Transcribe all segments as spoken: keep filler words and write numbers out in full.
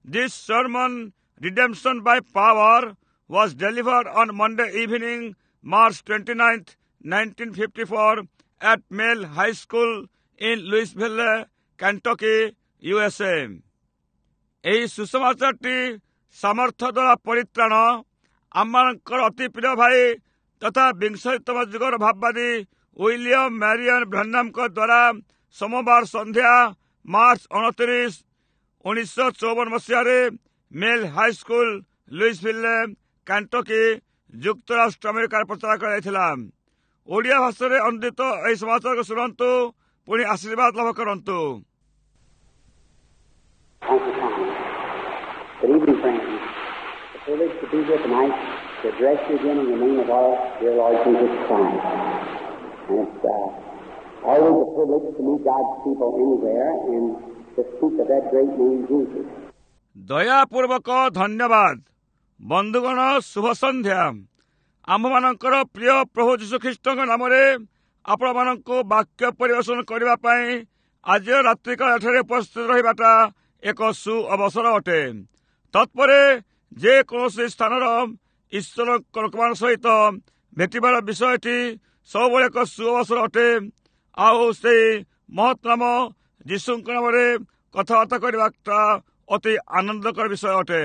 This sermon, Redemption by Power, was delivered on Monday evening, March twenty-ninth, nineteen fifty-four, at Male High School in Louisville, Kentucky, U S A. ଏହି ସୁସମାଚାରଟି ସାମର୍ଥ୍ୟ ଦ୍ୱାରା ପରିତ୍ରାଣ ଆମମାନଙ୍କର ଅତି ପ୍ରିୟ ଭାଇ ତଥା ବିଂଶତମ ଯୁଗର ଭାବବାଦୀ ୱିଲିୟମ ମ୍ୟାରିଅନ୍ ବ୍ରାନହାମଙ୍କ ଦ୍ୱାରା ସୋମବାର ସନ୍ଧ୍ୟା ମାର୍ଚ୍ଚ ଅଣତିରିଶ ଉଣେଇଶହ ଚଉବନ ମସିହାରେ ମେଲ୍ ହାଇସ୍କୁଲ ଲୁଇସଭିଲ୍ କେଣ୍ଟକି ଯୁକ୍ତରାଷ୍ଟ୍ର ଆମେରିକାରେ ପ୍ରଚାର କରାଯାଇଥିଲା। ଓଡ଼ିଆ ଭାଷାରେ ଅନୁଦିତ ଏହି ସମାଚାରକୁ ଶୁଣନ୍ତୁ, ପୁଣି ଆଶୀର୍ବାଦ ଲାଭ କରନ୍ତୁ। Good evening, friends. It's a privilege to be here tonight to address you again in the name of our dear Lord Jesus Christ. And it's uh, always a privilege to meet God's people anywhere and to speak of that great name, Jesus. ଦୟାପୂର୍ବକ ଧନ୍ୟବାଦ। ବନ୍ଧୁଗଣ, ଶୁଭ ସନ୍ଧ୍ୟା। ଆମ୍ଭମାନଙ୍କର ପ୍ରିୟ ପ୍ରଭୁ ଯୀଶୁଖ୍ରୀଷ୍ଟଙ୍କ ନାମରେ ଆପଣମାନଙ୍କୁ ବାକ୍ୟ ପରିବେଷଣ କରିବା ପାଇଁ ଆଜିର ରାତ୍ରିକାଳ ଏଠାରେ ଉପସ୍ଥିତ ରହିବାଟା ଏକ ସୁ ଅବସର ଅଟେ। ତତ୍ପରେ ଯେକୌଣସି ସ୍ଥାନର ଈଶ୍ୱରଙ୍କ ଲୋକମାନଙ୍କ ସହିତ ଭେଟିବାର ବିଷୟଟି ସବୁବେଳେ ଏକ ସୁଅବସର ଅଟେ। ଆଉ ସେଇ ମହତ୍ ନାମ ଯୀଶୁଙ୍କ ନାମରେ କଥାବାର୍ତ୍ତା କରିବାଟା ଅତି ଆନନ୍ଦକର ବିଷୟ ଅଟେ।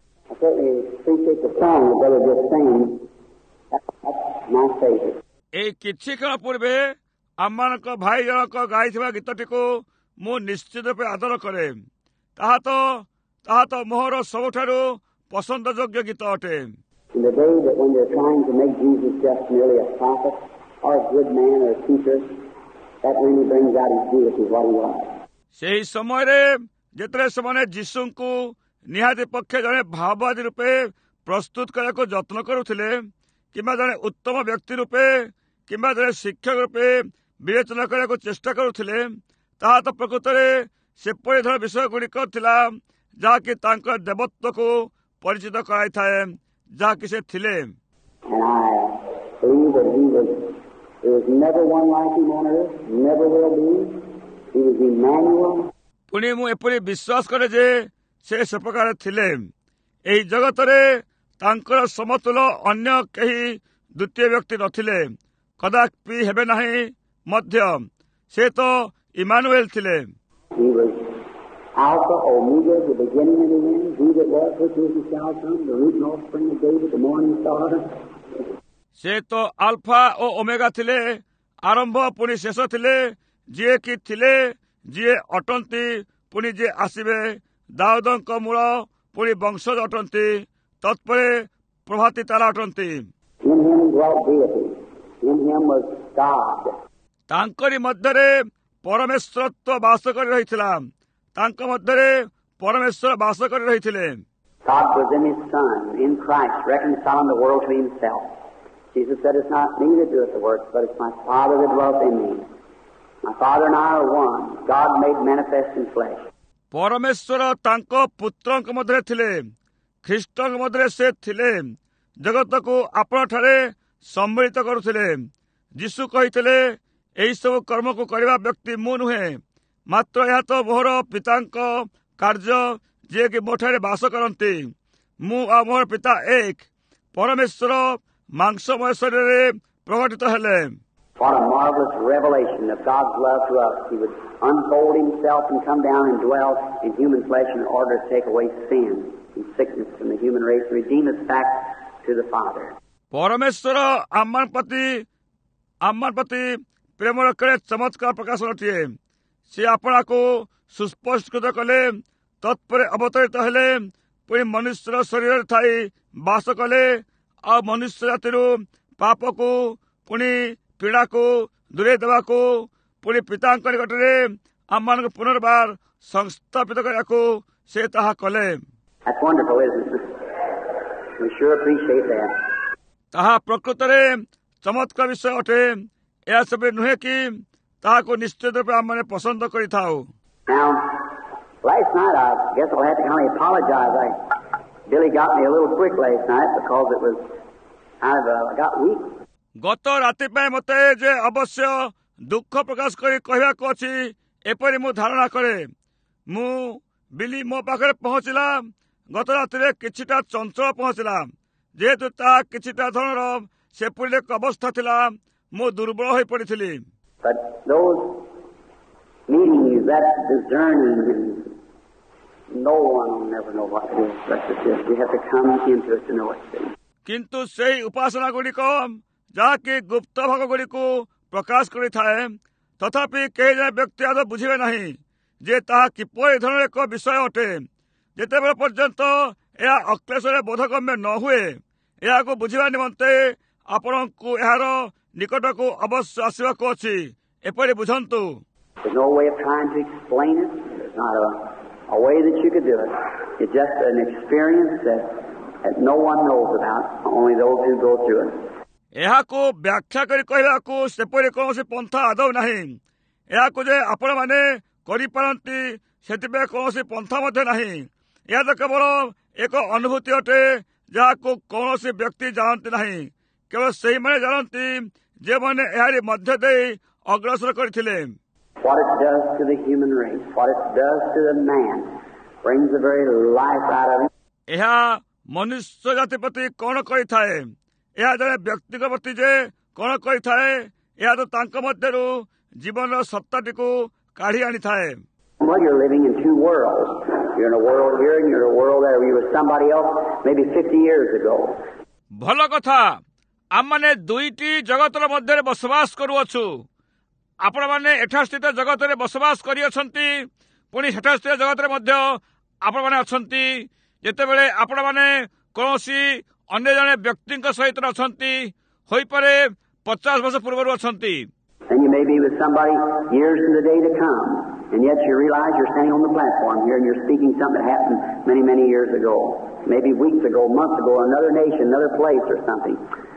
ଏଇ କିଛି କ୍ଷଣ ପୂର୍ବେ ଆମମାନଙ୍କ ଭାଇ ଜଣକ ଗାଇଥିବା ଗୀତଟିକୁ ମୁଁ ନିଶ୍ଚିତ ରୂପେ ଆଦର କରେ। ତାହା ତ ତାହା ତ ମୋହର ସବୁଠାରୁ ପସନ୍ଦ ଯୋଗ୍ୟ ଗୀତ ଅଟେ। ସେହି ସମୟରେ ଯେତେବେଳେ ସେମାନେ ଯୀଶୁଙ୍କୁ ନିହାତି ପକ୍ଷେ ଜଣେ ଭାବବାଦୀ ରୂପେ ପ୍ରସ୍ତୁତ କରିବାକୁ ଯତ୍ନ କରୁଥିଲେ, କିମ୍ବା ଜଣେ ଉତ୍ତମ ବ୍ୟକ୍ତି ରୂପେ କିମ୍ବା ଜଣେ ଶିକ୍ଷକ ରୂପେ ବିବେଚନା କରିବାକୁ ଚେଷ୍ଟା କରୁଥିଲେ, ତାହା ତ ପ୍ରକୃତରେ ସେପରି ଧର ବିଷୟ ଗୁଡ଼ିକ ଥିଲା ଯାହାକି ତାଙ୍କର ଦେବତ୍ୱକୁ ପରିଚିତ କରାଇଥାଏ, ଯାହାକି ସେ ଥିଲେ। ପୁଣି ମୁଁ ଏପରି ବିଶ୍ୱାସ କରେ ଯେ ସେ ସେ ପ୍ରକାର ଥିଲେ। ଏହି ଜଗତରେ ତାଙ୍କର ସମତୁଲ ଅନ୍ୟ କେହି ଦ୍ୱିତୀୟ ବ୍ୟକ୍ତି ନଥିଲେ, କଦାପି ହେବେ ନାହିଁ ମଧ୍ୟ। ସେ ତ ଇମାନୁଏଲ ଥିଲେ। Alpha, Omega, the beginning and the end, he that was, which is, and shall come, the root and offspring of David, the morning star. ସେ ତ ଆଲଫା ଓ ଓମେଗା ଥିଲେ, ଆରମ୍ଭ ପୁଣି ଶେଷ ଥିଲେ, ଯିଏ କି ଥିଲେ, ଯିଏ ଅଟନ୍ତି, ପୁଣି ଯିଏ ଆସିବେ, ଦାଉଦଙ୍କ ମୂଳ, ପୁଣି ବଂଶଜ ଅଟନ୍ତି, ତତ୍ପରେ ପ୍ରଭାତୀ ତାରା ଅଟନ୍ତି। In him dwelt deity. In him was God. ତାଙ୍କରି ମଧ୍ୟରେ ପରମେଶ୍ୱରତ୍ୱ ବାସ କରି ରହିଥିଲା। ତାଙ୍କ ମଧ୍ୟରେ ପରମେଶ୍ୱର ବାସ କରି ରହିଥିଲେ। God was in his Son, in Christ, reconciling the world to himself. Jesus said, "It's not me that doeth the works, but it's my Father that dwelleth in me. My Father and I are one. God made manifest in flesh." ପରମେଶ୍ୱର ତାଙ୍କ ପୁତ୍ରଙ୍କ ମଧ୍ୟରେ ଥିଲେ, ଖ୍ରୀଷ୍ଟଙ୍କ ମଧ୍ୟରେ ସେ ଥିଲେ, ଜଗତକୁ ଆପଣଠାରେ ସମ୍ମିଳିତ କରୁଥିଲେ। ଯୀଶୁ କହିଥିଲେ, ଏହିସବୁ କର୍ମକୁ କରିବା ବ୍ୟକ୍ତି ମୁଁ ନୁହେଁ, ମାତ୍ର ଏହା ତ ମୋହର ପିତାଙ୍କ କାର୍ଯ୍ୟ, ଯିଏକି ମୋଠାରେ ବାସ କରନ୍ତି। ମୁଁ ଆଉ ମୋହର ପିତା ଏକ। ପରମେଶ୍ୱର ମାଂସମୟ ଶରୀରରେ ପ୍ରକଟିତ ହେଲେ। What a marvelous revelation of God's love to us. He would unfold himself and come down and dwell in human flesh in order to take away sin and sickness from the human race, to redeem us back to the Father. ପରମେଶ୍ୱର ଆମ ପ୍ରତି ଆମ ପ୍ରତି ପ୍ରେମର କେଡ଼େ ଚମତ୍କାର ପ୍ରକାଶନଟିଏ। ସେ ଆପଣାକୁ ସୁସ୍ପଷ୍ଟୀକୃତ କଲେ, ତତ୍ପରେ ଅବତରିତ ହେଲେ, ପୁଣି ମନୁଷ୍ୟର ଶରୀରରେ ଥାଇ ବାସ କଲେ, ଆଉ ମନୁଷ୍ୟ ଜାତିରୁ ପାପକୁ ପୁଣି ପୀଡ଼ାକୁ ଦୂରେଇ ଦେବାକୁ, ପୁଣି ପିତାଙ୍କ ନିକଟରେ ଆମମାନଙ୍କୁ ପୁନର୍ବାର ସଂସ୍ଥାପିତ କରିବାକୁ ସେ ତାହା କଲେ। ତାହା ପ୍ରକୃତରେ ଚମତ୍କାର ବିଷୟ ଅଟେ। ଏହା ସବୁ ନୁହେଁ କି ତାହାକୁ ନିଶ୍ଚିତ ରୂପେ ଆମମାନେ ପସନ୍ଦ କରିଥାଉ। Now, last night I guess I'll have to kind of apologize. I, Billy got me a little quick last night because it was kind of uh, I got weak. ଗତ ରାତି ପାଇଁ ମୋତେ ଯେ ଅବଶ୍ୟ ଦୁଃଖ ପ୍ରକାଶ କରି କହିବାକୁ ଅଛି, ଏପରି ମୁଁ ଧାରଣା କରେ। ମୁଁ ବିଲି ମୋ ପାଖରେ ପହଞ୍ଚିଲା। ଗତ ରାତିରେ କିଛିଟା ଚଞ୍ଚଳ ପହଞ୍ଚିଲା। ଯେହେତୁ ତାହା କିଛିଟା ଧରଣର ସେପରି ଏକ ଅବସ୍ଥା ଥିଲା, ମୁଁ ଦୁର୍ବଳ ହୋଇ ପଡ଼ିଥିଲି। But those meetings, that discerning, and no one will never know what it is. That's it is. You have to come into it to know it. କିନ୍ତୁ ସେଇ ଉପାସନା ଗୁଡ଼ିକ ଯାହାକି ଗୁପ୍ତ ଭାଗ ଗୁଡ଼ିକୁ ପ୍ରକାଶ କରିଥାଏ, ତଥାପି କେହି ଜଣେ ବ୍ୟକ୍ତି ଆଦୌ ବୁଝିବେ ନାହିଁ ଯେ ତାହା କିପରି ଧରଣର ଏକ ବିଷୟ ଅଟେ। ଯେତେବେଳେ ପର୍ଯ୍ୟନ୍ତ ଏହା ଅକ୍ଲେଶରେ ବୋଧଗମ୍ୟ ନ ହୁଏ, ଏହାକୁ ବୁଝିବା ନିମନ୍ତେ ଆପଣଙ୍କୁ ଏହାର ନିକଟକୁ ଅବଶ୍ୟ ଆସିବାକୁ ଅଛି। ଏପରି ବୁଝନ୍ତୁ। There's no way of trying to explain it. There's not a, a way that you could do it. It's just an experience that, that no one knows about, only those who go through it. ଏହାକୁ ବ୍ୟାଖ୍ୟା କରି କହିବାକୁ ସେପରି କୌଣସି ପନ୍ଥା ଆଦୌ ନାହିଁ। ଏହାକୁ ଯେ ଆପଣମାନେ କରିପାରନ୍ତି ସେଥିପାଇଁ କୌଣସି ପନ୍ଥା ମଧ୍ୟ ନାହିଁ। ଏହା ତ କେବଳ ଏକ ଅନୁଭୂତି ଅଟେ ଯାହାକୁ କୌଣସି ବ୍ୟକ୍ତି ଜାଣନ୍ତି ନାହିଁ। କେବଳ ସେହିମାନେ ଜାଣନ୍ତି ଯେଉଁମାନେ ଏହାରି ମଧ୍ୟ ଦେଇ ଅଗ୍ରସର କରିଥିଲେ। What it does to the human race, what it does to the man, brings the very life out of him. ଏହା ମନୁଷ୍ୟ ଜାତି ପ୍ରତି କ'ଣ କରିଥାଏ, ଏହା ଜଣେ ବ୍ୟକ୍ତିଙ୍କ ପ୍ରତି ଯେ କ'ଣ କରିଥାଏ, ଏହା ତ ତାଙ୍କ ମଧ୍ୟରୁ ଜୀବନର ସତ୍ତାଟିକୁ କାଢ଼ି ଆଣିଥାଏ। Well, you're living in two worlds. You're in a world here and you're in a world there. You were somebody else maybe fifty years ago. ଭଲ କଥା, ଆମମାନେ ଦୁଇଟି ଜଗତର ମଧ୍ୟରେ ବସବାସ କରୁଅଛୁ। ଆପଣମାନେ ଏଠା ସ୍ଥିତ ଜଗତରେ ବସବାସ କରିଅଛନ୍ତି, ପୁଣି ସେଠା ସ୍ଥିତ ଜଗତରେ ମଧ୍ୟ ଆପଣମାନେ ଅଛନ୍ତି। ଯେତେବେଳେ ଆପଣମାନେ କୌଣସି ଅନ୍ୟ ଜଣେ ବ୍ୟକ୍ତିଙ୍କ ସହିତ ଅଛନ୍ତି, ହୋଇପାରେ ପଚାଶ ବର୍ଷ ପୂର୍ବରୁ ଅଛନ୍ତି। And you may be with somebody years in the day to come, and yet you realize you're standing on the platform here and you're speaking something that happened many, many years ago, maybe weeks ago, months ago, another nation, another place or something.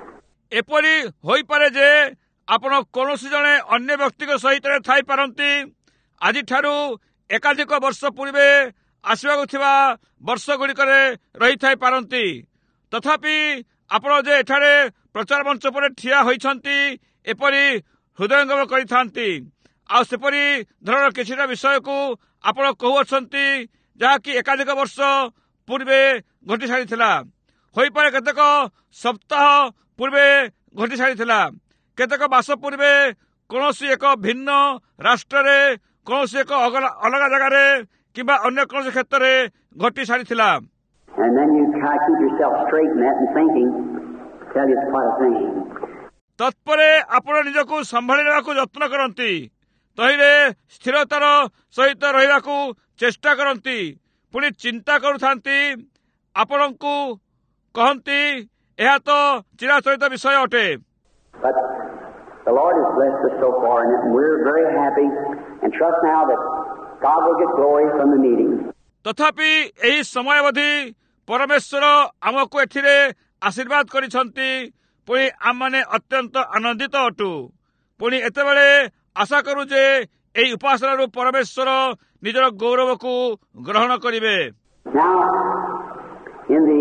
ଏପରି ହୋଇପାରେ ଯେ ଆପଣ କୌଣସି ଜଣେ ଅନ୍ୟ ବ୍ୟକ୍ତିଙ୍କ ସହିତ ଥାଇପାରନ୍ତି, ଆଜିଠାରୁ ଏକାଧିକ ବର୍ଷ ପୂର୍ବେ ଆସିବାକୁ ଥିବା ବର୍ଷ ଗୁଡ଼ିକରେ ରହିଥାଇପାରନ୍ତି। ତଥାପି ଆପଣ ଯେ ଏଠାରେ ପ୍ରଚାର ମଞ୍ଚ ଉପରେ ଠିଆ ହୋଇଛନ୍ତି, ଏପରି ହୃଦୟଙ୍ଗମ କରିଥାନ୍ତି। ଆଉ ସେପରି ଧରଣର କିଛିଟା ବିଷୟକୁ ଆପଣ କହୁଅଛନ୍ତି ଯାହାକି ଏକାଧିକ ବର୍ଷ ପୂର୍ବେ ଘଟି ସାରିଥିଲା। ହୋଇପାରେ କେତେକ ସପ୍ତାହ ପୂର୍ବେ ଘଟି ସାରିଥିଲା, କେତେକ ମାସ ପୂର୍ବେ କୌଣସି ଏକ ଭିନ୍ନ ରାଷ୍ଟ୍ରରେ, କୌଣସି ଏକ ଅଲଗା ଜାଗାରେ କିମ୍ବା ଅନ୍ୟ କୌଣସି କ୍ଷେତ୍ରରେ ଘଟି ସାରିଥିଲା। And then you try to keep yourself straight in that and thinking, tell you it's quite a thing. ତତ୍ପରେ ଆପଣ ନିଜକୁ ସମ୍ଭାଳି ନେବାକୁ ଯତ୍ନ କରନ୍ତି, ତହିଁରେ ସ୍ଥିରତାର ସହିତ ରହିବାକୁ ଚେଷ୍ଟା କରନ୍ତି, ପୁଣି ଚିନ୍ତା କରୁଥାନ୍ତି। ଆପଣଙ୍କୁ କହନ୍ତି ଏହା ତ ଚିରାଚରିତ ବିଷୟ ଅଟେ। But the Lord has blessed us so far in it, and we're very happy and trust now that God will get glory from the meeting. ତଥାପି ଏହି ସମୟାବଧି ପରମେଶ୍ୱର ଆମକୁ ଏଥିରେ ଆଶୀର୍ବାଦ କରିଛନ୍ତି, ପୁଣି ଆମମାନେ ଅତ୍ୟନ୍ତ ଆନନ୍ଦିତ ଅଟୁ। ପୁଣି ଏତେବେଳେ ଆଶା କରୁ ଯେ ଏହି ଉପାସନାରୁ ପରମେଶ୍ୱର ନିଜର ଗୌରବକୁ ଗ୍ରହଣ କରିବେ। Now, in the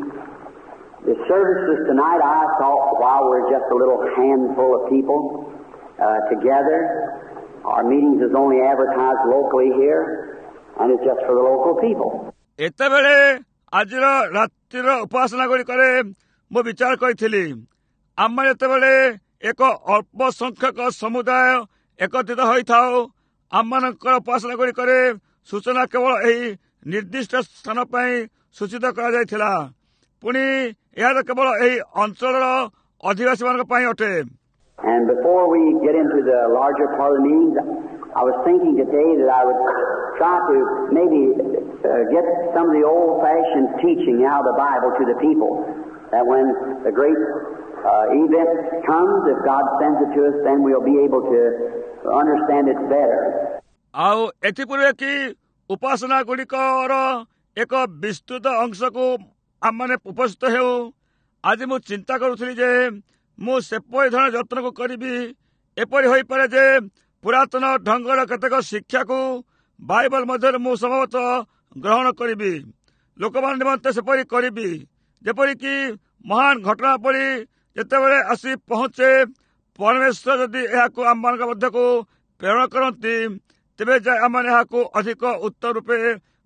the services tonight, I thought while we're just a little handful of people uh, together, our meetings is only advertised locally here, and it's just for the local people. ଏତେବେଳେ ଆଜିର ରାତ୍ରିର ଉପାସନା ଗୁଡ଼ିକରେ ମୁଁ ବିଚାର କରିଥିଲି, ଆମେ ଯେତେବେଳେ ଏକ ଅଳ୍ପ ସଂଖ୍ୟକ ସମୁଦାୟ ଏକତ୍ରିତ ହୋଇଥାଉ, ଆମମାନଙ୍କର ଉପାସନା ଗୁଡ଼ିକରେ ସୂଚନା କେବଳ ଏହି ନିର୍ଦ୍ଦିଷ୍ଟ ସ୍ଥାନ ପାଇଁ ସୂଚିତ କରାଯାଇଥିଲା। ପୁଣି ଏହା କେବଳ ଏହି ଅଞ୍ଚଳର ଅଧିବାସୀମାନଙ୍କ ପାଇଁ ଅଟେ। And before we get into the larger part of the meetings, I was thinking today that I would try to maybe uh, get some of the old-fashioned teaching out of the Bible to the people, that when the great uh, event comes, if God sends it to us, then we'll be able to understand it better. ଆଉ ଏଥିପୂର୍ବେ କି ଉପାସନା ଗୁଡ଼ିକର ଏକ ବିସ୍ତୃତ ଅଂଶକୁ ଆମମାନେ ଉପସ୍ଥିତ ହେଉ, ଆଜି ମୁଁ ଚିନ୍ତା କରୁଥିଲି ଯେ ମୁଁ ସେପରି ଧରଣ ଯତ୍ନକୁ କରିବି। ଏପରି ହୋଇପାରେ ଯେ ପୁରାତନ ଢଙ୍ଗର କେତେକ ଶିକ୍ଷାକୁ ବାଇବଲ ମଧ୍ୟରେ ମୁଁ ସମ୍ଭବତଃ ଗ୍ରହଣ କରିବି, ଲୋକମାନଙ୍କ ନିମନ୍ତେ ସେପରି କରିବି, ଯେପରିକି ମହାନ ଘଟଣା ପରି ଯେତେବେଳେ ଆସି ପହଞ୍ଚେ, ପରମେଶ୍ୱର ଯଦି ଏହାକୁ ଆମମାନଙ୍କ ମଧ୍ୟକୁ ପ୍ରେରଣ କରନ୍ତି, ତେବେ ଆମମାନେ ଏହାକୁ ଅଧିକ ଉତ୍ତର ରୂପେ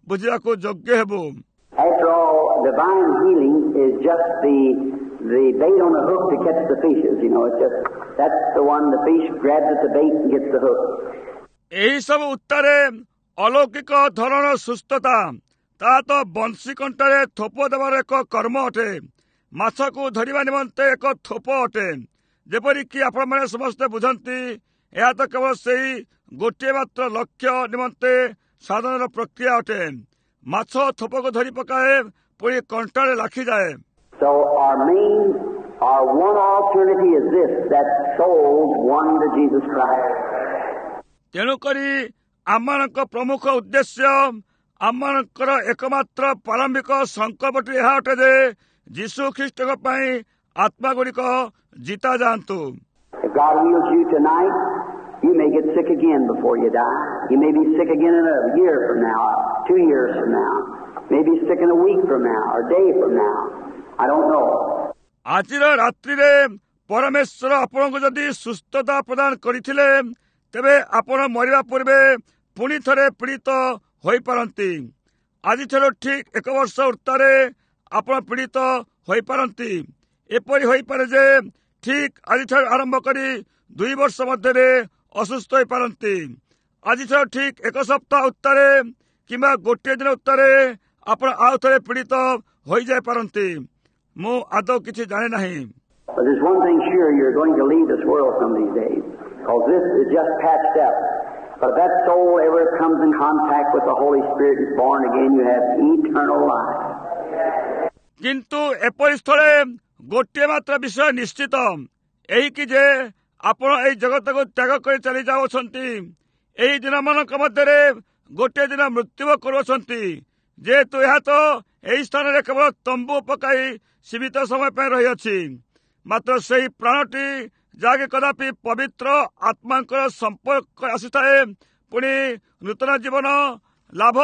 ବୁଝିବାକୁ ଯୋଗ୍ୟ ହେବୁ। After all, divine healing is just the the bait on the hook to catch the fishes. You know, it's just that's the one the fish grabs at the bait and gets the hook. ଏହି ସବୁ ଉତ୍ତାରେ ଅଲୌକିକ ଧରଣ ସୁସ୍ଥତା ତାହା ତ ବଂଶୀ କଣ୍ଟାରେ ଥୋପ ଦେବାର ଏକ କର୍ମ ଅଟେ, ମାଛକୁ ଧରିବା ନିମନ୍ତେ ଏକ ଥୋପ ଅଟେ। ଯେପରିକି ଆପଣମାନେ ସମସ୍ତେ ବୁଝନ୍ତି, ଏହା ତ କେବଳ ସେହି ଗୋଟିଏ ମାତ୍ର ଲକ୍ଷ୍ୟ ନିମନ୍ତେ ସାଧନର ପ୍ରକ୍ରିୟା ଅଟେ। ମାଛ ଥୋପକୁ ଧରି ପକାଏ, ପୁଣି କଣ୍ଟାରେ ଲାଖିଯାଏ। So our main, our one alternative is this, that souls won to Jesus Christ. ତେଣୁକରି ଆମମାନଙ୍କ ପ୍ରମୁଖ ଉଦ୍ଦେଶ୍ୟ, ଆମମାନଙ୍କର ଏକମାତ୍ର ପ୍ରାରମ୍ଭିକ ସଂକଳ୍ପଟି ଏହା ଅଟେ ଯେ ଯୀଶୁ ଖ୍ରୀଷ୍ଟଙ୍କ ପାଇଁ ଆତ୍ମାଗୁଡ଼ିକ ଜିତା ଯାଆନ୍ତୁ। If God heals you tonight, you may get sick again before you die. You may be sick again in a year from now, two years from now, maybe sick in a week from now, or a day from now. I don't know. ଆଜିର ରାତ୍ରିରେ ପରମେଶ୍ୱର ଆପଣଙ୍କୁ ଯଦି ସୁସ୍ଥତା ପ୍ରଦାନ କରିଥିଲେ, ତେବେ ଆପଣ ମରିବା ପୂର୍ବେ ପୁଣି ଥରେ ପୀଡ଼ିତ ହୋଇପାରନ୍ତି। ଆଜିଠାରୁ ଠିକ୍ ଏକ ବର୍ଷ ଉର୍ତ୍ତାରେ ଆପଣ ପୀଡ଼ିତ ହୋଇପାରନ୍ତି। ଏପରି ହୋଇପାରେ ଯେ ଠିକ୍ ଆଜିଠାରୁ ଆରମ୍ଭ କରି ଦୁଇ ବର୍ଷ ମଧ୍ୟରେ ଅସୁସ୍ଥ ହୋଇପାରନ୍ତି। ଆଜିଠାରୁ ଠିକ୍ ଏକ ସପ୍ତାହ ଉତ୍ତାରେ କିମ୍ବା ଗୋଟିଏ ଦିନ ଉତ୍ତାରେ ଆପଣ ଆଉ ଥରେ ପୀଡ଼ିତ ହୋଇଯାଇପାରନ୍ତି। ମୁଁ ଆଦୌ କିଛି ଜାଣେ ନାହିଁ। But there's one thing sure, you're going to leave this world some of these days, because this is just patched up. But if that soul ever comes in contact with the Holy Spirit and is born again, you have eternal life. କିନ୍ତୁ ଏପରି ସ୍ଥଳେ ଗୋଟିଏ ମାତ୍ର ବିଷୟ ନିଶ୍ଚିତ, ଏହିକି ଯେ ଆପଣ ଏହି ଜଗତକୁ ତ୍ୟାଗ କରି ଚାଲି ଯାଉଛନ୍ତି। ଏହି ଦିନମାନଙ୍କ ମଧ୍ୟରେ ଗୋଟିଏ ଦିନ ମୃତ୍ୟୁ କରୁଅଛନ୍ତି। ଯେହେତୁ ଏହା ତ ଏହି ସ୍ଥାନରେ କେବଳ ତମ୍ବୁ ପକାଇ ସୀମିତ ସମୟ ପାଇଁ ରହିଅଛି। ମାତ୍ର ସେହି ପ୍ରାଣଟି ଯାହାକି କଦାପି ପବିତ୍ର ଆତ୍ମାଙ୍କର ସମ୍ପର୍କ ଆସିଥାଏ, ପୁଣି ନୂତନ ଜୀବନ ଲାଭ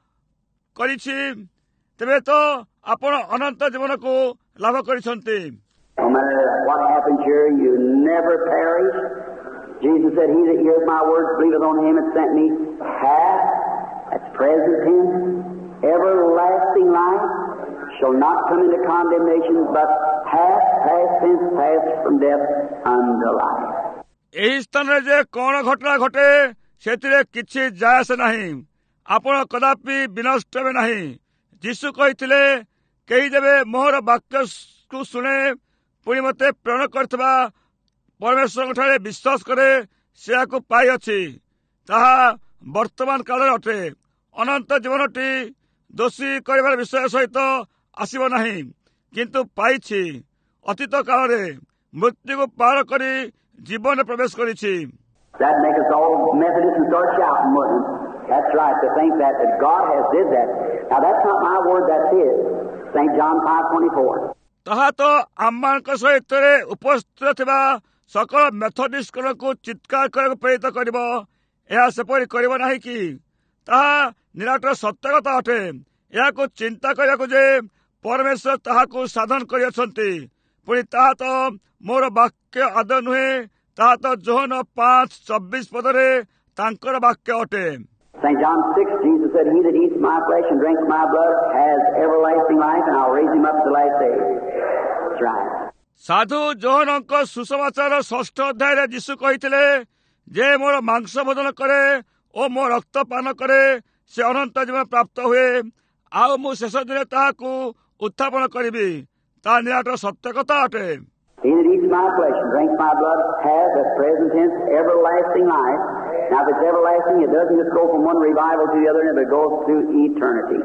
କରିଛି, ତେବେ ତ ଆପଣ ଅନନ୍ତ ଜୀବନକୁ ଲାଭ କରିଛନ୍ତି। No matter what happens here, you never perish. Jesus said, "He that hears my words, believeth on him that sent me, hath," that's present tense, "everlasting life, shall not come into condemnation, but hath," past tense, passed from death unto life. ଏହି ସ୍ଥାନରେ ଯେ କଣ ଘଟଣା ଘଟେ ସେଥିରେ କିଛି ଯାଏ ଆସେ ନାହିଁ। ଆପଣ କଦାପି ବିନଷ୍ଟ ହେବେ ନାହିଁ। ଯୀଶୁ କହିଥିଲେ, କେହି ଯେବେ ମୋହର ବାକ୍ୟକୁ ଶୁଣେ ପୁଣି ମୋତେ ପ୍ରେରଣ କରିଥିବା ପରମେଶ୍ୱରଙ୍କଠାରେ ବିଶ୍ୱାସ କରେ, ସେ ଏହାକୁ ପାଇଅଛି। ତାହା ବର୍ତ୍ତମାନ କାଳରେ ଅଟେ। ଅନନ୍ତ ଜୀବନଟି ଦୋଷୀ କରିବାର ବିଷୟ ସହିତ ଆସିବ ନାହିଁ, କିନ୍ତୁ ପାଇଛି। ଅତୀତ କାଳରେ ମୃତ୍ୟୁକୁ ପାର କରି ଜୀବନରେ ପ୍ରବେଶ କରିଛି। That makes us all Methodists and start shouting, wouldn't it? That's right, to think that, that God has did that. Now that's not my word, that's His. Saint John five twenty-four. ତାହା ତ ଆମମାନଙ୍କ ସହିତ ଉପସ୍ଥିତ ଥିବା ସକଳ ମେଥୋଡିଷ୍ଟମାନଙ୍କୁ ଚିତ୍କାର କରିବାକୁ ପ୍ରେରିତ କରିବ। ଏହା ସେପରି କରିବ ନାହିଁ କି? ତାହା ନିରାଟ ସତ୍ୟ କଥା ଅଟେ। ଏହାକୁ ଚିନ୍ତା କରିବାକୁ ଯେ ପରମେଶ୍ୱର ତାହାକୁ ସାଧନ କରିଅଛନ୍ତି, ପୁଣି ତାହା ତ ମୋର ବାକ୍ୟ ଆଦୌ ନୁହେଁ, ତାହା ତ ଯୋହନ ପାଞ୍ଚ ଚବିଶ ପଦରେ ତାଙ୍କର ବାକ୍ୟ ଅଟେ। Saint John six, Jesus said, "He that eats my flesh and drinks my blood has everlasting life, and I'll raise him up at the last day." That's right. ସାଧୁ ଯୋହନଙ୍କ ସୁସମାଚାର ଷଷ୍ଠ ଅଧ୍ୟାୟରେ ଯୀଶୁ କହିଥିଲେ, ଯେ ମୋର ମାଂସ ଭୋଜନ କରେ ଓ ମୋ ରକ୍ତ ପାନ କରେ, ସେ ଅନନ୍ତ ଜୀବନ ପ୍ରାପ୍ତ ହୁଏ, ଆଉ ମୁଁ ଶେଷ ଦିନେ ତାହାକୁ ଉତ୍ଥାପନ କରିବି। ତାହା ନିରାଟ ସତ୍ୟ କଥା ଅଟେ। He that eats my flesh and drinks my blood has, at present tense, everlasting life. Now if it's everlasting, it doesn't just go from one revival to the other, but it goes through eternity.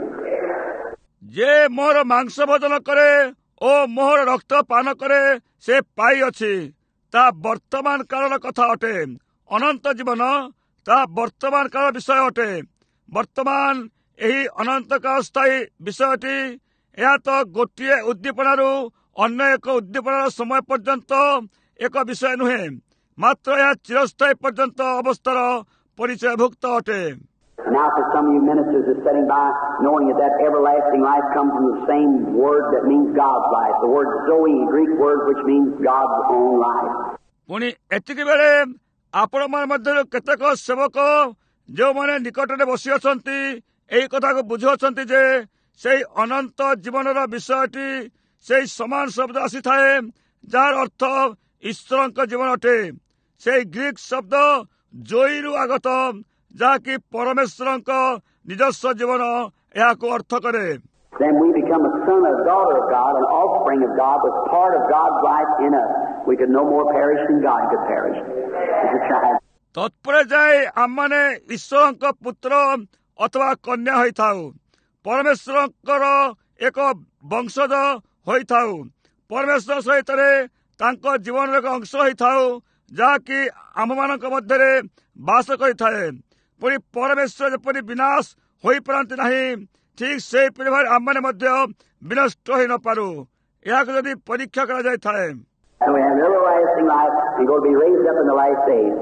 ଯେ ମୋର ମାଂସ ଭୋଜନ କରେ ଓ ମୋର ରକ୍ତ ପାନ କରେ, ସେ ପାଇଅଛି। ତାହା ବର୍ତ୍ତମାନ କାଳର କଥା ଅଟେ। ଅନନ୍ତ ଜୀବନ ତାହା ବର୍ତ୍ତମାନ କାଳ ବିଷୟ ଅଟେ। ବର୍ତ୍ତମାନ ଏହି ଅନନ୍ତ କାଳ ସ୍ଥାୟୀ ବିଷୟଟି, ଏହା ତ ଗୋଟିଏ ଉଦ୍ଦୀପନାରୁ ଅନ୍ୟ ଏକ ଉଦ୍ଦୀପନାର ସମୟ ପର୍ଯ୍ୟନ୍ତ ଏକ ବିଷୟ ନୁହେଁ, ମାତ୍ର ଏହା ଚିରସ୍ଥାୟୀ ପର୍ଯ୍ୟନ୍ତ ଅବସ୍ଥାର ପରିଚୟଭୁକ୍ତ ଅଟେ। Now for some of you ministers that's sitting by, knowing that that everlasting life comes from the same word that means God's life, the word Zoe, Greek word which means God's own life. ପୁଣି ଏତିକି ବେଳେ ଆପଣମାନଙ୍କ ମଧ୍ୟରୁ କେତେକ ସେବକ ଯେଉଁମାନେ ନିକଟରେ ବସିଅଛନ୍ତି, এই কথা को बुझुअछंती जे सेई अनंत जीवनर विषयटी सेई समान शब्द आसी थाए जार अर्थ ईश्वर जीवन अटे। से ग्रीक शब्द जोईरु आगत जहाँकि परमेश्वर निजस्व जीवन यह अर्थ करे। Then we become a son or daughter of God, an offspring of God, was part of God's life in us. We could no more perish than God could perish. As a child. तत्पर जाए आम माने ईश्वर पुत्र अथवा कन्या होई थाउ, परमेश्वर एक वंशज होई थाउ, परमेश्वर सहित तांको जीवन एक अंश होई थाउ जहाँकि आम मानक मध्य बास करिथाए। पुणी परमेश्वर जेपरि विनाश होई पारंती नाही, ठीक से भाई आम मैंने विनष्ट हो न पारू यह यदि परीक्षा करा जाए थाए। So we have an everlasting life and going to be raised up in the last days.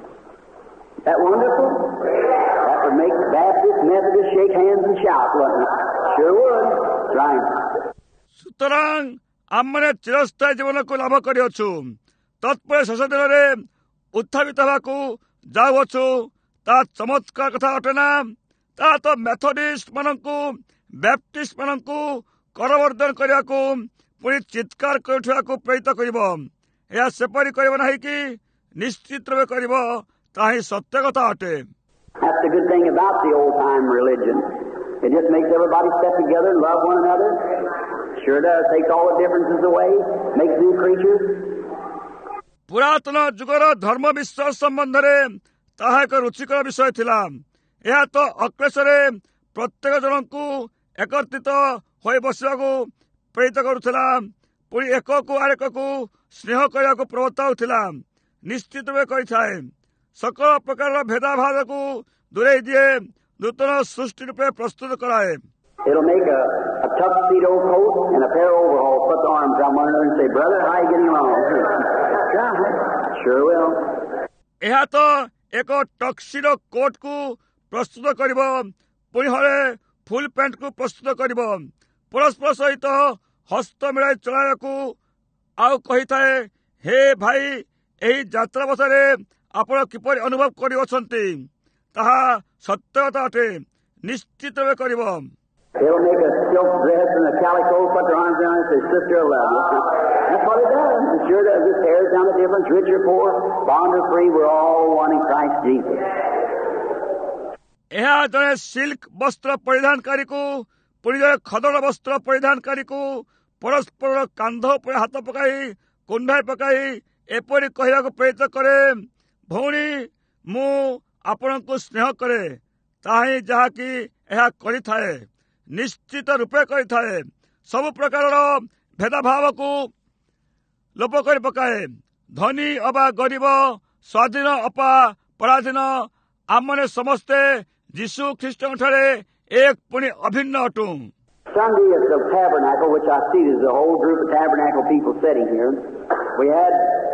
Is that wonderful? That would make the Baptist, Methodist shake hands and shout, wouldn't it? Sure would. That's right. सुतरां आम मैंने चिरस्थायी जीवन को लाभ करियछु, तत्पर शेष दिन में उत्थापित होगाकू जाउछु। ता चमत्कार कथा अटेना, ता तो मेथोडिस्ट मानकू बैप्टिस्ट मानकू करवर्धन करियाकू पुणी चित्कार करिठियाकू प्रेरित करिवो। या सेपरि करिवो नाही कि निश्चित रूपे करिवो, ताही सत्य कथा अटे। That's the good thing about the old time religion. It just makes everybody step together and love one another. Sure does. Takes all the differences away, makes new creatures. पुरातन जुगर धर्म विश्वास संबंध में ताहा एक रुचिकर विषय थिला। यह तो अक्लेशरे प्रत्येक जन को एकत्रित हो बसवाकू प्रेरित करुला, पुणी एक को आरेक को स्नेह करने को प्रवर्ताउला। निश्चित रूपे करिथाए, सकल प्रकार भेदाभाव को दूरे दिए, नूतन सृष्टि रूपे प्रस्तुत कराए। It'll make a, a tuxedo coat and a pair of overalls, put the arms around one another and say, "Brother, how you getting along?" Sure will. यह तो एक टक्सिडो कोट को प्रस्तुत करिवो, पुणी हरे फुल पैंट को प्रस्तुत करिवो, परस्पर सहित हस्त मिलाई चलाइବାକୁ आउ कही थाए, हे भाई एही यात्रा बसारे आपण किपरि अनुभव करिवछंती, ताहा सत्यता अटे। निश्चित रूपे करिवो। They'll make a silk dress and a calico, put their arms around it and say, "Sister, I love you." That's what it does. It sure does. It tears down the difference, rich or poor, bond or free, we're all one in Christ Jesus. यह जड़े silk वस्त्र परिधानकारी को पुणी जड़े खदड़ वस्त्र परिधानकारी को परस्पर कांध पर हाथ पकाई कुंडाई पकाई एपरी कहवा प्रेरित करे, भौणी मु आपण को स्नेह करे, ताही जहाँकि यह करिथाए, निश्चित रूपे करिथाए। सब प्रकार भेदभाव को लोप कर पकाए। धनी अबा गरीब, स्वाधीन अपा पराधीन, आमने समस्ते यीशु ख्रीष्टन ठारे एक पुणी अभिन्न अटू। Sunday is the tabernacle, which I see there's a whole group of tabernacle people sitting here. We had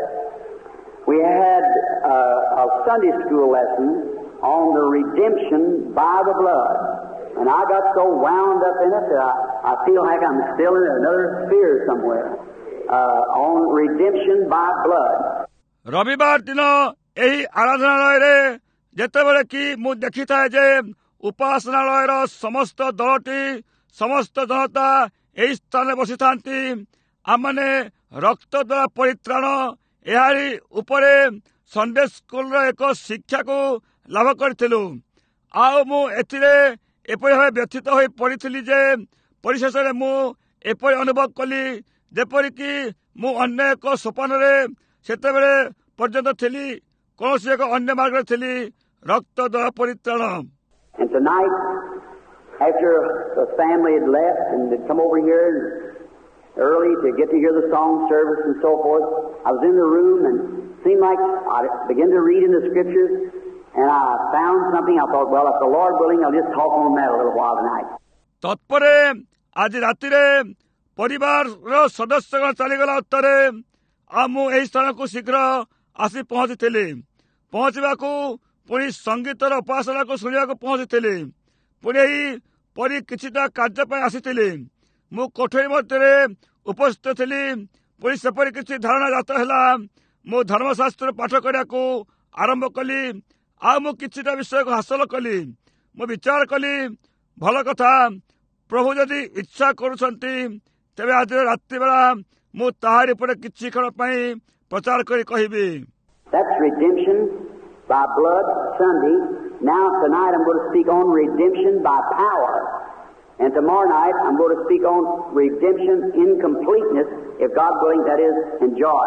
we had uh, a Sunday school lesson on the redemption by the blood, and I got so wound up in it that I, I feel like I'm still in another sphere somewhere uh, on redemption by blood. रविवार दिन यही आराधनालय रे जेतेबेले कि मु देखि थाए जे उपासनालयर समस्त दलटी समस्त जनता यही स्थान बसी थांती। आमने रक्त द्वारा परित्राण यारी उपरे संडे स्कूल एक शिक्षा को लाभ करिथिलु। आउ मु एथिरे एपरि भावे व्यथित होई पड़िथिली जे परिशेष रे मु एपरि अनुभव कली जेपरि कि मु अन्य एक सोपान रे सेतेबेले पर्यंत थिली, कौनसी एक अन्य मार्ग रे थिली, रक्त द्वारा परित्राण। And tonight, after the family had left and had come over here early to get to hear the song service and so forth, I was in the room and seemed like I began to read in the scriptures and I found something. I thought, well, if the Lord willing, I'll just talk on that a little while tonight. तत्परे आज राति रे परिवार रो सदस्य चलीगला उत्तरे आमु एही स्थान को शीघ्र आसी पहुंची पहुंचवा को पुणी संगीतर उपासना को शुणा को पहुंची पुणी परी किछिटा कार्य आसी मु कोठरी मध्य उपस्थित थी। पुणी सेपरी किसी धारणा जात है मु धर्मशास्त्र पाठ करिया को आरंभ कली। आ मु किछिटा विषय को हासिल कली। मु विचार कली ଭଲ କଥା। ପ୍ରଭୁ ଯଦି ଇଚ୍ଛା କରୁଛନ୍ତି ତେବେ ଆଜି ରାତ୍ରି ବେଳା ମୁଁ ତାହାରି ଉପରେ କିଛି କ୍ଷଣ ପାଇଁ ପ୍ରଚାର କରି କହିବି। That's redemption by blood Sunday. Now tonight I'm going to speak on redemption by power. And tomorrow night I'm going to speak on redemption in completeness, if God willing, that is, in joy.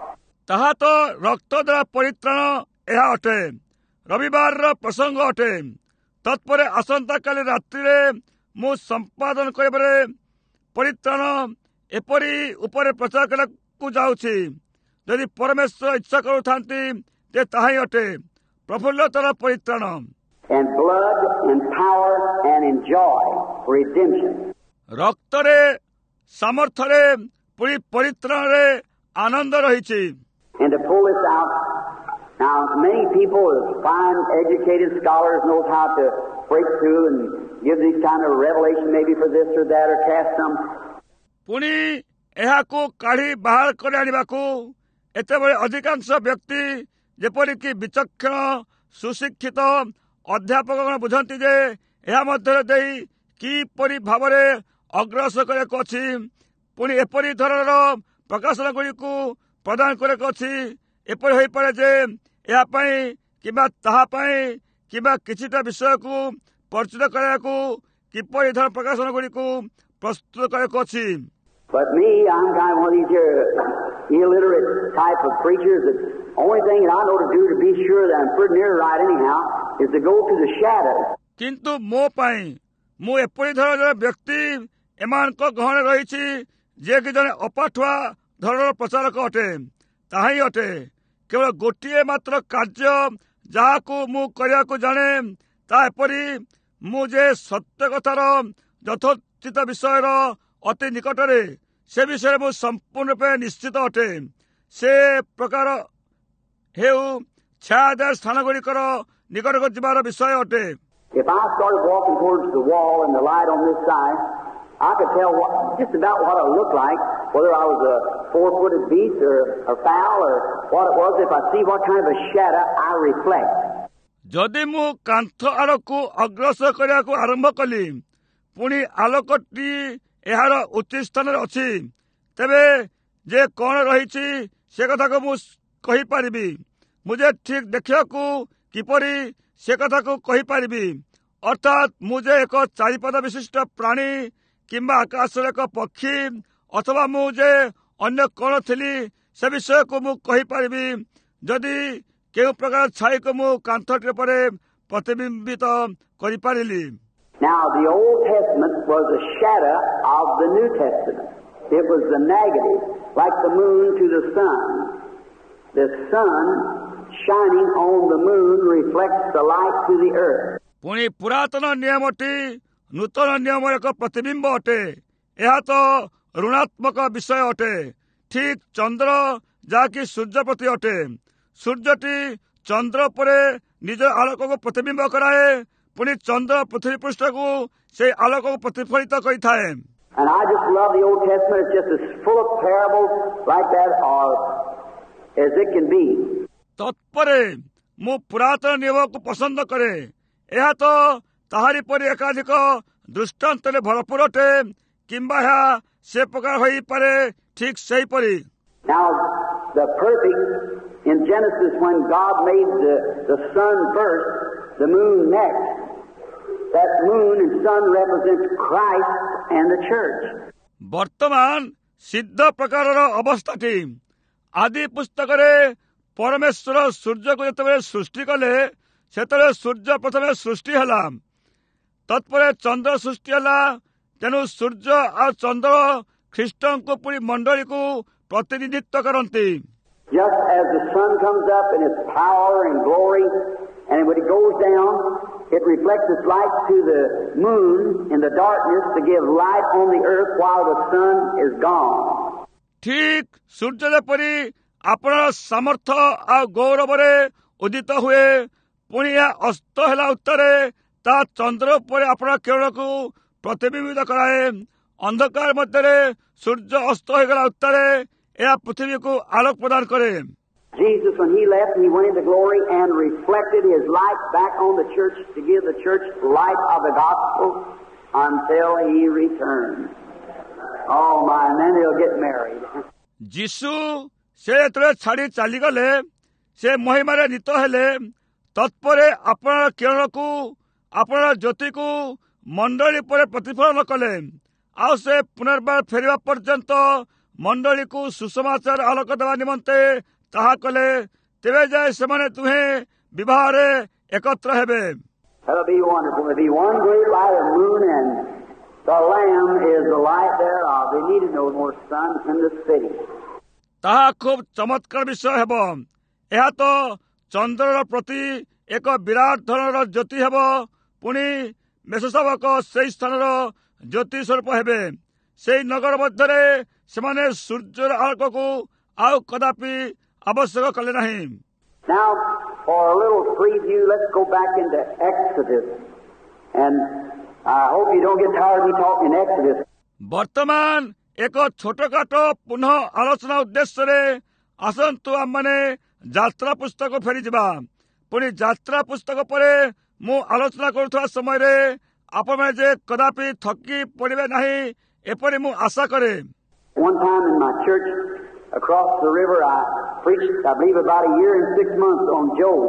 ତାହା ତ ରକ୍ତ ଦ୍ୱାରା ପରିତ୍ରାଣ ଏହା ଅଟେ, ରବିବାରର ପ୍ରସଙ୍ଗ ଅଟେ। ତତ୍ପରେ ଆସନ୍ତାକାଲି ରାତ୍ରିରେ ମୁଁ ସମ୍ପାଦନ କରିବାରେ ପରିତ୍ରାଣ ଏପରି ଉପରେ ପ୍ରଚାର କରିବାକୁ ଯାଉଛି। ଯଦି ପରମେଶ୍ୱର ଇଚ୍ଛା କରୁଥାନ୍ତି ଯେ ତାହା ହିଁ ଅଟେ ପ୍ରଫୁଲ୍ଲତାର ପରିତ୍ରାଣ। And blood and power and in joy, redemption. ରକ୍ତରେ ସାମର୍ଥ୍ୟରେ ପୁଣି ପରିତ୍ରାଣରେ ଆନନ୍ଦ ରହିଛି। And to pull this out, now many people, fine educated scholars, know how to break through and give these kind of revelation maybe for this or that or cast some. ପୁଣି ଏହାକୁ କାଢି ବାହାର କରି ଆଣିବାକୁ ଏତେବେଳେ ଅଧିକାଂଶ ବ୍ୟକ୍ତି ଯେପରିକି ବିଚକ୍ଷଣ ସୁଶିକ୍ଷିତ ଅଧ୍ୟାପକଗଣ ବୁଝନ୍ତି ଯେ ଏହା ମଧ୍ୟରେ ଦେଇ କିପରି ଭାବରେ ଅଗ୍ରସର କରିବାକୁ ଅଛି, ପୁଣି ଏପରି ଧରଣର ପ୍ରକାଶନ ଗୁଡ଼ିକୁ ପ୍ରଦାନ କରିବାକୁ ଅଛି। ଏପରି ହୋଇପାରେ ଯେ ଏହା ପାଇଁ କିମ୍ବା ତାହା ପାଇଁ କିମ୍ବା କିଛିଟା ବିଷୟକୁ ପରିଚିତ କରିବାକୁ କିପରି ଧରଣ ପ୍ରକାଶନ ଗୁଡ଼ିକୁ ପ୍ରସ୍ତୁତ କରିବାକୁ ଅଛି। But me, I'm kind of one of these here illiterate type of preachers that only thing that I know to do to be sure that I'm pretty near right anyhow is to go to the shadows. କିନ୍ତୁ ମୋ ପାଇଁ ମୁଁ ଏପରି ଧରଣର ବ୍ୟକ୍ତି ଏମାନଙ୍କ ଗହଣରେ ରହିଛି ଯିଏକି ଜଣେ ଅପାଠୁଆ ଧରଣର ପ୍ରଚାରକ ଅଟେ। ତାହା ହିଁ ଅଟେ କେବଳ ଗୋଟିଏ ମାତ୍ର କାର୍ଯ୍ୟ ଯାହାକୁ ମୁଁ କରିବାକୁ ଜାଣେ, ତାହା ଏପରି ମୁଁ ଯେ ସତ୍ୟ କଥାର ଯଥୋଚିତ ବିଷୟର ଅତି ନିକଟରେ ସେ ବିଷୟରେ ମୁଁ ସମ୍ପୂର୍ଣ୍ଣ ରୂପେ ନିଶ୍ଚିତ ଅଟେ। ସେ ପ୍ରକାର ହେଉ ଛାୟାଦାର ସ୍ଥାନ ଗୁଡ଼ିକର ନିକଟକୁ ଯିବାର ବିଷୟ ଅଟେ। If I started walking towards the wall and the light on this side, I could tell what, just about what I looked like, whether I was a four-footed beast or a fowl or what it was, if I see what kind of a shadow I reflect. ଯଦି ମୁଁ କାନ୍ଥ ଆଡ଼କୁ ଅଗ୍ରସର କରିବାକୁ ଆରମ୍ଭ କଲି, ପୁଣି ଆଲୋକଟି ଏହାର ଉଚିତ ସ୍ଥାନରେ ଅଛି, ତେବେ ଯେ କ'ଣ ରହିଛି ସେ କଥାକୁ ମୁଁ କହିପାରିବି। ମୁଁ ଯେ ଠିକ୍ ଦେଖିବାକୁ କିପରି ସେ କଥାକୁ କହିପାରିବି। ଅର୍ଥାତ୍ ମୁଁ ଯେ ଏକ ଚାରିପାଦ ବିଶିଷ୍ଟ ପ୍ରାଣୀ କିମ୍ବା ଆକାଶର ଏକ ପକ୍ଷୀ ଅଥବା ମୁଁ ଯେ ଅନ୍ୟ କ'ଣ ଥିଲି ସେ ବିଷୟକୁ ମୁଁ କହିପାରିବି ଯଦି କେଉଁ ପ୍ରକାର ଛାଇକୁ ମୁଁ କାନ୍ଥଟି ଉପରେ ପ୍ରତିବିମ୍ବିତ କରିପାରିଲି। Now, the Old Testament was a shadow of the New Testament. It was the negative, like the moon to the sun. The sun shining on the moon reflects the light to the earth. ପୁଣି ପୁରାତନ ନିୟମଟି ନୂତନ ନିୟମର ଏକ ପ୍ରତିବିମ୍ବ ଅଟେ। ଏହା ତ ଋଣାତ୍ମକ ବିଷୟ ଅଟେ। ଠିକ୍ ଚନ୍ଦ୍ର ଯାହାକି ସୂର୍ଯ୍ୟ ପ୍ରତି ଅଟେ। ସୂର୍ଯ୍ୟଟି ଚନ୍ଦ୍ର ଉପରେ ନିଜ ଆଲୋକକୁ ପ୍ରତିବିମ୍ବ କରାଏ, ପୁଣି ଚନ୍ଦ୍ର ପୃଥିବୀ ପୃଷ୍ଠକୁ ସେହି ଆଲୋକକୁ ପ୍ରତିଫଳିତ କରିଥାଏ। And I just love the Old Testament. It's just as full of parables like that or as it can be. ତତ୍ପରେ ମୁଁ ପୁରାତନ ନିୟମକୁ ପସନ୍ଦ କରେ। ଏହା ତ ତାହାରି ପରି ଏକାଧିକ ଦୃଷ୍ଟାନ୍ତରେ ଭରପୁର ଅଟେ, କିମ୍ବା ଏହା ସେ ପ୍ରକାର ହୋଇପାରେ ଠିକ୍ ସେହିପରି। Now, the perfect in Genesis, when God made the, the sun first, the moon next, that moon and sun represents Christ and the church. ବର୍ତ୍ତମାନ ସିଦ୍ଧ ପ୍ରକାରର ଅବସ୍ଥାଟି ଆଦି ପୁସ୍ତକରେ ପରମେଶ୍ୱର ସୂର୍ଯ୍ୟକୁ ଯେତେବେଳେ ସୃଷ୍ଟି କଲେ ସେତେବେଳେ ସୂର୍ଯ୍ୟ ପ୍ରଥମେ ସୃଷ୍ଟି ହେଲା, ତତ୍ପରେ ଚନ୍ଦ୍ର ସୃଷ୍ଟି ହେଲା। ତେଣୁ ସୂର୍ଯ୍ୟ ଆଉ ଚନ୍ଦ୍ର ଖ୍ରୀଷ୍ଟଙ୍କୁ ପୁଣି ମଣ୍ଡଳୀକୁ ପ୍ରତିନିଧିତ୍ୱ କରନ୍ତି। Just as the sun comes up in its power and glory, and when it goes down, it reflects its light to the moon in the darkness to give light on the earth while the sun is gone. ଠିକ୍ ସୂର୍ଯ୍ୟ ଯେପରି ଆପଣଙ୍କ ସାମର୍ଥ୍ୟ ଆଉ ଗୌରବରେ ଉଦିତ ହୁଏ, ପୁଣି ଏହା ଅସ୍ତ ହେଲା ଉତ୍ତରେ, ତା ଚନ୍ଦ୍ର ଉପରେ ଆପଣଙ୍କ କିରଣକୁ ପ୍ରତିବିମ୍ବିତ କରାଏ। ଅନ୍ଧକାର ମଧ୍ୟରେ ସୂର୍ଯ୍ୟ ଅସ୍ତ ହୋଇଗଲା ଉତ୍ତରେ ଏହା ପୃଥିବୀକୁ ଆଲୋକ ପ୍ରଦାନ କରେ। Jesus, when he left, he went into glory and reflected his light back on the church to give the church light of the gospel. until he returns. Oh my, and then they'll get married. ଯୀଶୁ ସେ ଯେତେବେଳେ ଛାଡ଼ି ଚାଲିଗଲେ, ସେ ମହିମାରେ ନୀତ ହେଲେ, ତତ୍ପରେ ଆପଣର କିରଣକୁ, ଆପଣର ଜ୍ୟୋତିକୁ ମଣ୍ଡଳୀ ଉପରେ ପ୍ରତିଫଳନ କଲେ, ଆଉ ସେ ପୁନର୍ବାର ଫେରିବା ପର୍ଯ୍ୟନ୍ତ ମଣ୍ଡଳୀକୁ ସୁସମାଚାର ଆଲୋକ ଦେବା ନିମନ୍ତେ ତାହା କଲେ। ତେବେ ଯାଏ ସେମାନେ ଦୁହେଁ ବିବାହରେ ଏକତ୍ର ହେବେ। That'll be wonderful. There'll be one great light of moon, and the Lamb is the light thereof. They needed no more sun in the city. ତାହା ଖୁବ୍ ଚମତ୍କାର ବିଷୟ ହେବ। ଏହା ତ ଚନ୍ଦ୍ରର ପ୍ରତି ଏକ ବିରାଟ ଧରଣର ଜ୍ୟୋତି ହେବ। ପୁଣି ମେଷଶାବକ ସେହି ସ୍ଥାନର ଜ୍ୟୋତି ସ୍ୱରୂପ ହେବେ। ସେହି ନଗର ମଧ୍ୟରେ ସେମାନେ ସୂର୍ଯ୍ୟର ଆଲୋକକୁ ଆଉ କଦାପି ଆବଶ୍ୟକ କଲେ ନାହିଁ। Now, for a little preview, let's go back into Exodus. And I hope you don't get tired of me talking Exodus. ବର୍ତ୍ତମାନ ଏକ ଛୋଟକାଟ ପୁନଃ ଆଲୋଚନା ଉଦ୍ଦେଶ୍ୟରେ ଆସନ୍ତୁ ଆମମାନେ ଯାତ୍ରା ପୁସ୍ତକ ଫେରିଯିବା। ପୁଣି ଯାତ୍ରା ପୁସ୍ତକ ପରେ ମୁଁ ଆଲୋଚନା କରୁଥିବା ସମୟରେ ଆପଣମାନେ ଯେ କଦାପି ଥକି ପଡ଼ିବେ ନାହିଁ ଏପରି ମୁଁ ଆଶା କରେ। One time in my church across the river, I preached, I believe, about a year and six months on Job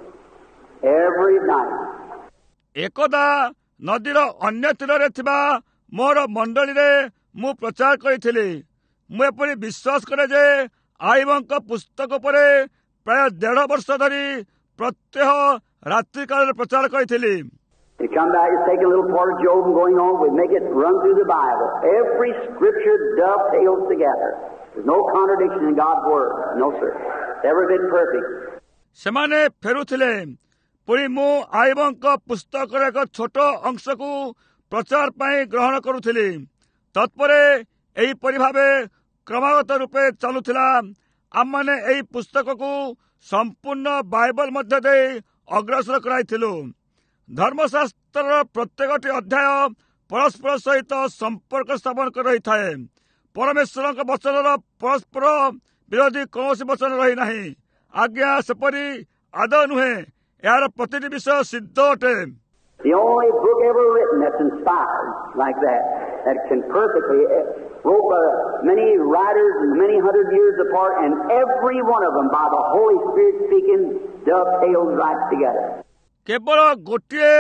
every night. ଏକଦା ନଦୀର ଅନ୍ୟ ତୀରରେ ଥିବା ମୋର ମଣ୍ଡଳୀରେ ମୁଁ ପ୍ରଚାର କରିଥିଲି। ମୁଁ ଏପରି ବିଶ୍ୱାସ କରେ ଯେ ଆଇବଙ୍କ ପୁସ୍ତକ ଉପରେ ପ୍ରାୟ ଦେଢ଼ ବର୍ଷ ଧରି ପ୍ରତ୍ୟହ ରାତ୍ରି କାଳରେ ପ୍ରଚାର କରିଥିଲି। You come back, you take a little part of Job and going on, we make it run through the Bible. Every scripture dovetails together. There's no contradiction in God's word. No, sir. It's every bit perfect. ସେମାନେ ଫେରୁଥିଲେ। ପୁଣି ମୁଁ ଆଇବଙ୍କ ପୁସ୍ତକର ଏକ ଛୋଟ ଅଂଶକୁ ପ୍ରଚାର ପାଇଁ ଗ୍ରହଣ କରୁଥିଲି। ତତ୍ପରେ ଏହିପରି ଭାବେ କ୍ରମାଗତ ରୂପେ ଚାଲୁଥିଲା। ଆମମାନେ ଏହି ପୁସ୍ତକକୁ ସମ୍ପୂର୍ଣ୍ଣ ବାଇବଲ ମଧ୍ୟ ଦେଇ ଅଗ୍ରସର କରାଇଥିଲୁ। ଧର୍ମଶାସ୍ତ୍ରର ପ୍ରତ୍ୟେକଟି ଅଧ୍ୟାୟ ପରସ୍ପର ସହିତ ସମ୍ପର୍କ ସ୍ଥାପନ କରି ରହିଥାଏ। ପରମେଶ୍ୱରଙ୍କ ବଚନର ପରସ୍ପର ବିରୋଧୀ କୌଣସି ବଚନ ରହିନାହିଁ। ଆଜ୍ଞା ସେପରି ଆଦୌ ନୁହେଁ। ଏହାର ପ୍ରତିଟି ବିଷୟ ସିଦ୍ଧ ଅଟେ। The only book ever written that's inspired like that, that can perfectly, wrote by many writers and many hundred years apart, and every one of them by the Holy Spirit speaking dovetails right together. କେବଳ ଗୋଟିଏ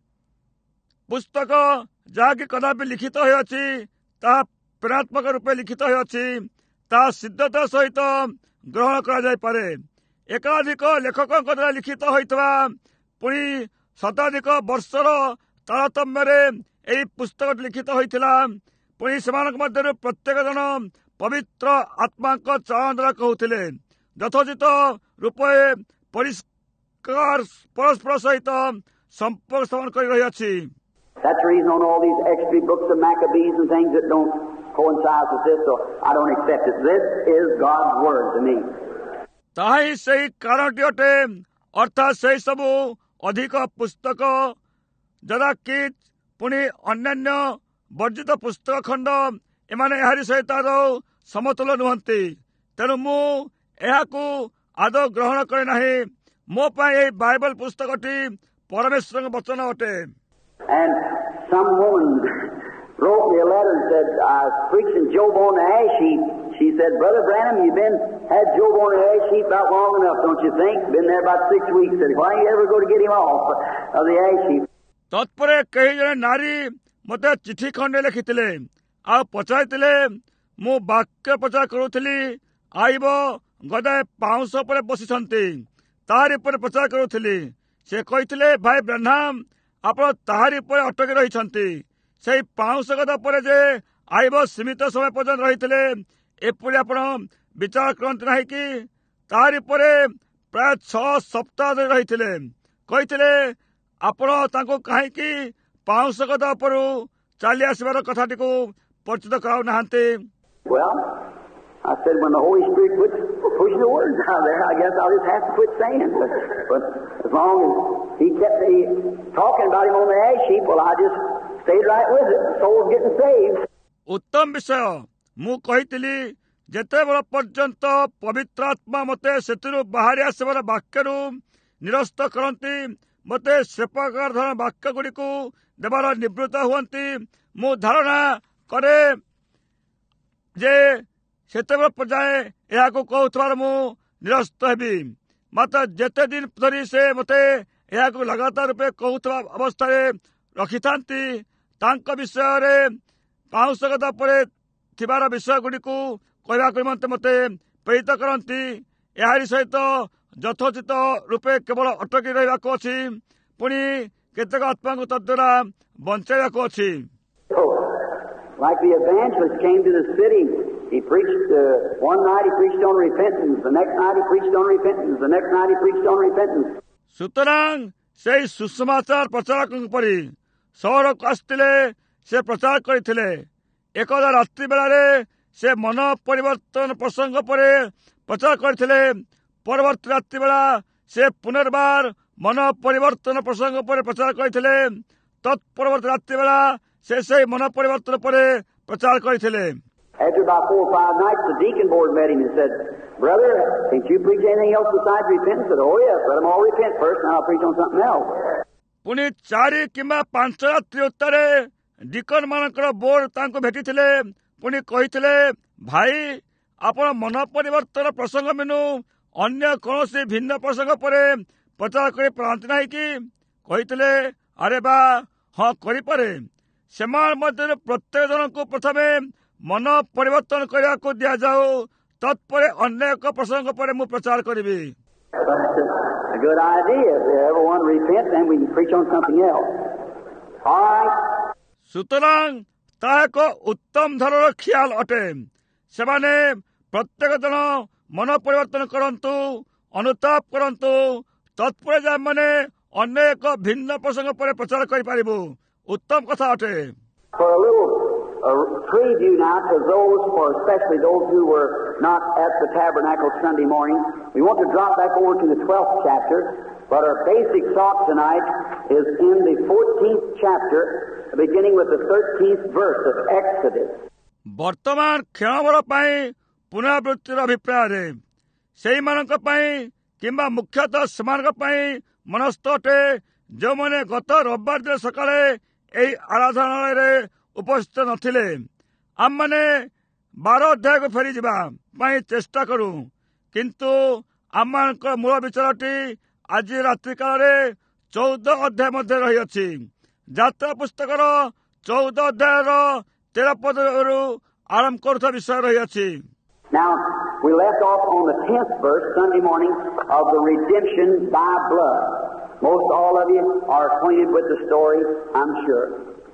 ପୁସ୍ତକ ଯାହାକି କଦାପି ଲିଖିତ ହୋଇଅଛି, ତାହା ପ୍ରେରଣାତ୍ମକ ରୂପେ ଲିଖିତ ହୋଇଅଛି, ତାହା ସିଦ୍ଧତା ସହିତ ଗ୍ରହଣ କରାଯାଇପାରେ। ଏକାଧିକ ଲେଖକଙ୍କ ଦ୍ୱାରା ଲିଖିତ ହୋଇଥିବା ପୁଣି ଶତାଧିକ ବର୍ଷର ତାରତମ୍ୟରେ ଏହି ପୁସ୍ତକଟି ଲିଖିତ ହୋଇଥିଲା। ପୁଣି ସେମାନଙ୍କ ମଧ୍ୟରୁ ପ୍ରତ୍ୟେକ ଜଣ ପବିତ୍ର ଆତ୍ମାଙ୍କ ଚାଳନା ଦ୍ୱାରା କହୁଥିଲେ। ଯଥୋଚିତ ରୂପେ ପରିଷ୍କାର ପରସ୍ପର ସହିତ ସମ୍ପର୍କ ସ୍ଥାପନ କରି ରହିଅଛି। That's the reason on all these extra books of Maccabees and things that don't coincide with this, so I don't accept it. This is God's word to me. ତାହା ହିଁ ସେହି କାରଣଟି ଅଟେ। ଅର୍ଥାତ୍ ସେହି ସବୁ ଅଧିକ ପୁସ୍ତକ ଯଦାକି ପୁଣି ଅନ୍ୟାନ୍ୟ ବର୍ଜିତ ପୁସ୍ତକ ଖଣ୍ଡ ଏମାନେ ଏହାରି ସହିତ ଆଦୌ ସମତୁଲ ନୁହନ୍ତି। ତେଣୁ ମୁଁ ଏହାକୁ ଆଦୌ ଗ୍ରହଣ କରେ ନାହିଁ। ମୋ ପାଇଁ ଏହି ବାଇବଲ ପୁସ୍ତକଟି ପରମେଶ୍ୱରଙ୍କ ବଚନ ଅଟେ। And some woman wrote me a letter and said, I was preaching Job on the ash heap. She said, Brother Branham, you've been had Job on the ash heap about long enough, don't you think? Been there about six weeks. Said, why don't you ever go to get him off of the ash heap? ତତ୍ପରେ କେହି ଜଣେ ନାରୀ ମୋତେ ଚିଠି ଖଣ୍ଡେ ଲେଖିଥିଲେ ଆଉ ପଚାରିଥିଲେ। ମୁଁ ବାକ୍ୟ ପ୍ରଚାର କରୁଥିଲି। ଆଇବ ଗଦାଏ ପାଉଁଶ ଉପରେ ବସିଛନ୍ତି, ତାହାରି ଉପରେ ପ୍ରଚାର କରୁଥିଲି। ସେ କହିଥିଲେ, ଭାଇ ବ୍ରାହ୍ମଣ, ଆପଣ ତାହାରି ଉପରେ ଅଟକି ରହିଛନ୍ତି। ସେହି ପାଉଁଶ ଗଦା ପରେ ଯେ ଆଇବ ସୀମିତ ସମୟ ପର୍ଯ୍ୟନ୍ତ ରହିଥିଲେ, ଏପରି ଆପଣ ବିଚାର କରନ୍ତି ନାହିଁ କି? ତାହାରି ପରେ ପ୍ରାୟ ଛଅ ସପ୍ତାହ ଧରି ରହିଥିଲେ। କହିଥିଲେ, ଆପଣ ତାଙ୍କୁ କାହିଁକି ପାଉଁଶ ଗଦା ଉପରୁ ଚାଲି ଆସିବାର କଥାଟିକୁ ପରିଚିତ କରାଉନାହାନ୍ତି? Well, I said, when the Holy Spirit puts pushing the words out there, I guess I'll just have to quit saying. But, but as long as he kept he, talking about him on the ash heap, well, I just stayed right with it. The soul's getting saved. ଉତ୍ତମ ବିଷୟ। ମୁଁ କହିଥିଲି, ଯେତେବେଳେ ପର୍ଯ୍ୟନ୍ତ ପବିତ୍ର ଆତ୍ମା ମୋତେ ସେଥିରୁ ବାହାରି ଆସିବାର ବାକ୍ୟରୁ ନିରସ୍ତ କରନ୍ତି, ମୋତେ ସେ ପ୍ରକାର ଧରଣ ବାକ୍ୟ ଗୁଡ଼ିକୁ ଦେବାର ନିବୃତ୍ତ ହୁଅନ୍ତି, ମୁଁ ଧାରଣା କରେ ଯେ ସେତେବେଳେ ପର୍ଯ୍ୟାୟ ଏହାକୁ କହୁଥିବାର ମୁଁ ନିରସ୍ତ ହେବି। ମାତ୍ର ଯେତେ ଦିନ ଧରି ସେ ମୋତେ ଏହାକୁ ଲଗାତାର ରୂପେ କହୁଥିବା ଅବସ୍ଥାରେ ରଖିଥାନ୍ତି, ତାଙ୍କ ବିଷୟରେ ପାଉଁଶଗତ ପରେ ଥିବାର ବିଷୟଗୁଡ଼ିକୁ କହିବାକୁ ନିମନ୍ତେ ମୋତେ ପ୍ରେରିତ କରନ୍ତି। ଏହାରି ସହିତ ଯଥୋଚିତ ରୂପେ କେବଳ ଅଟକି ରହିବାକୁ ଅଛି, ପୁଣି କେତେକ ଆତ୍ମାଙ୍କୁ ତଦ୍ୱାରା ବଞ୍ଚାଇବାକୁ ଅଛି। Like the evangelist came to the city, he preached, uh, one night he preached on repentance, the next night he preached on repentance, the next night he preached on repentance. ସୁତରାଂ ସେହି ସୁସମାଚାର ପ୍ରଚାରକଙ୍କ ପରି ସହରକୁ ଆସିଥିଲେ, ସେ ପ୍ରଚାର କରିଥିଲେ। ଏକଦା ରାତ୍ରି ବେଳାରେ ସେ ମନ ପରିବର୍ତ୍ତନ ପ୍ରସଙ୍ଗ ପରେ ପ୍ରଚାର କରିଥିଲେ। ପରବର୍ତ୍ତୀ ରାତ୍ରି ବେଳା ସେ ପୁନର୍ବାର ମନ ପରିବର୍ତ୍ତନ ପ୍ରସଙ୍ଗ ପରେ ପ୍ରଚାର କରିଥିଲେ। ତତ୍ପରବର୍ତ୍ତୀ ରାତ୍ରି ବେଳା ସେ ସେହି ମନ ପରିବର୍ତ୍ତନ ପରେ ପ୍ରଚାର କରିଥିଲେ। After about four or five nights, the deacon board met him and said, "Brother, can't you preach anything else besides repentance?" He said, "Oh yes, let them all repent first, and I'll preach on something else." ପୁଣି ଚାରି କିମ୍ବା ପାଞ୍ଚ ରାତ୍ରି ଉତ୍ତରେ deacon ମାନଙ୍କର board ତାଙ୍କୁ ଭେଟିଥିଲେ। ପୁଣି କହିଥିଲେ, ଭାଇ, ଆପଣ ମନ ପରିବର୍ତ୍ତନ ପ୍ରସଙ୍ଗ ବିନୁ ଅନ୍ୟ କୌଣସି ଭିନ୍ନ ପ୍ରସଙ୍ଗ ପରେ ପ୍ରଚାର କରିପାରନ୍ତି ନାହିଁ କି? କହିଥିଲେ, ଆରେ ବା, ହଁ କରିପାରେ। ସେମାନେ ମଧ୍ୟରୁ ପ୍ରତ୍ୟେକ ଜଣଙ୍କୁ ପ୍ରଥମେ ମନ ପରିବର୍ତ୍ତନ କରିବାକୁ ଦିଆଯାଉ, ତତ୍ପରେ ଅନ୍ୟ ଏକ ପ୍ରସଙ୍ଗ ପରେ ମୁଁ ପ୍ରଚାର କରିବି। A good idea. If everyone repents, then we can preach on something else. All right. ସୁତରାଂ ତାହା ଏକ ଉତ୍ତମ ଧରଣର ଖିଆଲ ଅଟେ। ସେମାନେ ପ୍ରତ୍ୟେକ ଜଣ ମନ ପରିବର୍ତ୍ତନ କରନ୍ତୁ, ଅନୁତାପ କରନ୍ତୁ, ତତ୍ପରେ ଯେ ଆମେ ଅନ୍ୟ ଏକ ଭିନ୍ନ ପ୍ରସଙ୍ଗ ପରେ ପ୍ରଚାର କରିପାରିବୁ। ଉତ୍ତମ କଥା ଅଟେ। For a little a preview now to those, for especially those who were not at the tabernacle Sunday morning, we want to drop back over to the twelfth chapter, but our basic thought tonight is in the fourteenth chapter, beginning with the thirteenth verse of Exodus. ବର୍ତ୍ତମାନ କ୍ଷଣଭର ପାଇଁ ପୁନରାବୃତ୍ତିର ଅଭିପ୍ରାୟରେ ସେଇମାନଙ୍କ ପାଇଁ କିମ୍ବା ମୁଖ୍ୟତଃ ସେମାନଙ୍କ ପାଇଁ ମନସ୍ଥ ଅଟେ ଯେଉଁମାନେ ଗତ ରବିବାର ଦିନ ସକାଳେ ଏହି ଆରାଧନାଳୟରେ ଉପସ୍ଥିତ ନଥିଲେ। ଆମମାନେ ବାର ଅଧ୍ୟାୟକୁ ଫେରିଯିବା ପାଇଁ ଚେଷ୍ଟା କରୁ, କିନ୍ତୁ ଆମମାନଙ୍କର ମୂଳ ବିଚାରଟି ଆଜି ରାତ୍ରି କାଳରେ ଚଉଦ ଅଧ୍ୟାୟ ମଧ୍ୟରେ ରହିଅଛି। ଯାତ୍ରା ପୁସ୍ତକର ଚଉଦ ଅଧ୍ୟାୟର ତେର ପଦରୁ ଆରମ୍ଭ କରୁଥିବା ବିଷୟ ରହିଅଛି। Now, we left off on the tenth verse Sunday morning of the redemption by blood. Most all of you are acquainted with the story, I'm sure.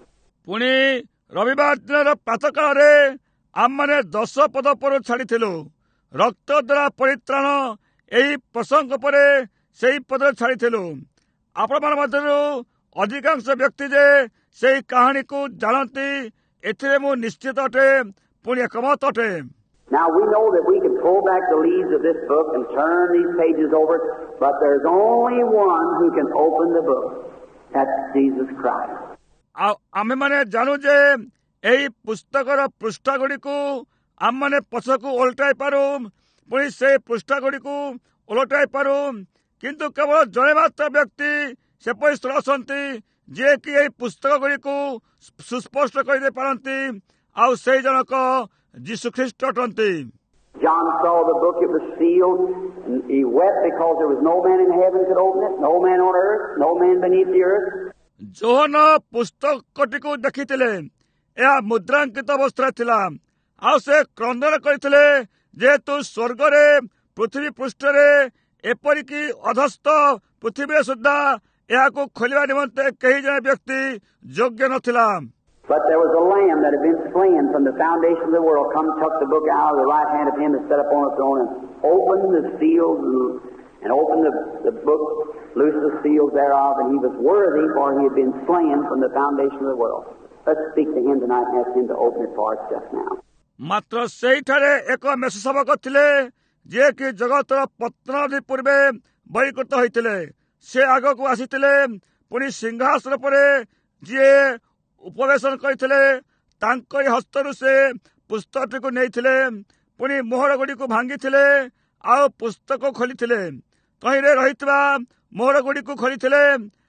ପୁଣି ରବିବାର ଦିନର ପ୍ରାତଃକାଳରେ ଆମମାନେ ଦଶ ପଦ ପରୁ ଛାଡ଼ିଥିଲୁ। ରକ୍ତ ଦ୍ୱାରା ପରିତ୍ରାଣ ଏହି ପ୍ରସଙ୍ଗ ପରେ ସେହି ପଦରେ ଛାଡ଼ିଥିଲୁ। ଆପଣମାନ ମଧ୍ୟରୁ ଅଧିକାଂଶ ବ୍ୟକ୍ତି ଯେ ସେହି କାହାଣୀକୁ ଜାଣନ୍ତି, ଏଥିରେ ମୁଁ ନିଶ୍ଚିତ ଅଟେ, ପୁଣି ଏକମତ ଅଟେ। Now, we know that we can pull back the leaves of this book and turn these pages over, but there's only one who can open the book. That's Jesus Christ. ଆଉ ଆମେମାନେ ଜାଣୁ ଯେ ଏହି ପୁସ୍ତକର ପୃଷ୍ଠା ଗୁଡ଼ିକୁ ଆମମାନେ ପଛକୁ ଓଲଟାଇ ପାରୁ, ପୁଣି ସେହି ପୃଷ୍ଠା ଗୁଡ଼ିକୁ ଓଲଟାଇ ପାରୁ, କିନ୍ତୁ କେବଳ ଜଣେ ମାତ୍ର ବ୍ୟକ୍ତି ସେପରି ସ୍ଥଳ ଅଛନ୍ତି ଯିଏକି ଏହି ପୁସ୍ତକ ଗୁଡ଼ିକୁ ସୁସ୍ପଷ୍ଟ କରିଦେଇ ପାରନ୍ତି, ଆଉ ସେହି ଜଣକ ଯୀଶୁ ଖ୍ରୀଷ୍ଟ ଅଟନ୍ତି। John saw the book, it was sealed, and he wept because there was no man in heaven could open it, no man on earth, no man beneath the earth. ଯୋହନ ପୁସ୍ତକଟିକୁ ଦେଖିଥିଲେ, ଏହା ମୁଦ୍ରାଙ୍କିତ ଅବସ୍ଥାରେ ଥିଲା, ଆଉ ସେ କ୍ରନ୍ଦନ କରିଥିଲେ, ଯେହେତୁ ସ୍ୱର୍ଗରେ, ପୃଥିବୀ ପୃଷ୍ଠରେ, ଏପରିକି ଅଧସ୍ଥ ପୃଥିବୀରେ ସୁଦ୍ଧା ଏହାକୁ ଖୋଲିବା ନିମନ୍ତେ କେହି ଜଣେ ବ୍ୟକ୍ତି ଯୋଗ୍ୟ ନଥିଲା। But there was a lamb that had been slain from the foundation of the world, come took the book out of the right hand of him and set upon a throne and opened the seals and, and opened the, the book, loosed the seals thereof, and he was worthy, for he had been slain from the foundation of the world. Let's speak to him tonight and ask him to open it for us just now. ମାତ୍ର ସେଇଠାରେ ଏକ ମେଷଶାବକ ଥିଲେ, ଯିଏକି ଜଗତର ପତନାଦି ପୂର୍ବେ ବୈକୃତ ହୋଇଥିଲେ। ସେ ଆଗକୁ ଆସିଥିଲେ, ପୁଣି ସିଂହାସନ ପରେ ଯିଏ ଉପବେଶନ କରିଥିଲେ, ତାଙ୍କରି ହସ୍ତରୁ ସେ ପୁସ୍ତକଟିକୁ ନେଇଥିଲେ, ପୁଣି ମୋହର ଗୁଡ଼ିକୁ ଭାଙ୍ଗିଥିଲେ, ଆଉ ପୁସ୍ତକ ଖୋଲିଥିଲେ। ତହିଁରେ ରହିଥିବା ମୋହର ଗୁଡ଼ିକୁ ଖୋଲିଥିଲେ,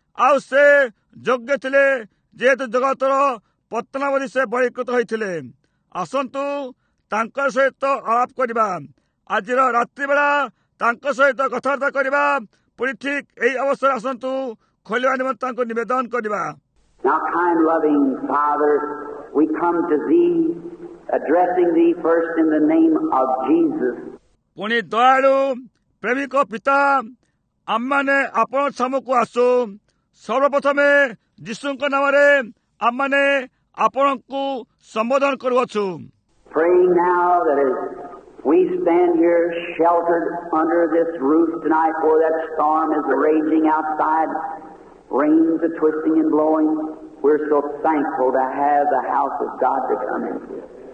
ଆଉ ସେ ଯୋଗ୍ୟ ଥିଲେ ଯେହେତୁ ଜଗତର ପତନାବଧି ସେ ବଳୀକୃତ ହୋଇଥିଲେ। ଆସନ୍ତୁ ତାଙ୍କ ସହିତ ଆଳାପ କରିବା। ଆଜିର ରାତ୍ରି ବେଳା ତାଙ୍କ ସହିତ କଥାବାର୍ତ୍ତା କରିବା। ପୁଣି ଠିକ୍ ଏହି ଅବସର ଆସନ୍ତୁ ଖୋଲିବା ନିମନ୍ତେ ତାଙ୍କୁ ନିବେଦନ କରିବା। Now, kind, loving Father, we come to Thee, addressing Thee first in the name of Jesus. ପୁଣି ଦୟାଳୁ ପ୍ରେମିକ ପିତା, ଆମମାନେ ଆପଣ ସାମକୁ ଆସୁ। ସର୍ବପ୍ରଥମେ ଯୀଶୁଙ୍କ ନାମରେ ଆମମାନେ ଆପଣଙ୍କୁ ସମ୍ବୋଧନ କରୁଅଛୁ। Praying now that as we stand here sheltered under this roof tonight where that storm is raging outside, rains are twisting and blowing, we're so thankful to have the house of God to come into.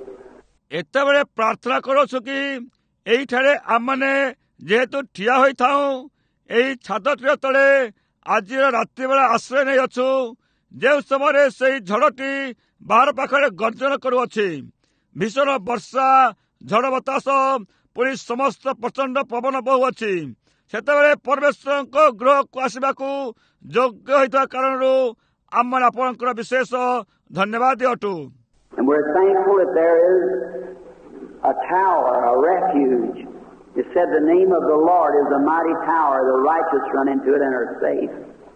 ଏତେବେଳେ ପ୍ରାର୍ଥନା କରୁଛୁ କି ଏଇଠାରେ ଆମମାନେ ଯେହେତୁ ଠିଆ ହୋଇଥାଉ, ଏହି ଛାତଟିର ତଳେ ଆଜିର ରାତ୍ରିବେଳା ଆଶ୍ରୟ ନେଇଅଛୁ। ଯେଉଁ ସମୟରେ ସେହି ଝଡ଼ଟି ବାହାର ପାଖରେ ଗର୍ଜନ କରୁଅଛି, ଭୀଷଣ ବର୍ଷା, ଝଡ଼ ବତାସ, ପୁଣି ସମସ୍ତ ପ୍ରଚଣ୍ଡ ପବନ ବହୁଅଛି, ସେତେବେଳେ ପରମେଶ୍ୱରଙ୍କ ଗୃହକୁ ଆସିବାକୁ ଯୋଗ୍ୟ ହୋଇଥିବା କାରଣରୁ ଆମେ ଆପଣଙ୍କର ବିଶେଷ ଧନ୍ୟବାଦ ଅଟୁ। And we're thankful that there is a tower, a refuge. It said the name of the Lord is a mighty tower. The righteous run into it and are safe.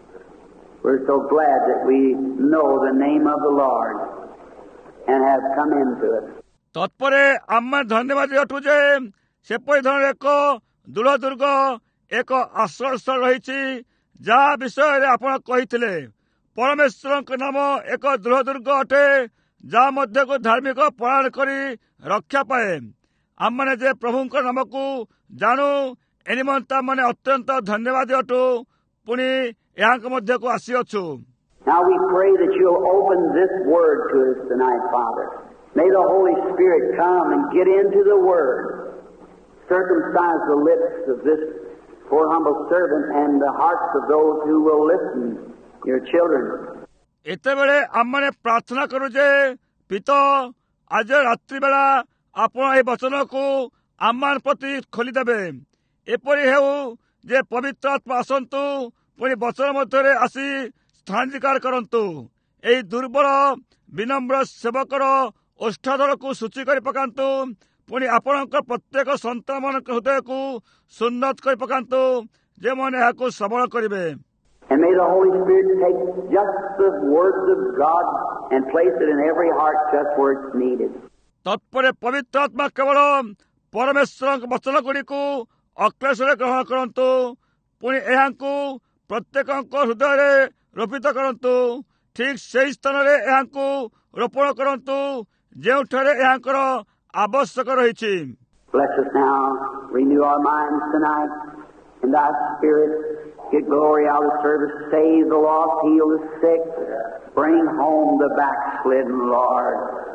We're so glad that we know the name of the Lord and have come into it. ତତ୍ପରେ ଆମେ ଧନ୍ୟବାଦ ଅଟୁ ଯେ ସେପରି ଧରଣର ଏକ ଦୃଢ଼ ଦୁର୍ଗ, ଏକ ଆଶ୍ରୟସ୍ଥଳ ରହିଛି, ଯାହା ବିଷୟରେ ଆପଣ କହିଥିଲେ। ପରମେଶ୍ୱରଙ୍କ ନାମ ଏକ ଦୃଢ଼ ଦୁର୍ଗ ଅଟେ, ଯାହା ମଧ୍ୟକୁ ଧାର୍ମିକ ପଳାୟନ କରି ରକ୍ଷା ପାଏ। ଆମମାନେ ଯେ ପ୍ରଭୁଙ୍କ ନାମକୁ ଜାଣୁ, ଏ ନିମନ୍ତେ ଆମମାନେ ଅତ୍ୟନ୍ତ ଧନ୍ୟବାଦ ଅଟୁ। ପୁଣି ଏହାଙ୍କ ମଧ୍ୟକୁ ଆସିଅଛୁ। Now we pray that you'll open this word to us tonight, Father. May the Holy Spirit come and get into the word, circumcise the lips of this poor humble servant and the hearts of those who will listen, your children. ଏତେବେଳେ ଆମମାନେ ପ୍ରାର୍ଥନା କରୁ ଯେ ପିତା, ଆଜି ରାତ୍ରି ବେଳା ଆପଣ ଏହି ବଚନକୁ ଆମମାନ ପ୍ରତି ଖୋଲିଦେବେ। ଏପରି ହେଉ ଯେ ପବିତ୍ର ଆତ୍ମା ଆସନ୍ତୁ, ପୁଣି ବଚନ ମଧ୍ୟରେ ଆସି ସ୍ଥାନାଧିକାର କରନ୍ତୁ। ଏହି ଦୁର୍ବଳ ବିନମ୍ର ସେବକର ଓଷ୍ଠାଧରକୁ ସୂଚୀ କରି ପକାନ୍ତୁ। ପୁଣି ଆପଣଙ୍କ ପ୍ରତ୍ୟେକ ସନ୍ତାନମାନଙ୍କ ହୃଦୟକୁ ସୁନ୍ନତ କରି ପକାନ୍ତୁ, ଯେଉଁମାନେ ଏହାକୁ ଶ୍ରବଣ କରିବେ। And may the Holy Spirit take just the words of God and place it in every heart just where it's needed. ତତ୍ପରେ ପବିତ୍ର ଆତ୍ମା କେବଳ ପରମେଶ୍ୱରଙ୍କ ବଚନ ଗୁଡ଼ିକୁ ଅକ୍ଲେଶରେ ଗ୍ରହଣ କରନ୍ତୁ, ପୁଣି ଏହାଙ୍କୁ ପ୍ରତ୍ୟେକଙ୍କ ହୃଦୟରେ ରୋପିତ କରନ୍ତୁ। ଠିକ୍ ସେହି ସ୍ଥାନରେ ଏହାଙ୍କୁ ରୋପଣ କରନ୍ତୁ ଯେଉଁଠାରେ ଏହାଙ୍କର ଆବଶ୍ୟକ ରହିଛି। Bless us now. Renew our minds tonight. In thy spirit, get glory out of service. Save the lost, heal the sick. Bring home the backslidden, Lord.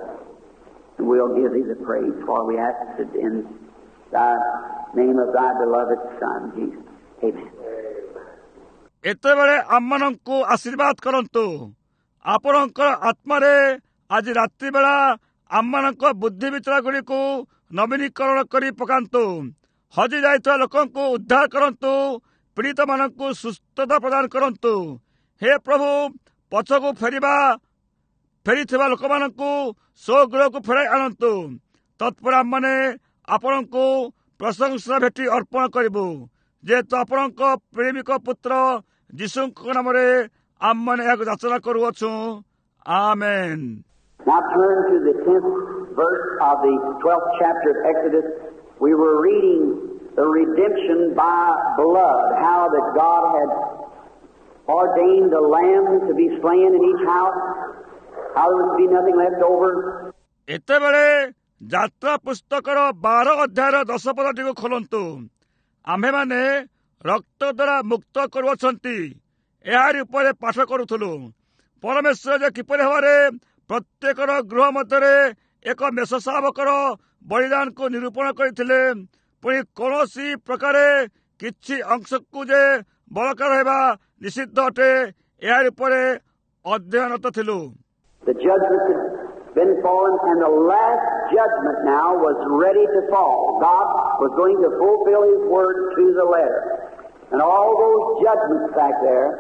And we'll give thee the praise, for we ask it in the name of thy beloved Son, Jesus. Amen. ଏତେବେଳେ ଆମମାନଙ୍କୁ ଆଶୀର୍ବାଦ କରନ୍ତୁ। ଆପଣଙ୍କର ଆତ୍ମାରେ ଆଜି ରାତ୍ରି ବେଳା ଆମମାନଙ୍କ ବୁଦ୍ଧି ବିଚାର ଗୁଡ଼ିକୁ ନବୀନୀକରଣ କରି ପକାନ୍ତୁ। ହଜି ଯାଇଥିବା ଲୋକଙ୍କୁ ଉଦ୍ଧାର କରନ୍ତୁ। ପୀଡ଼ିତମାନଙ୍କୁ ସୁସ୍ଥତା ପ୍ରଦାନ କରନ୍ତୁ। ହେ ପ୍ରଭୁ, ପଛକୁ ଫେରିବା ଫେରିଥିବା ଲୋକମାନଙ୍କୁ ସ୍ୱଗୃହକୁ ଫେରାଇ ଆଣନ୍ତୁ। ତତ୍ପରେ ଆମମାନେ ଆପଣଙ୍କୁ ପ୍ରଶଂସା ଭେଟି ଅର୍ପଣ କରିବୁ, ଯେହେତୁ ଆପଣଙ୍କ ପ୍ରେମିକ ପୁତ୍ର ଯୀଶୁଙ୍କ ନାମରେ ଆମମାନେ ଏହାକୁ ଯାଚନା କରୁଅଛୁ। ଆମେନ୍। Now turn to the tenth verse of the twelfth chapter of Exodus. We were reading the redemption by blood, how that God had ordained a lamb to be slain in each house, how there was to be nothing left over. ଏତେବେଳେ ଯାତ୍ରା ପୁସ୍ତକର ବାର ଅଧ୍ୟାୟର ଦଶ ପଦଟିକୁ ଖୋଲନ୍ତୁ। ଆମ୍ଭେମାନେ ରକ୍ତ ଦ୍ୱାରା ମୁକ୍ତ କରୁଅଛନ୍ତି, ଏହାରି ଉପରେ ପାଠ କରୁଥିଲୁ। ପରମେଶ୍ୱର ଯେ କିପରି ଭାବରେ ପ୍ରତ୍ୟେକର ଗୃହ ମଧ୍ୟରେ ଏକ ମେଷଶାବକର ବଳିଦାନକୁ ନିରୂପଣ କରିଥିଲେ, ପୁଣି କୌଣସି ପ୍ରକାରେ କିଛି ଅଂଶକୁ ଯେ ବଳକା ରହିବା ନିଷିଦ୍ଧ ଅଟେ, ଏହାରି ଉପରେ ଅଧ୍ୟୟନରତ ଥିଲୁ। The judgment had been fallen, and the last judgment now was ready to fall. God was going to fulfill His word to the letter. And all those judgments back there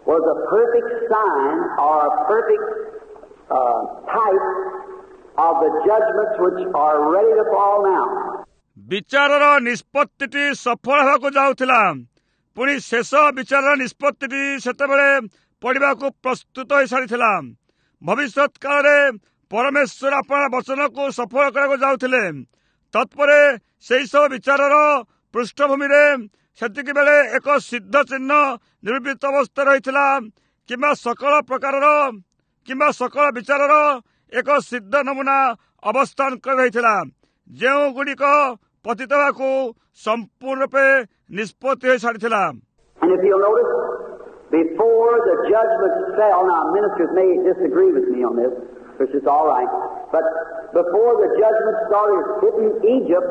was a perfect sign or a perfect uh, type of the judgments which are ready to fall now. ବିଚାରର ନିଷ୍ପତ୍ତିଟି ସଫଳ ହେବାକୁ ଯାଉଥିଲା। ପୁଣି ଶେଷ ବିଚାରର ନିଷ୍ପତ୍ତିଟି ସେତେବେଳେ ପଡ଼ିବାକୁ ପ୍ରସ୍ତୁତ ହୋଇସାରିଥିଲା। ଭବିଷ୍ୟତ କାଳରେ ପରମେଶ୍ୱର ଆପଣା ବଚନକୁ ସଫଳ କରିବାକୁ ଯାଉଥିଲେ। ତତ୍ପରେ ସେହି ସବୁ ବିଚାରର ପୃଷ୍ଠଭୂମିରେ ସେତିକି ବେଳେ ଏକ ସିଦ୍ଧ ଚିହ୍ନ ନିରୂପିତ ଅବସ୍ଥା ରହିଥିଲା, କିମ୍ବା ସକଳ ପ୍ରକାରର କିମ୍ବା ସକଳ ବିଚାରର ଏକ ସିଦ୍ଧ ନମୁନା ଅବସ୍ଥାନ କରି ରହିଥିଲା, ଯେଉଁଗୁଡ଼ିକ ପତିତ ହେବାକୁ ସମ୍ପୂର୍ଣ୍ଣ ରୂପେ ନିଷ୍ପତ୍ତି ହୋଇସାରିଥିଲା। And if you'll notice, before the judgment fell, now ministers may disagree with me on this, which is all right, but before the judgment started hitting Egypt,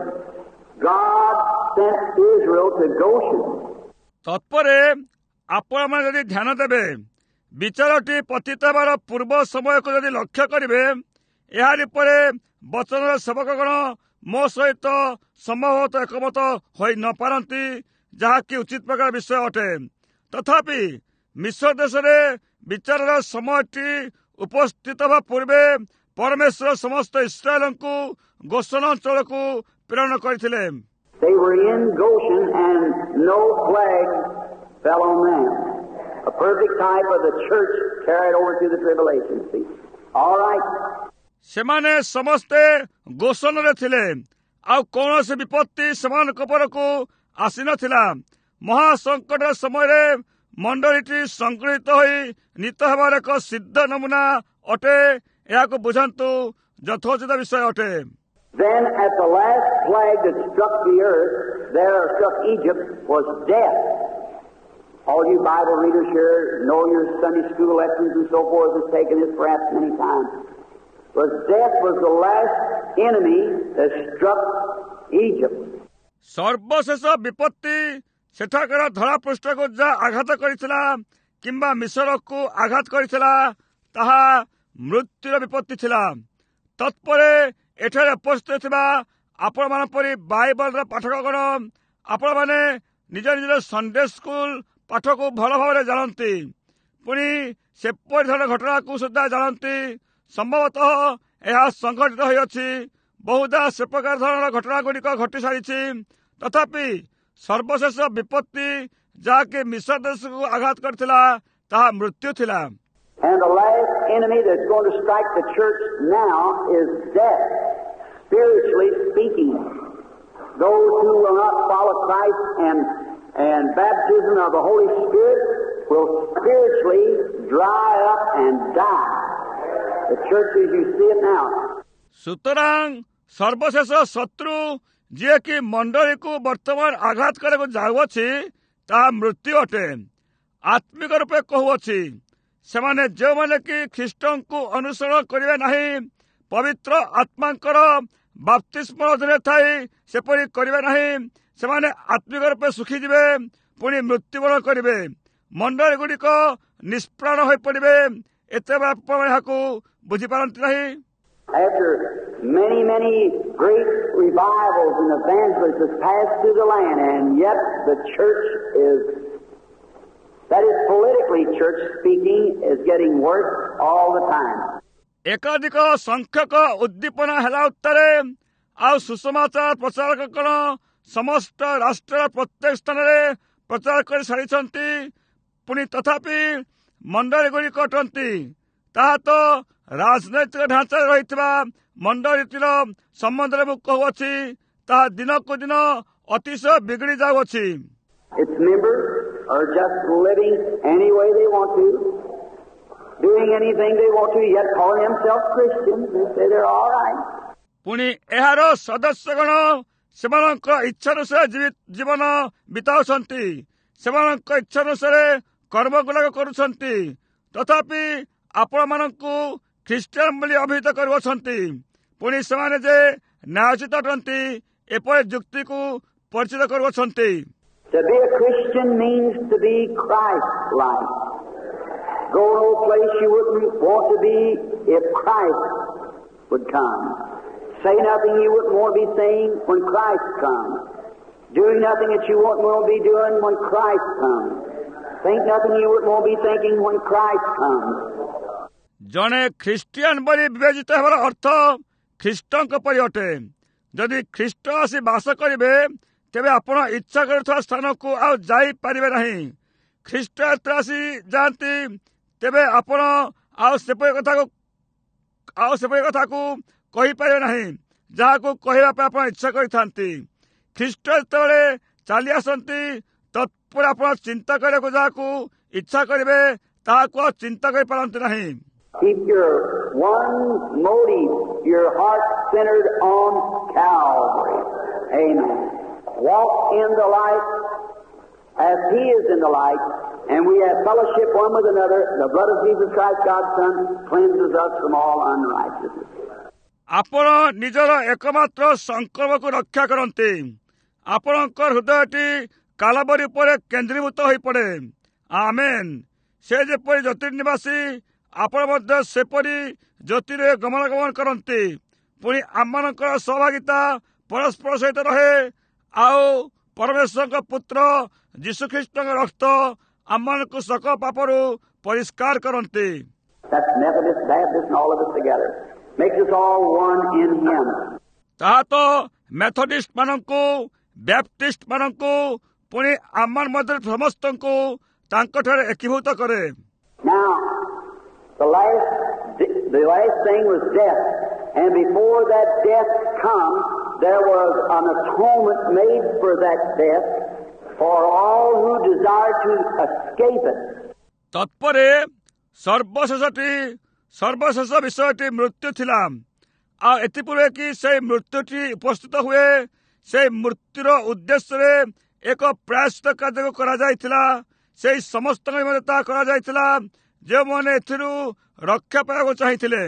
God sent Israel to Goshen. ତତ୍ପରେ ଆପଣମାନେ ଯଦି ଧ୍ୟାନ ଦେବେ, ବିଚାରଟି ପତିତ ହେବାର ପୂର୍ବ ସମୟକୁ ଯଦି ଲକ୍ଷ୍ୟ କରିବେ, ଏହାରି ପରେ ବଚନର ସେବକଗଣ ମୋ ସହିତ ସମ୍ଭବତଃ ଏକମତ ହୋଇ ନ ପାରନ୍ତି, ଯାହାକି ଉଚିତ ପ୍ରକାର ବିଷୟ ଅଟେ। ତଥାପି ମିଶ୍ର ଦେଶରେ ବିଚାରର ସମୟଟି ଉପସ୍ଥିତ ହେବା ପୂର୍ବେ ପରମେଶ୍ୱର ସମସ୍ତ ଇସ୍ରାଏଲଙ୍କୁ ଗୋଷଣ ଅଞ୍ଚଳକୁ ପ୍ରେରଣ କରିଥିଲେ। They were in Goshen and no plague fell on them. A perfect type of the church carried over to the tribulation. See? All right. ସେମାନେ ସମସ୍ତେ ଗୋଷଣରେ ଥିଲେ, ଆଉ କୌଣସି ବିପତ୍ତି ସେମାନଙ୍କ ଉପରକୁ ଆସିନଥିଲା। ମହାସଙ୍କଟ ସମୟରେ ମଣ୍ଡଳୀଟି ସଂଗଠିତ ହୋଇ ନୀତ ହେବାର ଏକ ସିଦ୍ଧ ନମୁନା ଅଟେ। ଏହାକୁ ବୁଝନ୍ତୁ, ଯଥୋଚିତ ବିଷୟ ଅଟେ। Then at the last plague that struck the earth, there struck Egypt, was death. All you Bible readers here know your Sunday school lessons and so forth have taken this perhaps many times. Was death was the last enemy that struck Egypt. ସର୍ବଶେଷ ବିପତ୍ତି ସେଠାକାର ଧରାପୃଷ୍ଠକୁ ଯାହା ଆଘାତ କରିଥିଲା କିମ୍ବା ମିଶରକୁ ଆଘାତ କରିଥିଲା, ତାହା ମୃତ୍ୟୁର ବିପତ୍ତି ଥିଲା। ତତ୍ପରେ ଏଠାରେ ଉପସ୍ଥିତ ଥିବା ଆପଣମାନଙ୍କ ପରି ବାଇବଲର ପାଠକଗଣ, ଆପଣମାନେ ନିଜ ନିଜର ସଣ୍ଡେ ସ୍କୁଲ ପାଠକୁ ଭଲ ଭାବରେ ଜାଣନ୍ତି, ପୁଣି ସେପରି ଧରଣ ଘଟଣାକୁ ସୁଦ୍ଧା ଜାଣନ୍ତି। ସମ୍ଭବତଃ ଏହା ସଂଘଟିତ ହୋଇଅଛି। ବହୁଦା ସେ ପ୍ରକାର ଧରଣର ଘଟଣାଗୁଡ଼ିକ ଘଟି ସାରିଛି। ତଥାପି ସର୍ବଶେଷ ବିପତ୍ତି ଯାହାକି ମିଶ୍ର ଦେଶକୁ ଆଘାତ କରିଥିଲା, ତାହା ମୃତ୍ୟୁ ଥିଲା। And the last enemy that's going to strike the church now is death, spiritually speaking. Those who will not follow Christ and, and baptism of the Holy Spirit will spiritually dry up and die. The church as you see it now. ସୁତରାଂ ସର୍ବଶେଷ ଶତ୍ରୁ ଯିଏକି ମଣ୍ଡଳୀକୁ ବର୍ତ୍ତମାନ ଆଘାତ କରିବାକୁ ଯାଉଅଛି, ତାହା ମୃତ୍ୟୁ ଅଟେ। ଆତ୍ମିକ ରୂପେ କହୁଅଛି, ସେମାନେ ଯେଉଁମାନେ କି ଖ୍ରୀଷ୍ଟଙ୍କୁ ଅନୁସରଣ କରିବେ ନାହିଁ, ପବିତ୍ର ଆତ୍ମାଙ୍କର ବାପ୍ତିସ୍ମ ଅଧୀନରେ ଥାଇ ସେପରି କରିବେ ନାହିଁ, ସେମାନେ ଆତ୍ମିକ ରୂପେ ଶୁଖିଯିବେ, ପୁଣି ମୃତ୍ୟୁବରଣ କରିବେ। ମଣ୍ଡଳୀ ଗୁଡ଼ିକ ନିଷ୍ପ୍ରାଣ ହୋଇପଡ଼ିବେ। ଏତେବେଳେ ଏହାକୁ ବୁଝିପାରନ୍ତି ନାହିଁ। After many, many great revivals and evangelists have passed through the land, and yet the church is, that is politically church speaking, is getting worse all the time. ଏକାଧିକ ସଂଖ୍ୟକ ଉଦ୍ଦୀପନା ହେଲା ଉତ୍ତରେ ଆଉ ସୁସମାଚାର ପ୍ରଚାରକ କଣ ସମସ୍ତ ରାଷ୍ଟ୍ରର ପ୍ରତ୍ୟେକ ସ୍ଥାନରେ ପ୍ରଚାର କରି ସାରିଛନ୍ତି। ପୁଣି ତଥାପି ମଣ୍ଡଳୀ ଗୁଡ଼ିକ ଅଟନ୍ତି, ତାହା ତ ରାଜନୈତିକ ଢାଞ୍ଚାରେ ରହିଥିବା ମଣ୍ଡଳୀଟିର ସମ୍ବନ୍ଧରେ ମୁଁ କହୁଅଛି, ତାହା ଦିନକୁ ଦିନ ଅତିଶୟ ବିଗିଡ଼ି ଯାଉଅଛି। Its members are just living any way they want to, doing anything they want to, yet calling themselves Christians. They say they're all right. ପୁଣି ଏହାର ସଦସ୍ୟଗଣ ସେମାନଙ୍କ ଇଚ୍ଛାନୁସାରେ ଜୀବନ ବିତାଉଛନ୍ତି, ସେମାନଙ୍କ ଇଚ୍ଛାନୁସାରେ କର୍ମଗୁଡ଼ାକ କରୁଛନ୍ତି। ତଥାପି ଆପଣମାନଙ୍କୁ ଖ୍ରୀଷ୍ଟିଆନ ବୋଲି ଅଭିହିତ କରୁଅଛନ୍ତି। ପୁଣି ସେମାନେ ଯେ ନ୍ୟାୟୋଚିତ ଅଟନ୍ତି, ଏପରି ଯୁକ୍ତିକୁ ପରିଚିତ କରୁଅଛନ୍ତି। To be a Christian means to be Christ-like. Go no place you wouldn't want to be if Christ would come. Say nothing you wouldn't want to be saying when Christ comes. Doing nothing that you wouldn't want to be doing when Christ comes. Think nothing you won't be thinking when Christ comes. ଜଣେ Christian ବୋଲି ବିବେଚିତ ହେବାର ଅର୍ଥ ଖ୍ରୀଷ୍ଟଙ୍କ ପରି ଅଟେ। ଯଦି ଖ୍ରୀଷ୍ଟ ଆସି ବାସ କରିବେ ତେବେ ଆପଣ ଇଚ୍ଛା କରୁଥିବା ସ୍ଥାନକୁ ଆଉ ଯାଇପାରିବେ ନାହିଁ। ଖ୍ରୀଷ୍ଟ ଯେତେବେଳେ ଆସି ଯାଆନ୍ତି ତେବେ ଆପଣ ଆଉ ସେପରି କଥାକୁ ଆଉ ସେପରି କଥାକୁ କହିପାରିବେ ନାହିଁ ଯାହାକୁ କହିବା ପାଇଁ ଆପଣ ଇଚ୍ଛା କରିଥାନ୍ତି। ଖ୍ରୀଷ୍ଟ ଯେତେବେଳେ ଚାଲି ଆସନ୍ତି ତତ୍ପରେ ଆପଣ ଚିନ୍ତା କରିବାକୁ ଯାହାକୁ ଇଚ୍ଛା କରିବେ ତାହାକୁ ଆଉ ଚିନ୍ତା କରିପାରନ୍ତି ନାହିଁ। Keep your one motive, your heart centered on Calvary. Amen. Walk in the light as He is in the light, and we have fellowship one with another. The blood of Jesus Christ, God's Son, cleanses us from all unrighteousness. ଆପଣ ନିଜର ଏକମାତ୍ର ସଂକଳ୍ପକୁ ରକ୍ଷା କରନ୍ତି। ଆପଣଙ୍କ ହୃଦୟଟି କାଲବରୀ ଉପରେ କେନ୍ଦ୍ରୀଭୂତ ହୋଇପଡ଼େ। ଆମେନ୍। ସେ ଯେପରି ଜ୍ୟୋତିର ନିବାସୀ ଆପଣ ମଧ୍ୟ ସେପରି ଜ୍ୟୋତିରେ ଗମନାଗମନ କରନ୍ତି। ପୁଣି ଆମମାନଙ୍କର ସହଭାଗିତା ପରସ୍ପର ସହିତ ରହେ ଆଉ ପରମେଶ୍ୱରଙ୍କ ପୁତ୍ର ଯୀଶୁଖ୍ରୀଷ୍ଟଙ୍କ ରକ୍ତ ଆମମାନଙ୍କୁ ସକଳ ପାପରୁ ପରିଷ୍କାର କରନ୍ତି। That's Methodist, Baptist, and all of us together. Makes us all one in Him. ତାହା ତ ମେଥୋଡିଷ୍ଟ ମାନଙ୍କୁ ବ୍ୟାପ୍ଟିଷ୍ଟ ମାନଙ୍କୁ ପୁଣି ଆମ ମଧ୍ୟରେ ସମସ୍ତଙ୍କୁ ତାଙ୍କଠାରେ ଏକୀଭୂତ କରେ। Now, the last, the last thing was death. And before that death comes, there was an atonement made for that death for all who desire to escape it. ତତ୍ପରେ ସର୍ବଶେଷଟି ସର୍ବଶେଷ ବିଷୟଟି ମୃତ୍ୟୁ ଥିଲା। ଆଉ ଏଥିପୂର୍ବେ କି ସେହି ମୃତ୍ୟୁଟି ଉପସ୍ଥିତ ହୁଏ ସେହି ମୃତ୍ୟୁର ଉଦ୍ଦେଶ୍ୟରେ ଏକ ପ୍ରାୟଶ୍ଚିତ କାର୍ଯ୍ୟକୁ କରାଯାଇଥିଲା। ସେହି ସମସ୍ତଙ୍କ ନିମନ୍ତେ ତାହା କରାଯାଇଥିଲା ଯେଉଁମାନେ ଏଥିରୁ ରକ୍ଷା ପାଇବାକୁ ଚାହିଁଥିଲେ।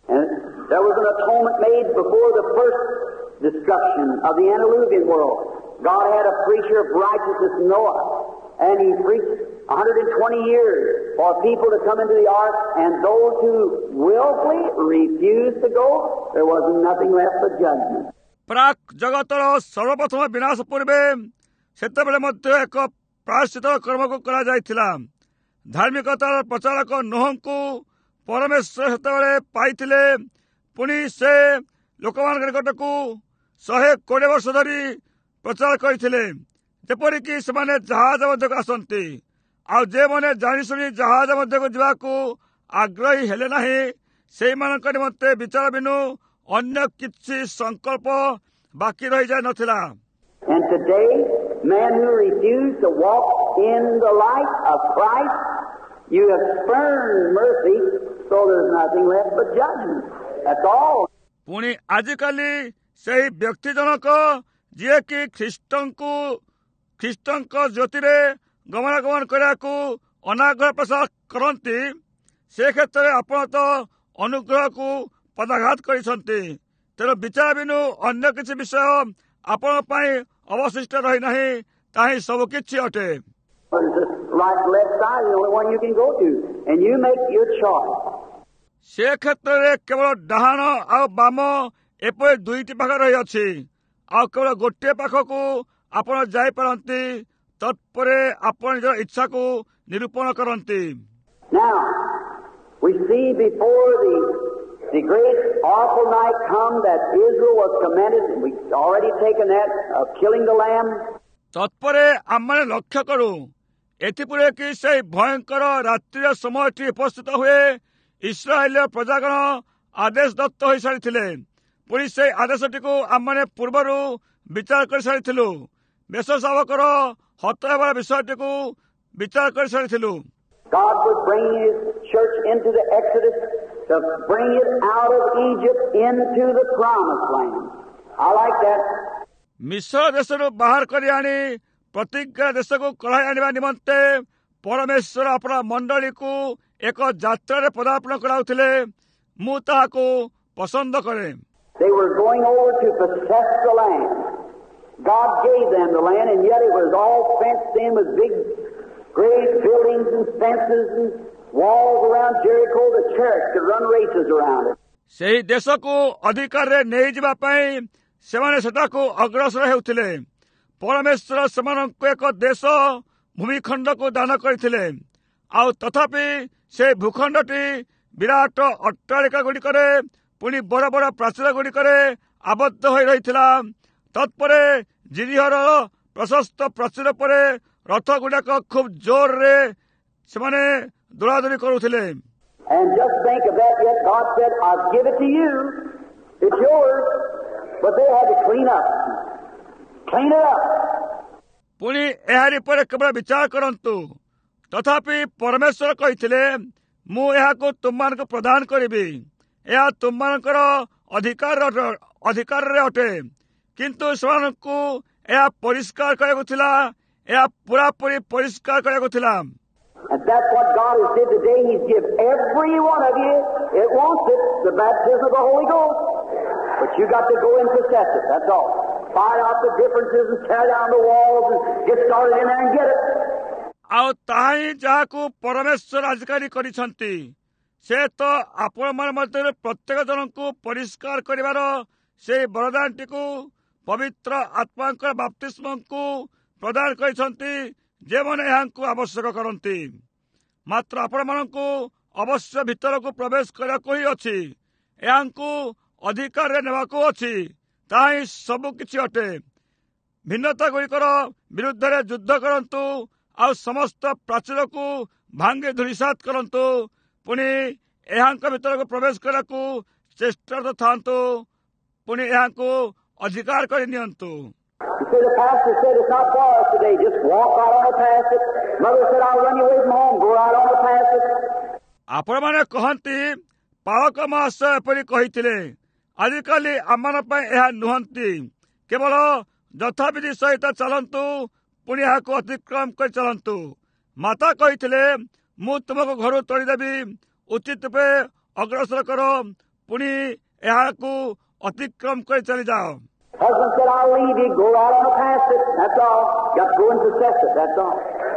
There was an atonement made before the first destruction of the antediluvian world. God had a preacher of righteousness, Noah, and he preached one hundred twenty years for people to come into the ark, and those who willfully refused to go, there was nothing left but judgment. ପ୍ରାକ୍ ଜଗତର ସର୍ବପ୍ରଥମ ବିନାଶ ପୂର୍ବେ ସେତେବେଳେ ମଧ୍ୟ ଏକ ପ୍ରାୟଶ୍ଚିତ କର୍ମକୁ କରାଯାଇଥିଲା। ଧାର୍ମିକତାର ପ୍ରଚାରକ ନୋହଙ୍କୁ ପରମେଶ୍ୱର ସେତେବେଳେ ପାଇଥିଲେ। ପୁଣି ସେ ଲୋକମାନଙ୍କ ନିକଟକୁ ଶହେ କୋଡ଼ିଏ ବର୍ଷ ଧରି ପ୍ରଚାର କରିଥିଲେ ଯେପରିକି ସେମାନେ ଜାହାଜ ମଧ୍ୟକୁ ଆସନ୍ତି। ଆଉ ଯେଉଁମାନେ ଜାଣିଶୁଣି ଜାହାଜ ମଧ୍ୟକୁ ଯିବାକୁ ଆଗ୍ରହୀ ହେଲେ ନାହିଁ ସେଇମାନଙ୍କ ନିମନ୍ତେ ବିଚାର ବିନୁ ଅନ୍ୟ କିଛି ସଂକଳ୍ପ ବାକି ରହିଯାଇ ନଥିଲା। And today, men who refuse to walk in the light of Christ, you have spurned mercy, so there's nothing left but judgment. That's all. ପୁଣି ଆଜିକାଲି ସେହି ବ୍ୟକ୍ତି ଜଣକ ଯିଏକି ଖ୍ରୀଷ୍ଟଙ୍କୁ ଖ୍ରୀଷ୍ଟଙ୍କ ଜ୍ୟୋତିରେ ଗମନାଗମନ କରିବାକୁ ଅନାଗ୍ରହ ପ୍ରସାର କରନ୍ତି ସେ କ୍ଷେତ୍ରରେ ଆପଣ ତ ଅନୁଗ୍ରହକୁ ପଦାଘାତ କରିଛନ୍ତି। ତେଣୁ ବିଚାର ବିନୁ ଅନ୍ୟ କିଛି ବିଷୟ ଆପଣଙ୍କ ପାଇଁ ଅବଶିଷ୍ଟ ରହିନାହିଁ। ତାହିଁ ସବୁ କିଛି ଅଟେ। Right, left side is the only one you can go to, and you make your choice. ସେ କ୍ଷେତ୍ରରେ କେବଳ ଡାହାଣ ଆଉ ବାମ ଏପରି ଦୁଇଟି ପାଖ ରହିଅଛି। ଆଉ କେବଳ ଗୋଟିଏ ପାଖକୁ ଆପଣ ଯାଇପାରନ୍ତି। ତତ୍ପରେ ଆପଣ ନିଜର ଇଚ୍ଛାକୁ ନିରୂପଣ କରନ୍ତି। Now, we see before the the great awful night come that Israel was commanded, we've already taken that, of killing the lamb. ତତ୍ପରେ ଆମମାନେ ଲକ୍ଷ୍ୟ କରୁ ଏଥିପରେ କି ସେହି ଭୟଙ୍କର ରାତ୍ରିର ସମୟଟି ଉପସ୍ଥିତ ହୁଏ। ଇସ୍ରାଏଲର ପ୍ରଜାଗଣ ଆଦେଶ ଦତ୍ତ ହୋଇସାରିଥିଲେ। ପୁଣି ସେହି ଆଦେଶଟିକୁ ଆମମାନେ ପୂର୍ବରୁ ବିଚାର କରିସାରିଥିଲୁ। ବେଶ ଶାବକର ହତ ହେବାର ବିଷୟଟିକୁ ବିଚାର କରିସାରିଥିଲୁ। God was bringing His church into the Exodus to bring it out of Egypt into the promised land. I like that. Mishra ଦେଶରୁ ବାହାର କରି ଆଣି ପ୍ରତିଜ୍ଞା ଦେଶକୁ କଢ଼ାଇ ଆଣିବା ନିମନ୍ତେ ପରମେଶ୍ୱର ଆପଣା ମଣ୍ଡଳୀକୁ ଏକ ଯାତ୍ରାରେ ପଦାର୍ପଣ କରାଉଥିଲେ। ମୁଁ ତାହାକୁ ପସନ୍ଦ କରେ। They were going over to possess the land. God gave them the land, and yet it was all fenced in with big, great buildings and fences and walls around Jericho. The church could run races around it. ସେହି ଦେଶକୁ ଅଧିକାରରେ ନେଇଯିବା ପାଇଁ ସେମାନେ ସେଠାକୁ ଅଗ୍ରସର ହେଉଥିଲେ। ପରମେଶ୍ୱର ସେମାନଙ୍କୁ ଏକ ଦେଶ ଭୂମିଖଣ୍ଡକୁ ଦାନ କରିଥିଲେ। ଆଉ ତଥାପି ସେ ଭୂଖଣ୍ଡଟି ବିରାଟ ଅଟ୍ଟାଳିକା ଗୁଡ଼ିକରେ ପୁଣି ବଡ଼ ବଡ଼ ପ୍ରାଚୀର ଗୁଡ଼ିକରେ ଆବଦ୍ଧ ହୋଇ ରହିଥିଲା। ତତ୍ପରେ ଜିରିହର ପ୍ରଶସ୍ତ ପ୍ରାଚୀର ପରେ ରଥ ଗୁଡାକ ଖୁବ୍ ଜୋରରେ ସେମାନେ ଦୌଡ଼ାଦୌଡ଼ି କରୁଥିଲେ। And just think of that, yet God said, I'll give it to you. It's yours. But they had to clean up. Clean it up. ପୁଣି ଏହାରି ପରେ କେବଳ ବିଚାର କରନ୍ତୁ। ତଥାପି ପରମେଶ୍ୱର କହିଥିଲେ, ମୁଁ ଏହାକୁ ତୁମମାନଙ୍କୁ ପ୍ରଦାନ କରିବି। ଏହା ତୁମମାନଙ୍କର ଅଧିକାର ଅଧିକାରରେ ଅଟେ। କିନ୍ତୁ ସେମାନଙ୍କୁ ଏହା ପରିଷ୍କାର କରିବାକୁ ଥିଲା। ଏହା ପୁରାପୁରି ପରିଷ୍କାର କରିବାକୁ ଥିଲା। And that's what God has did today. He's given every one of you, it wants it, the baptism of the Holy Ghost. But you got to go and possess it, that's all. Find out the differences and tear down the walls and get started in there and get it. ଆଉ ତାହା ହିଁ ଯାହାକୁ ପରମେଶ୍ୱର ଆଜିକାଲି କରିଛନ୍ତି। ସେ ତ ଆପଣମାନଙ୍କ ମଧ୍ୟରୁ ପ୍ରତ୍ୟେକ ଜଣଙ୍କୁ ପରିଷ୍କାର କରିବାର ସେହି ବରଦାନଟିକୁ ପବିତ୍ର ଆତ୍ମାଙ୍କର ବାପ୍ତିସ୍ମକୁ ପ୍ରଦାନ କରିଛନ୍ତି, ଯେଉଁମାନେ ଏହାକୁ ଆବଶ୍ୟକ କରନ୍ତି। ମାତ୍ର ଆପଣମାନଙ୍କୁ ଅବଶ୍ୟ ଭିତରକୁ ପ୍ରବେଶ କରିବାକୁ ହିଁ ଅଛି। ଏହାଙ୍କୁ ଅଧିକାରରେ ନେବାକୁ ଅଛି। ତାହା ହିଁ ସବୁ କିଛି ଅଟେ। ଭିନ୍ନତା ଗୁଡ଼ିକର ବିରୁଦ୍ଧରେ ଯୁଦ୍ଧ କରନ୍ତୁ। ଆଉ ସମସ୍ତ ପ୍ରାଚୀରକୁ ଭାଙ୍ଗି ଧୂଳିସାତ କରନ୍ତୁ। ପୁଣି ଏହାଙ୍କ ଭିତରକୁ ପ୍ରବେଶ କରିବାକୁ ଚେଷ୍ଟାରତ ଥାନ୍ତୁ। ପୁଣି ଏହାକୁ ଅଧିକାର କରି ନିଅନ୍ତୁ। You see, the pastor said it's not for us today. Just walk right on past it. Mother said, I'll run you away from home. Go right on past it. ଆପଣମାନେ କହନ୍ତି, ପାଳକ ମହାଶୟ ଏପରି କହିଥିଲେ। ଆଜିକାଲି ଆମମାନଙ୍କ ପାଇଁ ଏହା ନୁହନ୍ତି। କେବଳ ଯଥାବିଧି ସହିତ ଚାଲନ୍ତୁ। ପୁଣି ଏହାକୁ ଅତିକ୍ରମ କରି ଚାଲନ୍ତୁ। ମାତା କହିଥିଲେ, ମୁଁ ତୁମକୁ ଘରୁ ତଳିଦେବି। ଉଚିତ ରୂପେ ଅଗ୍ରସର କର। ପୁଣି ଏହାକୁ ଅତିକ୍ରମ କରି ଚାଲିଯାଅ। Husband said, I'll leave you. Go right on past it. That's all. You got to go and possess it. That's all.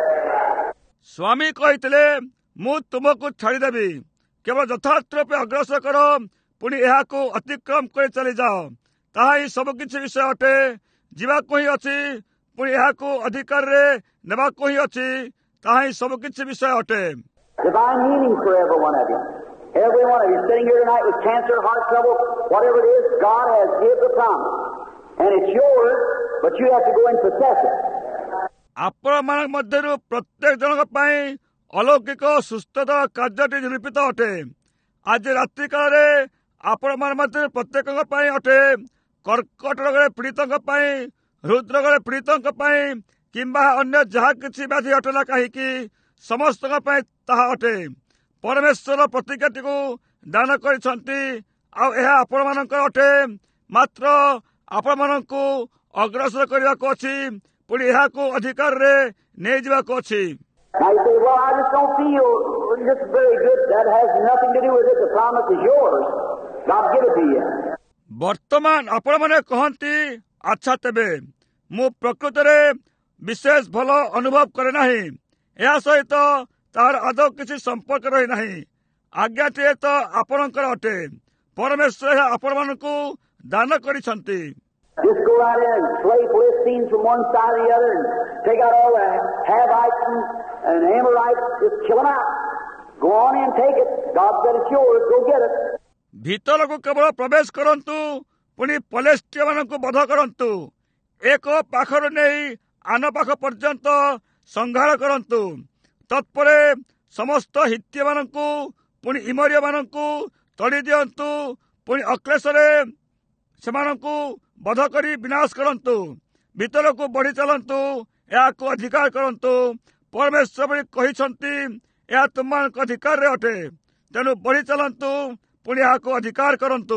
ସ୍ୱାମୀ କହିଥିଲେ, ମୁଁ ତୁମକୁ ଛାଡ଼ିଦେବି। କେବଳ ଯଥାର୍ଥ ରୂପେ ଅଗ୍ରସର କର। ପୁଣି ଏହାକୁ ଅତିକ୍ରମ କରି ଚାଲିଯାଅ। ତାହା ହିଁ ସବୁକିଛି ବିଷୟ ଅଟେ। ଯିବାକୁ ହିଁ ଅଛି। ପୁଣି ଏହାକୁ ଅଧିକାରରେ ନେବାକୁ ହିଁ ଅଛି। ତାହା ହିଁ ସବୁକିଛି ବିଷୟ ଅଟେ। Divine healing for every one of you. Every one of you sitting here tonight with cancer, heart trouble, whatever it is, God has given the promise. And it's yours, but you have to go and possess it. ଆପଣମାନଙ୍କ ମଧ୍ୟରୁ ପ୍ରତ୍ୟେକ ଜଣଙ୍କ ପାଇଁ ଅଲୌକିକ ସୁସ୍ଥତା କାର୍ଯ୍ୟଟି ନିରୂପିତ ଅଟେ। ଆଜି ରାତ୍ରି କାଳରେ ଆପଣମାନଙ୍କ ମଧ୍ୟରୁ ପ୍ରତ୍ୟେକଙ୍କ ପାଇଁ ଅଟେ। କର୍କଟ ରୋଗରେ ପୀଡ଼ିତଙ୍କ ପାଇଁ, ହୃଦରୋଗରେ ପୀଡ଼ିତଙ୍କ ପାଇଁ, କିମ୍ବା ଅନ୍ୟ ଯାହା କିଛି ବ୍ୟାଧି ଅଟେ ନା କାହିଁକି, ସମସ୍ତଙ୍କ ପାଇଁ ତାହା ଅଟେ। ପରମେଶ୍ୱର ପ୍ରତିଜ୍ଞାଟିକୁ ଦାନ କରିଛନ୍ତି। ଆଉ ଏହା ଆପଣମାନଙ୍କର ଅଟେ। ମାତ୍ର ଆପଣମାନଙ୍କୁ ଅଗ୍ରସର କରିବାକୁ ଅଛି। ପୁଣି ଏହାକୁ ଅଧିକାରରେ ନେଇଯିବାକୁ ଅଛି। Now you say, well, I just don't feel just very good. That has nothing to do with it. The promise is yours. God give it to you. ବର୍ତ୍ତମାନ ଆପଣମାନେ କହନ୍ତି, ଆଚ୍ଛା ତେବେ ମୁଁ ପ୍ରକୃତରେ ବିଶେଷ ଭଲ ଅନୁଭବ କରେ ନାହିଁ। ଏହା ସହିତ ତାହାର ଆଦୌ କିଛି ସମ୍ପର୍କ ରହିନାହିଁ। ଆଜ୍ଞାଟିଏ ତ ଆପଣଙ୍କର ଅଟେ। ପରମେଶ୍ୱର ଏହା ଆପଣମାନଙ୍କୁ ଦାନ କରିଛନ୍ତି। Just go out in and slay Philistines from one side to the other and take out all the Havites and, and Amorites. Just kill them out. Go on in and take it. God said it's yours. Go get it. ଭିତରକୁ କେବଳ ପ୍ରବେଶ କରନ୍ତୁ। ପୁଣି ପଲେଷ୍ଟିଆ ମାନଙ୍କୁ ବଧ କରନ୍ତୁ। ଏକ ପାଖରୁ ନେଇ ଆନ ପାଖ ପର୍ଯ୍ୟନ୍ତ ସଂହାର କରନ୍ତୁ। ତତ୍ପରେ ସମସ୍ତ ହିତ୍ୟମାନଙ୍କୁ ପୁଣି ଇମରିୟମାନଙ୍କୁ ତଡ଼ି ଦିଅନ୍ତୁ। ପୁଣି ଅକ୍ଲେଶରେ ସେମାନଙ୍କୁ ବଧ କରି ବିନାଶ କରନ୍ତୁ। ଭିତରକୁ ବଢ଼ି ଚାଲନ୍ତୁ। ଏହାକୁ ଅଧିକାର କରନ୍ତୁ। ପରମେଶ୍ୱର ବୋଲି କହିଛନ୍ତି, ଏହା ତୁମମାନଙ୍କ ଅଧିକାରରେ ଅଟେ। ତେଣୁ ବଢ଼ି ଚାଲନ୍ତୁ। ପୁଣି ଏହାକୁ ଅଧିକାର କରନ୍ତୁ।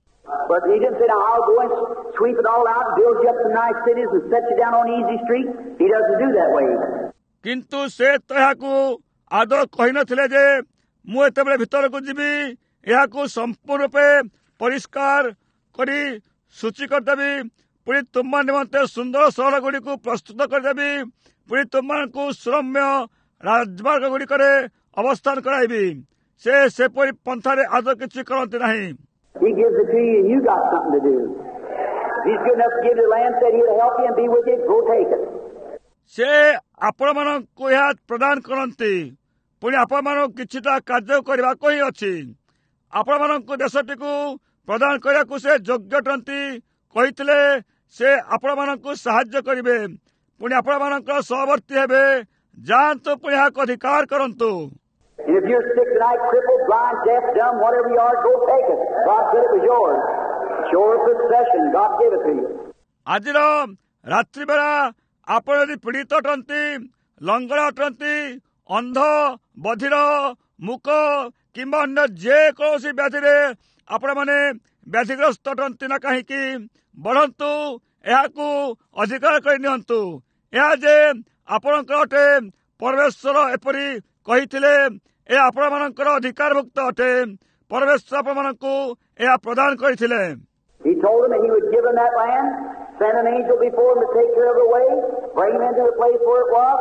But he didn't say, now I'll go and sweep it all out and build you up some nice cities and set you down on easy street. He doesn't do that way. କିନ୍ତୁ ସେ ତ ଏହାକୁ ଆଦୌ କହିନଥିଲେ ଯେ ମୁଁ ଏତେବେଳେ ଭିତରକୁ ଯିବି, ଏହାକୁ ସମ୍ପୂର୍ଣ୍ଣ ରୂପେ ପରିଷ୍କାର କରି ସୂଚୀ କରିଦେବି। ପୁଣି ତୁମ ନିମନ୍ତେ ସୁନ୍ଦର ସହର ଗୁଡ଼ିକୁ ପ୍ରସ୍ତୁତ କରିଦେବି। ପୁଣି ତୁମମାନଙ୍କୁ ସୁରମ୍ୟ ରାଜମାର୍ଗ ଗୁଡ଼ିକରେ ଅବସ୍ଥାନ କରାଇବି। ସେ ସେପରି ପନ୍ଥାରେ ଆଦୌ କିଛି କରନ୍ତି ନାହିଁ। He gives it to you and you got something to do. He's good enough to give you the land, said he'll help you and be with you. Go take it. ସେ आपण मानकु यह प्रदान करती पुणी आपण मानक किछिटा कार्य करने को ही अच्छी आपण मानक देशटी को प्रदान करने को से योग्य टंती कही से आपण मानक साहाय्य करेंगे पुणी आपण मानक सहवर्ती हेबे जातु पुणी यह अधिकार करंतु And if you're sick tonight, crippled, blind, deaf, dumb, whatever you are, go take it. God said it was yours. It's your possession. God gave it to you. ଆଜିର ରାତ୍ରି ବେଳା ଆପଣ ଯଦି ପୀଡ଼ିତ ଅଟନ୍ତି ଲଙ୍ଗଳ ଅଟନ୍ତି ଅନ୍ଧ ବଧିର ମୂକ କିମ୍ବା ଅନ୍ୟ ଯେକୌଣସି ବ୍ୟାଧିରେ ଆପଣମାନେ ବ୍ୟାଧିଗ୍ରସ୍ତ ଅଟନ୍ତି ନା କାହିଁକି ବଢ଼ନ୍ତୁ ଏହାକୁ ଅଧିକାର କରି ନିଅନ୍ତୁ। ଏହା ଯେ ଆପଣଙ୍କର ଅଟେ ପରମେଶ୍ୱର ଏପରି କହିଥିଲେ ଏ ଆପଣମାନଙ୍କର ଅଧିକାରଭୁକ୍ତ ଅଟେ ପରମେଶ୍ୱର ଆପଣମାନଙ୍କୁ ଏହା ପ୍ରଦାନ କରିଥିଲେ। He told them that he would give them that land, send an angel before them to take care of the way, bring them into the place where it was.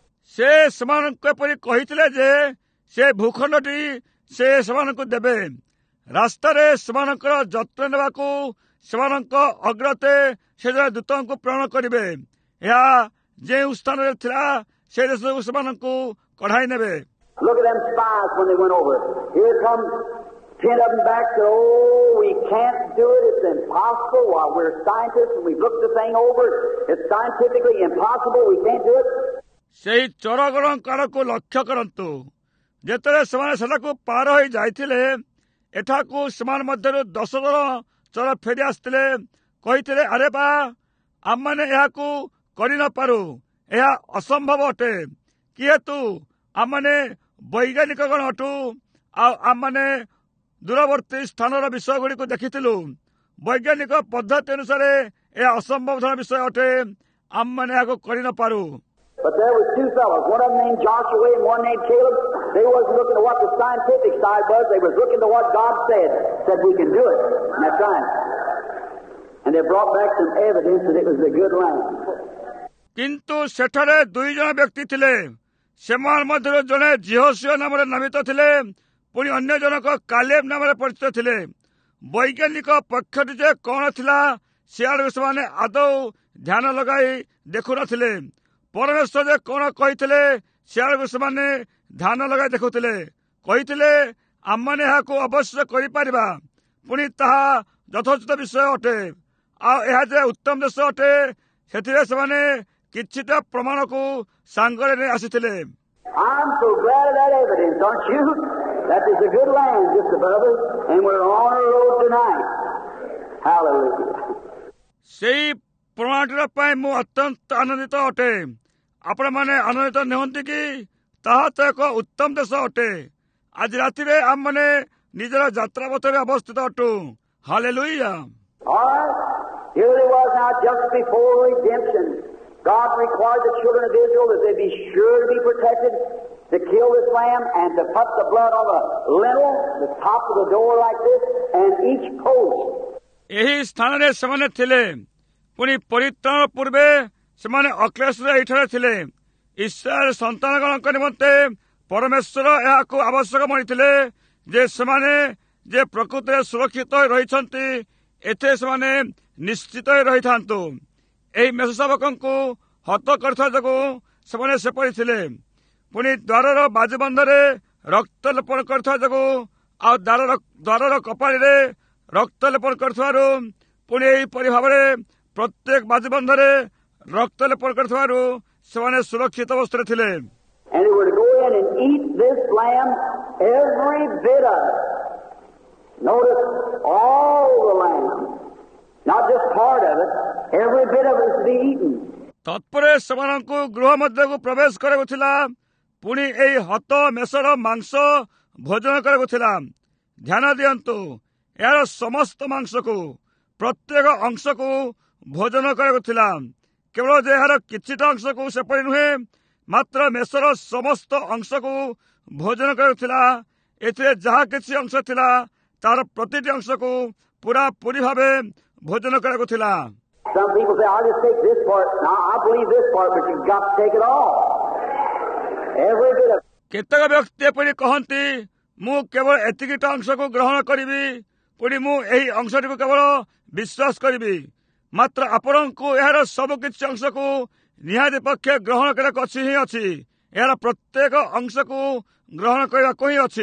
ସେ ସେମାନଙ୍କୁ ଏପରି କହିଥିଲେ ଯେ ସେ ଭୂଖଣ୍ଡଟି ସେ ସେମାନଙ୍କୁ ଦେବେ ରାସ୍ତାରେ ସେମାନଙ୍କର ଯତ୍ନ ନେବାକୁ ସେମାନଙ୍କ ଅଗ୍ରତେ ସେ ଜଣେ ଦୂତଙ୍କୁ ପ୍ରେରଣ କରିବେ ଏହା ଯେଉଁ ସ୍ଥାନରେ ଥିଲା ସେ ଦେଶକୁ ସେମାନଙ୍କୁ କଢାଇ ନେବେ। Look at them spies when they went over. Here comes ten of them back. Said, "Oh, we can't do it. It's impossible. While we're scientists and we've looked the thing over, it's scientifically impossible. We can't do it." ସେହି ଚୋରଗଣଙ୍କୁ ଲକ୍ଷ୍ୟ କରନ୍ତୁ ଯେତେବେଳେ ସେମାନେ ସେଠାକୁ ପାର ହୋଇ ଯାଇଥିଲେ ଏଠାକୁ ସେମାନେ ମଧ୍ୟରୁ ଦଶ ଜଣ ଚୋର ଫେରି ଆସିଥିଲେ କହିଥିଲେ ଆରେ ବା ଆମମାନେ ଏହାକୁ କରିନପାରୁ ଏହା ଅସମ୍ଭବ ଅଟେ କିହେତୁ ଆମମାନେ ବୈଜ୍ଞାନିକ ଗଣ ଅଟୁ ଆଉ ଆମମାନେ ଦୂରବର୍ତ୍ତୀ ସ୍ଥାନର ବିଷୟ ଗୁଡ଼ିକୁ ଦେଖିଥିଲୁ ବୈଜ୍ଞାନିକ ପଦ୍ଧତି ଅନୁସାରେ ଏହା ଅସମ୍ଭବ ବିଷୟ ଅଟେ ଆମମାନେ ଏହାକୁ କରିନପାରୁ। But there was two fellows, one of them named Joshua and one named Caleb. They wasn't looking at what the scientific side was. They was looking to what God said. Said we can do it. And that's right. And they brought back some evidence that it was a good land. କିନ୍ତୁ ସେଠାରେ ଦୁଇ ଜଣ ବ୍ୟକ୍ତି ଥିଲେ ସେମାନଙ୍କ ମଧ୍ୟରୁ ଜଣେ ଜିହୋଶୁଆ ନାମରେ ନାମିତ ଥିଲେ ପୁଣି ଅନ୍ୟ ଜଣକ କାଲେବ ନାମରେ ପରିଚିତ ଥିଲେ। ବୈଜ୍ଞାନିକ ପକ୍ଷଟି ଯେ କଣ ଥିଲା ସେଆଡ଼କୁ ସେମାନେ ଆଦୌ ଧ୍ୟାନ ଲଗାଇ ଦେଖୁନଥିଲେ ପରମେଶ୍ୱର ଯେ କଣ କହିଥିଲେ ସେଆଡ଼କୁ ସେମାନେ ଧ୍ୟାନ ଲଗାଇ ଦେଖୁଥିଲେ କହିଥିଲେ ଆମମାନେ ଏହାକୁ ଅବଶ୍ୟ କରିପାରିବା ପୁଣି ତାହା ଯଥୋଚିତ ବିଷୟ ଅଟେ ଆଉ ଏହା ଯେ ଉତ୍ତମ ଦେଶ ଅଟେ ସେଥିରେ ସେମାନେ କିଛିଟା ପ୍ରମାଣକୁ ସାଙ୍ଗରେ ନେଇ ଆସିଥିଲେ। I'm so glad of that evidence, aren't you? That is a good land just above us, and we're on our road tonight. Hallelujah. ସେହି ପ୍ରମାଣଟିର ପାଇଁ ମୁଁ ଅତ୍ୟନ୍ତ ଆନନ୍ଦିତ ଅଟେ। ଆପଣମାନେ ଆନନ୍ଦିତ ନୁହନ୍ତି କି ତାହା ତ ଏକ ଉତ୍ତମ ଦେଶ ଅଟେ। ଆଜି ରାତିରେ ଆମମାନେ ନିଜର ଯାତ୍ରା ପଥରେ ଅବସ୍ଥିତ ଅଟୁ। Hallelujah. All right. Here it was now just before redemption. God required the children of Israel that they be sure to be protected, to kill this lamb and to put the blood on the lintel, the top of the door like this, and each post. ଏହି ସ୍ଥାନରେ ସେମାନେ ଥିଲେ ପୁଣି ପରିତ୍ରାଣ ପୂର୍ବେ ସେମାନେ ଅକ୍ଲେଶରେ ଏଠାରେ ଥିଲେ। ଇସ୍ରାଏଲ ସନ୍ତାନଗଣଙ୍କ ନିମନ୍ତେ ପରମେଶ୍ୱର ଏହାକୁ ଆବଶ୍ୟକ ମଣିଥିଲେ ଯେ ସେମାନେ ଯେ ପ୍ରକୃତିରେ ସୁରକ୍ଷିତ ରହିଛନ୍ତି ଏଥିରେ ସେମାନେ ନିଶ୍ଚିତ ରହିଥାନ୍ତୁ। ଏହି ମେଷଶାବକଙ୍କୁ ହତ କରିଥିବା ଯୋଗୁଁ ସେମାନେ ସେପରି ଥିଲେ ପୁଣି ଦ୍ୱାରର ବାଜୁବନ୍ଧରେ ରକ୍ତ ଲେପନ କରିଥିବା ଯୋଗୁଁ ଆଉ ଦ୍ୱାରର କପାଳିରେ ରକ୍ତ ଲେପନ କରିଥିବାରୁ ପୁଣି ଏହିପରି ଭାବରେ ପ୍ରତ୍ୟେକ ବାଜୁବନ୍ଧରେ ରକ୍ତ ଲେପନ କରିଥିବାରୁ ସେମାନେ ସୁରକ୍ଷିତ ଅବସ୍ଥାରେ ଥିଲେ। And they were to go in and eat this lamb, every bit of it. Notice all the lamb, not just part of it, every bit of it is to be eaten. ତତ୍ପରେ ସେମାନଙ୍କୁ ଗୃହ ମଧ୍ୟକୁ ପ୍ରବେଶ କରିବାକୁ ଥିଲା ପୁଣି ଏହି ହତ ମେଷର ମାଂସ ଭୋଜନ କରିବାକୁ ଥିଲା। ଧ୍ୟାନ ଦିଅନ୍ତୁ ଏହାର ସମସ୍ତ ମାଂସକୁ ପ୍ରତ୍ୟେକ ଅଂଶକୁ ଭୋଜନ କରିବାକୁ ଥିଲା କେବଳ ଯେ ଏହାର କିଛିଟା ଅଂଶକୁ ସେପରି ନୁହେଁ ମାତ୍ର ମେଷର ସମସ୍ତ ଅଂଶକୁ ଭୋଜନ କରିବାକୁ ଥିଲା। ଏଥିରେ ଯାହା କିଛି ଅଂଶ ଥିଲା ତାର ପ୍ରତିଟି ଅଂଶକୁ ପୁରା ପୁରି ଭାବେ ଭୋଜନ କରିବାକୁ ଥିଲା। Some people say, I'll just take this part. Now, I believe this part, but you've got to take it all. Every bit of it. କେତେକ ବ୍ୟକ୍ତି ଏପରି କହନ୍ତି ମୁଁ କେବଳ ଏତିକିଟା ଅଂଶକୁ ଗ୍ରହଣ କରିବି ପୁଣି ମୁଁ ଏହି ଅଂଶଟିକୁ କେବଳ ବିଶ୍ୱାସ କରିବି ମାତ୍ର ଆପଣଙ୍କୁ ଏହାର ସବୁ କିଛି ଅଂଶକୁ ନିହାତି ପକ୍ଷେ ଗ୍ରହଣ କରିବାକୁ ଅଛି ହିଁ ଅଛି। ଏହାର ପ୍ରତ୍ୟେକ ଅଂଶକୁ ଗ୍ରହଣ କରିବାକୁ ହିଁ ଅଛି।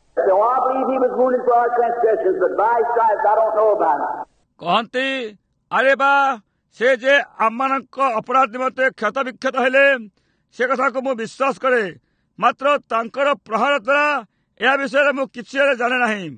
କହନ୍ତି ଆରେ ବା ସେ ଯେ ଆମମାନଙ୍କ ଅପରାଧ ନିମନ୍ତେ କ୍ଷତ ବିକ୍ଷତ ହେଲେ ସେ କଥାକୁ ମୁଁ ବିଶ୍ୱାସ କରେ, ମାତ୍ର ତାଙ୍କର ପ୍ରହାର ଦ୍ୱାରା ଏହା ବିଷୟରେ ମୁଁ କିଛି ହେଲେ ଜାଣେ ନାହିଁ।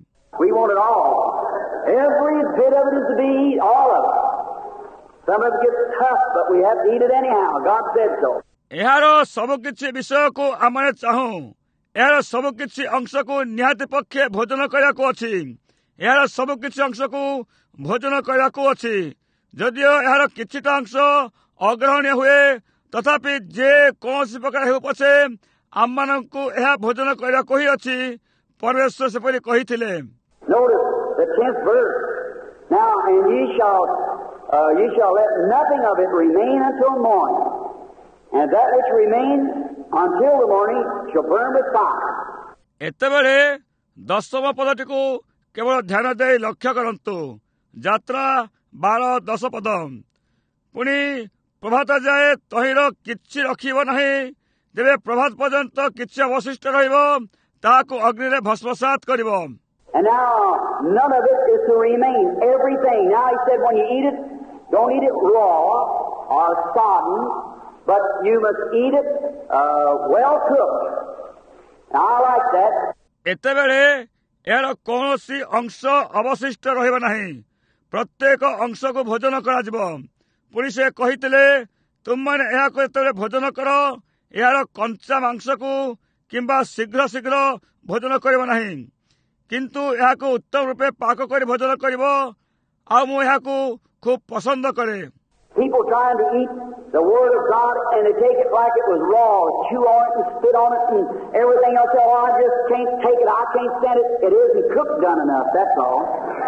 ଏହାର ସବୁ କିଛି ବିଷୟକୁ ଆମେ ଚାହୁଁ, ଏହାର ସବୁ କିଛି ଅଂଶକୁ ନିହାତି ପକ୍ଷେ ଭୋଜନ କରିବାକୁ ଅଛି। ଏହାର ସବୁ କିଛି ଅଂଶକୁ ଭୋଜନ କରିବାକୁ ଅଛି। ଯଦିଓ ଏହାର କିଛିଟା ଅଂଶ ଅଗ୍ରହଣୀୟ ହୁଏ, ତଥାପି ଯେ କୌଣସି ପ୍ରକାର ହେଉ ପଛେ ଆମମାନଙ୍କୁ ଏହା ଭୋଜନ କରିବାକୁ ହିଁ ଅଛି। ପରମେଶ୍ୱର ସେପରି କହିଥିଲେ। ଏତେବେଳେ ଦଶମ ପଦଟିକୁ କେବଳ ଧ୍ୟାନ ଦେଇ ଲକ୍ଷ୍ୟ କରନ୍ତୁ। ଯାତ୍ରା ବାର ଦଶ ପଦ। ପୁଣି ପ୍ରଭାତ ଯାଏ ତହିଁର କିଛି ରଖିବ ନାହିଁ, ତେବେ ପ୍ରଭାତ ପର୍ଯ୍ୟନ୍ତ କିଛି ଅବଶିଷ୍ଟ ରହିବ, ତାହାକୁ ଅଗ୍ନିରେ ଭସ୍ମସାତ କରିବ। And now none of it is to remain. Everything. Now he said, when you eat it, don't eat it raw or sodden, but you must eat it uh, well cooked. Now I like that. ଏତେବେଳେ ଏହାର କୌଣସି ଅଂଶ ଅବଶିଷ୍ଟ ରହିବ ନାହିଁ, ପ୍ରତ୍ୟେକ ଅଂଶକୁ ଭୋଜନ କରାଯିବ। ପୁଣି ସେ କହିଥିଲେ, ତୁମମାନେ ଏହାକୁ ଯେତେବେଳେ ଭୋଜନ କର, ଏହାର କଞ୍ଚା ମାଂସକୁ କିମ୍ବା ଶୀଘ୍ର ଶୀଘ୍ର ଭୋଜନ କରିବ ନାହିଁ, କିନ୍ତୁ ଏହାକୁ ଉତ୍ତମ ରୂପେ ପାକ କରି ଭୋଜନ କରିବ। ଆଉ ମୁଁ ଏହାକୁ ଖୁବ୍ ପସନ୍ଦ କରେ। People trying to eat the word of God and they take it like it was raw, chew on it and spit on it and everything else. Oh, I just can't take it. I can't stand it. It isn't cooked done enough. That's all.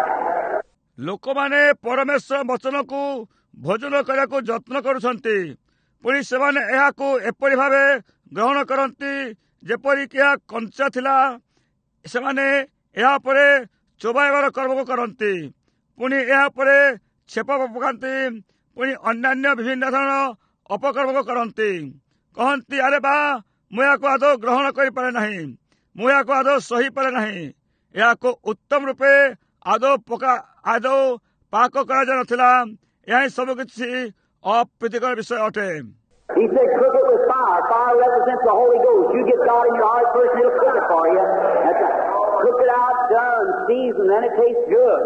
ଲୋକମାନେ ପରମେଶ୍ୱର ବଚନକୁ ଭୋଜନ କରିବାକୁ ଯତ୍ନ କରୁଛନ୍ତି, ପୁଣି ସେମାନେ ଏହାକୁ ଏପରି ଭାବେ ଗ୍ରହଣ କରନ୍ତି ଯେପରିକି ଏହା କଞ୍ଚା ଥିଲା। ସେମାନେ ଏହା ଉପରେ ଚୋବାଇବାର କର୍ମ କରନ୍ତି, ପୁଣି ଏହା ଉପରେ ଛେପ ପକାନ୍ତି, ପୁଣି ଅନ୍ୟାନ୍ୟ ବିଭିନ୍ନ ଧରଣ ଅପକର୍ମ କରନ୍ତି। କହନ୍ତି ଆରେ ବା ମୁଁ ଏହାକୁ ଆଦୌ ଗ୍ରହଣ କରିପାରେ ନାହିଁ, ମୁଁ ଏହାକୁ ଆଦୌ ସହିପାରେ ନାହିଁ। ଏହାକୁ ଉତ୍ତମ ରୂପେ ଆଦୌ ପକା ଆଦୌ ପାକ କରାଯାଇନଥିଲା। ଏହା ହିଁ ସବୁ କିଛି ଅପ୍ରୀତିକର ବିଷୟ ଅଟେ। He said, cook it with fire. Fire represents the Holy Ghost. You get God in your heart first, He'll cook it for you. That's right. Cook it out, done, seasoned, then it tastes good.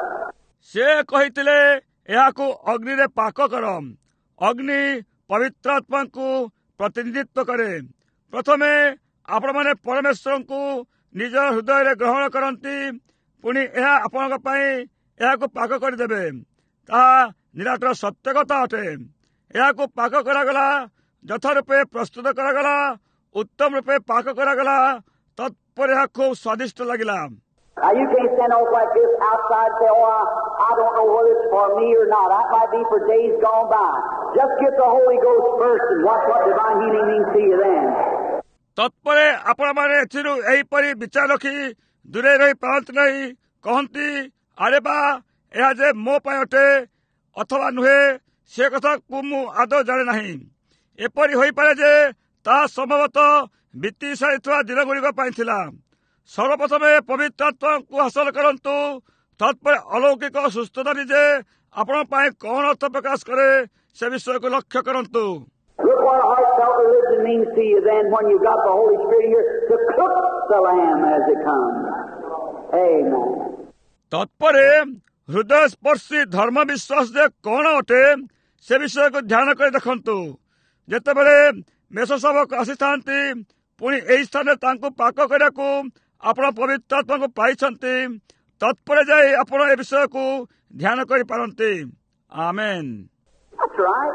ସେ କହିଥିଲେ ଏହାକୁ ଅଗ୍ନିରେ ପାକ କର। ଅଗ୍ନି ପବିତ୍ର ଆତ୍ମାଙ୍କୁ ପ୍ରତିନିଧିତ୍ୱ କରେ। ପ୍ରଥମେ ଆପଣମାନେ ପରମେଶ୍ୱରଙ୍କୁ ନିଜ ହୃଦୟରେ ଗ୍ରହଣ କରନ୍ତି, ପୁଣି ଏହା ଆପଣଙ୍କ ପାଇଁ ଏହାକୁ ପାକ କରିଦେବେ। ତାହା ନିରାଟ ସତ୍ୟ କଥା ଅଟେ। ଏହାକୁ ପାକ କରାଗଲା, ଯଥା ରୂପେ ପ୍ରସ୍ତୁତ କରାଗଲା, ଉତ୍ତମ ରୂପେ ପାକ କରାଗଲା, ତତ୍ପରେ ଏହା ଖୁବ୍ ସ୍ୱାଦିଷ୍ଟ ଲାଗିଲା। Now you can't stand off like this outside and say, oh, I, I don't know whether it's for me or not. That might be for days gone by. Just get the Holy Ghost first and watch what divine healing means to you then. ତତ୍ପରେ ଆପଣମାନେ ଏଥିରୁ ଏହିପରି ବିଚାର ରଖି ଦୂରେଇ ରହି ପାରନ୍ତି ନାହିଁ। କହନ୍ତି ଆରେ ବା ଏହା ଯେ ମୋ ପାଇଁ ଅଟେ ଅଥବା ନୁହେଁ, ସେ କଥାକୁ ମୁଁ ଆଦୌ ଜାଣେ ନାହିଁ। ଏପରି ହୋଇପାରେ ଯେ ତାହା ସମ୍ଭବତଃ ବିତି ସାରିଥିବା ଦିନଗୁଡ଼ିକ ପାଇଁ ଥିଲା। ସର୍ବପ୍ରଥମେ ପବିତ୍ର ଆତ୍ମାକୁ ହାସଲ କରନ୍ତୁ, ତତ୍ପରେ ଅଲୌକିକ ସୁସ୍ଥତା ନିଜେ ଆପଣଙ୍କ ପାଇଁ କ'ଣ ଅର୍ଥ ପ୍ରକାଶ କରେ ସେ ବିଷୟକୁ ଲକ୍ଷ୍ୟ କରନ୍ତୁ। Look what heartfelt religion means to you then when you got the Holy Spirit here to cook the lamb as it comes. Amen. ତତ୍ପରେ ହୃଦୟ ସ୍ପର୍ଶୀ ଧର୍ମ ବିଶ୍ୱାସ ଯେ କ'ଣ ଅଟେ ସେ ବିଷୟକୁ ଧ୍ୟାନ କରି ଦେଖନ୍ତୁ। ଯେତେବେଳେ ମେଷଶାବକ ଆସିଥାନ୍ତି, ପୁଣି ଏହି ସ୍ଥାନରେ ତାଙ୍କୁ ପାକ କରିବାକୁ ଆପଣ ପବିତ୍ର ଆତ୍ମାକୁ ପାଇଛନ୍ତି, ତତ୍ପରେ ଯାଇ ଆପଣ ଏ ବିଷୟକୁ ଧ୍ୟାନ କରିପାରନ୍ତି। ଆମେନ୍। That's right.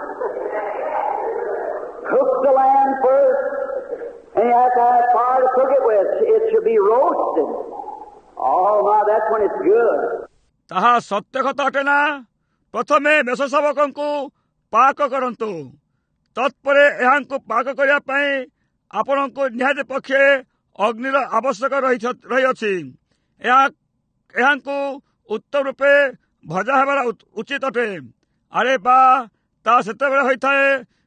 Cook the lamb first, and you have to have fire to cook it with. It should be roasted. Oh my, that's when it's good. ତାହା ସତ୍ୟ କଥା ଅଟେ ନା? ପ୍ରଥମେ ମେଷଶାବକଙ୍କୁ ପାକ କରନ୍ତୁ, ତତ୍ପରେ ଏହାଙ୍କୁ ପାକ କରିବା ପାଇଁ ଆପଣଙ୍କୁ ନିହାତି ପକ୍ଷେ ଅଗ୍ନିର ଆବଶ୍ୟକ ରହିଅଛି। ଏହା ଏହାଙ୍କୁ ଉତ୍ତମ ରୂପେ ଭଜା ହେବାର ଉଚିତ ଅଟେ। ଆରେ ବା ତାହା ସେତେବେଳେ ହୋଇଥାଏ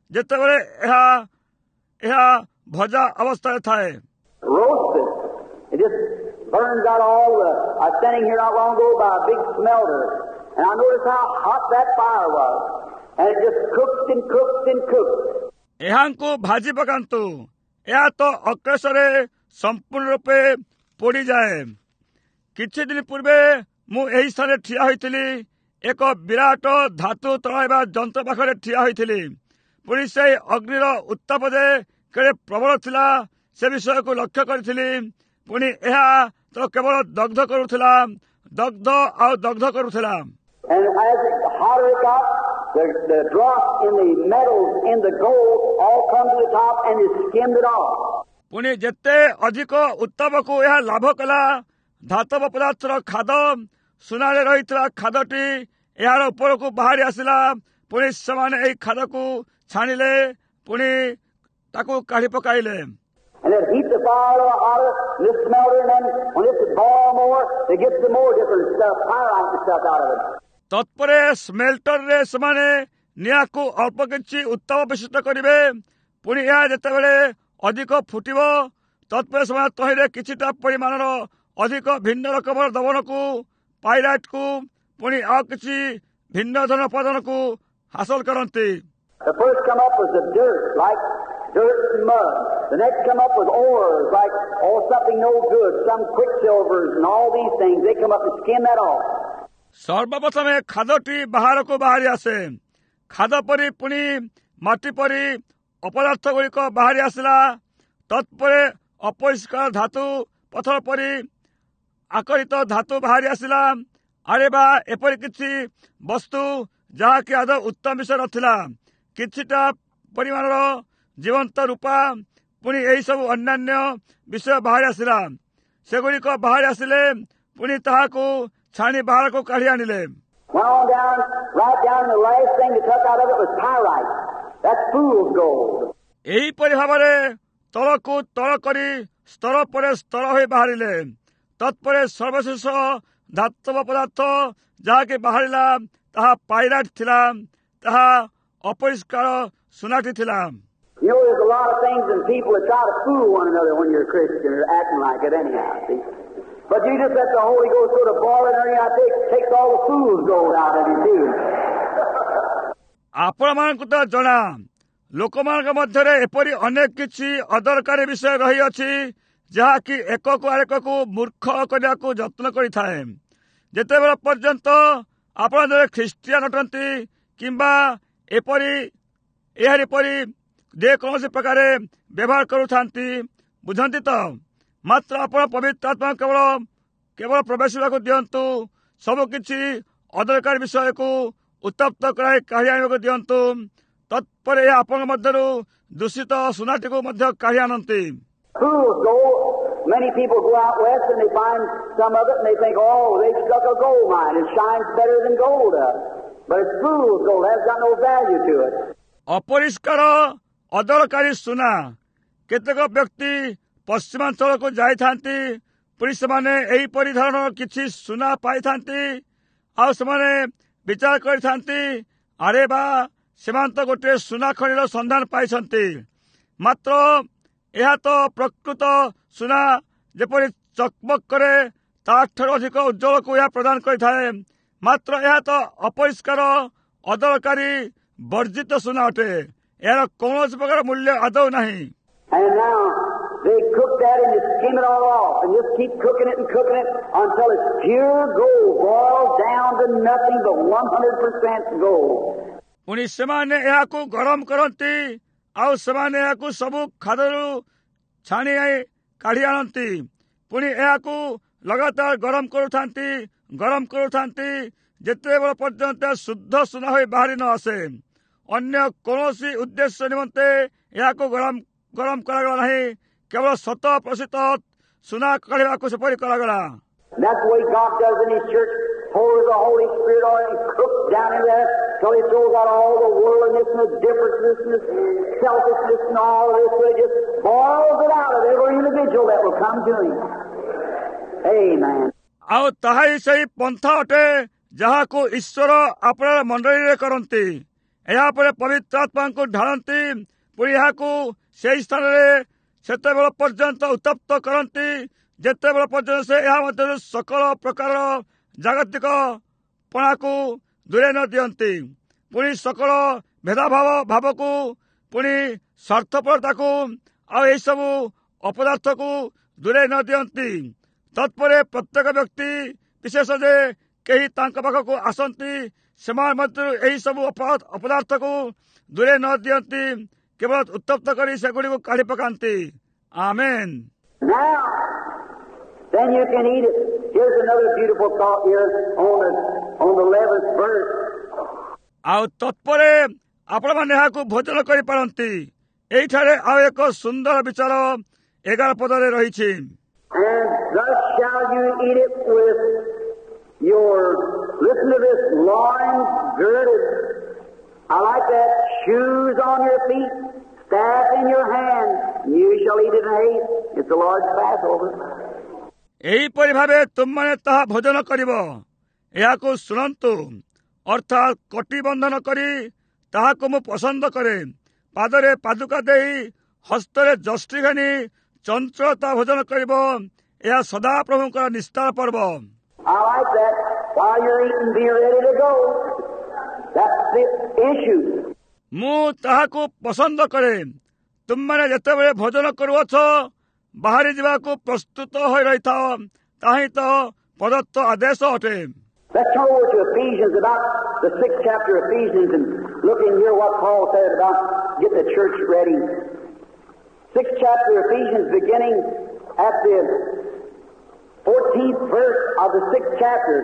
ଯେତେବେଳେ ଏହା ଏହା ଭଜା ଅବସ୍ଥାରେ ଥାଏ। Roasted. It just burns out all the... I was standing here not long ago by a big smelter, and I noticed how hot that fire was. And it just cooked and cooked and cooked. ଏହାଙ୍କୁ ଭାଜି ପକାନ୍ତୁ, ଏହା ତ ଅକ୍ଲେଶରେ ସମ୍ପୂର୍ଣ୍ଣ ରୂପେ ପୋଡ଼ିଯାଏ। କିଛି ଦିନ ପୂର୍ବେ ମୁଁ ଏହି ସ୍ଥାନରେ ଠିଆ ହୋଇଥିଲି, ଏକ ବିରାଟ ଧାତୁ ତଳାଇବା ଯନ୍ତ୍ର ପାଖରେ ଠିଆ ହୋଇଥିଲି। ପୁଣି ସେହି ଅଗ୍ନିର ଉତ୍ତାପ ଯେ କେଡ଼େ ପ୍ରବଳ ଥିଲା ସେ ବିଷୟକୁ ଲକ୍ଷ୍ୟ କରିଥିଲି। ପୁଣି ଏହା ତ କେବଳ ଦଗ୍ଧ କରୁଥିଲା, ଦଗ୍ଧ ଆଉ ଦଗ୍ଧ କରୁଥିଲା। And as it hotter it got, the, the dross in the metals in the gold all come to the top and it skimmed it off. ପୁଣି ଯେତେ ଅଧିକ ଉତ୍ତାପକୁ ଏହା ଲାଭ କଲା, ଧାତବ ପଦାର୍ଥର ଖାଦ ସୁନାରେ ରହିଥିବା ଖାଦଟି ଏହାର ଉପରକୁ ବାହାରି ଆସିଲା। ପୁଣି ସେମାନେ ଏହି ଖାଦକୁ ଛାଣିଲେ, ପୁଣି ତାକୁ କାଢି ପକାଇଲେ। And it heat the fire a little hotter in this smelter, and then when it's boil more, they get some more different stuff, pyrite and stuff out of it. ତତ୍ପରେ ସ୍ମେଲ୍ଟରରେ ସେମାନେ ନିଆଁକୁ ଅଳ୍ପ କିଛି ଉତ୍ତାପ ବିଶିଷ୍ଟ କରିବେ। ପୁଣି ଏହା ଯେତେବେଳେ ଅଧିକ ଫୁଟିବ, ତତ୍ପରେ ସେମାନେ ତହିଁରେ କିଛିଟା ପରିମାଣର ଅଧିକ ଭିନ୍ନ ରକମର ଦବନକୁ, ପାଇରାଇଟ୍କୁ, ପୁଣି ଆଉ କିଛି ଭିନ୍ନ ଧରଣ ଉପାଦାନକୁ ହାସଲ କରନ୍ତି। The first come up was the dirt, like dirt and mud. The next come up was ores, like oh something no good, some quicksilvers and all these things. They come up and skim that off. ସର୍ବପ୍ରଥମେ ଖାଦଟି ବାହାରକୁ ବାହାରି ଆସେ। ଖାଦ ପରି ପୁଣି ମାଟି ପରି ଅପଦାର୍ଥ ଗୁଡ଼ିକ ବାହାରି ଆସିଲା। ତତ୍ପରେ ଅପରିଷ୍କାର ଧାତୁ ପଥର ପରି ଆକରିତ ଧାତୁ ବାହାରି ଆସିଲା। ଆରେ ବା, ଏପରି କିଛି ବସ୍ତୁ ଯାହାକି ଆଦୌ ଉତ୍ତମ ବିଷୟ ନଥିଲା। କିଛିଟା ପରିମାଣର ଜୀବନ୍ତ ରୂପା, ପୁଣି ଏହିସବୁ ଅନ୍ୟାନ୍ୟ ବିଷୟ ବାହାରି ଆସିଲା। ସେଗୁଡ଼ିକ ବାହାରି ଆସିଲେ, ପୁଣି ତାହାକୁ ଛାଣି ବାହାରକୁ କାଢି ଆଣିଲେ। Went on down, right down, and the last thing they took out of it was pyrite. That's fool's gold. ଏହିପରି ଭାବରେ ତଳକୁ ତଳ କରି ସ୍ତର ପରେ ସ୍ତର ହୋଇ ବାହାରିଲେ। ତତ୍ପରେ ସର୍ବଶେଷ ଧାତବ ପଦାର୍ଥ ଯାହାକି ବାହାରିଲା ତାହା ପାଇରାଇଟ୍ ଥିଲା। ତାହା ଅପରିଷ୍କାର ସୁନାଟି ଥିଲା। You know, there's a lot of things and people that try to fool one another when you're a Christian or acting like it anyhow, see? But you just let the Holy Ghost sort of boil it under you, I think, takes all the fool's gold out of you, too. ଆପଣମାନଙ୍କୁ ତ ଜଣା, ଲୋକମାନଙ୍କ ମଧ୍ୟରେ ଏପରି ଅନେକ କିଛି ଅଦରକାରୀ ବିଷୟ ରହିଅଛି ଯାହାକି ଏକକୁ ଆରେକକୁ ମୂର୍ଖ କରିବାକୁ ଯତ୍ନ କରିଥାଏ। ଯେତେବେଳେ ପର୍ଯ୍ୟନ୍ତ ଆପଣ ଜଣେ ଖ୍ରୀଷ୍ଟିଆନ ଅଟନ୍ତି କିମ୍ବା ଏପରି ଏହାରି ପରି ଯେକୌଣସି ପ୍ରକାରେ ବ୍ୟବହାର କରୁଥାନ୍ତି, ବୁଝନ୍ତି ତ? ମାତ୍ର ଆପଣ ପବିତ୍ର ଆତ୍ମା କେବଳ କେବଳ ପ୍ରବେଶ କରିବାକୁ ଦିଅନ୍ତୁ। ସବୁକିଛି ଅଦରକାରୀ ବିଷୟକୁ ଉତ୍ତପ୍ତ କରାଇ କାଢି ଆଣିବାକୁ ଦିଅନ୍ତୁ। ତତ୍ପରେ ଏହା ଆପଣଙ୍କ ମଧ୍ୟରୁ ଦୂଷିତ ସୁନାଟିକୁ ମଧ୍ୟ କାଢି ଆଣନ୍ତି। Fool's gold. Many people go out west and they find some of it and they think, oh, they struck a gold mine. It shines better than gold does. But it's fool's gold. It has got no value to it. ଅପରିଷ୍କାର ଅଦରକାରୀ ସୁନା। କେତେକ ବ୍ୟକ୍ତି ପଶ୍ଚିମାଞ୍ଚଳକୁ ଯାଇଥାନ୍ତି, ପୁଣି ସେମାନେ ଏହିପରି ଧରଣର କିଛି ସୁନା ପାଇଥାନ୍ତି। ଆଉ ସେମାନେ ବିଚାର କରିଥାନ୍ତି, ଆରେ ବା, ସେମାନେ ତ ଗୋଟିଏ ସୁନା ଖଣିର ସନ୍ଧାନ ପାଇଛନ୍ତି। ମାତ୍ର ଏହା ତ ପ୍ରକୃତ ସୁନା ଯେପରି ଚକମକ କରେ ତାଠାରୁ ଅଧିକ ଉଜ୍ଜଳକୁ ଏହା ପ୍ରଦାନ କରିଥାଏ। ମାତ୍ର ଏହା ତ ଅପରିଷ୍କାର ଅଦରକାରୀ ବର୍ଜିତ ସୁନା ଅଟେ। ଏହାର କୌଣସି ପ୍ରକାର ମୂଲ୍ୟ ଆଦୌ ନାହିଁ। And now they cook that and just skim it all off and just keep cooking it and cooking it until it's pure gold, boils down to nothing but one hundred percent gold. ପୁଣି ସେମାନେ ଏହାକୁ ଗରମ କରନ୍ତି, ଆଉ ସେମାନେ ଏହାକୁ ସବୁ ଖାଦରୁ ଛାଣି କାଢି ଆଣନ୍ତି। ପୁଣି ଏହାକୁ ଲଗାତାର ଗରମ କରୁଥାନ୍ତି, ଗରମ କରୁଥାନ୍ତି, ଯେତେବେଳେ ପର୍ଯ୍ୟନ୍ତ ଶୁଦ୍ଧ ସୁନା ହୋଇ ବାହାରି ନ ଆସେ। ଅନ୍ୟ କୌଣସି ଉଦ୍ଦେଶ୍ୟ ନିମନ୍ତେ ଏହାକୁ ଗରମ ଗରମ କରାଗଲା ନାହିଁ, କେବଳ ଶତ ପ୍ରସିଦ୍ଧ ସୁନା କାଢିବାକୁ ସେପରି କରାଗଲା। That's the way God does in His church. Pours the Holy Spirit on it and cooks down in there till He throws out all the worldliness and the differences and the selfishness and all of this. So He just boils it out of every individual that will come to Him. Amen. ଆଉ ତାହା ହିଁ ସେହି ପନ୍ଥା ଅଟେ ଯାହାକୁ ଈଶ୍ୱର ଆପଣାର ମଣ୍ଡଳୀରେ କରନ୍ତି। यापर पवित्र आत्मा को ढालती पुणी यहाँ से स्थान में सेते बेल पर्यंत उत्तप्त करती जेते बेल पर्यंत से यह सकल प्रकार जागतिक पणा को दूरे न दियंती पुणी सकल भेदभाव भाव को पुणी स्वार्थपरता को आई सब अपदार्थ को दूरे न दियंती तत्पर प्रत्येक व्यक्ति विशेष जे कहीं पाखक आसती से यही सब अपदार्थ को दूरे न दियंती केवल उत्तप्त कर सेगुड़ी को काढ़ी पकाती आमेन। Now, then you can eat it. Here's another beautiful thought here on the, on the eleventh verse. आउ तत्परे आपण माने यहाँ भोजन करि पारंती एठारे आउ एक सुंदर विचार एगार पदरे रही। And thus shall you eat it with your, listen to this, loins girded. I like that. Shoes on your feet, staff in your hand. You shall eat it in haste. It's the Lord's Passover. एहीपरि भावे तुम माने ताहा भोजन करिब एहाकु सुनंतु अर्थात कटी बंधन करी ताहाकु मु पसंद करे पादरे पादुका देई हस्तरे जष्टि घानी चंचलता भोजन करिब एहा सदा प्रभुंकर निस्तार पर्व। I like that. While you're eating, be ready to go. That's the issue. मु ताहाकु पसंद करे तुम माने जेतेबेले भोजन करुअछ बाहरी जावाकु प्रस्तुत होई रहिथा ताही तो प्रदत्त आदेश अटे। Let's turn over to Ephesians, about the sixth chapter of Ephesians, and look in here what Paul said about get the church ready. Sixth chapter of Ephesians, beginning at the fourteenth verse of the sixth chapter.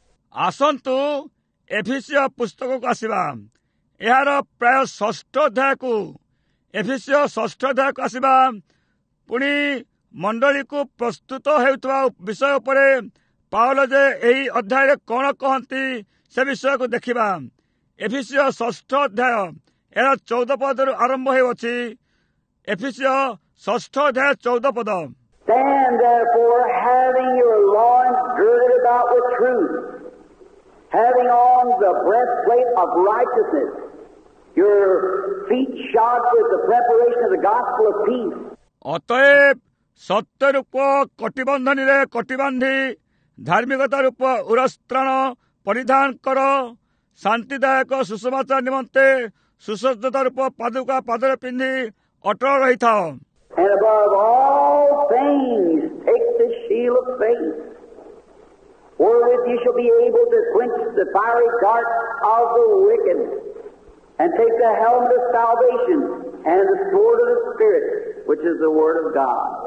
आसंतु एफिसियो पुस्तक को आसीबा यार प्राय षष्ठ अध्याय को एफिसियो षष्ठ अध्याय को आसीबा पुणी मंडली को प्रस्तुत हेउथवा विषय उपरे पाउल जे एही अध्याय रे कोन कहंती से विषय को देखिबा। एफिसियो षष्ठ अध्याय एरा चौदह पद रु आरंभ हेउछि। एफिसियो षष्ठ अध्याय चौदह पद। Stand therefore, having your loins girded about with truth, having on the breastplate of righteousness, your feet shod with the preparation of the gospel of peace. अतएव सत्य रूप कटिबंधनी रे कटिबांधी धार्मिकता रूप उरस्त्राण परिधान कर शांतिदायक सुसमाचार निमंते सुसज्जता रूप पादुका पादरे पिंधि अटल रही था। And above all things, take the shield of faith, wherewith you shall be able to quench the fiery darts of the wicked, and take the helmet of salvation and the sword of the Spirit, which is the word of God.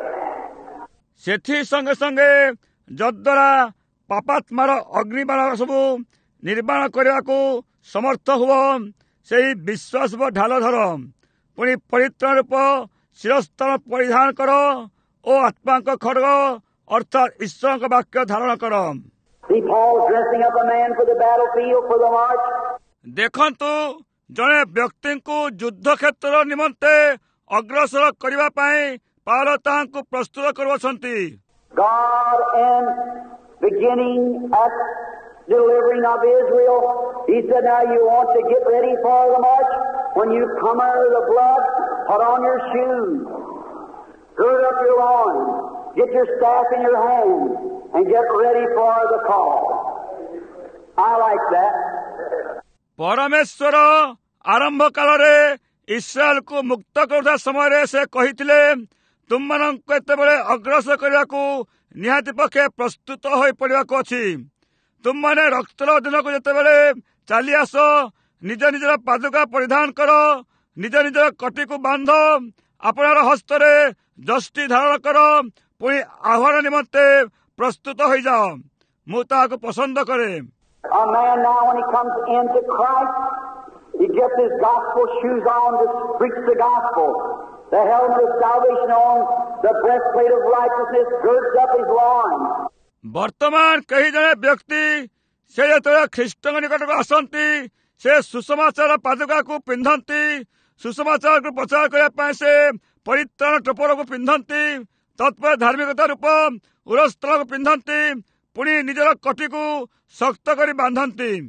सेठी संगे संगे जद्वारा पापात्मार अग्निबाण सबू निर्माण करने को समर्थ हुआ से विश्वास ढाल धर पुणी परित्राण रूप शिरस्थान परिधान कर ओ आत्मा खड्ग अर्थात ईश्वर वाक्य धारण कर। देखंतु जड़े व्यक्ति को युद्ध क्षेत्र निमंते अग्रसर करने पाउल ताहांकु प्रस्तुत करुछंती। God, in beginning at delivering of Israel, He said, now you want to get ready for the march. When you come out of the blood, put on your shoes, gird up your loins, get your staff in your hand, and get ready for the call. I like that. परमेश्वर आरंभ काल रे इस्राएल को मुक्त करुवा समय से कहिथिले तुम मानक एतेबेले अग्रसर करने को निहाती पक्षे प्रस्तुत हो पड़ा अच्छी। तुम माने रक्तर दिन को जितेबेले चली आस निज निजर पादुका परिधान कर निज निजर कटी को बांध आपणार हस्तरे जष्टि धारण कर पुणी आह्वान निमंते प्रस्तुत हो जाओ। मु ताहाको पसंद करे। A man now, when he comes into Christ, he gets his gospel shoes on to preach the gospel. The helmet of salvation on, the breastplate of righteousness girds up his loins. वर्तमान कई जने व्यक्ति से जो ख्रीष्ट निकट को आसती से सुसमाचार पादुका को पिंधती सुसमाचार को प्रचार करने से परित्राण टोपर को पिंधती तत्पर धार्मिकता रूप उरस्त्र को पिंधती पुणी निजर कटी को शक्त कर बांधती।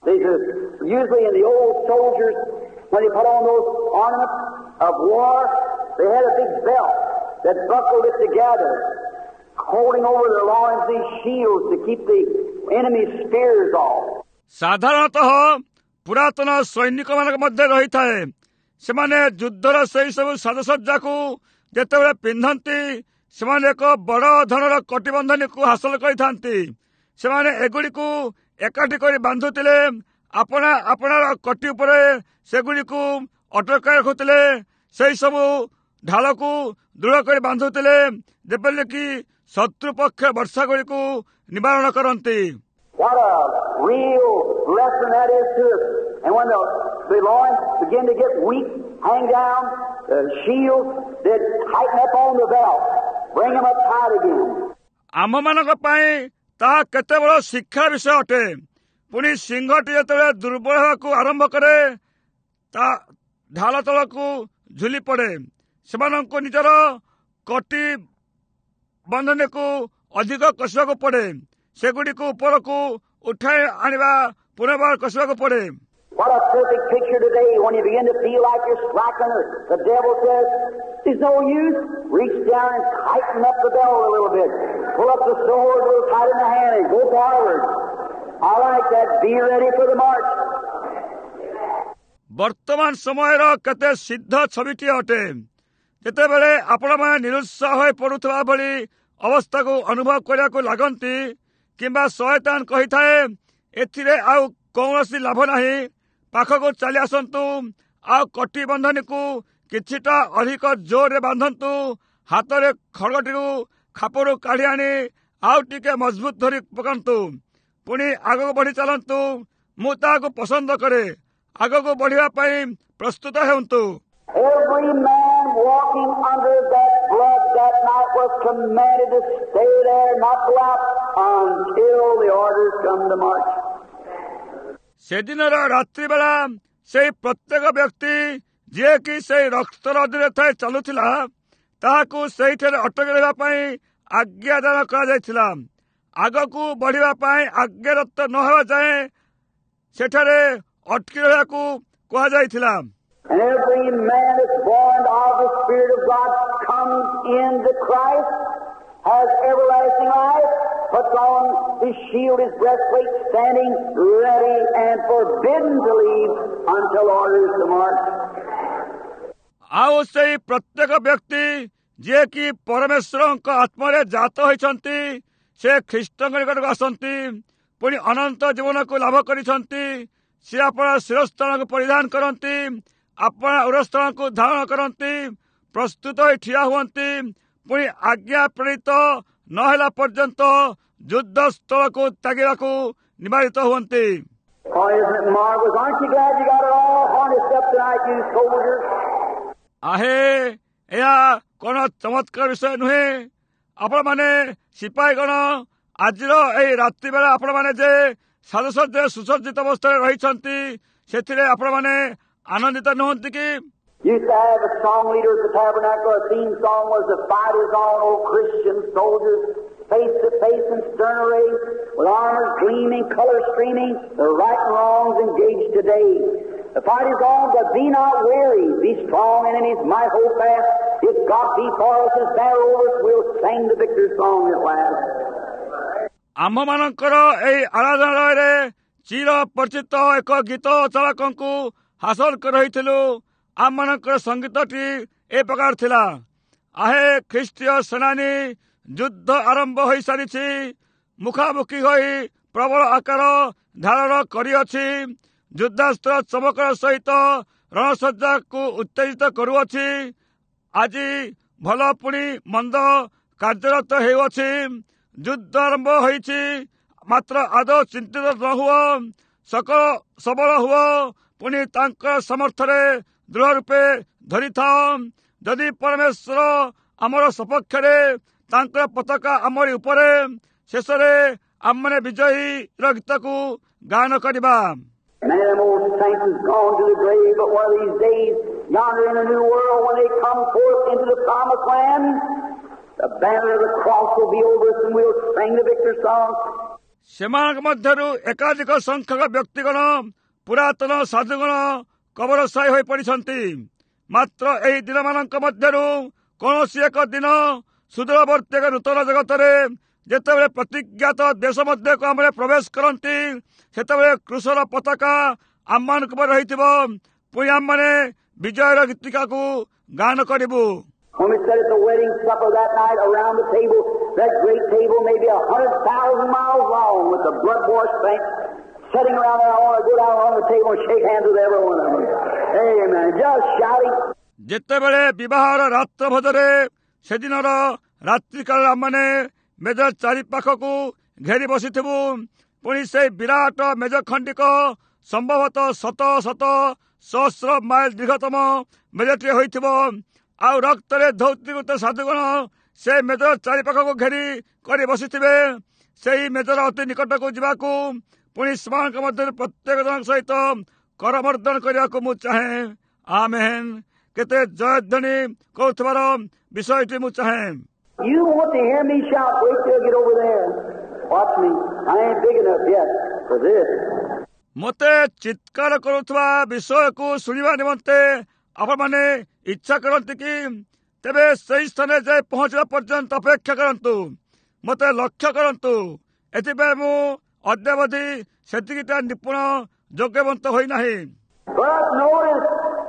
These are usually in the old soldiers, when they put on those ornaments of war, they had a big belt that buckled it together, holding over their loins these shields to keep the enemy's spears off. ସାଧାରଣତଃ ପୁରାତନ ସୈନିକମାନଙ୍କ ମଧ୍ୟ ରହିଥାଏ। ସେମାନେ ଯୁଦ୍ଧର ସେହି ସବୁ ସାଜସଜ୍ଜାକୁ ଯେତେବେଳେ ପିନ୍ଧନ୍ତି, ସେମାନେ ଏକ ବଡ଼ ଧରଣର କଟିବନ୍ଧନୀକୁ ହାସଲ କରିଥାନ୍ତି। ସେମାନେ ଏଗୁଡ଼ିକୁ ଏକାଠି କରି ବାନ୍ଧୁଥିଲେ, ଆପଣା ଆପଣାର କଟି ଉପରେ ସେଗୁଡ଼ିକୁ ଅଟକାଇ ରଖୁଥିଲେ, ସେହି ସବୁ ଢାଳକୁ ଦୃଢ଼ କରି ବାନ୍ଧୁଥିଲେ, ଯେପରିକି ଶତ୍ରୁ ପକ୍ଷ ବର୍ଷାଗୁଡ଼ିକୁ ନିବାରଣ କରନ୍ତି। What a real lesson that is to us. And when the, the loins begin to get weak, hang down, the shields, they tighten up on the belt, bring them up tight again. ଆମମାନଙ୍କ ପାଇଁ ତାହା କେତେ ବଡ଼ ଶିକ୍ଷା ବିଷୟ ଅଟେ। ପୁଣି ସିଂହଟି ଯେତେବେଳେ ଦୁର୍ବଳ ହେବାକୁ ଆରମ୍ଭ କରେ, ତା ଢାଳ ତଳକୁ ଝୁଲି ପଡ଼େ। ସେମାନଙ୍କୁ ନିଜର କଟି ବନ୍ଧନୀକୁ ଅଧିକ କଷିବାକୁ ପଡ଼େ, ସେଗୁଡ଼ିକୁ ଉପରକୁ ଉଠାଇ ଆଣିବା ପୁନର୍ବାର କଷିବାକୁ ପଡ଼େ। What a perfect picture today when you begin to feel like you're slacking. The devil says, it's no use. Reach down and tighten up the belt a little bit. Pull up the sword a little tight in the hand and go forward. I like that. Be ready for the march. ବର୍ତ୍ତମାନ ସମୟର କେତେ ସିଦ୍ଧ ଛବିଟିଏ ଅଟେ। ଯେତେବେଳେ ଆପଣମାନେ ନିରୁତ୍ସାହ ହୋଇ ପଡୁଥିବା ଭଳି ଅବସ୍ଥାକୁ ଅନୁଭବ କରିବାକୁ ଲାଗନ୍ତି, କିମ୍ବା ଶୟତାନ କହିଥାଏ ଏଥିରେ ଆଉ କୌଣସି ଲାଭ ନାହିଁ, ପାଖକୁ ଚାଲି ଆସନ୍ତୁ, ଆଉ କଟି ବନ୍ଧନୀକୁ କିଛିଟା ଅଧିକ ଜୋରରେ ବାନ୍ଧନ୍ତୁ, ହାତରେ ଖଡ଼ଗଟିକୁ ଖାପରୁ କାଢ଼ି ଆଣି ଆଉ ଟିକେ ମଜବୁତ ଧରି ପକାନ୍ତୁ, ପୁଣି ଆଗକୁ ବଢ଼ି ଚାଲନ୍ତୁ। ମୁଁ ତାହାକୁ ପସନ୍ଦ କରେ। ଆଗକୁ ବଢ଼ିବା ପାଇଁ ପ୍ରସ୍ତୁତ ହେଉନ୍ତୁ। Every man walking under that blood that night was commanded to stay there, not go out until the orders come to march. ସେଦିନର ରାତ୍ରି ବେଳା ସେହି ପ୍ରତ୍ୟେକ ବ୍ୟକ୍ତି ଯିଏକି ସେହି ରକ୍ତର ଅଧୀନରେ ଥାଇ ଚାଲୁଥିଲା, ତାହାକୁ ସେହିଠାରେ ଅଟକି ରହିବା ପାଇଁ ଆଜ୍ଞା ଦାନ କରାଯାଇଥିଲା। ଆଗକୁ ବଢ଼ିବା ପାଇଁ ଆଜ୍ଞାଦତ୍ତ ନ ହେବା ଯାଏଁ ସେଠାରେ ଅଟକି ରହିବାକୁ କୁହାଯାଇଥିଲା। And every man that's born of the Spirit of God comes into Christ, has everlasting life, puts on his shield, his breastplate, standing ready and forbidden to leave until orders to march. ଆଉ ସେହି ପ୍ରତ୍ୟେକ ବ୍ୟକ୍ତି ଯିଏକି ପରମେଶ୍ୱରଙ୍କ ଆତ୍ମାରେ ଜାତ ହୋଇଛନ୍ତି, ସେ ଖ୍ରୀଷ୍ଟଙ୍କ ନିକଟକୁ ଆସନ୍ତି, ପୁଣି ଅନନ୍ତ ଜୀବନକୁ ଲାଭ କରିଛନ୍ତି। ସେ ଆପଣ ଶିରସ୍ଥାନକୁ ପରିଧାନ କରନ୍ତି, ଆପଣ ଉରସ୍ଥାନକୁ ଧାରଣ କରନ୍ତି, ପ୍ରସ୍ତୁତ ହୋଇ ଠିଆ ହୁଅନ୍ତି, ପୁଣି ଆଜ୍ଞା ପ୍ରେରିତ ନ ହେଲା ପର୍ଯ୍ୟନ୍ତ ଯୁଦ୍ଧ ସ୍ଥଳକୁ ତ୍ୟାଗିବାକୁ ନିବାରିତ ହୁଅନ୍ତି। Oh, isn't it marvelous? Aren't you glad you got it all harnessed up tonight, you soldiers? ଆହେ, ଏହା କ'ଣ ଚମତ୍କାର ବିଷୟ ନୁହେଁ? ଆପଣମାନେ ସିପାହୀଗଣ, ଆଜିର ଏହି ରାତ୍ରି ବେଳେ ଆପଣମାନେ ଯେ ସାଜସଜ୍ଜାରେ ସୁସଜ୍ଜିତ ଅବସ୍ଥାରେ ରହିଛନ୍ତି, ସେଥିରେ ଆପଣମାନେ ଆନନ୍ଦିତ ନୁହନ୍ତି କି? Used to have a song leader at the tabernacle. A theme song was "The fight is on, O Christian soldiers, face to face in stern array, with armor gleaming, color streaming, the right and wrongs engaged today. The fight is on, but be not weary. Be strong, enemies might hold fast. If God be for us, His banner over us, we'll sing the victor's song at last." ଆମ୍ଭମାନଙ୍କର ଏହି ଆରାଧନାଳୟରେ ଚିର ପରିଚିତ ଏକ ଗୀତ ଚାଳକଙ୍କୁ ହାସଲ କରି ରହିଥିଲୁ। ଆମମାନଙ୍କର ସଙ୍ଗୀତଟି ଏ ପ୍ରକାର ଥିଲା: ଆହେ ଖ୍ରୀଷ୍ଟୀୟ ସେନାନୀ, ଯୁଦ୍ଧ ଆରମ୍ଭ ହୋଇସାରିଛି, ମୁଖାମୁଖି ହୋଇ ପ୍ରବଳ ଆକାର ଧାରଣ କରିଅଛି, ଯୁଦ୍ଧାସ୍ତ୍ର ଚମକର ସହିତ ରଣସଜ୍ଜାକୁ ଉତ୍ତେଜିତ କରୁଅଛି। ଆଜି ଭଲ ପୁଣି ମନ୍ଦ କାର୍ଯ୍ୟରତ ହେଉଅଛି। ଯୁଦ୍ଧ ଆରମ୍ଭ ହୋଇଛି, ମାତ୍ର ଆଦୌ ଚିନ୍ତିତ ନ ହୁଅ, ସକଳ ସବଳ ହୁଅ, ପୁଣି ତାଙ୍କର ସାମର୍ଥ୍ୟରେ ଦୃଢ଼ ରୂପେ ଧରିଥାଅ। ଯଦି ପରମେଶ୍ୱର ଆମର ସପକ୍ଷରେ, ତାଙ୍କର ପତାକା ଆମରି ଉପରେ, ଶେଷରେ ଆମମାନେ ବିଜୟୀର ଗୀତକୁ ଗାନ କରିବା। Many of them old saints has gone to the grave, but one of these days, yonder in the new world, when they come forth into the promised land, the banner of the cross will be over us and we'll sing the victor's song. ସେମାନଙ୍କ ମଧ୍ୟରୁ ଏକାଧିକ ସଂଖ୍ୟକ ବ୍ୟକ୍ତିଗଣ ପୁରାତନ ସାଧୁଗଣ କବରଶାୟୀ ହୋଇ ପଡ଼ିଛନ୍ତି। ମାତ୍ର ଏହି ଦିନମାନଙ୍କ ମଧ୍ୟରୁ କୌଣସି ଏକ ଦିନ ସୁଦୂରବର୍ତ୍ତୀ ଏକ ନୂତନ ଜଗତରେ ଯେତେବେଳେ ପ୍ରତିଜ୍ଞାତ ଦେଶ ମଧ୍ୟକୁ ଆମେ ପ୍ରବେଶ କରନ୍ତି, ସେତେବେଳେ କୃଷର ପତାକା ଆମମାନଙ୍କ ଉପରେ ରହିଥିବ। ପୁଣି ଆମମାନେ ବିଜୟର ଗୀତିକାକୁ ଗାନ କରିବୁ। When we sat at the wedding supper that night around the table, that great table maybe a hundred thousand miles long with the blood-washed saints sitting around there, I want to go down on the table and shake hands with every one of them. Amen. Just shouting. ଯେତେବେଳେ ବିବାହର ରାତ୍ର ଭୋଜରେ ସେଦିନର ରାତ୍ରିକାଳ ଆମମାନେ ମେଜ ଚାରି ପାଖକୁ ଘେରି ବସିଥିବୁ। ପୁଣି ସେଇ ବିରାଟ ମେଜ ଖଣ୍ଡିକ ସମ୍ଭବତଃ ଶତ ଶତ ସହସ୍ର ମାଇଲ ଦୀର୍ଘତମ ମେଜଟିଏ ହୋଇଥିବ। ଆଉ ରକ୍ତରେ ଧୌତୀକୃତ ସାଧୁଗଣ ସେ ମେଜର ଚାରି ପାଖକୁ ଘେରି କରି ବସିଥିବେ। ସେହି ମେଜର ଅତି ନିକଟକୁ ଯିବାକୁ, ପୁଣି ସେମାନଙ୍କ ମଧ୍ୟରୁ ପ୍ରତ୍ୟେକ ଜଣଙ୍କ ସହିତ କରମର୍ଦ୍ଦନ କରିବାକୁ ମୁଁ ଚାହେଁ। ଆମେନ୍। କେତେ ଜୟଧ୍ୱନି କରୁଥିବାର ବିଷୟଟି ମୁଁ ଚାହେଁ। You want to hear me shout? Wait till I get over there. Watch me. I ain't big enough yet for this. ମୋତେ ଚିତ୍କାର କରୁଥିବା ବିଷୟକୁ ଶୁଣିବା ନିମନ୍ତେ ଆପଣମାନେ ଇଚ୍ଛା କରନ୍ତି କି? ତେବେ ସେହି ସ୍ଥାନରେ ଯାଇ ପହଞ୍ଚିବା ପର୍ଯ୍ୟନ୍ତ ଅପେକ୍ଷା କରନ୍ତୁ। ମୋତେ ଲକ୍ଷ୍ୟ କରନ୍ତୁ। ଏଥିପାଇଁ ମୁଁ ଅଦ୍ୟାବଧି ସେତିକିଟା ନିପୁଣ ଯୋଗ୍ୟବନ୍ତ ହୋଇନାହିଁ। But notice,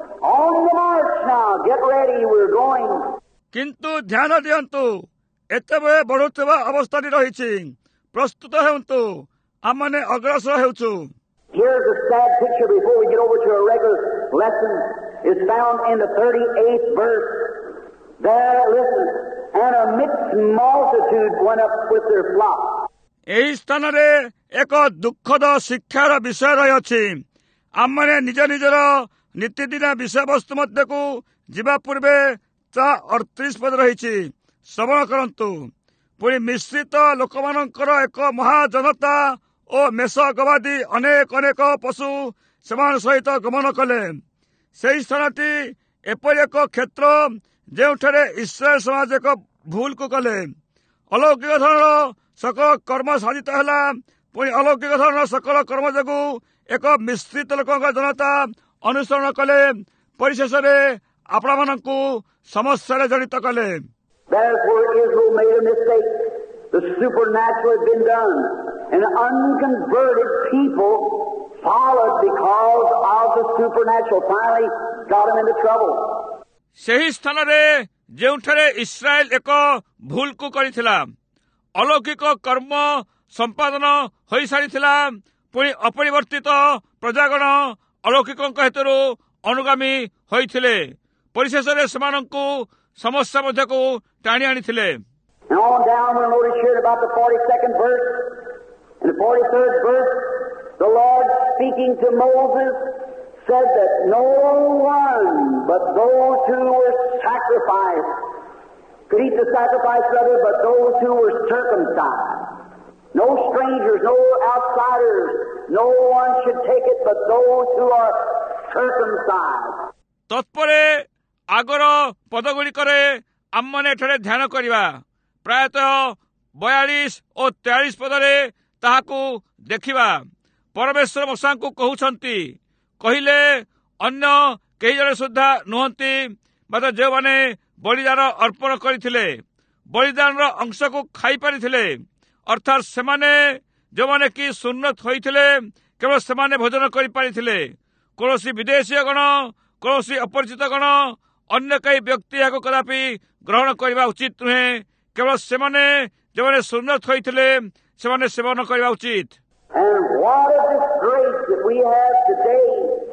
on the march now. Get ready. We're going. କିନ୍ତୁ ଧ୍ୟାନ ଦିଅନ୍ତୁ, ଏତେବେଳେ ବଢୁଥିବା ଅବସ୍ଥାଟି ରହିଛି। ପ୍ରସ୍ତୁତ ହେଉନ୍ତୁ, ଆମମାନେ ଅଗ୍ରସର ହେଉଛୁ। Here's a sad picture before we get over to a regular lesson. It's found in the thirty-eighth verse. There, listen, and a mixed multitude went up with their flock. ଏହି ସ୍ଥାନରେ ଏକ ଦୁଃଖଦ ଶିକ୍ଷାର ବିଷୟ ରହିଅଛି। ଆମମାନେ ନିଜ ନିଜର ନୀତିଦିନ ବିଷୟବସ୍ତୁ ମଧ୍ୟକୁ ଯିବା ପୂର୍ବେ ତା ଅଠତିରିଶ ପଦ ରହିଛି। ଶ୍ରବଣ କରନ୍ତୁ। ପୁଣି ମିଶ୍ରିତ ଲୋକମାନଙ୍କର ଏକ ମହାଜନତା ଓ ମେଷ ଗବାଦି ଅନେକ ଅନେକ ପଶୁ ସେମାନଙ୍କ ସହିତ ଗମନ କଲେ। ସେହି ସ୍ଥାନଟି ଏପରି ଏକ କ୍ଷେତ୍ର ଯେଉଁଠାରେ ଇସ୍ରାଏଲ ସମାଜ ଏକ ଭୁଲକୁ କଲେ। ଅଲୌକିକ ଧରଣର ସକଳ କର୍ମ ସାଧିତ ହେଲା। ପୁଣି ଅଲୌକିକ ଧରଣର ସକଳ କର୍ମ ଯୋଗୁଁ ଏକ ମିଶ୍ରିତ ଲୋକଙ୍କ ଜନତା ଅନୁସରଣ କଲେ। ପରିଶେଷରେ ଆପଣମାନଙ୍କୁ ସମସ୍ୟାରେ ଜଡ଼ିତ କଲେ। Therefore Israel made a mistake. The supernatural had been done, and unconverted people followed because of the supernatural. Finally got them into trouble. ସେହି ସ୍ଥାନରେ ଯେଉଁଠାରେ ଇସ୍ରାଏଲ ଏକ ଭୁଲକୁ କରିଥିଲା, ଅଲୌକିକ କର୍ମ ସମ୍ପାଦନ ହୋଇସାରିଥିଲା। ପୁଣି ଅପରିବର୍ତ୍ତିତ ପ୍ରଜାଗଣ ଅଲୌକିକଙ୍କ ହେତୁରୁ ଅନୁଗାମୀ ହୋଇଥିଲେ। ପରିଶେଷରେ ସେମାନଙ୍କୁ ସମସ୍ୟା ମଧ୍ୟକୁ ଟାଣି ଆଣିଥିଲେ। And on down, we'll notice here about the forty-second verse and the forty-third verse, the Lord speaking to Moses said that no one but those who were sacrificed could eat the sacrifice, brother, but those who were circumcised. No strangers, no outsiders, no one should take it but those who are circumcised. ତତ୍ପରେ ଆଗର ପଦଗୁଡ଼ିକରେ ଆମମାନେ ଏଠାରେ ଧ୍ୟାନ କରିବା। ପ୍ରାୟତଃ ବୟାଳିଶ ଓ ତେୟାଳିଶ ପଦରେ ତାହାକୁ ଦେଖିବା। ପରମେଶ୍ୱର ମୂଷାଙ୍କୁ କହୁଛନ୍ତି, କହିଲେ ଅନ୍ୟ କେହି ଜଣେ ସୁଦ୍ଧା ନୁହନ୍ତି, ମାତ୍ର ଯେଉଁମାନେ ବଳିଦାନ ଅର୍ପଣ କରିଥିଲେ, ବଳିଦାନର ଅଂଶକୁ ଖାଇପାରିଥିଲେ, ଅର୍ଥାତ୍ ସେମାନେ ଯେଉଁମାନେ କି ସୁନ୍ନତ ହୋଇଥିଲେ, କେବଳ ସେମାନେ ଭୋଜନ କରିପାରିଥିଲେ। କୌଣସି ବିଦେଶୀୟ ଗଣ, କୌଣସି ଅପରିଚିତ ଗଣ, ଅନ୍ୟ କେହି ବ୍ୟକ୍ତି ଏହାକୁ କଦାପି ଗ୍ରହଣ କରିବା ଉଚିତ ନୁହେଁ। କେବଳ ସେମାନେ ଯେଉଁମାନେ ସୁନ୍ନତ ହୋଇଥିଲେ ସେମାନେ ସେବନ କରିବା ଉଚିତ। And what a disgrace that we have today,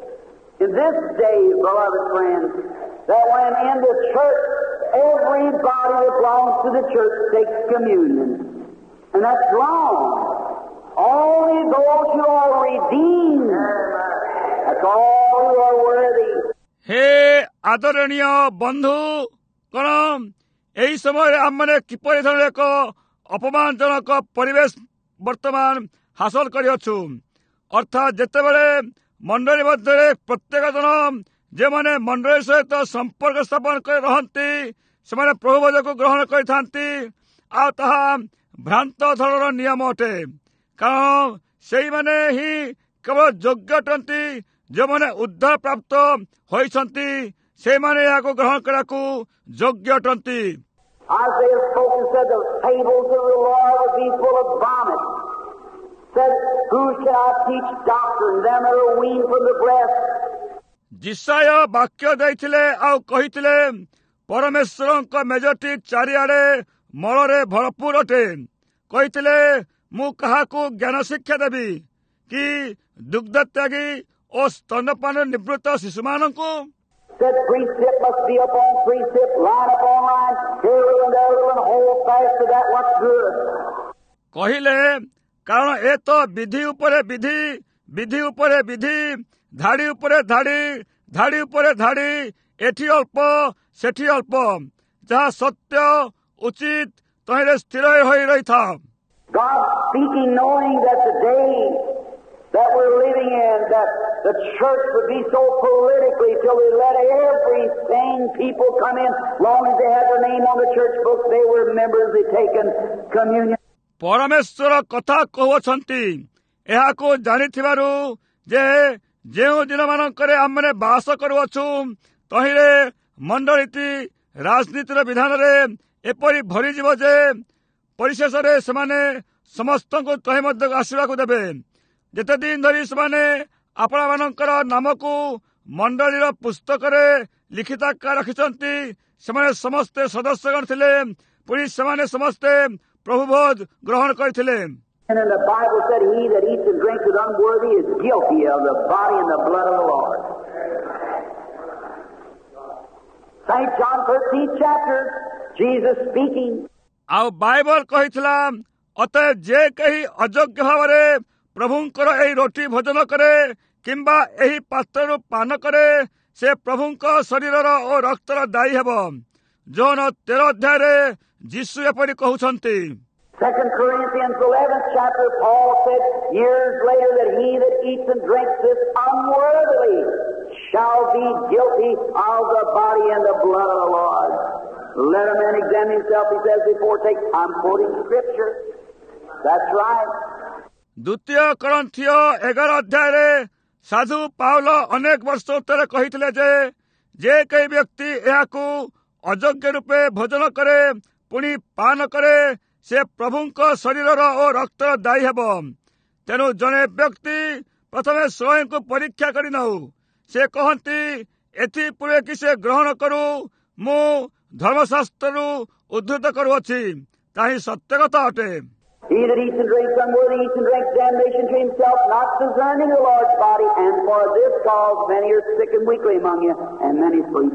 in this day, beloved friends, that when in the church, everybody that belongs to the church takes communion. And that's wrong. Only those who are redeemed, that's all who are worthy. ହେ ଆଦରଣୀୟ ବନ୍ଧୁ କଣ, ଏହି ସମୟରେ ଆମମାନେ କିପରି ଧରଣ ଏକ ଅପମାନଜନକ ପରିବେଶ ବର୍ତ୍ତମାନ ହାସଲ କରିଅଛୁ। ଅର୍ଥାତ୍ ଯେତେବେଳେ ମଣ୍ଡଳୀ ମଧ୍ୟରେ ପ୍ରତ୍ୟେକ ଜଣ ଯେଉଁମାନେ ମଣ୍ଡଳୀ ସହିତ ସମ୍ପର୍କ ସ୍ଥାପନ କରି ରହନ୍ତି, ସେମାନେ ପ୍ରଭୁ ଭୋଜକୁ ଗ୍ରହଣ କରିଥାନ୍ତି। ଆଉ ତାହା ଭ୍ରାନ୍ତ ଧରଣର ନିୟମ ଅଟେ। କାରଣ ସେଇମାନେ ହିଁ କେବଳ ଯୋଗ୍ୟ ଅଟନ୍ତି ଯେଉଁମାନେ ଉଦ୍ଧାର ପ୍ରାପ୍ତ ହୋଇଛନ୍ତି ସେମାନେ ଏହାକୁ ଗ୍ରହଣ କରିବାକୁ ଯୋଗ୍ୟ ଅଟନ୍ତି। Isaiah spoke and said the fables of the Lord would be full of vomit. Said, who shall I teach doctrine? Them that are weaned from the breast. ଜିସାୟ ବାକ୍ୟ ଦେଇଥିଲେ ଆଉ କହିଥିଲେ ପରମେଶ୍ୱରଙ୍କ ମେଜଟି ଚାରିଆଡ଼େ ମଳରେ ଭରପୁର ଅଟେ। କହିଥିଲେ ମୁଁ କାହାକୁ ଜ୍ଞାନ ଶିକ୍ଷା ଦେବି କି ଦୁଗ୍ଧତ୍ୟାଗୀ ଓ ସ୍ତନପାନ ନିବୃତ୍ତ ଶିଶୁମାନଙ୍କୁ? Said precept must be upon precept, line upon line, here a little and there a little, and hold fast to that what's good. କହିଲେ କାରଣ ଏ ତ ବିଧି ଉପରେ ବିଧି, ବିଧି ଉପରେ ବିଧି, ଧାଡ଼ି ଉପରେ ଧାଡ଼ି, ଧାଡ଼ି ଉପରେ ଧାଡ଼ି, ଏଠି ଅଳ୍ପ ସେଠି ଅଳ୍ପ, ଯାହା ସତ୍ୟ ଉଚିତ ତହିଁରେ ସ୍ଥିର ହୋଇ ରହିଥାଅ। God speaking, knowing that the day that we're living in, that the church would be so politically till they let every sane people come in, long as they had their name on the church book, they were members, they taken communion. ପରମେଶ୍ୱର କଥା କହୁଅଛନ୍ତି ଏହାକୁ ଜାଣିଥିବାରୁ ଯେ ଯେଉଁ ଦିନମାନଙ୍କରେ ଆମମାନେ ବାସ କରୁଅଛୁ ତହିଁରେ ମଣ୍ଡଳୀଟି ରାଜନୀତିର ବିଧାନରେ ଏପରି ଭରିଯିବ ଯେ ପରିଶେଷରେ ସେମାନେ ସମସ୍ତଙ୍କୁ ତହିଁ ମଧ୍ୟକୁ ଆସିବାକୁ ଦେବେ। ଯେତେ ଦିନ ଧରି ସେମାନେ ଆପଣମାନଙ୍କର ନାମକୁ ମଣ୍ଡଳୀର ପୁସ୍ତକରେ ଲିଖିତ ରଖିଛନ୍ତି ସେମାନେ ସମସ୍ତେ ସଦସ୍ୟଗଣ ଥିଲେ, ପୁଣି ସେମାନେ ସମସ୍ତେ ପ୍ରଭୁଭୋଜ ଗ୍ରହଣ କରିଥିଲେ। And then the Bible said, he that eats and drinks is unworthy is guilty of the body and the blood of the Lord. Saint John thirteenth chapter, Jesus speaking. ଆଉ ବାଇବଲ କହିଥିଲା ଅତଏବ ଯେ କେହି ଅଯୋଗ୍ୟ ଭାବରେ ପ୍ରଭୁଙ୍କର ଏହି ରୋଟି ଭୋଜନ କରେ କିମ୍ବା ଏହି ପାତ୍ରରୁ ପାନ କରେ ସେ ପ୍ରଭୁଙ୍କ ଶରୀରର ଓ ରକ୍ତର ଦାୟୀ ହେବ। ଯୋହନ ତେର ଅଧ୍ୟାୟରେ ଯୀଶୁ ଏପରି କହୁଛନ୍ତି। Second Corinthians eleventh chapter, Paul said years later that he that eats and drinks this unworthily shall be guilty of the body and the blood of the Lord. Let a man examine himself, he says before take. I'm quoting scripture. That's right. ଦ୍ୱିତୀୟ କରନ୍ଥୀୟ ଏଗାର ଅଧ୍ୟାୟରେ ସାଧୁ Paul ଅନେକ ବର୍ଷ ଉତ୍ତରେ କହିଥିଲେ ଯେ ଯେ କେହି ବ୍ୟକ୍ତି ଏହାକୁ ଅଯୋଗ୍ୟ ରୂପେ ଭୋଜନ କରେ ପୁଣି ପାନ କରେ ସେ ପ୍ରଭୁଙ୍କ ଶରୀରର ଓ ରକ୍ତର ଦାୟୀ ହେବ। ତେଣୁ ଜଣେ ବ୍ୟକ୍ତି ପ୍ରଥମେ ସ୍ୱୟଂକୁ ପରୀକ୍ଷା କରି ନେଉ। ସେ କହନ୍ତି ଏଥିପରେ କି ସେ ଗ୍ରହଣ କରୁ ମୁଁ ଧର୍ମଶାସ୍ତ୍ରରୁ ଉଦ୍ଧୃତ କରୁଅଛି, ତାହା ହିଁ ସତ୍ୟ କଥା ଅଟେ। He that eats and drinks unworthy eats and drinks damnation to himself, not discerning the Lord's body, and for this cause many are sick and weakly among you, and many sleep.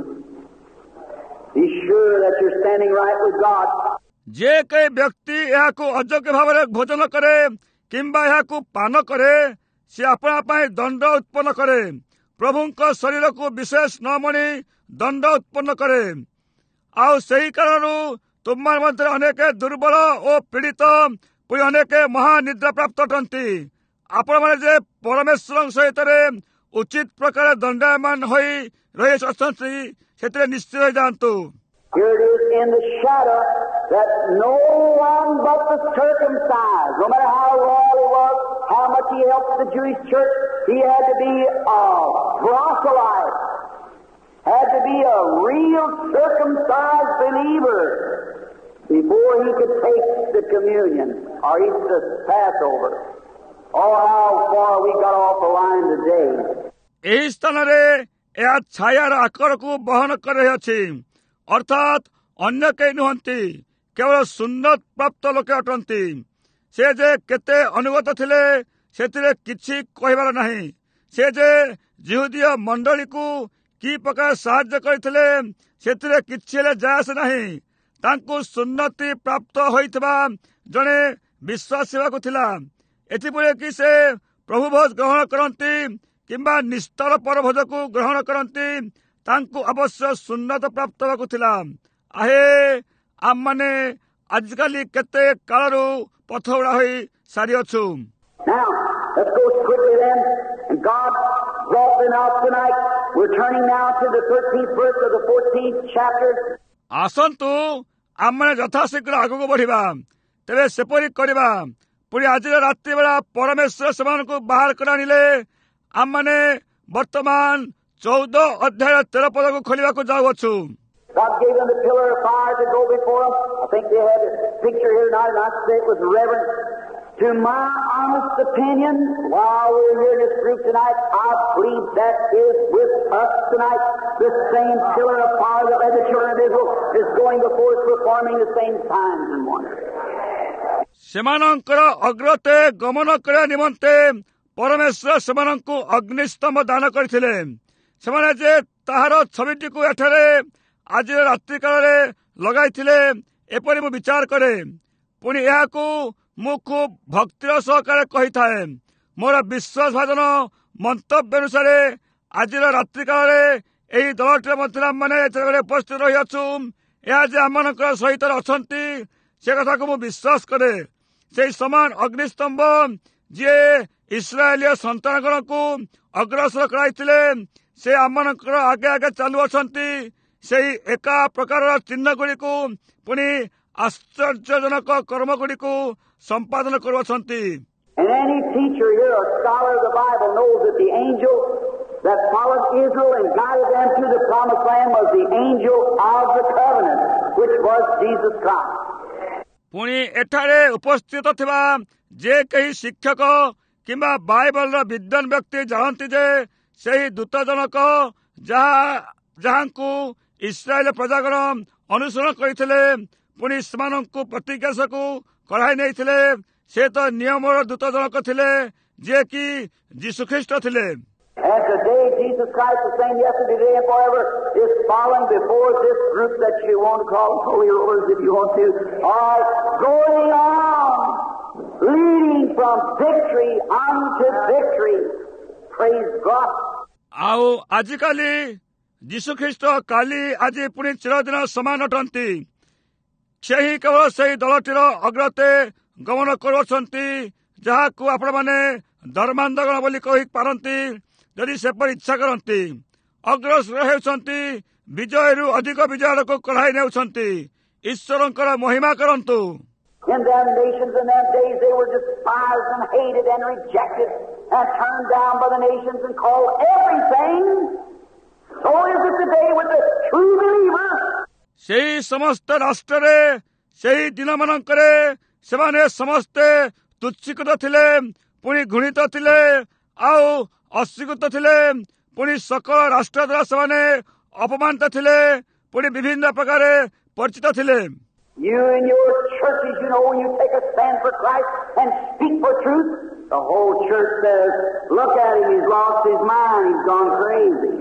Be sure that you're standing right with God. ଯେ କେହି ବ୍ୟକ୍ତି ଏହାକୁ ଅଯୋଗ୍ୟ ଭାବରେ ଭୋଜନ କରେ କିମ୍ବା ଏହାକୁ ପାନ କରେ ସେ ଆପଣା ପାଇଁ ଦଣ୍ଡ ଉତ୍ପନ୍ନ କରେ, ପ୍ରଭୁଙ୍କ ଶରୀରକୁ ବିଶେଷ ନ ମଣି ଦଣ୍ଡ ଉତ୍ପନ୍ନ କରେ। ଆଉ ସେହି କାରଣରୁ ତୁମର ମଧ୍ୟରେ ଅନେକ ଦୁର୍ବଳ ଓ ପୀଡ଼ିତ ପୁଣି ଅନେକ ମହାନିଦ୍ରା ପ୍ରାପ୍ତ ଅଟନ୍ତି। ଆପଣମାନେ ଯେ ପରମେଶ୍ୱରଙ୍କ ସହିତ ଉଚିତ ପ୍ରକାର ଦଣ୍ଡାୟମାନ ହୋଇ ରହିଅଛନ୍ତି ସେଥିରେ ନିଶ୍ଚିତ ହୋଇଯାଆନ୍ତୁ। Here it is in the shadow that no one but the circumcised, no matter how loyal he was, how much he helped the Jewish church, he had to be a proselyte, had to be a real circumcised believer before he could take the communion or eat the Passover. Oh, how far we got off the line today. ଏହି ସ୍ଥାନରେ ଏହା ଛାୟାର ଆକାରକୁ ବହନ କରିଅଛି, ଅର୍ଥାତ୍ ଅନ୍ୟ କେହି ନୁହନ୍ତି, କେବଳ ସୁନ୍ନତ ପ୍ରାପ୍ତ ଲୋକେ ଅଟନ୍ତି। ସେ ଯେ କେତେ ଅନୁଗତ ଥିଲେ ସେଥିରେ କିଛି କହିବାର ନାହିଁ। ସେ ଯେ ଜିହୁଦୀୟ ମଣ୍ଡଳୀକୁ କି ପ୍ରକାର ସାହାଯ୍ୟ କରିଥିଲେ ସେଥିରେ କିଛି ହେଲେ ଯାଏ ଆସେ ନାହିଁ। ତାଙ୍କୁ ସୁନ୍ନତି ପ୍ରାପ୍ତ ହୋଇଥିବା ଜଣେ ବିଶ୍ୱାସୀ ହେବାକୁ ଥିଲା। ଏଥିପରେ କି ସେ ପ୍ରଭୁ ଭୋଜ ଗ୍ରହଣ କରନ୍ତି କିମ୍ବା ନିସ୍ତର ପରଭୋଜକୁ ଗ୍ରହଣ କରନ୍ତି ତାଙ୍କୁ ଅବଶ୍ୟ ସୁନ୍ନତ ପ୍ରାପ୍ତ ହେବାକୁ ଥିଲା। ଆହେ ଆମମାନେ ଆଜିକାଲି କେତେ କାଳରୁ ପଥଉଡ଼ା ହୋଇ ସାରିଅଛୁ। Now, let's go quickly then. And God brought them out tonight. We're turning now to the thirteenth verse of the fourteenth chapter. ଆସନ୍ତୁ ଆମମାନେ ଯଥାଶୀଘ୍ର ଆଗକୁ ବଢ଼ିବା। ତେବେ ସେପରି କରିବା पुणी आज रात्रि बेला परमेश्वर से बाहर कर आनिले। आमने वर्तमान चौदह अध्याय तेरह पद को खोलिया को जाउछु। God gave them the pillar of fire to go before them. I think they had a picture here tonight, and I say it with reverence. To my honest opinion, while we're here in this group tonight, I believe that is with us tonight. The same pillar of fire that led the children of Israel is going before us, performing the same signs and wonders. ସେମାନଙ୍କର ଅଗ୍ରତେ ଗମନ କରିବା ନିମନ୍ତେ ପରମେଶ୍ୱର ସେମାନଙ୍କୁ ଅଗ୍ନିସ୍ତମ୍ଭ ଦାନ କରିଥିଲେ। ସେମାନେ ଯେ ତାହାର ଛବିଟିକୁ ଏଠାରେ ଆଜି ରାତ୍ରି କାଳରେ ଲଗାଇଥିଲେ ଏପରି ମୁଁ ବିଚାର କରେ। ପୁଣି ଏହାକୁ ମୁଁ ଖୁବ୍ ଭକ୍ତିର ସହକାରେ କହିଥାଏ। ମୋର ବିଶ୍ୱାସ ଭାଜନ ମନ୍ତବ୍ୟ ଅନୁସାରେ ଆଜିର ରାତ୍ରି କାଳରେ ଏହି ଦଳଟିର ମଧ୍ୟରେ ଆମମାନେ ଉପସ୍ଥିତ ରହିଅଛୁ। ଏହା ଯେ ଆମମାନଙ୍କର ସହିତ ଅଛନ୍ତି ସେ କଥାକୁ ମୁଁ ବିଶ୍ୱାସ କରେ। ସେହି ସମାନ ଅଗ୍ନିସ୍ତମ୍ଭ ଯିଏ ଇସ୍ରାଏଲୀୟ ସନ୍ତାନଗଣକୁ ଅଗ୍ରସର କରାଇଥିଲେ ସେ ଆମମାନଙ୍କର ଆଗେ ଆଗେ ଚାଲୁଅଛନ୍ତି। ସେହି ଏକା ପ୍ରକାରର ଚିହ୍ନ ଗୁଡ଼ିକୁ ପୁଣି ଆଶ୍ଚର୍ଯ୍ୟଜନକ କର୍ମ ଗୁଡ଼ିକୁ ସମ୍ପାଦନ କରୁଅଛନ୍ତି। And any teacher here, a scholar of the Bible, knows that the angel that followed Israel and guided them to the promised land was the angel of the covenant, which was Jesus Christ. ପୁଣି ଏଠାରେ ଉପସ୍ଥିତ ଥିବା ଯେ କେହି ଶିକ୍ଷକ କିମ୍ବା ବାଇବଲର ବିଦ୍ୱାନ ବ୍ୟକ୍ତି ଜାଣନ୍ତି ଯେ ସେହି ଦୂତ ଜଣକ ଯାହା ଯାହାଙ୍କୁ ଇସ୍ରାଏଲ ପ୍ରଜାଗଣ ଅନୁସରଣ କରିଥିଲେ ପୁଣି ସେମାନଙ୍କୁ ପ୍ରତିଜ୍ଞାକୁ କଢାଇ ନେଇଥିଲେ ସେ ତ ନିୟମର ଦୂତ ଜଣକ ଥିଲେ ଯିଏକି ଯୀଶୁଖ୍ରୀଷ୍ଟ ଥିଲେ। And today Jesus Christ, the same yesterday, today, and forever, is falling before this group that you want to call holy rollers if you want to, are going on, leading from victory unto victory. Praise God. ଆଉ ଆଜିକାଲି ଯୀଶୁଖ୍ରୀଷ୍ଟ କାଲି ଆଜି ପୁଣି ଚିରଦିନ ସମାନ ଅଟନ୍ତି। ସେହି କେବଳ ସେହି ଦଳଟିର ଅଗ୍ରତେ ଗମନ କରୁଅଛନ୍ତି ଯାହାକୁ ଆପଣମାନେ ଧର୍ମାନ୍ଧଗଣ ବୋଲି କହିପାରନ୍ତି ଯଦି ସେପରି ଇଚ୍ଛା କରନ୍ତି। ଅଗ୍ରସର ହେଉଛନ୍ତି ବିଜୟରୁ ଅଧିକ ବିଜୟ ଆଡ଼କୁ କଢାଇ ନେଉଛନ୍ତି। ଈଶ୍ୱରଙ୍କର ମହିମା କରନ୍ତୁ। In them nations in them days they were despised and hated and rejected and turned down by the nations and called everything. So is it today with the true believer. ସେହି ସମସ୍ତ ରାଷ୍ଟ୍ରରେ ସେହି ଦିନମାନଙ୍କରେ ସେମାନେ ସମସ୍ତେ ତୁଚ୍ଛୀକୃତ ଥିଲେ ପୁଣି ଘୃଣିତ ଥିଲେ ଆଉ ଅସ୍ୱୀକୃତ ଥିଲେ। ପୁଣି ସକଳ ରାଷ୍ଟ୍ର ଦ୍ୱାରା ସେମାନେ ଅପମାନିତ ଥିଲେ ପୁଣି ବିଭିନ୍ନ ପ୍ରକାର ପରିଚିତ ଥିଲେ। You in your churches, you know, when you take a stand for Christ and speak for truth, the whole church says, look at him, he's lost his mind, he's gone crazy.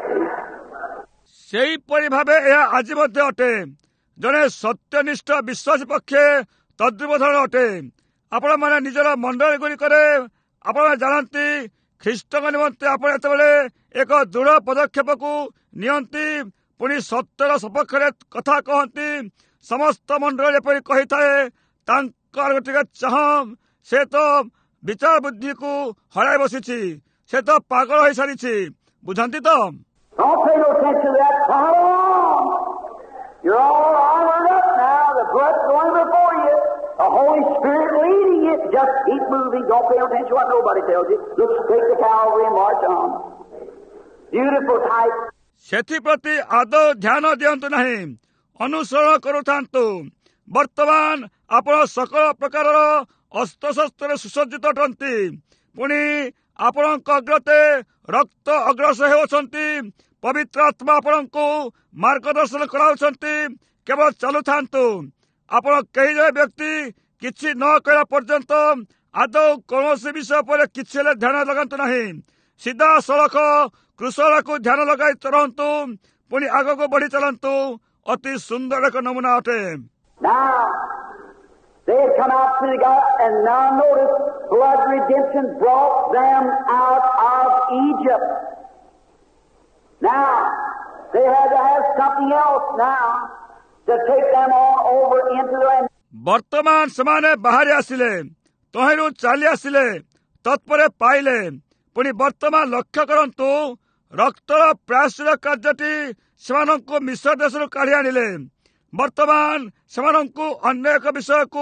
ସେହିପରି ଭାବେ ଏହା ଆଜି ମଧ୍ୟ ଅଟେ। ଜଣେ ସତ୍ୟନିଷ୍ଠ ବିଶ୍ୱାସୀ ପକ୍ଷେ ତଦ୍ରୁପ ଧରଣ ଅଟେ। ଆପଣମାନେ ନିଜର ମଣ୍ଡଳୀ ଗୁଡ଼ିକରେ ଆପଣମାନେ ଜାଣନ୍ତି ଖ୍ରୀଷ୍ଟଙ୍କ ନିମନ୍ତେ ଆପଣ ଯେତେବେଳେ ଏକ ଦୃଢ଼ ପଦକ୍ଷେପକୁ ନିଅନ୍ତି ପୁଣି ସତ୍ୟର ସପକ୍ଷରେ କଥା କହନ୍ତି ସମସ୍ତ ମଣ୍ଡଳୀ ଏପରି କହିଥାଏ ତାଙ୍କର ଟିକେ ଚାହଁ ସେ ତ ବିଚାର ବୁଦ୍ଧିକୁ ହରାଇ ବସିଛି ସେ ତ ପାଗଳ ହୋଇସାରିଛି। ବୁଝନ୍ତି ତ? Don't pay no attention to that. Follow on. You're all armored up now. The blood's going before you. The Holy Spirit leading you. Just keep moving. Don't pay no attention to what nobody tells you. Look straight to Calvary and march on. Beautiful type. ସେଥିପ୍ରତି ଆଦୌ ଧ୍ୟାନ ଦିଅନ୍ତୁ ନାହିଁ। ଅନୁସରଣ କରୁଥାନ୍ତୁ। ବର୍ତ୍ତମାନ ଆପଣ ସକଳ ପ୍ରକାରର ଅସ୍ତ୍ରଶସ୍ତ୍ରରେ ସୁସଜ୍ଜିତ ଅଟନ୍ତି। ପୁଣି ଆପଣଙ୍କ ଅଗ୍ରତେ ରକ୍ତ ଅଗ୍ରସର ହେଉଛନ୍ତି। ପବିତ୍ର ଆତ୍ମା ଆପଣଙ୍କୁ ମାର୍ଗଦର୍ଶନ କରାଉଛନ୍ତି। କେବଳ ଚାଲୁଥାନ୍ତୁ। ଆପଣ କେହି ଜଣେ ବ୍ୟକ୍ତି କିଛି ନ କହିବା ପର୍ଯ୍ୟନ୍ତ ଆଦୌ କୌଣସି ବିଷୟ ଉପରେ କିଛି ହେଲେ ଧ୍ୟାନ ଲଗାନ୍ତୁ ନାହିଁ। ସିଧାସଳଖ କୃଷକକୁ ଧ୍ୟାନ ଲଗାଇ ରହନ୍ତୁ ପୁଣି ଆଗକୁ ବଢି ଚାଲନ୍ତୁ। ଅତି ସୁନ୍ଦର ଏକ ନମୁନା ଅଟେ। Now, they had come out to the God, and now notice, blood redemption brought them out of Egypt. Now, they had to have something else now to take them on over into the land. ବର୍ତ୍ତମାନ ସେମାନେ ବାହାରି ଆସିଲେ ତହିଁରୁ ଚାଲି ଆସିଲେ ତତ୍ପରେ ପାଇଲେ। ପୁଣି ବର୍ତ୍ତମାନ ଲକ୍ଷ୍ୟ କରନ୍ତୁ ରକ୍ତର ପ୍ରାୟଶ୍ଚିତ କାର୍ଯ୍ୟଟି ସେମାନଙ୍କୁ ମିଶ୍ର ଦେଶରୁ କାଢି ଆଣିଲେ। ବର୍ତ୍ତମାନ ସେମାନଙ୍କୁ ଅନ୍ୟ ଏକ ବିଷୟକୁ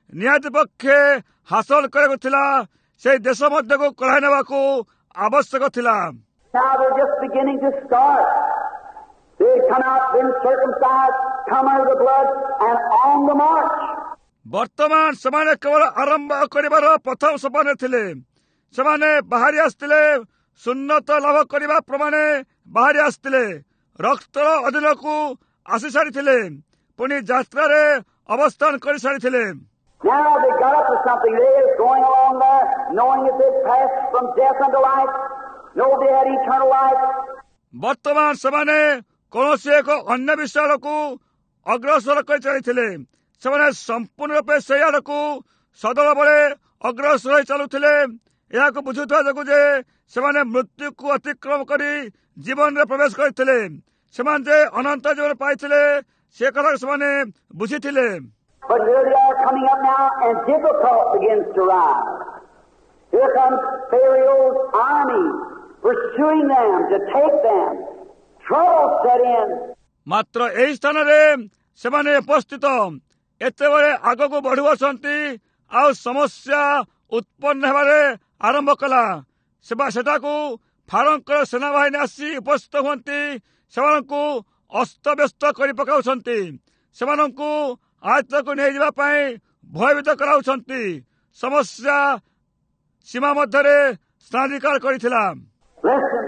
ନିହାତି ପକ୍ଷେ ହାସଲ କରିବାକୁ ଥିଲା, ସେହି ଦେଶ ମଧ୍ୟକୁ କଢାଇ ନେବାକୁ ଆବଶ୍ୟକ ଥିଲା। Now they're just beginning to start. They come out, been circumcised, come under the blood, and on the march. ବର୍ତ୍ତମାନ ସେମାନେ କେବଳ ଆରମ୍ଭ କରିବାର ପ୍ରଥମ ସୋପାନରେ ଥିଲେ। ସେମାନେ ବାହାରି ଆସିଥିଲେ, ସୁନ୍ନତ ଲାଭ କରିବା ପ୍ରମାଣେ ବାହାରି ଆସିଥିଲେ, ରକ୍ତର ଅଧୀନକୁ ଆସି ସାରିଥିଲେ, ପୁଣି ଯାତ୍ରାରେ ଅବସ୍ଥାନ କରି ସାରିଥିଲେ। Now they got up to something. They is going along there, knowing that they passed from death unto life. Know they had eternal life. ବର୍ତ୍ତମାନ ସେମାନେ କୌଣସି ଏକ ଅନ୍ୟ ବିଷୟ ଆଡ଼କୁ ଅଗ୍ରସର କରି ଚାଲିଥିଲେ। ସେମାନେ ସମ୍ପୂର୍ଣ୍ଣ ରୂପେ ସେହି ଆଡ଼କୁ ସଦଳ ବଳେ ଅଗ୍ରସର ହୋଇ ଚାଲୁଥିଲେ, ଏହାକୁ ବୁଝୁଥିବା ଯୋଗୁଁ ଯେ ସେମାନେ ମୃତ୍ୟୁକୁ ଅତିକ୍ରମ କରି ଜୀବନରେ ପ୍ରବେଶ କରିଥିଲେ। ସେମାନେ ଯେ ଅନନ୍ତ ଜୀବନ ପାଇଥିଲେ ସେ କଥା ସେମାନେ ବୁଝିଥିଲେ। But here they are coming up now, and difficult begins to rise. Here comes Pharaoh's army pursuing them to take them. Trouble set in. ମାତ୍ର ଏହି ସ୍ଥାନରେ ସେମାନେ ଉପସ୍ଥିତ ଏତେବେଳେ ଆଗକୁ ବଢୁଅଛନ୍ତି, ଆଉ ସମସ୍ୟା ଉତ୍ପନ୍ନ ହେବାରେ ଆରମ୍ଭ କଲା। ସେଟାକୁ ଫାରୋଙ୍କର ସେନାବାହିନୀ ଆସି ଉପସ୍ଥିତ ହୁଅନ୍ତି, ସେମାନଙ୍କୁ ଅସ୍ତବ୍ୟସ୍ତ କରି ପକାଉଛନ୍ତି, ସେମାନଙ୍କୁ ଆୟତ୍ତକୁ ନେଇଯିବା ପାଇଁ ଭୟଭୀତ କରାଉଛନ୍ତି। ସମସ୍ୟା ସୀମା ମଧ୍ୟରେ ସ୍ଥାନାଧିକାର କରିଥିଲା। Listen,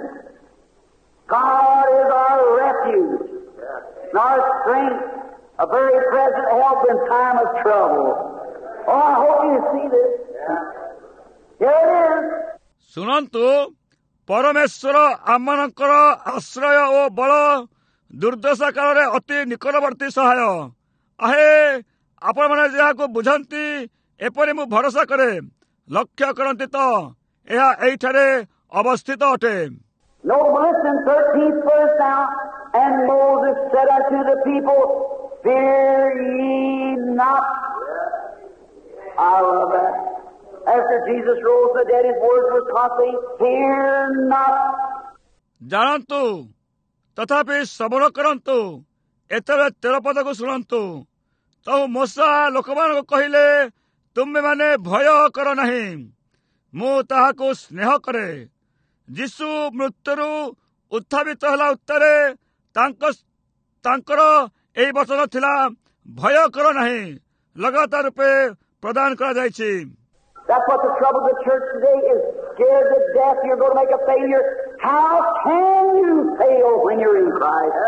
God is our refuge, our strength, a very present help in time of trouble. Oh, I hope you see this. Here it is. ଶୁଣନ୍ତୁ, ପରମେଶ୍ୱର ଆମମାନଙ୍କର ଆଶ୍ରୟ ଓ ବଳ, ଦୁର୍ଦ୍ଦଶା କାଳରେ ଅତି ନିକଟବର୍ତ୍ତୀ ସହାୟ। ଆହେ, ଆପଣମାନେ ଯାହାକୁ ବୁଝନ୍ତି, ଏପରି ମୁଁ ଭରସା କରେ। ଲକ୍ଷ୍ୟ କରନ୍ତି ତ, ଏହା ଏଇଠାରେ ଅବସ୍ଥିତ ଅଟେ। No, listen, thirteenth verse now. And Moses said unto the people, Fear ye not. I love that. After Jesus rose from the dead, his words were constantly, Fear not. ଜାଣନ୍ତୁ, ତଥାପି ଶ୍ରବଣ କରନ୍ତୁ। ଏତେବେଳେ ତେର ପଦକୁ ଶୁଣନ୍ତୁ। ତୁ ମୋଶା ଲୋକମାନଙ୍କୁ କହିଲେ, ତୁମେମାନେ ଭୟ କର ନାହିଁ, ମୁଁ ତାହାକୁ ସ୍ନେହ କରେ। ଯୀଶୁ ମୃତ୍ୟୁରୁ ଉତ୍ଥାପିତ ହେଲା ଉତ୍ତରେ ତାଙ୍କ ତାଙ୍କର ଏହି ବଚନ ଥିଲା, ଭୟ କର ନାହିଁ, ଲଗାତାର ରୂପେ ପ୍ରଦାନ କରାଯାଇଛି। That's what the trouble of the church today is. Scared to death you're going to make a failure. How can you fail when you're in Christ?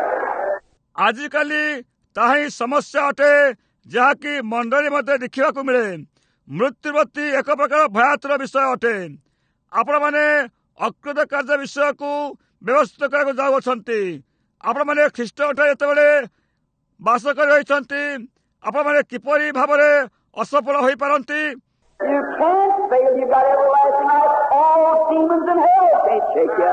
ଆଜିକାଲି ତାହା ହିଁ ସମସ୍ୟା ଅଟେ, ଯାହାକି ମଣ୍ଡଳୀ ମଧ୍ୟ ଦେଖିବାକୁ ମିଳେ। ମୃତ୍ୟୁ ପ୍ରତି ଏକ ପ୍ରକାର ଭୟାତୁର ବିଷୟ ଅଟେ। ଆପଣମାନେ ଅକୃତ କାର୍ଯ୍ୟ ବିଷୟକୁ ବ୍ୟବସ୍ଥିତ କରିବାକୁ ଯାଉଅଛନ୍ତି। ଆପଣମାନେ ଖ୍ରୀଷ୍ଟଠାରେ ଯେତେବେଳେ ବାସ କରି ରହିଛନ୍ତି, ଆପଣମାନେ କିପରି ଭାବରେ ଅସଫଳ ହୋଇପାରନ୍ତି? You can't fail. You got everlasting life. All demons in hell can't shake you.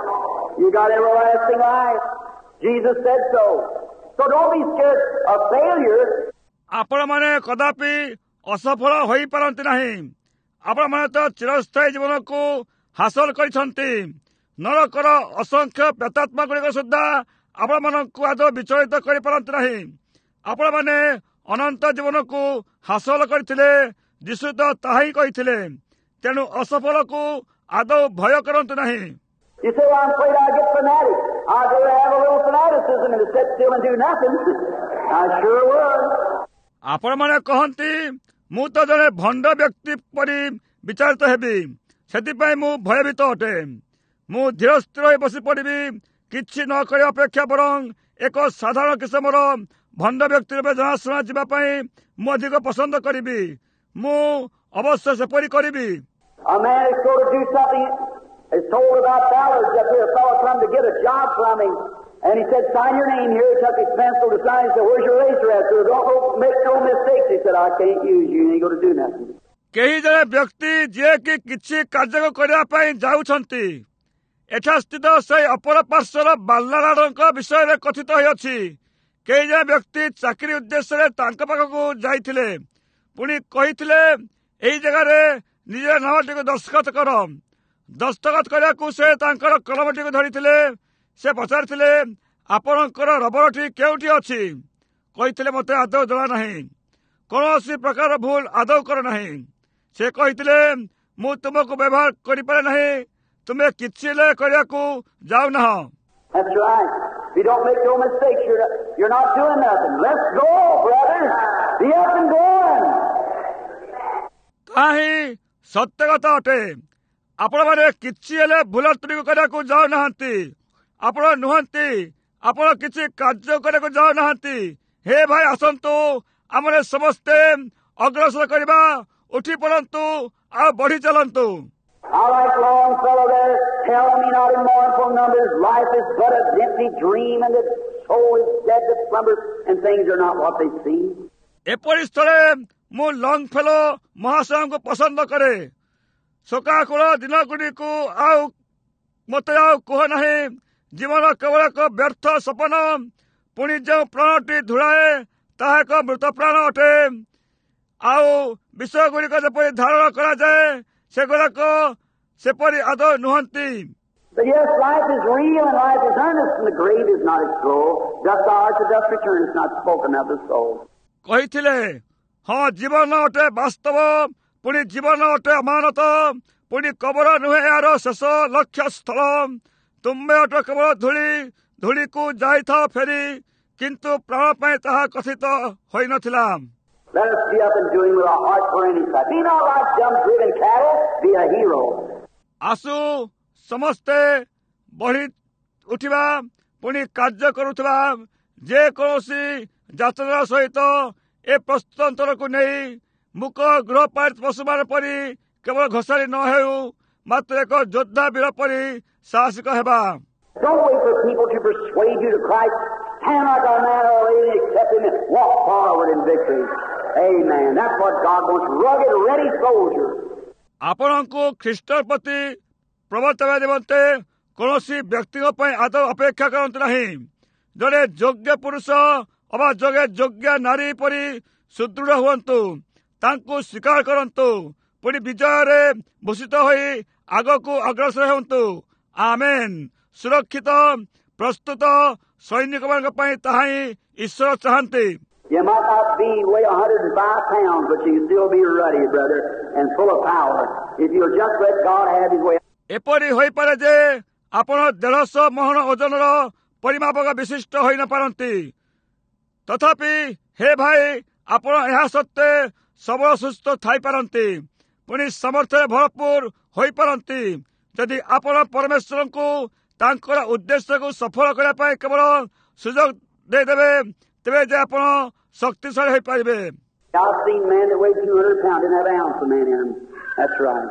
You got everlasting life. Jesus said so. So don't be scared of failure. ଆପଣମାନେ କଦାପି ଅସଫଳ ହୋଇପାରନ୍ତି ନାହିଁ। ଆପଣମାନେ ତ ଚିରସ୍ଥାୟୀ ଜୀବନକୁ ହାସଲ କରିଛନ୍ତି। ନରକର ଅସଂଖ୍ୟ ପ୍ରେତାତ୍ମା ଗୁଡ଼ିକ ସୁଦ୍ଧା ଆପଣମାନଙ୍କୁ ଆଦୌ ବିଚଳିତ କରିପାରନ୍ତି ନାହିଁ। ଆପଣମାନେ ଅନନ୍ତ ଜୀବନକୁ ହାସଲ କରିଥିଲେ। ଯୀଶୁ ତ ତାହା ହିଁ କହିଥିଲେ। ତେଣୁ ଅସଫଳକୁ ଆଦୌ ଭୟ କରନ୍ତୁ ନାହିଁ। You say, well, I'm afraid I'll get fanatic. I'll go have a little fanaticism and sit still and do nothing. I sure would. ଆପଣମାନେ କହନ୍ତି, ମୁଁ ତ ଜଣେ ଭଣ୍ଡ ବ୍ୟକ୍ତି ପରି ବିଚାରିତ ହେବି, ସେଥିପାଇଁ ମୁଁ ଭୟଭୀତ ଅଟେ। ମୁଁ ଧୀର ସ୍ଥିର ହୋଇ ବସି ପଡ଼ିବି, କିଛି ନ କରିବା ଅପେକ୍ଷା ବରଂ ଏକ ସାଧାରଣ କିସମର ଭଣ୍ଡ ବ୍ୟକ୍ତି ରୂପେ ଜଣାଶୁଣା ଯିବା ପାଇଁ ମୁଁ ଅଧିକ ପସନ୍ଦ କରିବି। ମୁଁ ଅବଶ୍ୟ ସେପରି କରିବି। A man is going to do something. It's told about Ballards up here. A fellow come to get a job from him, and he said, sign your name here. He took his pencil to sign. He said, where's your razor at? So don't go, make no mistakes. He said, I can't use you. You ain't going to do nothing. କେହି ଜଣେ ବ୍ୟକ୍ତି ଯିଏକି କିଛି କାର୍ଯ୍ୟ କରିବା ପାଇଁ ଯାଉଛନ୍ତି, ଏଠା ସ୍ଥିତ ସେହି ଅପର ପାର୍ଶ୍ୱର ବାଲ୍ଲାରାଡ଼ଙ୍କ ବିଷୟରେ କଥିତ ହୋଇଅଛି। କେହି ଜଣେ ବ୍ୟକ୍ତି ଚାକିରି ଉଦ୍ଦେଶ୍ୟରେ ତାଙ୍କ ପାଖକୁ ଯାଇଥିଲେ, ପୁଣି କହିଥିଲେ, ଏଇ ଜାଗାରେ ନିଜ ନାମଟିକୁ ଦସ୍ତଖତ କର। ଦସ୍ତଖତ କରିବାକୁ ସେ ତାଙ୍କର କଲମଟିକୁ ଧରିଥିଲେ। ସେ ପଚାରିଥିଲେ, ଆପଣଙ୍କର ରବରଟି କେଉଁଠି ଅଛି? କହିଥିଲେ, ମୋତେ ଆଦୌ ଜଣା ନାହିଁ। କୌଣସି ପ୍ରକାର ଭୁଲ ଆଦୌ କର ନାହିଁ। ସେ କହିଥିଲେ, ମୁଁ ତୁମକୁ ବ୍ୟବହାର କରିପାରେ ନାହିଁ, ତୁମେ କିଛି ହେଲେ କରିବାକୁ ଯାଉନାହ। That's right. If you don't make no mistakes, you're not, you're not doing nothing. Let's go, brother. Be up and going. ତାହା ହିଁ ସତ୍ୟ କଥା ଅଟେ। ଆପଣମାନେ କିଛି ହେଲେ ଭୁଲ ତ୍ରୁଟି କରିବାକୁ ଯାଉନାହାନ୍ତି। ଆପଣ ନୁହନ୍ତି, ଆପଣ କିଛି କାର୍ଯ୍ୟ କରିବାକୁ ଯାଉନାହାନ୍ତି। ହେ ଭାଇ, ଆସନ୍ତୁ, ଆମେ ସମସ୍ତେ ଅଗ୍ରସର କରିବା। ଉଠି ପଡ଼ନ୍ତୁ ଆଉ ବଢି ଚାଲନ୍ତୁ। All right, Longfellow there, tell me not in mournful numbers, life is but a empty dream, and the soul is dead that slumbers, and things are not what they seem. ଏପରି ସ୍ଥଳେ ମୁଁ ଲଙ୍ଗଫେଲୋ ମହାଶୟଙ୍କୁ ପସନ୍ଦ କରେ। ଶୋକାକୁଳ ଦିନଗୁଡ଼ିକୁ ଆଉ ମୋତେ ଆଉ କୁହ ନାହିଁ। ଜୀବନ କେବଳ ଏକ ବ୍ୟର୍ଥ ସପନ। ପୁଣି ଯେଉଁ ପ୍ରାଣଟି ଧୂଳାଏ ତାହା ଏକ ମୃତ ପ୍ରାଣ ଅଟେ। ଆଉ ବିଷୟଗୁଡ଼ିକ ଯେପରି ଧାରଣ କରାଯାଏ ସେଗୁଡ଼ାକ ସେପରି ଆଦୌ ନୁହନ୍ତି। But yes, life is real and life is earnest, and the grave is not its goal. Dust thou art to dust return, it's not spoken of the soul. କହିଥିଲେ, ହଁ ଜୀବନ ଅଟେ ବାସ୍ତବ, ପୁଣି ଜୀବନ ଅଟେ ଅମାନତ, ପୁଣି କବର ନୁହେଁ ଏହାର ଶେଷ ଲକ୍ଷ୍ୟ ସ୍ଥଳ। ତୁମେ ଅଟ କେବଳ ଧୂଳି, ଧୂଳିକୁ ଯାଇଥାଅ ଫେରି, କିନ୍ତୁ ପ୍ରାଣ ପାଇଁ ତାହା କଥିତ ହୋଇନଥିଲା। Let us be up and doing with our heart for any side. Be not like dumb driven cattle, be a hero. ଆସୁ ସମସ୍ତେ ବଢି ଉଠିବା, ପୁଣି କାର୍ଯ୍ୟ କରୁଥିବା। ଯେକୌଣସି ଯାତ୍ରାର ସହିତ ଏ ପ୍ରସ୍ତୁତନ୍ତରକୁ ନେଇ ମୁକ ଗୃହପାଳିତ ପଶୁମାନ ପରି କେବଳ ଘୋଷାରି ନ ହେଉ, ମାତ୍ର ଏକ ଯୋଦ୍ଧା ବୀର ପରି ସାହସିକ ହେବା। Don't wait for people to persuade you to Christ. Stand like a man or a lady, accept Him, and walk forward in victory. Amen. That's what God wants. Rugged, ready soldiers. ଆପଣଙ୍କୁ ଖ୍ରୀଷ୍ଟ ପ୍ରତି ପ୍ରବର୍ତ୍ତାଇବା ନିମନ୍ତେ କୌଣସି ବ୍ୟକ୍ତିଙ୍କ ପାଇଁ ଆଦୌ ଅପେକ୍ଷା କରନ୍ତୁ ନାହିଁ। ଜଣେ ଯୋଗ୍ୟ ପୁରୁଷ ଅବା ଯୋଗେ ଯୋଗ୍ୟ ନାରୀ ପରି ସୁଦୃଢ଼ ହୁଅନ୍ତୁ। ତାଙ୍କୁ ସ୍ୱୀକାର କରନ୍ତୁ, ପୁଣି ବିଜୟରେ ଭୂଷିତ ହୋଇ ଆଗକୁ ଅଗ୍ରସର ହୁଅନ୍ତୁ। ଆମେନ୍। ସୁରକ୍ଷିତ ପ୍ରସ୍ତୁତ ସୈନିକମାନଙ୍କ ପାଇଁ ତାହା ହିଁ ଈଶ୍ୱର ଚାହାନ୍ତି। You might not be weigh one hundred five pounds, but you can still be ruddy, brother, and full of power. If you'll just let God have His way. ଏପରି ହୋଇପାରେ ଯେ ଆପଣ ଦେଢ଼ଶହ ମହଣ ଓଜନର ପରିମାପକ ବିଶିଷ୍ଟ ହୋଇନପାରନ୍ତି, ତଥାପି ହେ ଭାଇ, ଆପଣ ଏହା ସତ୍ତ୍ୱେ ସବଳ ସୁସ୍ଥ ଥାଇପାରନ୍ତି, ପୁଣି ସାମର୍ଥ୍ୟରେ ଭରପୁର ହୋଇପାରନ୍ତି। ଯଦି ଆପଣ ପରମେଶ୍ୱରଙ୍କୁ ତାଙ୍କର ଉଦ୍ଦେଶ୍ୟକୁ ସଫଳ କରିବା ପାଇଁ କେବଳ ସୁଯୋଗ ଦେଇଦେବେ, ତେବେ ଯେ ଆପଣ ଶକ୍ତିଶାଳୀ ହୋଇପାରିବେ। I've seen men that weigh two hundred pounds didn't have an ounce of man in them. That's right.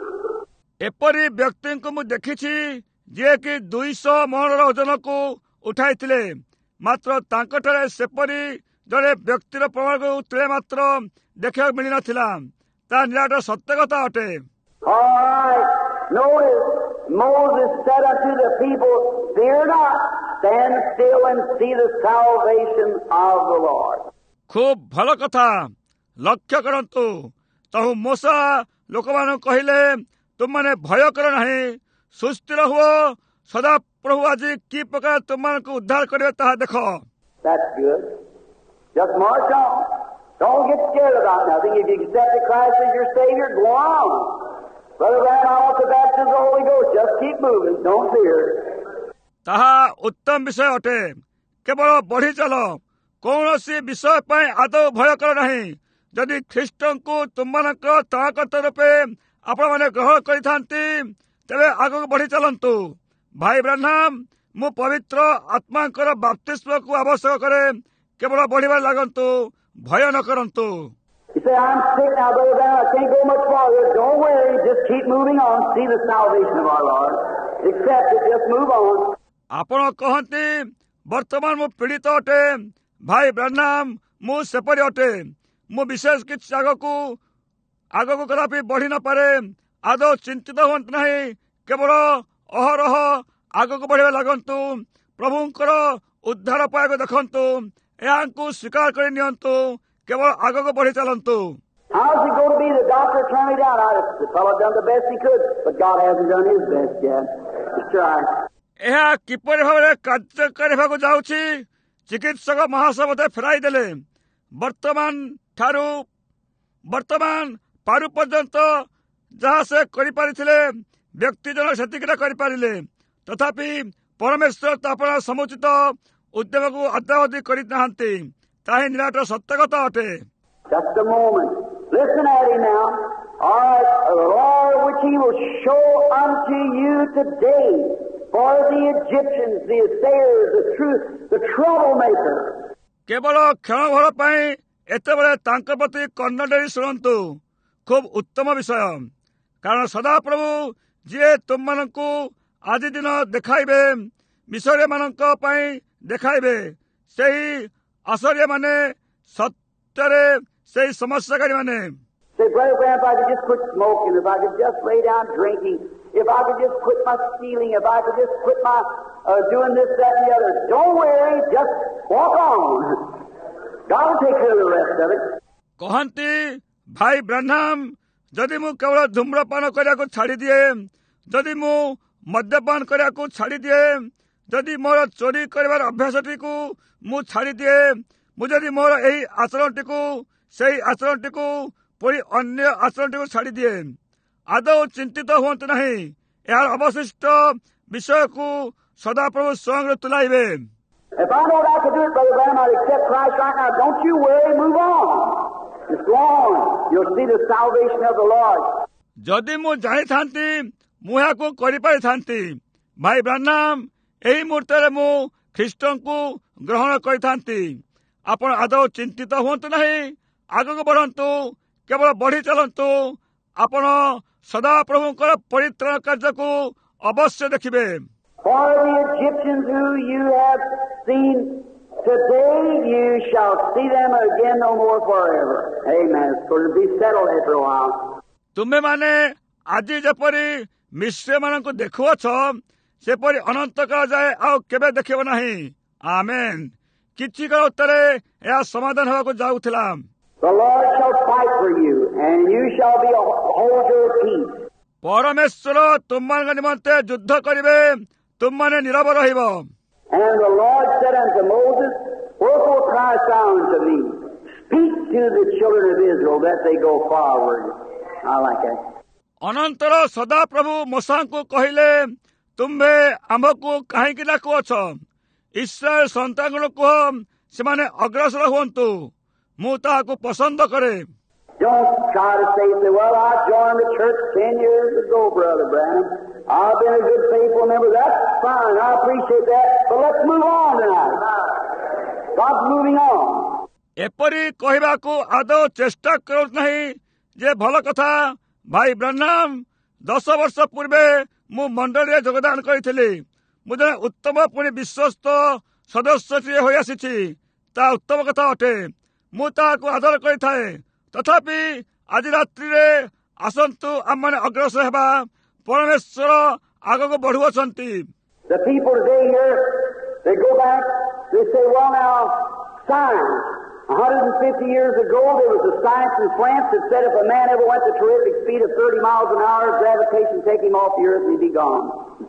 ଏପରି ବ୍ୟକ୍ତିଙ୍କୁ ମୁଁ ଦେଖିଛି ଯିଏକି ଦୁଇଶହ ମହଣର ଓଜନକୁ ଉଠାଇଥିଲେ, ମାତ୍ର ତାଙ୍କଠାରେ ସେପରି ଜଣେ ବ୍ୟକ୍ତିର ପ୍ରମାଣକୁ ତିଳେ ମାତ୍ର ଦେଖିବାକୁ ମିଳିନଥିଲା। ତାହା ନିରାଟ ସତ୍ୟ କଥା ଅଟେ। All right. Notice Moses said unto the people, fear not, stand still and see the salvation of the Lord. ଖୁବ୍ ଭଲ କଥା। ଲକ୍ଷ୍ୟ କରନ୍ତୁ, ତହୁ ମୋଶା ଲୋକମାନଙ୍କୁ କହିଲେ, ତୁମମାନେ ଭୟ କର ନାହିଁ, ସୁସ୍ଥିର ହୁଅ, ସଦା ପ୍ରଭୁ ଆଜି କି ପ୍ରକାର ତୁମମାନଙ୍କୁ ଉଦ୍ଧାର କରିବେ ତାହା ଦେଖ। That's good. Just march on. Don't get scared about nothing. If you accept Christ as your Savior, go on. Brother Brown, I want the baptism of the Holy Ghost. Just keep moving. Don't fear. ତାହା ଉତ୍ତମ ବିଷୟ ଅଟେ। କେବଳ ବଢି ଚାଲ, କୌଣସି ବିଷୟ ପାଇଁ ଆଦୌ ଭୟ କର ନାହିଁ। ଯଦି ଖ୍ରୀଷ୍ଟଙ୍କୁ ତୁମମାନଙ୍କର ତ୍ରାଣକର୍ତ୍ତା ରୂପେ ଆପଣମାନେ ଗ୍ରହଣ କରିଥାନ୍ତି, ତେବେ ଆଗକୁ ବଢି ଚାଲନ୍ତୁ। ଭାଇ ବ୍ରାହ୍ମଣ, ମୁଁ ପବିତ୍ର ଆତ୍ମାଙ୍କର ବାପ୍ତିସ୍ମକୁ ଆବଶ୍ୟକ କରେ। କେବଳ ବଢିବାରେ ଲାଗନ୍ତୁ, ଭୟ ନ କରନ୍ତୁ। You say, I'm sick now, Brother Brown. I can't go much farther. Don't worry. Just keep moving on. See the salvation of our Lord. Accept it. Just move on. ଆପଣ କହନ୍ତି, ବର୍ତ୍ତମାନ ମୁଁ ପୀଡ଼ିତ ଅଟେ। ଭାଇ ବ୍ରାହ୍ମଣ, ମୁଁ ସେପରି ଅଟେ। ମୁଁ ବିଶେଷ କିଛି ଆଗକୁ ଆଗକୁ କଦାପି ବଢି ନପାରେ। ଆଦୌ ଚିନ୍ତିତ ହୁଅନ୍ତୁ ନାହିଁ। କେବଳ ଅହରହ ଆଗକୁ ବଢିବା ଲାଗନ୍ତୁ। ପ୍ରଭୁଙ୍କର ଉଦ୍ଧାର ପାଇବାକୁ ଦେଖନ୍ତୁ। ଏହାଙ୍କୁ ସ୍ୱୀକାର କରି ନିଅନ୍ତୁ। କେବଳ ଆଗକୁ ବଢି ଚାଲନ୍ତୁ। How's it going to be? The doctor turned me down. I, the fellow done the best he could, but God hasn't done His best yet. That's right. ଏହା କିପରି ଭାବରେ କାର୍ଯ୍ୟକାରୀ ହେବାକୁ ଯାଉଛି? ଚିକିତ୍ସକ ମହାଶୟ ମୋତେ ଫେରାଇ ଦେଲେ। ବର୍ତ୍ତମାନ ଠାରୁ ବର୍ତ୍ତମାନ ପାରୁ ପର୍ଯ୍ୟନ୍ତ ଯାହା ସେ କରିପାରିଥିଲେ ବ୍ୟକ୍ତି ଜଣ ସେତିକିଟା କରିପାରିଲେ, ତଥାପି ପରମେଶ୍ୱର ତ ଆପଣ ସମୁଚିତ ଉଦ୍ୟମକୁ ଅଦ୍ୟାବଧି କରିନାହାନ୍ତି। ତାହା ନିରାଟ ସତ୍ୟ କଥା ଅଟେ। Just a moment. Listen at him now. All right, the Lord which he will show unto you today for the Egyptians, the assayers, the truth, the troublemaker. କେବଳ କ୍ଷଣଭର ପାଇଁ ଏତେବେଳେ ତାଙ୍କ ପ୍ରତି କର୍ଣ୍ଣ ଡେରି ଶୁଣନ୍ତୁ। ଖୁବ୍ ଉତ୍ତମ ବିଷୟ, କାରଣ ସଦାପ୍ରଭୁ ଯିଏ ତୁମମାନଙ୍କୁ ଆଜି ଦିନ ଦେଖାଇବେ, ମିଶରମାନଙ୍କ ପାଇଁ ଦେଖାଇବେ, ସେହି ଆଶ୍ଚର୍ଯ୍ୟମାନେ ସତ୍ୟରେ ସେହି ସମସ୍ୟାକାରୀମାନେ। Say, Brother Branham, if I could just quit smoking, if I could just lay down drinking, if I could just quit my stealing, if I could just quit my uh, doing this, that, and the other. Don't worry, just walk on. God will take care of the rest of it. କହନ୍ତି, ଭାଇ ବ୍ରାହ୍ମଣ, ଯଦି ମୁଁ କେବଳ ଧୂମ୍ରପାନ କରିବାକୁ ଛାଡ଼ିଦିଏ, ଯଦି ମୁଁ ମଦ୍ୟପାନ କରିବାକୁ ଛାଡ଼ିଦିଏ, ଯଦି ମୋର ଚୋରି କରିବାର ଅଭ୍ୟାସଟିକୁ ମୁଁ ଛାଡ଼ିଦିଏ, ମୁଁ ଯଦି ମୋର ଏହି ଆଚରଣଟିକୁ ସେହି ଆଚରଣଟିକୁ ପୁଣି ଅନ୍ୟ ଆଚରଣଟିକୁ ଛାଡ଼ିଦିଏ, ଆଦୌ ଚିନ୍ତିତ ହୁଅନ୍ତୁ ନାହିଁ। ଏହାର ଅବଶିଷ୍ଟ ବିଷୟକୁ ସଦାପ୍ରଭୁ ସ୍ୱୟଂ ତୁଲାଇବେ। If I know that I could do it, Brother Branham, I'd accept Christ right now. Don't you worry, move on. Just go on. You'll see the salvation of the Lord. ଯଦି ମୁଁ ଜାଣିଥାନ୍ତି ମୁଁ ଏହାକୁ କରିପାରିଥାନ୍ତି, ଭାଇ ବ୍ରାହ୍ମଣ, ଏହି ମୁହୂର୍ତ୍ତରେ ମୁଁ ଖ୍ରୀଷ୍ଟଙ୍କୁ ଗ୍ରହଣ କରିଥାନ୍ତି। ଆପଣ ଆଦୌ ଚିନ୍ତିତ ହୁଅନ୍ତୁ ନାହିଁ, ଆଗକୁ ବଢ଼ନ୍ତୁ, କେବଳ ବଢ଼ି ଚାଲନ୍ତୁ। ଆପଣ ସଦାପ୍ରଭୁଙ୍କର ପରିତ୍ରାଣ କାର୍ଯ୍ୟକୁ ଅବଶ୍ୟ ଦେଖିବେ। For the Egyptians who you have seen today, you shall see them again no more forever. Amen. It's going to be settled after a while. ତୁମେମାନେ ଆଜି ଯେପରି ମିଶ୍ରମାନଙ୍କୁ ଦେଖୁଅଛ, ସେପରି ଅନନ୍ତ କାଳ ଯାଏ ଆଉ କେବେ ଦେଖିବ ନାହିଁ। ଆମେନ୍। କିଛି କାଳ ଉତ୍ତରେ ଏହା ସମାଧାନ ହେବାକୁ ଯାଉଥିଲା। The Lord shall fight for you, and you shall be a hold your peace. ପରମେଶ୍ୱର ତୁମମାନଙ୍କ ନିମନ୍ତେ ଯୁଦ୍ଧ କରିବେ, ତୁମମାନେ ନୀରବ ରହିବ। And the Lord said unto Moses, Wherefore criest thou unto me? Speak to the children of Israel that they go forward. I like that. ଅନନ୍ତର ସଦାପ୍ରଭୁ ମୋଶାଙ୍କୁ କହିଲେ, ତୁମ୍ଭେ ଆମ୍ଭକୁ କାହିଁକି ଡାକୁଅଛ? ଇସ୍ରାଏଲ ସନ୍ତାନଙ୍କୁ କୁହ, ସେମାନେ ଅଗ୍ରସର ହୁଅନ୍ତୁ। ମୁଁ ତାହାକୁ ପସନ୍ଦ କରେ। Don't try to say, well, I joined the church ten years ago, Brother Branham. I've been a good faithful member. That's fine. I appreciate that. But let's move on tonight. God's moving on. ଏପରି କହିବାକୁ ଆଦୌ ଚେଷ୍ଟା କରନ୍ତୁ ନାହିଁ ଯେ ଭଲ କଥା, ଭାଇ ବ୍ରାହ୍ମଣ, ଦଶ ବର୍ଷ ପୂର୍ବେ ମୁଁ ମଣ୍ଡଳୀରେ ଯୋଗଦାନ କରିଥିଲି। ମୁଁ ଜଣେ ଉତ୍ତମ ପୁଣି ବିଶ୍ୱସ୍ତ ସଦସ୍ୟଟିଏ ହୋଇଆସିଛି। ତାହା ଉତ୍ତମ କଥା ଅଟେ। ମୁଁ ତାହାକୁ ଆଦର କରିଥାଏ। ତଥାପି ଆଜି ରାତ୍ରିରେ ଆସନ୍ତୁ ଆମମାନେ ଅଗ୍ରସର ହେବା। ପରମେଶ୍ୱର ଆଗକୁ ବଢୁଅଛନ୍ତି। The people today here, they go back, they say, well now, science. one hundred fifty years ago, there was a science in France that said if a man ever went the terrific speed of thirty miles an hour, gravitation take him off the earth and he'd be gone.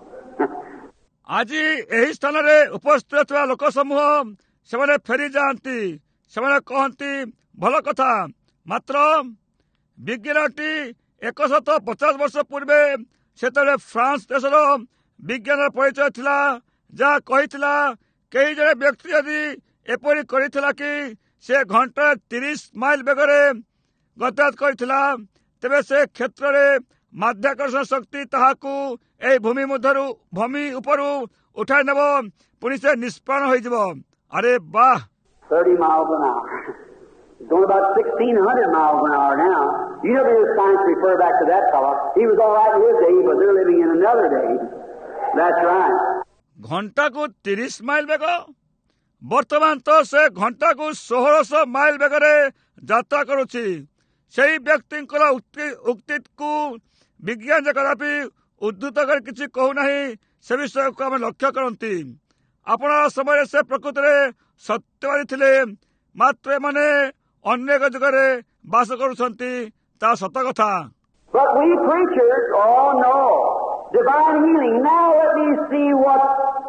ଆଜି ଏହି ସ୍ଥାନରେ ଉପସ୍ଥିତ ଥିବା ଲୋକ ସମୂହ ସେମାନେ ଫେରି ଯାଆନ୍ତି। ସେମାନେ କହନ୍ତି ଭଲ କଥା, ମାତ୍ର ବିଜ୍ଞାନଟି ଏକଶହ ପଚାଶ ବର୍ଷ ପୂର୍ବେ ସେତେବେଳେ ଫ୍ରାନ୍ସ ଦେଶର ବିଜ୍ଞାନର ପରିଚୟ ଥିଲା, ଯାହା କହିଥିଲା କେହି ଜଣେ ବ୍ୟକ୍ତି ଯଦି ଏପରି କରିଥିଲା କି ସେ ଘଣ୍ଟା ତିରିଶ ମାଇଲ ବେଗରେ ଗତାୟତ କରିଥିଲା, ତେବେ ସେ କ୍ଷେତ୍ରରେ ମାଧ୍ୟାକର୍ଷଣ ଶକ୍ତି ତାହାକୁ ଏହି ଭୂମି ମଧ୍ୟରୁ ଭୂମି ଉପରୁ ଉଠାଇ ନେବ, ପୁଣି ସେ ନିଷ୍ପ୍ରାଣ ହୋଇଯିବ। ଆରେ ବାଃ! thirty miles an hour. It's going about sixteen hundred miles an hour now. You never hear science refer back to that fellow. He was all right in his day, but they're living in another day. That's right. ଘଣ୍ଟାକୁ ତିରିଶ mile ବେଗ, ବର୍ତ୍ତମାନ ତ ସେ ଘଣ୍ଟାକୁ ଷୋହଳଶହ mile ବେଗରେ ଯାତ୍ରା କରୁଛି। ସେହି ବ୍ୟକ୍ତିଙ୍କର ଉକ୍ତିକୁ ବିଜ୍ଞାନ ଯେ କଦାପି ଉଦ୍ଧୃତ କରି କିଛି କହୁନାହିଁ, ସେ ବିଷୟକୁ ଆମେ ଲକ୍ଷ୍ୟ କରନ୍ତି। ଆପଣଙ୍କ ସମୟରେ ସେ ପ୍ରକୃତରେ ସତ୍ୟବାଦୀ ଥିଲେ, ମାତ୍ର ଏମାନେ ଅନେକ ଯୁଗରେ ବାସ କରୁଛନ୍ତି। ତାହା ସତ କଥା। But we preachers, oh no, divine healing. Now let me see what what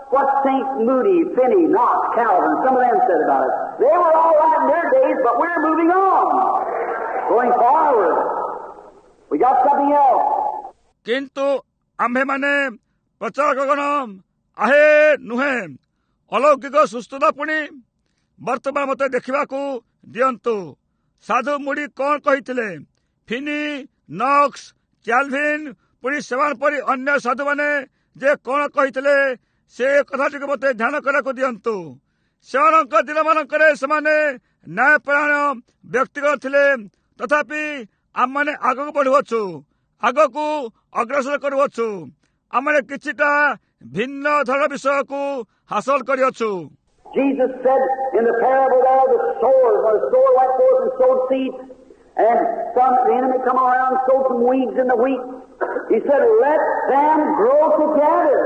Saint Moody, Finney, Knox, Calvin, some of them said about it. They were all right in their days, but we're moving on, going forward. We got something else. କିନ୍ତୁ ଆମ୍ଭେମାନେ ପ୍ରଚାରକଗଣ ଆହେ ନୁହେଁ ଅଲୌକିକ ସୁସ୍ଥତା ପୁଣି ବର୍ତ୍ତମାନ ମୋତେ ଦେଖିବାକୁ ଦିଅନ୍ତୁ। ସାଧୁ ମୁଡି କ'ଣ କହିଥିଲେ? ଫିନି, ନକ୍ସ, କ୍ୟାଲଭିନ୍ ପୁଣି ସେମାନେ ପରି ଅନ୍ୟ ସାଧୁମାନେ ଯେ କ'ଣ କହିଥିଲେ ସେ କଥାଟିକୁ ମୋତେ ଧ୍ୟାନ କରିବାକୁ ଦିଅନ୍ତୁ। ସେମାନଙ୍କ ଦିନମାନଙ୍କରେ ସେମାନେ ନ୍ୟାୟପରାୟଣ ବ୍ୟକ୍ତିଗତ ଥିଲେ, ତଥାପି ଆମମାନେ ଆଗକୁ ବଢୁଅଛୁ, ଆଗକୁ ଅଗ୍ରସର କରୁଅଛୁ। ଆମେ କିଛିଟା ଭିନ୍ନ ଧରଣ ବିଷୟକୁ ହାସଲ କରିଅଛୁ। Jesus said in the parable there, the sower, when the sower went forth and sowed seed, and some the enemy come around and sowed some weeds in the wheat. He said, let them grow together.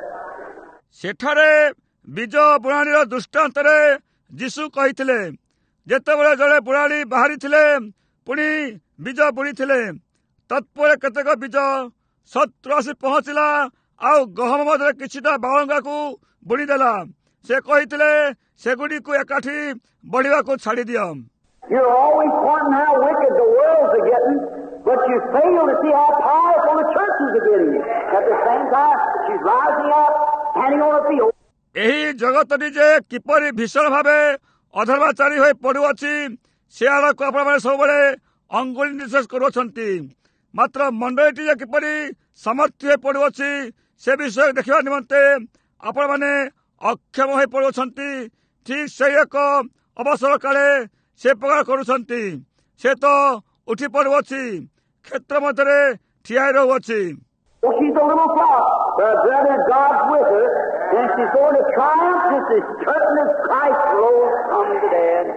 ସେଠାରେ ବୀଜ ବୁଣାଳିର ଦୃଷ୍ଟାନ୍ତରେ ଯୀଶୁ କହିଥିଲେ, ଯେତେବେଳେ ଜଣେ ବୁଣାଳି ବାହାରିଥିଲେ ପୁଣି ବୀଜ ବୁଣିଥିଲେ, ତତ୍ପରେ କେତେକ ବୀଜ ସତ୍ରୁ ଆସି ପହଞ୍ଚିଲା ଆଉ ଗହମ ମଧ୍ୟରେ କିଛିଟା ବାଳୁଙ୍ଗାକୁ ବୁଣିଦେଲା। ସେ କହିଥିଲେ ସେଗୁଡ଼ିକୁ ଏକାଠି ବଢିବାକୁ ଛାଡ଼ି ଦିଅ। You're always pointing how wicked the world's are getting, but you fail to see how powerful the churches are getting. At the same time, she's rising up, standing on her feet. ଏହି ଜଗତଟି ଯେ କିପରି ଭୀଷଣ ଭାବେ ଅଧର୍ମାଚାରୀ ହୋଇ ପଡୁଅଛି ସେ ଆଡ଼କୁ ଆପଣମାନେ ସବୁବେଳେ ଅଙ୍ଗୁଳି ନିର୍ଦ୍ଦେଶ କରୁଅଛନ୍ତି। ମାତ୍ର ମଣ୍ଡଳୀଟି ଯେ କିପରି ସମର୍ଥି ହୋଇ ପଡୁଅଛି ସେ ବିଷୟ ଦେଖିବା ନିମନ୍ତେ ଆପଣମାନେ ଅକ୍ଷମ ହୋଇ ପଡୁଅଛନ୍ତି। ଠିକ୍ ସେଇ ଏକ ଅବସର କାଳେ ସେ ପ୍ରକାର କରୁଛନ୍ତି। ସେ ତ ଉଠି ପଡୁଅଛି, କ୍ଷେତ୍ର ମଧ୍ୟରେ ଠିଆ ହୋଇ ରହୁଅଛି। Well, she's a little flock, but brother, God's with her, and she's going to triumph just as certain as Christ rose from the dead.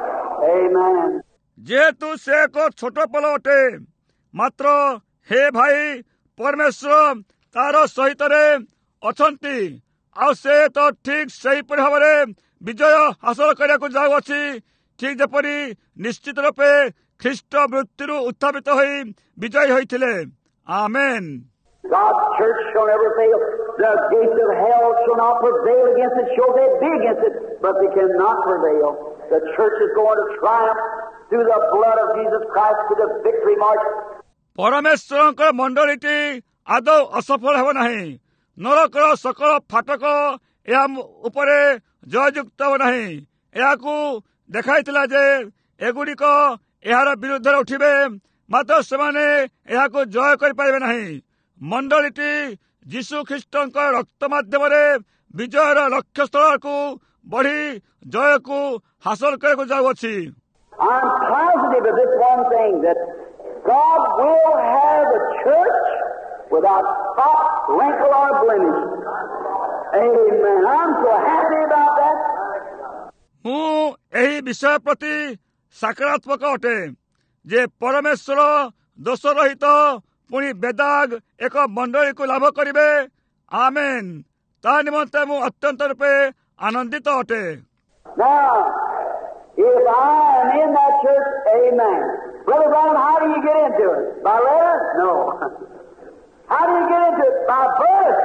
Amen. ଯେହେତୁ ସେ ଏକ ଛୋଟ ପଲ ଅଟେ, ମାତ୍ର ହେ ଭାଇ ପରମେଶ୍ୱର ତାର ସହିତରେ ଅଛନ୍ତି, ଆଉ ସେ ତ ଠିକ୍ ସେହିପରି ଭାବରେ ବିଜୟ ହାସଲ କରିବାକୁ ଯାଉଅଛି, ଠିକ୍ ଯେପରି ନିଶ୍ଚିତ ରୂପେ ଖ୍ରୀଷ୍ଟ ମୃତ୍ୟୁରୁ ଉତ୍ଥାପିତ ହୋଇ ବିଜୟୀ ହୋଇଥିଲେ। ଆମେନ୍। God's church shall never fail. The gates of hell shall not prevail against it. Shall they be against it, but they cannot prevail. The church is going to triumph through the blood of Jesus Christ to the victory march. ପରମେଶ୍ୱରଙ୍କ ମଣ୍ଡଳୀଟି ଆଦୌ ଅସଫଳ ହେବ ନାହିଁ। ନରକର ସକଳ ଫାଟକ ଏହା ଉପରେ ଜୟଯୁକ୍ତ ହେବ ନାହିଁ। ଏହାକୁ ଦେଖାଇଥିଲା ଯେ ଏଗୁଡ଼ିକ ଏହାର ବିରୁଦ୍ଧରେ ଉଠିବେ, ମାତ୍ର ସେମାନେ ଏହାକୁ ଜୟ କରିପାରିବେ ନାହିଁ। ମଣ୍ଡଳୀଟି ଯୀଶୁ ଖ୍ରୀଷ୍ଟଙ୍କ ରକ୍ତ ମାଧ୍ୟମରେ ବିଜୟର ଲକ୍ଷ୍ୟସ୍ଥଳକୁ ବଢି ଜୟକୁ ହାସଲ କରିବାକୁ ଯାଉଅଛି। I'm positive of this one thing, that God will have a church without spot, wrinkle, or blemish. Amen. I'm so happy about that. ମୁଁ ଏହି ବିଷୟ ପ୍ରତି ସକାରାତ୍ମକ ଅଟେ ଯେ ପରମେଶ୍ୱର ଦୋଷ ରହିତ ପୁଣି ବେଦାଗ ଏକ ମଣ୍ଡଳୀକୁ ଲାଭ କରିବେ। ଆମେନ୍। ତା ନିମନ୍ତେ ମୁଁ ଅତ୍ୟନ୍ତ ରୂପେ ଆନନ୍ଦିତ ଅଟେ। Now, if I am in that church, amen. Brother Brown, how do you get into it? By letter? No. How do you get into it? By birth.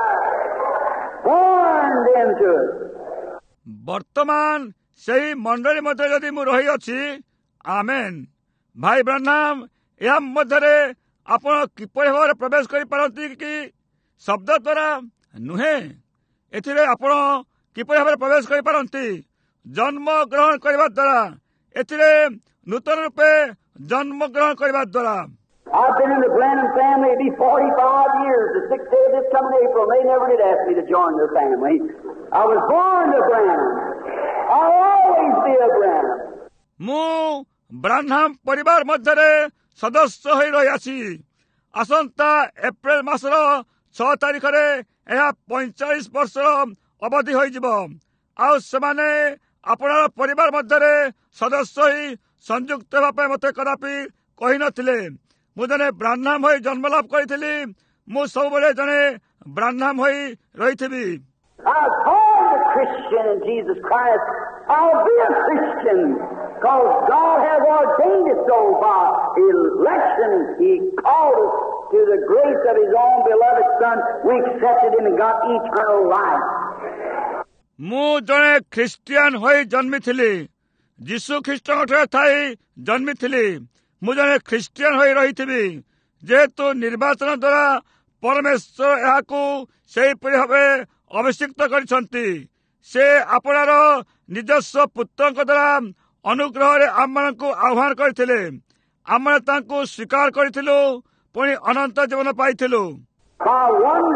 Born into it. ବର୍ତ୍ତମାନ ସେହି ମଣ୍ଡଳୀ ମଧ୍ୟରେ ଯଦି ମୁଁ ରହିଅଛି, ଆମେନ୍। ଭାଇ ବ୍ରାହ୍ମଣ, ଏହା ମଧ୍ୟରେ ଆପଣ କିପରି ଭାବରେ ପ୍ରବେଶ କରିପାରନ୍ତି କି? ଶବ୍ଦ ଦ୍ୱାରା ନୁହେଁ। ଏଥିରେ ଆପଣ କିପରି ଭାବରେ ପ୍ରବେଶ କରିପାରନ୍ତି? ଜନ୍ମ ଗ୍ରହଣ କରିବା ଦ୍ୱାରା। ଏଥିରେ ନୂତନ ରୂପେ ଜନ୍ମ ଗ୍ରହଣ କରିବା ଦ୍ୱାରା। I've been in the Branham family it'll be forty-five years. The sixth day of this coming April, they never did ask me to join their family. I was born to Branham. I'll always be a Branham. ମୁଁ ବ୍ରାହ୍ମଣ ପରିବାର ମଧ୍ୟରେ ସଦସ୍ୟ ହୋଇ ରହିଆଛି। ଆସନ୍ତା April ମାସର ଛଅ ତାରିଖରେ ଏହା ପଇଁଚାଳିଶ ବର୍ଷର ଅବଧି ହୋଇଯିବ। ଆଉ ସେମାନେ ଆପଣଙ୍କ ପରିବାର ମଧ୍ୟରେ ସଦସ୍ୟ ହୋଇ ସଂଯୁକ୍ତ ହେବା ପାଇଁ ମୋତେ କଦାପି କହିନଥିଲେ। ମୁଁ ଜଣେ ବ୍ରାହ୍ମଣ ହୋଇ ଜନ୍ମ ଲାଭ କରିଥିଲି। ମୁଁ ସବୁବେଳେ ଜଣେ ବ୍ରାହ୍ମଣ ହୋଇ ରହିଥିବି। I was born a Christian in Jesus Christ. I'll be a Christian because God has ordained it so by election. He called us to the grace of His own beloved Son. We accepted Him and got eternal life. ମୁଁ ଜଣେ Christian ହୋଇ ଜନ୍ମିଥିଲି, ଯୀଶୁ ଖ୍ରୀଷ୍ଟଙ୍କଠାରେ ଥାଇ ଜନ୍ମିଥିଲି। ମୁଁ ଜଣେ Christian ହୋଇ ରହିଥିବି, ଯେହେତୁ ନିର୍ବାଚନ ଦ୍ୱାରା ପରମେଶ୍ୱର ଏହାକୁ ସେହିପରି ଭାବେ ଅଭିଷିକ୍ତ କରିଛନ୍ତି। ସେ ଆପଣାର ନିଜସ୍ୱ ପୁତ୍ରଙ୍କ ଦ୍ୱାରା ଅନୁଗ୍ରହରେ ଆମମାନଙ୍କୁ ଆହ୍ୱାନ କରିଥିଲେ। ଆମେ ତାଙ୍କୁ ସ୍ୱୀକାର କରିଥିଲୁ, ପୁଣି ଅନନ୍ତ ଜୀବନ ପାଇଥିଲୁ। By one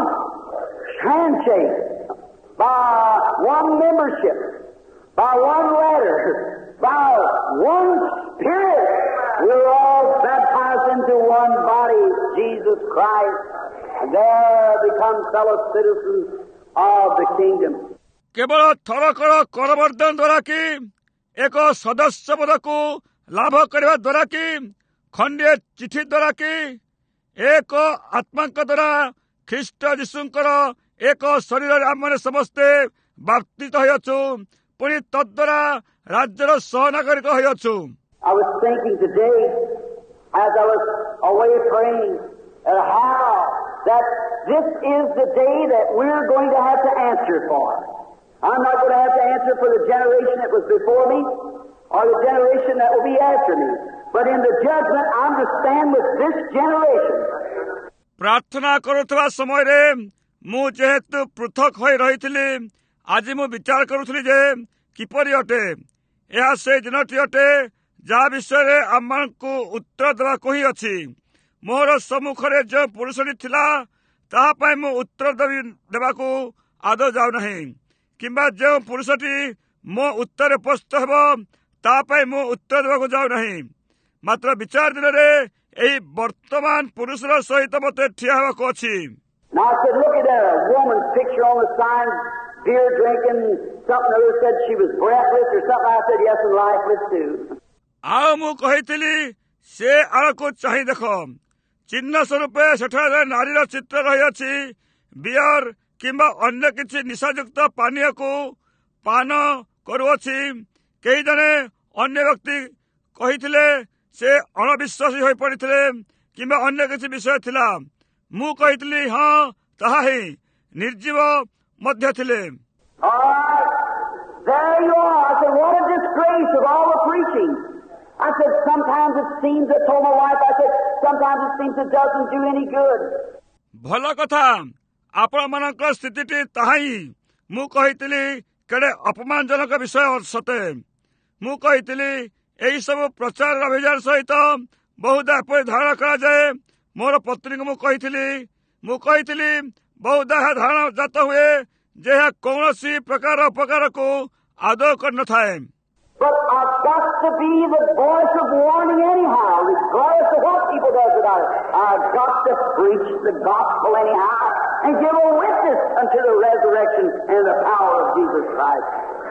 handshake, by one membership, by one letter, by one spirit, we're all baptized into one body, Jesus Christ, and there become fellow citizens of the kingdom. କେବଳ ଥରକର କରବର୍ଦ୍ଧନ ଦ୍ୱାରା କି, ଏକ ସଦସ୍ୟ ପଦକୁ ଲାଭ କରିବା ଦ୍ୱାରା କି, ଖଣ୍ଡିଏ ଚିଠି ଦ୍ୱାରା କି, ଏକ ଆତ୍ମାଙ୍କ ଦ୍ୱାରା ଖ୍ରୀଷ୍ଟ ଯୀଶୁଙ୍କର ଏକ ଶରୀରରେ ଆମମାନେ ସମସ୍ତେ ବାପ୍ତିତ ହୋଇଅଛୁ, ପୁଣି ତଦ୍ୱାରା ରାଜ୍ୟର ସହନାଗରିକ ହୋଇଅଛୁ। I was thinking today, as I was away praying, uh, how that this is the day that we're going to have to answer for. I'm not going to have to answer for the generation that was before me or the generation that will be after me. But in the judgment, I'm to stand with this generation. ପ୍ରାର୍ଥନା କରୁଥିବା ସମୟରେ ମୁଁ ଯେହେତୁ ପୃଥକ ହୋଇ ରହିଥିଲି, ଆଜି ମୁଁ ବିଚାର କରୁଥିଲି ଯେ କିପରି ଅଟେ। ଏହା ସେ ଦିନଟି ଅଟେ ଯାହା ବିଷୟରେ ଆମମାନଙ୍କୁ ଉତ୍ତର ଦେବାକୁ ହିଁ ଅଛି। ମୋର ସମ୍ମୁଖରେ ଯେଉଁ ପୁରୁଷଟି ଥିଲା, ତାହା ପାଇଁ ମୁଁ ଉତ୍ତର ଦେବାକୁ ଆଦୌ ଯାଉନାହିଁ, କିମ୍ବା ଯେଉଁ ପୁରୁଷଟି ମୋ ଉତ୍ତରରେ ଉପସ୍ଥିତ ହେବ, ତା ପାଇଁ ମୁଁ ଉତ୍ତର ଦେବାକୁ ଯାଉନାହିଁ। ମାତ୍ର ବିଚାର ଦିନରେ ଏହି ବର୍ତ୍ତମାନ ପୁରୁଷର ସହିତ ମୋତେ ଠିଆ ହେବାକୁ ଅଛି। Now I said, look at that, a woman's picture on the sign, beer drinking, something other said she was breathless or something. I said, yes, and lifeless too. ଆଉ ମୁଁ କହିଥିଲି, ସେ ଆଡ଼କୁ ଚାହିଁ ଦେଖ, ଚିହ୍ନ ସ୍ୱରୂପେ ସେଠାରେ ନାରୀର ଚିତ୍ର ରହିଅଛି। ବିୟର କିମ୍ବା ଅନ୍ୟ କିଛି ନିଶାଯୁକ୍ତ ପାନୀୟକୁ ପାନ କରୁଅଛି। କେହି ଜଣେ ଅନ୍ୟ ବ୍ୟକ୍ତି କହିଥିଲେ ସେ ଅଣବିଶ୍ୱାସୀ ହୋଇପଡ଼ିଥିଲେ କିମ୍ବା ଅନ୍ୟ କିଛି ବିଷୟ ଥିଲା। ମୁଁ କହିଥିଲି, ହଁ, ତାହା ହିଁ ନିର୍ଜୀବ ମଧ୍ୟ ଥିଲେ। All right, there you are. I said, what a disgrace of all the preaching. I said, sometimes it seems, I told my wife, I said, sometimes it seems it doesn't do any good. ଭଲ କଥା, ଆପଣମାନଙ୍କ ସ୍ଥିତିଟି ତାହା ହିଁ। ମୁଁ କହିଥିଲି, କେଡ଼େ ଅପମାନଜନକ ବିଷୟ ସତେ। ମୁଁ କହିଥିଲି, ଏହି ସବୁ ପ୍ରଚାର ଅଭିଯାନ ସହିତ ବହୁଦା ଏପରି ଧାରଣା କରାଯାଏ। ମୋର ପତ୍ନୀଙ୍କୁ ମୁଁ କହିଥିଲି ମୁଁ କହିଥିଲି ବହୁଦା ଏହା ଧାରଣା ଜାତ ହୁଏ ଯେ ଏହା କୌଣସି ପ୍ରକାର ଉପକାରକୁ ଆଦୌ କରିନଥାଏ। But I've got to be the voice of warning anyhow, regardless of what people does about it. I've got to preach the gospel anyhow and give a witness unto the resurrection and the power of Jesus Christ.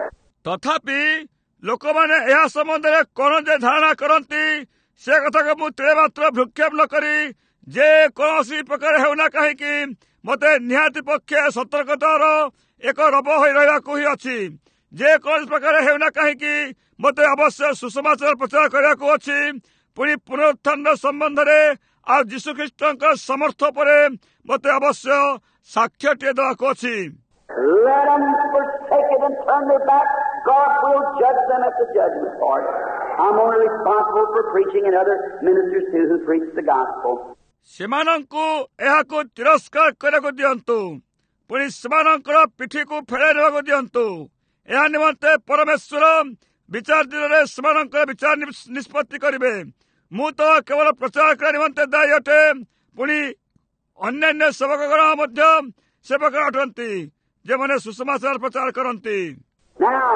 ତଥାପି ଲୋକମାନେ ଏହା ସମ୍ବନ୍ଧରେ କ'ଣ ଯେ ଧାରଣା କରନ୍ତି, ସେ କଥାକୁ ମୁଁ ତିଳେ ମାତ୍ର ଭ୍ରୂକ୍ଷେପ ନ କରି ଯେ କୌଣସି ପ୍ରକାର ହେଉନା କାହିଁକି ମୋତେ ନିହାତି ପକ୍ଷେ ସତର୍କତାର ଏକ ରବ ହୋଇ ରହିବାକୁ ହିଁ ଅଛି। ଯେ କୌଣସି ପ୍ରକାର ହେଉନା କାହିଁକି ମୋତେ ଅବଶ୍ୟ ସୁସମାଚାର ପ୍ରଚାର କରିବାକୁ ଅଛି। ପୁଣି ପୁନରୁତ୍ଥାନ ସମ୍ବନ୍ଧରେ ଆଉ ଯୀଶୁଖ୍ରୀଷ୍ଟଙ୍କ ସମର୍ଥ ଉପରେ ମୋତେ ଅବଶ୍ୟ ସାକ୍ଷ୍ୟଟିଏ ଦେବାକୁ ଅଛି। Let them forsake it and turn their back. God will judge them at the judgment part. I'm only responsible for preaching and other ministers too who preach the gospel. ସେମାନଙ୍କୁ ଏହାକୁ ତିରସ୍କାର କରିବାକୁ ଦିଅନ୍ତୁ, ପୁଣି ସେମାନଙ୍କର ପିଠିକୁ ଫେରାଇ ନେବାକୁ ଦିଅନ୍ତୁ। ଏହା ନିମନ୍ତେ ପରମେଶ୍ୱର ବିଚାର ଦିନରେ ସେମାନଙ୍କର ବିଚାର ନିଷ୍ପତ୍ତି କରିବେ। ମୁଁ ତ କେବଳ ପ୍ରଚାର କରିବା ନିମନ୍ତେ ଦାୟୀ ଅଟେ, ପୁଣି ଅନ୍ୟାନ୍ୟ ସେବକଗଣ ମଧ୍ୟ ସେବକ ଅଟନ୍ତି, ଯେଉଁମାନେ ସୁସମାଚାର ପ୍ରଚାର କରନ୍ତି। Now,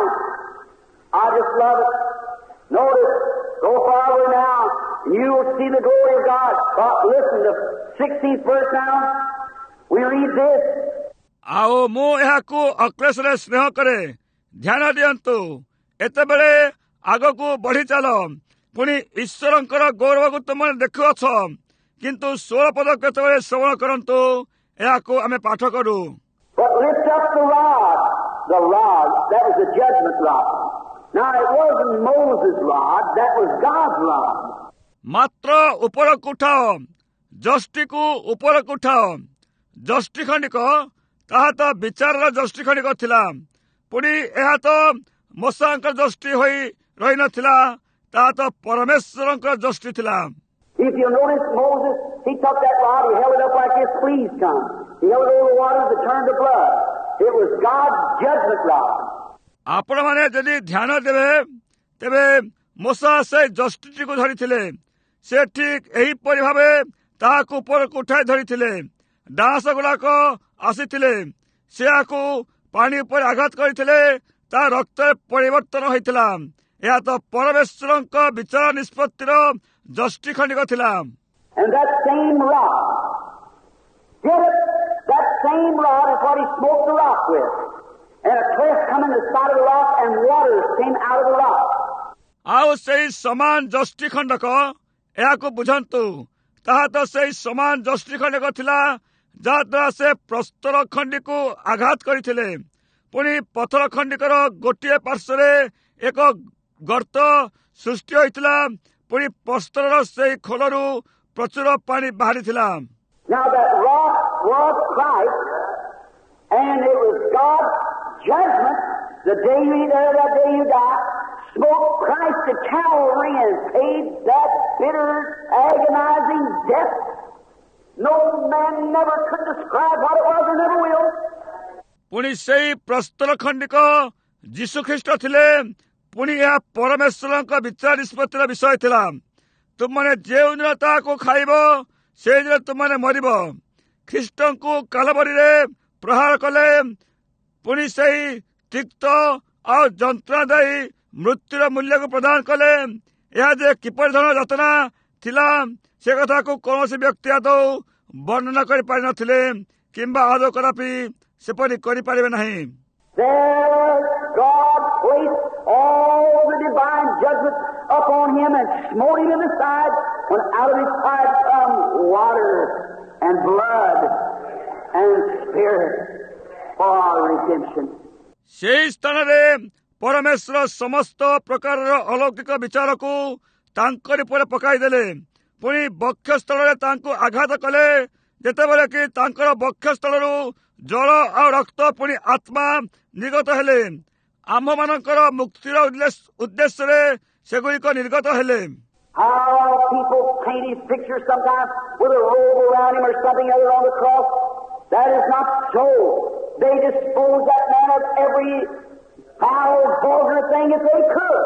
I just love it. Notice, go forward now, and you will see the glory of God. But listen to sixteenth verse now. We read this. ଆଉ ମୁଁ ଏହାକୁ ଅକ୍ଲେଶରେ ସ୍ନେହ କରେ। ଧ୍ୟାନ ଦିଅନ୍ତୁ, ଏତେବେଳେ ଆଗକୁ ବଢି ଚାଲ, ପୁଣି ଈଶ୍ୱରଙ୍କର ଗୌରବକୁ ତୁମେ ଦେଖୁଅଛ। କିନ୍ତୁ ଷୋହଳ ପଦ କେତେବେଳେ ଶ୍ରବଣ କରନ୍ତୁ, ଏହାକୁ ଆମେ ପାଠ କରୁ। But lift up the rod, the rod, that was the judgment rod. Now it wasn't Moses' rod, that was God's rod. ମାତ୍ର ଉପରକୁ ଉଠାଅ, ଯଷ୍ଟିକୁ ଉପରକୁ ଉଠାଅ। ଯଷ୍ଟି ଖଣ୍ଡିକ ତାହା ତ ବିଚାରର ଯଷ୍ଟି ଖଣ୍ଡିକ ଥିଲା। ପୁଣି ଏହା ତ ମୋଶାଙ୍କ ଯଷ୍ଟି ହୋଇ ରହିନଥିଲା, ତାହା ତ ପରମେଶ୍ୱରଙ୍କ ଯଷ୍ଟି ଥିଲା। If you notice, Moses, he took that rod, he held it up like this, please come. He held it over the waters that turned to blood. It was God's judgment rod. ଆପଣମାନେ ଯଦି ଧ୍ୟାନ ଦେବେ, ତେବେ ମୋଶା ସେ ଯଷ୍ଟିଟିକୁ ଧରିଥିଲେ। ସେ ଠିକ୍ ଏହିପରି ଭାବେ ତାହାକୁ ଉପରକୁ ଉଠାଇ ଧରିଥିଲେ। ଡାଁସ ଗୁଡାକ ଆସିଥିଲେ, ସେ ଏହାକୁ ପାଣି ଉପରେ ଆଘାତ କରିଥିଲେ, ତା ରକ୍ତରେ ପରିବର୍ତ୍ତନ ହୋଇଥିଲା। ଏହା ତ ପରମେଶ୍ୱରଙ୍କ ବିଚାର ନିଷ୍ପତ୍ତିର ଯଷ୍ଟି ଖଣ୍ଡିକ ଥିଲା। And that same rod, did it, that same rod is what he smote the rock with. And a cleft come in the side of the rock and waters came out of the rock. ଆଉ ସେହି ସମାନ ଯଷ୍ଟି ଖଣ୍ଡକ, ଏହାକୁ ବୁଝନ୍ତୁ, ତାହା ତ ସେହି ସମାନ ଯଷ୍ଟି ଖଣ୍ଡକ ଥିଲା ଯାହାଦ୍ୱାରା ସେ ପ୍ରସ୍ତର ଖଣ୍ଡିକୁ ଆଘାତ କରିଥିଲେ। ପୁଣି ପଥର ଖଣ୍ଡିକର ଗୋଟିଏ ପାର୍ଶ୍ୱରେ ଏକ ଗର୍ତ୍ତ ସୃଷ୍ଟି ହୋଇଥିଲା। ପୁଣି ପ୍ରସ୍ତରର ସେହି ଖୋଲରୁ ପ୍ରଚୁର ପାଣି ବାହାରିଥିଲା। Now that rock was Christ, and it was God's judgment. The day you eat there, that day you die, smote Christ to Calvary and paid that bitter, agonizing death. No man never could describe what it was and never will. ପୁଣି ସେହି ପ୍ରସ୍ତର ଖଣ୍ଡିକ ଯୀଶୁଖ୍ରୀଷ୍ଟ ଥିଲେ। ପୁଣି ଏହା ପରମେଶ୍ୱରଙ୍କ ବିଚାର ନିଷ୍ପତ୍ତିର ବିଷୟ ଥିଲା। ତୁମମାନେ ଯେଉଁ ଦିନ ତାହାକୁ ଖାଇବ, ସେଦିନ ତୁମମାନେ ମରିବ। ଖ୍ରୀଷ୍ଟଙ୍କୁ କାଲବରୀରେ ପ୍ରହାର କଲେ, ପୁଣି ସେହି ତିକ୍ତ ଆଉ ଯନ୍ତ୍ରଣା ଦେଇ ମୃତ୍ୟୁର ମୂଲ୍ୟକୁ ପ୍ରଦାନ କଲେ। ଏହା ଯେ କିପରି ଧରଣ ଯାତନା ଥିଲା, ସେ କଥାକୁ କୌଣସି ବ୍ୟକ୍ତି ଆଦୌ ବର୍ଣ୍ଣନା କରିପାରିନଥିଲେ କିମ୍ବା ଆଦୌ କଦାପି ସେପରି କରିପାରିବେ ନାହିଁ। There God placed all the divine judgment upon him and smote him in the side, when out of his side come water and blood and spirit for our redemption. ସେହି ସ୍ଥାନରେ ପରମେଶ୍ୱର ସମସ୍ତ ପ୍ରକାରର ଅଲୌକିକ ବିଚାରକୁ ତାଙ୍କରି ଉପରେ ପକାଇଦେଲେ। ପୁଣି ବକ୍ଷସ୍ଥଳରେ ତାଙ୍କୁ ଆଘାତ କଲେ, ଯେତେବେଳେ କି ତାଙ୍କର ବକ୍ଷସ୍ଥଳରୁ ଜଳ ଆଉ ରକ୍ତ ପୁଣି ଆତ୍ମା ନିର୍ଗତ ହେଲେ। ଆମ୍ଭମାନଙ୍କର ମୁକ୍ତିର ଉଦ୍ଦେଶ୍ୟରେ ସେଗୁଡ଼ିକ ନିର୍ଗତ ହେଲେ। How people paint his picture sometimes with a robe around him or something other on the cross. That is not so. They disposed that man of every foul, vulgar thing if they could.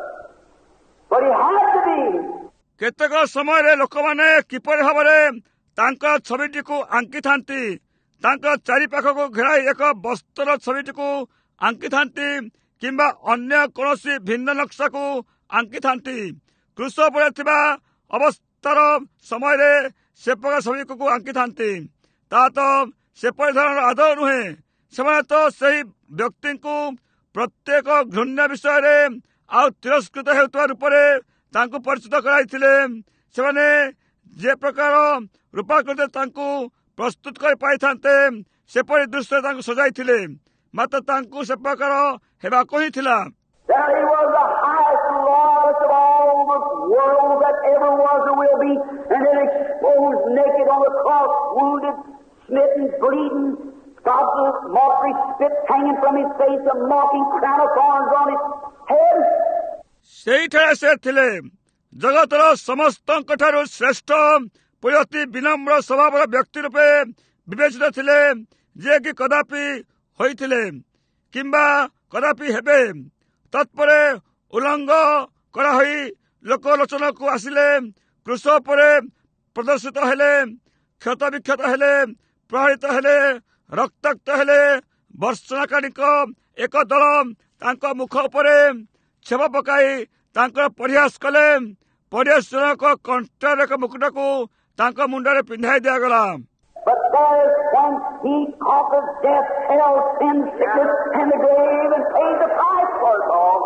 But he had to be. କେତେକ ସମୟରେ ଲୋକମାନେ କିପରି ଭାବରେ ତାଙ୍କ ଛବିଟିକୁ ଆଙ୍କିଥାନ୍ତି, ତାଙ୍କ ଚାରିପାଖକୁ ଘେରାଇ ଏକ ବସ୍ତ୍ର ଛବିଟିକୁ ଆଙ୍କିଥାନ୍ତି କିମ୍ବା ଅନ୍ୟ କୌଣସି ଭିନ୍ନ ନକ୍ସାକୁ ଆଙ୍କିଥାନ୍ତି। କୃଷ ଉପରେ ଥିବା ଅବସ୍ଥାର ସମୟରେ ସେପକା ଛବିକୁ ଆଙ୍କିଥାନ୍ତି। ତାହା ତ ସେପରି ଧରଣର ଆଦୌ ନୁହେଁ। ସେମାନେ ତ ସେହି ବ୍ୟକ୍ତିଙ୍କୁ ପ୍ରତ୍ୟେକ ଘୃଣ୍ୟ ବିଷୟରେ ଆଉ ତିରସ୍କୃତ ହେଉଥିବା ରୂପରେ ତାଙ୍କୁ ପରିଚିତ କରାଇଥିଲେ। ସେମାନେ ଯେ ପ୍ରକାର ରୂପାକୃତିରେ ତାଙ୍କୁ ପ୍ରସ୍ତୁତ କରି ପାରିଥାନ୍ତେ, ସେପରି ଦୃଶ୍ୟରେ ତାଙ୍କୁ ସଜାଇଥିଲେ। ମାତ୍ର ତାଙ୍କୁ ସେ ପ୍ରକାର ହେବାକୁ ହିଁ ଥିଲା। That he was the highest and lowest of all the world that ever was or will be, and then exposed naked on the cross, wounded, smitten, bleeding, God's mockery spit hanging from his face, a mocking crown of thorns on his head. ସେଇଠାରେ ସେ ଥିଲେ ଜଗତର ସମସ୍ତଙ୍କଠାରୁ ଶ୍ରେଷ୍ଠ, ପୁଣି ଅତି ବିନମ୍ର ସ୍ୱଭାବର ବ୍ୟକ୍ତି ରୂପେ ବିବେଚିତ ଥିଲେ, ଯିଏକି କଦାପି ହୋଇଥିଲେ କିମ୍ବା କଦାପି ହେବେ। ତତ୍ପରେ ଉଲ୍ଲଙ୍ଘ କରାହୋଇ ଲୋକଲୋଚନକୁ ଆସିଲେ, କୃଷ ଉପରେ ପ୍ରଦର୍ଶିତ ହେଲେ, କ୍ଷତ ବିକ୍ଷତ ହେଲେ, ପ୍ରହାରିତ ହେଲେ, ରକ୍ତାକ୍ତ ହେଲେ। ବର୍ଷଣାକାରୀଙ୍କ ଏକ ଦଳ ତାଙ୍କ ମୁଖ ଉପରେ ଛେପ ପକାଇ ତାଙ୍କର ପରିହାସ କଲେ। ପରିହାସଜନକ କଣ୍ଠର ଏକ ମୁକୁଟକୁ ତାଙ୍କ ମୁଣ୍ଡରେ ପିନ୍ଧାଇ ଦିଆଗଲା। But there is one he conquered death, hell, sin, sickness, and the grave, and paid the price for it all.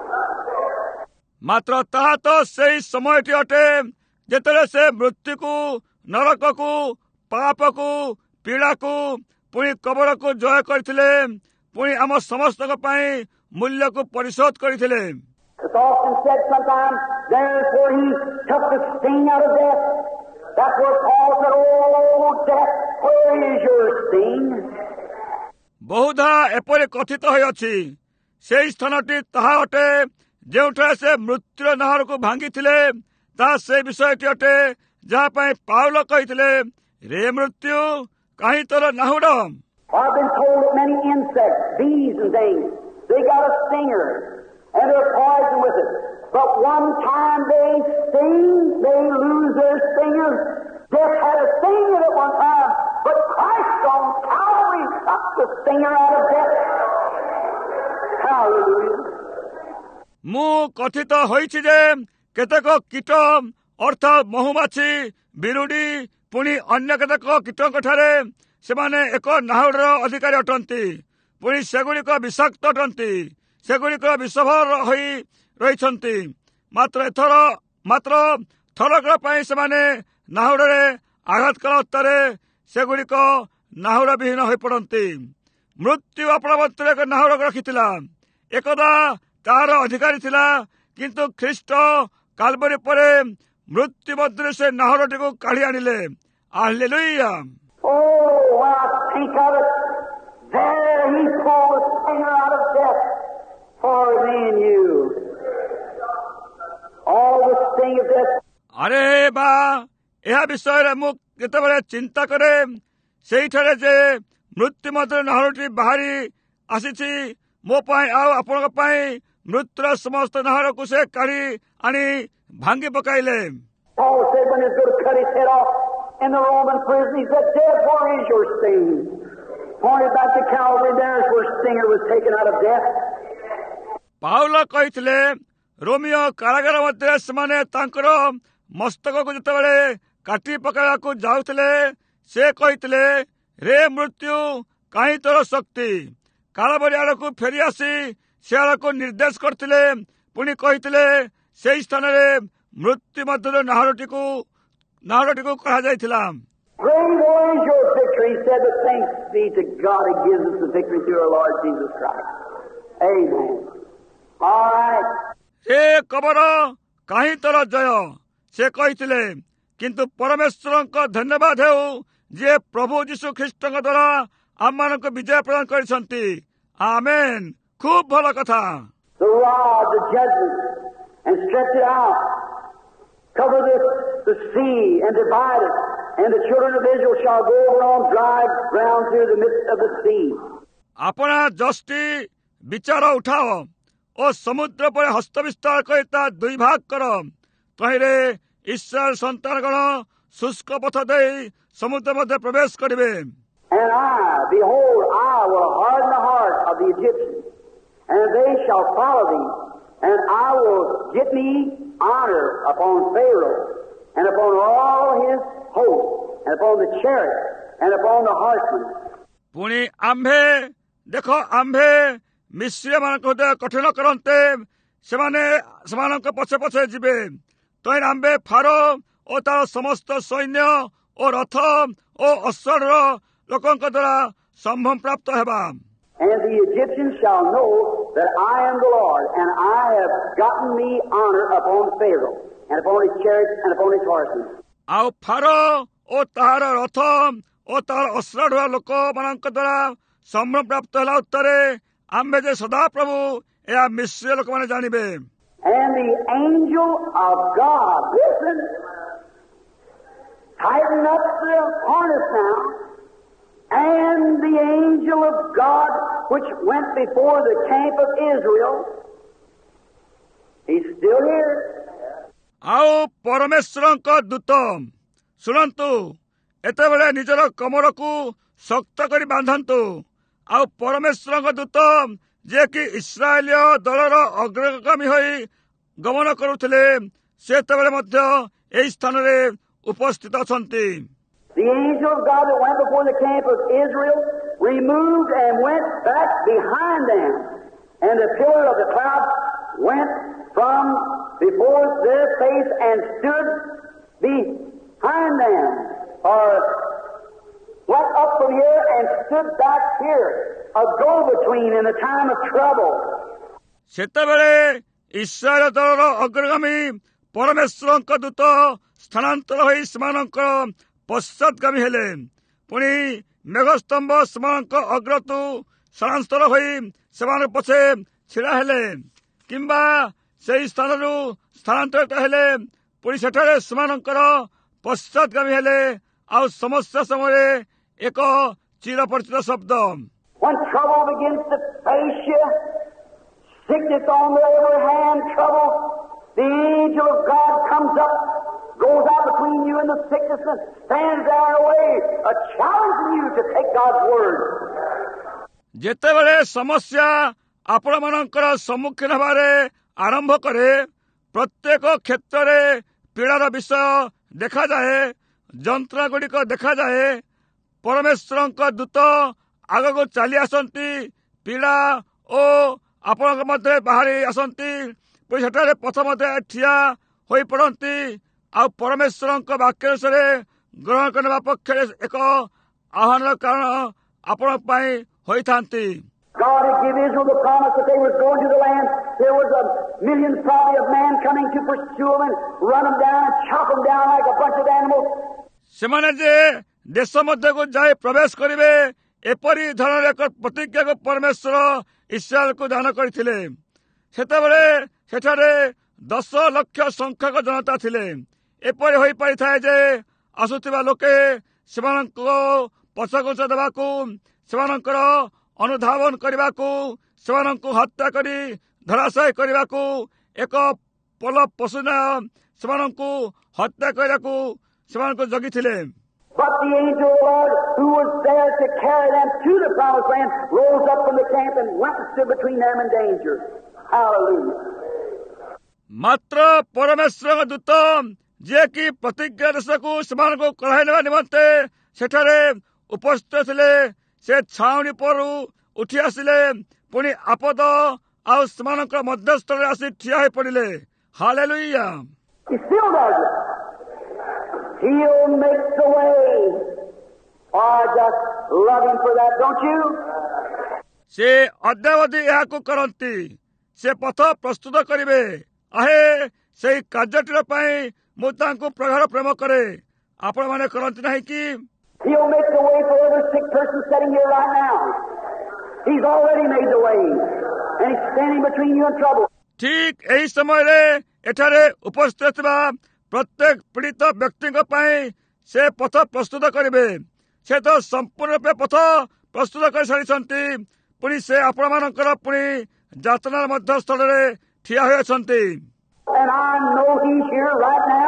ମାତ୍ର ତାହା ତ ସେହି ସମୟଟି ଅଟେ ଯେତେବେଳେ ସେ ମୃତ୍ୟୁକୁ, ନରକକୁ, ପାପକୁ, ପୀଡ଼ାକୁ, ପୁଣି କବରକୁ ଜୟ କରିଥିଲେ, ପୁଣି ଆମ ସମସ୍ତଙ୍କ ପାଇଁ ମୂଲ୍ୟକୁ ପରିଶୋଧ କରିଥିଲେ। It's often said sometimes, therefore he took the sting out of death. That's where Paul said, oh, death, where is your sting? बहुधा एपरि कथित होइअछि सेई स्थानटी ताहा अटे जेउठारे से मृत्युर नहर को भांगिथिले ता से विषयटी अटे जहाँ पाई पाउल कहिथिले रे मृत्यु काहे तोर नाहुड। I've been told that many insects, bees and things, they got a stinger and they're poisoned with it. But one time they sting, they lose their stinger. Death had a stinger at one time, but Christ on Calvary sucked the stinger out of death. Hallelujah. ମୁଁ କଥିତ ହୋଇଛି ଯେ କେତେକ କୀଟ ଅର୍ଥାତ୍ ମହୁମାଛି ବିରୁଡି ପୁଣି ଅନ୍ୟ କେତେକ କୀଟଙ୍କଠାରେ ସେମାନେ ଏକ ନାହୁଡର ଅଧିକାରୀ ଅଟନ୍ତି ପୁଣି ସେଗୁଡ଼ିକ ବିଷାକ୍ତ ଅଟନ୍ତି ସେଗୁଡ଼ିକ ବିଷଭର ହୋଇ ରହିଛନ୍ତି ମାତ୍ର ଏଥର ମାତ୍ର ଥରକ ପାଇଁ ସେମାନେ ନାହୁଡରେ ଆଘାତ କଲା ଅତ୍ତରେ ସେଗୁଡ଼ିକ ନାହୁଡ ବିହୀନ ହୋଇପଡ଼ନ୍ତି। ମୃତ୍ୟୁ ଆପଣା ମଧ୍ୟରେ ଏକ ନାହୁଡ ରଖିଥିଲା ଏକଦା ତାହାର ଅଧିକାରୀ ଥିଲା କିନ୍ତୁ ଖ୍ରୀଷ୍ଟ କାଲବରୀ ପରେ ମୃତ୍ୟୁ ମଧ୍ୟରେ ସେ ନାହୁଡଟିକୁ କାଢି ଆଣିଲେ। Hallelujah. Oh, when I think of it, there he pulled the stinger out of death for me and you. All the sting of death. ଆରେ ବା ଏହା ବିଷୟରେ ମୁଁ କେତେବେଳେ ଚିନ୍ତା କରେ ସେଇଠାରେ ଯେ ମୃତ୍ୟୁ ମଧ୍ୟରେ ନାହୁଡଟି ବାହାରି ଆସିଛି ମୋ ପାଇଁ ଆଉ ଆପଣଙ୍କ ପାଇଁ ମୃତ୍ୟୁର ସମସ୍ତ ନାହୁଡକୁ ସେ କାଢି ଆଣି ଭାଙ୍ଗି ପକାଇଲେ। Paul said when he was going to cut his head off in the Roman prison, he said, "Death, where is your sting?" Pointed back to Calvary, there's where stinger was taken out of death. Paul କହିଥିଲେ ରୋମିଓ କାରାଗାର ମଧ୍ୟରେ ସେମାନେ ତାଙ୍କର ମସ୍ତକକୁ ଯେତେବେଳେ କାଟି ପକାଇବାକୁ ଯାଉଥିଲେ ସେ କହିଥିଲେ ରେ ମୃତ୍ୟୁ କାହିଁ ତୋର ଶକ୍ତି କାଳବରୀ ଆଡ଼କୁ ଫେରି ଆସି ସେ ଆଡ଼କୁ ନିର୍ଦ୍ଦେଶ କରିଥିଲେ ପୁଣି କହିଥିଲେ ସେହି ସ୍ଥାନରେ ମୃତ୍ୟୁ ମଧ୍ୟରୁ ନାହୁଡଟିକୁ ନାହୁଡଟିକୁ କରାଯାଇଥିଲା। Great is your victory, said the thanks be to God who gives us the victory through our Lord Jesus Christ. Amen. All right. ହେ କବର କାହିଁ ତୋର ଜୟ ସେ କହିଥିଲେ କିନ୍ତୁ ପରମେଶ୍ୱରଙ୍କ ଧନ୍ୟବାଦ ହେଉ ଯିଏ ପ୍ରଭୁ ଯୀଶୁ ଖ୍ରୀଷ୍ଟଙ୍କ ଦ୍ୱାରା ଆମମାନଙ୍କୁ ବିଜୟ ପ୍ରଦାନ କରିଛନ୍ତି। ଆମେନ୍। ଖୁବ ଭଲ କଥା। The rod, the judgment, and stretch it out, cover the, the sea and divide it, and the children of Israel shall go over on dry ground through the midst of the sea. ଆପଣା ଯଷ୍ଟି ବିଚାର ଉଠାଅ ଓ ସମୁଦ୍ର ପରେ ହସ୍ତ ବିସ୍ତାର କରି ତା ଦୁଇ ଭାଗ କର ତହିଁରେ ଇସ୍ରାଏଲ ସନ୍ତାନଗଣ ଶୁଷ୍କ ପଥ ଦେଇ ସମୁଦ୍ର ମଧ୍ୟରେ ପ୍ରବେଶ କରିବେ। And I, behold, I will harden the heart of the Egyptians, and they shall follow thee, and I will get me honor upon Pharaoh, and upon all his host, and upon the chariot, and upon the horsemen. ପୁଣି ଆମ୍ଭେ ଦେଖ ଆମ୍ଭେ ମିଶ୍ରମାନଙ୍କ ହୃଦୟ କଠିନ କରନ୍ତେ ସେମାନେ ସେମାନଙ୍କ ପଛେ ପଛେ ଯିବେ ତହିଁରେ ଆମ୍ଭେ ଫାରୋ ଓ ତାର ସମସ୍ତ ସୈନ୍ୟ ଓ ରଥ ଓ ଅଶ୍ୱର ଲୋକଙ୍କ ଦ୍ୱାରା ସମ୍ଭ୍ରମ ପ୍ରାପ୍ତ ହେବା। And the Egyptians shall know that I am the Lord, and I have gotten me honor upon Pharaoh, and upon his chariots, and upon his horsemen. ଆଉ ଫାରୋ ଓ ତାହାର ରଥ ଓ ତାହାର ଅଶ୍ରାଢୁଆ ଲୋକମାନଙ୍କ ଦ୍ୱାରା ସମ୍ଭ୍ରମ ପ୍ରାପ୍ତ ହେଲା ଉତ୍ତରେ ଆମ୍ଭେ ଯେ ସଦାପ୍ରଭୁ ଏହା ମିଶ୍ର ଲୋକମାନେ ଜାଣିବେ। And the angel of God, listen, tighten up the harness now, and the angel of God which went before the camp of Israel, he's still here. ଆଉ ପରମେଶ୍ୱରଙ୍କ ଦୂତ ଶୁଣନ୍ତୁ ଏତେବେଳେ ନିଜର କମରକୁ ଶକ୍ତ କରି ବାନ୍ଧନ୍ତୁ ଆଉ ପରମେଶ୍ୱରଙ୍କ ଦୂତ ଯିଏକି ଇସ୍ରାଏଲୀୟ ଦଳର ଅଗ୍ରଗାମୀ ହୋଇ ଗମନ କରୁଥିଲେ ସେତେବେଳେ ମଧ୍ୟ ଏହି ସ୍ଥାନରେ ଉପସ୍ଥିତ ଅଛନ୍ତି। The angel of God that went before the camp of Israel removed and went back behind them, and the pillar of the cloud went from before their face and stood behind them, or went up from here and stood back here, a go-between in a time of trouble. ସେତେବେଳେ Israel ଦଳର ଅଗ୍ରଗାମୀ ପରମେଶ୍ୱରଙ୍କ ଦୂତ ସ୍ଥାନାନ୍ତର ହୋଇ ସେମାନଙ୍କ ପଶ୍ଚାତଗାମୀ ହେଲେ ପୁଣି ମେଘସ୍ତମ୍ଭ ସେମାନଙ୍କ ଅଗ୍ରତୁ ସ୍ଥାନାନ୍ତର ହୋଇ ସେମାନଙ୍କ ପଛେ ଛିଡ଼ା ହେଲେ କିମ୍ବା ସେହି ସ୍ଥାନରୁ ସ୍ଥାନାନ୍ତରିତ ହେଲେ ପୁଣି ସେଠାରେ ସେମାନଙ୍କର ପଶ୍ଚାତଗାମୀ ହେଲେ। ଆଉ ସମସ୍ୟା ସମୟରେ ଏକ ଚିରପରିଚିତ ଶବ୍ଦ, When trouble begins to face you, sickness on the other hand, trouble, the angel of God comes up, goes out between you and the sickness and stands there in a way, a challenging you to take God's word. ଯେତେବେଳେ ସମସ୍ୟା ଆପଣମାନଙ୍କର ସମ୍ମୁଖୀନ ହେବାରେ ଆରମ୍ଭ କରେ, ପ୍ରତ୍ୟେକ କ୍ଷେତ୍ରରେ ପୀଡ଼ାର ବିଷୟ ଦେଖାଯାଏ, ଯନ୍ତ୍ରଣା ଗୁଡ଼ିକ ଦେଖାଯାଏ, ପରମେଶ୍ୱରଙ୍କ ଦୂତ ଆଗକୁ ଚାଲି ଆସନ୍ତି, ପୀଡ଼ା ଓ ଆପଣଙ୍କ ମଧ୍ୟରେ ବାହାରି ଆସନ୍ତି, ପୁଣି ସେଠାରେ ପଥ ମଧ୍ୟରେ ଠିଆ ହୋଇପଡ଼ନ୍ତି ଆଉ ପରମେଶ୍ୱରଙ୍କ ବାକ୍ୟ ଅନୁସାରେ ଗ୍ରହଣ କରିବା ପକ୍ଷରେ ଏକ ଆହ୍ୱାନର କାରଣ ଆପଣଙ୍କ ପାଇଁ ହୋଇଥାନ୍ତି। God had given Israel the promise that they were going to the land. There was a million probably of man coming to pursue them and run them down and chop them down like a bunch of animals. ସେମାନେ ଯେ ଦେଶ ମଧ୍ୟକୁ ଯାଇ ପ୍ରବେଶ କରିବେ ଏପରି ଧରଣର ଏକ ପ୍ରତିଜ୍ଞାକୁ ପରମେଶ୍ୱର ଇସ୍ରାଏଲକୁ ଦାନ କରିଥିଲେ। ସେତେବେଳେ ସେଠାରେ ଦଶ ଲକ୍ଷ ସଂଖ୍ୟକ ଜନତା ଥିଲେ। ଏପରି ହୋଇପାରିଥାଏ ଯେ ଆସୁଥିବା ଲୋକେ ସେମାନଙ୍କୁ ପଛଘୁଞ୍ଚ ଦେବାକୁ, ସେମାନଙ୍କର ଅନୁଧାବନ କରିବାକୁ, ସେମାନଙ୍କୁ ହତ୍ୟା କରି ଧରାଶାୟୀ କରିବାକୁ, ଏକ ପୋଲ ପଶୁନା ସେମାନଙ୍କୁ ହତ୍ୟା କରିବାକୁ ସେମାନଙ୍କୁ ଜଗିଥିଲେ। But the angel of the Lord, who was there to carry them to the promised land, rose up from the camp and went and stood between them and danger. Hallelujah. ମାତ୍ର ପରମେଶ୍ୱରଙ୍କ ଦୂତ ଯିଏକି ପ୍ରତିଜ୍ଞା ଦେଶକୁ ସେମାନଙ୍କୁ କଢ଼ାଇ ନେବା ନିମନ୍ତେ ସେଠାରେ ଉପସ୍ଥିତ ଥିଲେ, ସେ ଛାଉଣି ଉପରୁ ଉଠି ଆସିଲେ, ପୁଣି ଆପଦ ଆଉ ସେମାନଙ୍କ ମଧ୍ୟସ୍ଥଳରେ ଆସି ଠିଆ ହୋଇ ପଡ଼ିଲେ। Hallelujah. He still does it. He'll make the way. I just love him for that, don't you? ସେ ଅଦ୍ୟାବଧି ଏହାକୁ କରନ୍ତି, ସେ ପଥ ପ୍ରସ୍ତୁତ କରିବେ। ଆହେ, ସେହି କାର୍ଯ୍ୟଟିର ପାଇଁ ମୁଁ ତାଙ୍କୁ ପ୍ରଗାଢ଼ ପ୍ରେମ କରେ। ଆପଣମାନେ କରନ୍ତି ନାହିଁ କି? He'll make the way for every sick person sitting here right now. He's already made the way. And he's standing between you and trouble. ଠିକ୍ ଏହି ସମୟରେ ଏଠାରେ ଉପସ୍ଥିତ ଥିବା ପ୍ରତ୍ୟେକ ପୀଡ଼ିତ ବ୍ୟକ୍ତିଙ୍କ ପାଇଁ ସେ ପଥ ପ୍ରସ୍ତୁତ କରିବେ। ସେ ତ ସମ୍ପୂର୍ଣ୍ଣ ରୂପେ ପଥ ପ୍ରସ୍ତୁତ କରିସାରିଛନ୍ତି। ପୁଣି ସେ ଆପଣମାନଙ୍କର ପୁଣି ଯାତନାର ମଧ୍ୟ ସ୍ଥଳରେ ଠିଆ ହୋଇଅଛନ୍ତି। And I know he's here right now.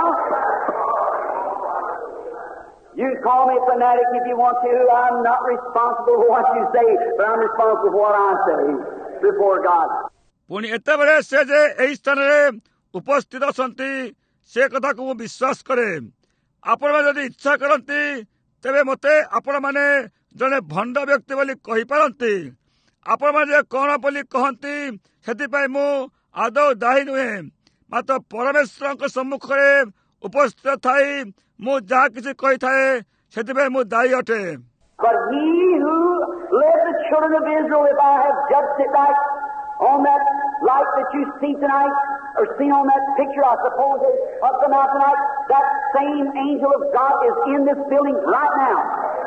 You can call me a fanatic if you want to. I'm not responsible for what you say, but I'm responsible for what I say before God. ପୁଣି ଏତେବେଳେ ସେ ଯେ ଏହି ସ୍ଥାନରେ ଉପସ୍ଥିତ ଅଛନ୍ତି ସେ କଥାକୁ ମୁଁ ବିଶ୍ୱାସ କରେ। ଆପଣମାନେ ଯଦି ଇଚ୍ଛା କରନ୍ତି ତେବେ ମୋତେ ଆପଣମାନେ ଜଣେ ଭଣ୍ଡ ବ୍ୟକ୍ତି ବୋଲି କହିପାରନ୍ତି। ଆପଣମାନେ ଯେ କ'ଣ ବୋଲି କହନ୍ତି ସେଥିପାଇଁ ମୁଁ ଆଦୌ ଦାୟୀ ନୁହେଁ। ମାତ୍ର ପରମେଶ୍ୱରଙ୍କ ସମ୍ମୁଖରେ ଉପସ୍ଥିତ ଥାଇ ମୁଁ ଯାହା କିଛି କହିଥାଏ ସେଥିପାଇଁ ମୁଁ ଦାୟୀ ଅଟେ। But he who led the children of Israel, if I have judged it right, on that light that you see tonight, or seen on that picture, I suppose, up the mountain tonight, that same angel of God is in this building right now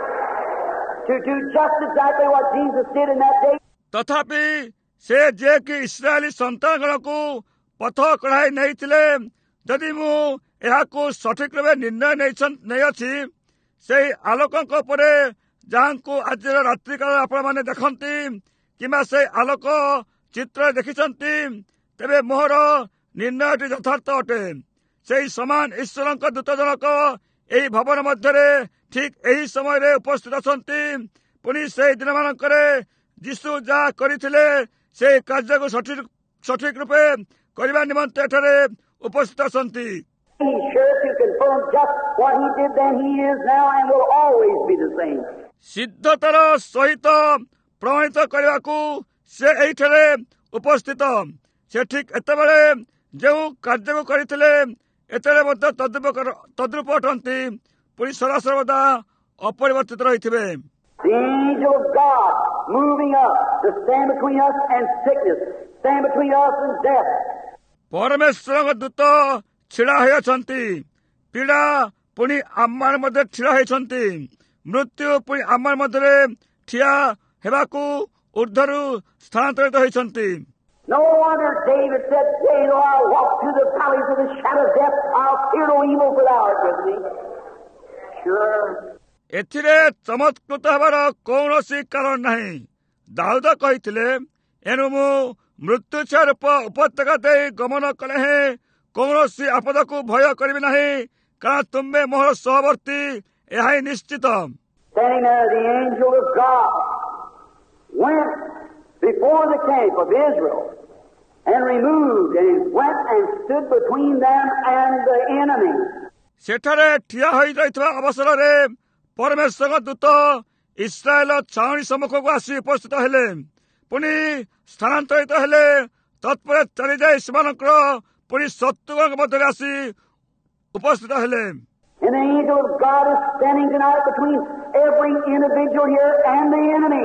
to do just exactly what Jesus did in that day. ତଥାପି ସେ ଯିଏକି ଇସ୍ରାଏଲୀ ସନ୍ତାନଗଣକୁ ପଥ କଢ଼ାଇ ନେଇଥିଲେ, ଯଦି ମୁଁ ଏହାକୁ ସଠିକ ରୂପେ ନିର୍ଣ୍ଣୟ ନେଇଅଛି, ସେହି ଆଲୋକଙ୍କ ଉପରେ ଯାହାଙ୍କୁ ଆଜିର ରାତ୍ରିକାଳ ଆପଣମାନେ ଦେଖନ୍ତି କିମ୍ବା ସେହି ଆଲୋକ ଚିତ୍ର ଦେଖିଛନ୍ତି, ତେବେ ମୋହର ନିର୍ଣ୍ଣୟଟି ଯଥାର୍ଥ ଅଟେ। ସେହି ସମାନ ଈଶ୍ୱରଙ୍କ ଦୂତ ଜଣକ ଏହି ଭବନ ମଧ୍ୟରେ ଠିକ୍ ଏହି ସମୟରେ ଉପସ୍ଥିତ ଅଛନ୍ତି। ପୁଣି ସେହି ଦିନମାନଙ୍କରେ ଯୀଶୁ ଯାହା କରିଥିଲେ ସେହି କାର୍ଯ୍ୟକୁ ସଠିକ ସଠିକ ରୂପେ କରିବା ନିମନ୍ତେ ଏଠାରେ ଉପସ୍ଥିତ ଅଛନ୍ତି। He's sure to confirm just what he did then, he is now, and will always be the same. ସିଦ୍ଧତାର ସହିତ ପ୍ରମାଣିତ କରିବାକୁ ସେ ଏଇଠାରେ ଉପସ୍ଥିତ। ସେ ଠିକ୍ ଏତେବେଳେ ଯେଉଁ କାର୍ଯ୍ୟକୁ କରିଥିଲେ ଏତେବେଳେ ମଧ୍ୟ ତଦ୍ରୂପ ଅଟନ୍ତି, ପୁଣି ସଦାସର୍ବଦା ଅପରିବର୍ତ୍ତିତ ରହିଥିବେ। The angel of God moving up to stand between us and sickness, stand between us and death. ପରମେଶ୍ୱରଙ୍କ ଦୂତ ଛିଡ଼ା ହୋଇଅଛନ୍ତି, ପୀଡ଼ା ପୁଣି ଆମ ମଧ୍ୟରେ ଛିଡ଼ା ହୋଇଛନ୍ତି, ମୃତ୍ୟୁ ପୁଣି ଆମ ମଧ୍ୟରେ ଠିଆ ହେବାକୁ ଊର୍ଦ୍ଧ୍ୱରୁ ସ୍ଥାନାନ୍ତରିତ ହୋଇଛନ୍ତି। No wonder David said, yea, though I walk through the valleys of the shadow of death, I'll fear no evil, for thou art with me. Sure. ଏଥିରେ ଚମତ୍କୃତ ହେବାର କୌଣସି କାରଣ ନାହିଁ। ଦାଉଦ କହିଥିଲେ, ଏଣୁ ମୁଁ ମୃତ୍ୟୁଚ୍ଛାୟା ରୂପ ଉପତ୍ୟକା ଦେଇ ଗମନ କଲେ ହେଁ କୌଣସି ଆପଦକୁ ଭୟ କରିବି ନାହିଁ, କାରଣ ତୁମେ ମୋହର ସହବର୍ତ୍ତୀ, ଏହା ହିଁ ନିଶ୍ଚିତ। Standing there, the angel of God went before the camp of Israel and removed and went and stood between them and the enemy. ସେଠାରେ ଠିଆ ହୋଇ ରହିଥିବା ଅବସରରେ ପରମେଶ୍ୱରଙ୍କ ଦୂତ ଇସ୍ରାଏଲ ଛାଉଣି ସମ୍ମୁଖକୁ ଆସି ଉପସ୍ଥିତ ହେଲେ, ପୁଣି ସ୍ଥାନାନ୍ତରିତ ହେଲେ, ତତ୍ପରେ ଚାଲିଯାଇ ସେମାନଙ୍କର ପୁଣି ଶତ୍ରୁଙ୍କ ମଧ୍ୟରେ ଆସି ଉପସ୍ଥିତ ହେଲେ। And the angel of God is standing tonight between every individual here and the enemy.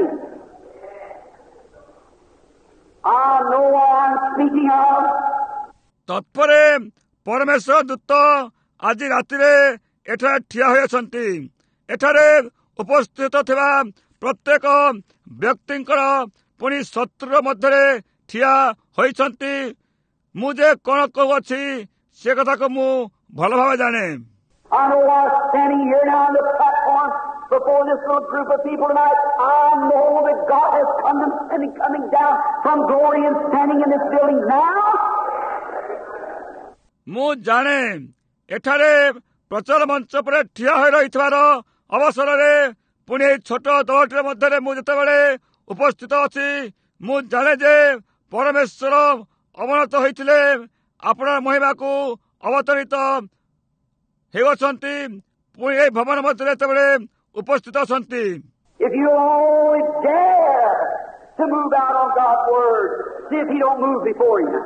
I know what I'm speaking of. ତତ୍ପରେ ପରମେଶ୍ୱର ଦୂତ ଆଜି ରାତିରେ ଏଠାରେ ଠିଆ ହୋଇଅଛନ୍ତି। ଏଠାରେ ଉପସ୍ଥିତ ଥିବା ପ୍ରତ୍ୟେକ ବ୍ୟକ୍ତିଙ୍କର ପୁଣି ଶତ୍ରୁର ମଧ୍ୟରେ ଠିଆ ହୋଇଛନ୍ତି। ମୁଁ ଯେ କ'ଣ କହୁଅଛି ସେ କଥାକୁ ମୁଁ ଭଲ ଭାବେ ଜାଣେ। I know I'm standing here now on the platform before this little group of people tonight. I know that God has come and coming down from glory and standing in this building now. ମୁଁ ଜାଣେ ଏଠାରେ ପ୍ରଚାର ମଞ୍ଚ ଉପରେ ଠିଆ ହୋଇ ରହିଥିବାର ଅବସରରେ ପୁଣି ଏହି ଛୋଟ ଦଳଟିର ମଧ୍ୟରେ ମୁଁ ଯେତେବେଳେ ଉପସ୍ଥିତ ଅଛି, ମୁଁ ଜାଣେ ଯେ ପରମେଶ୍ୱର ଅବନତ ହୋଇଥିଲେ ଆପଣଙ୍କ ମହିମାକୁ ଅବତରିତ ହେଉଅଛନ୍ତି, ପୁଣି ଏହି ଭବନ ମଧ୍ୟରେ ଯେତେବେଳେ ଉପସ୍ଥିତ ଅଛନ୍ତି। If you only dare to move out on God's word, see if He don't move before you.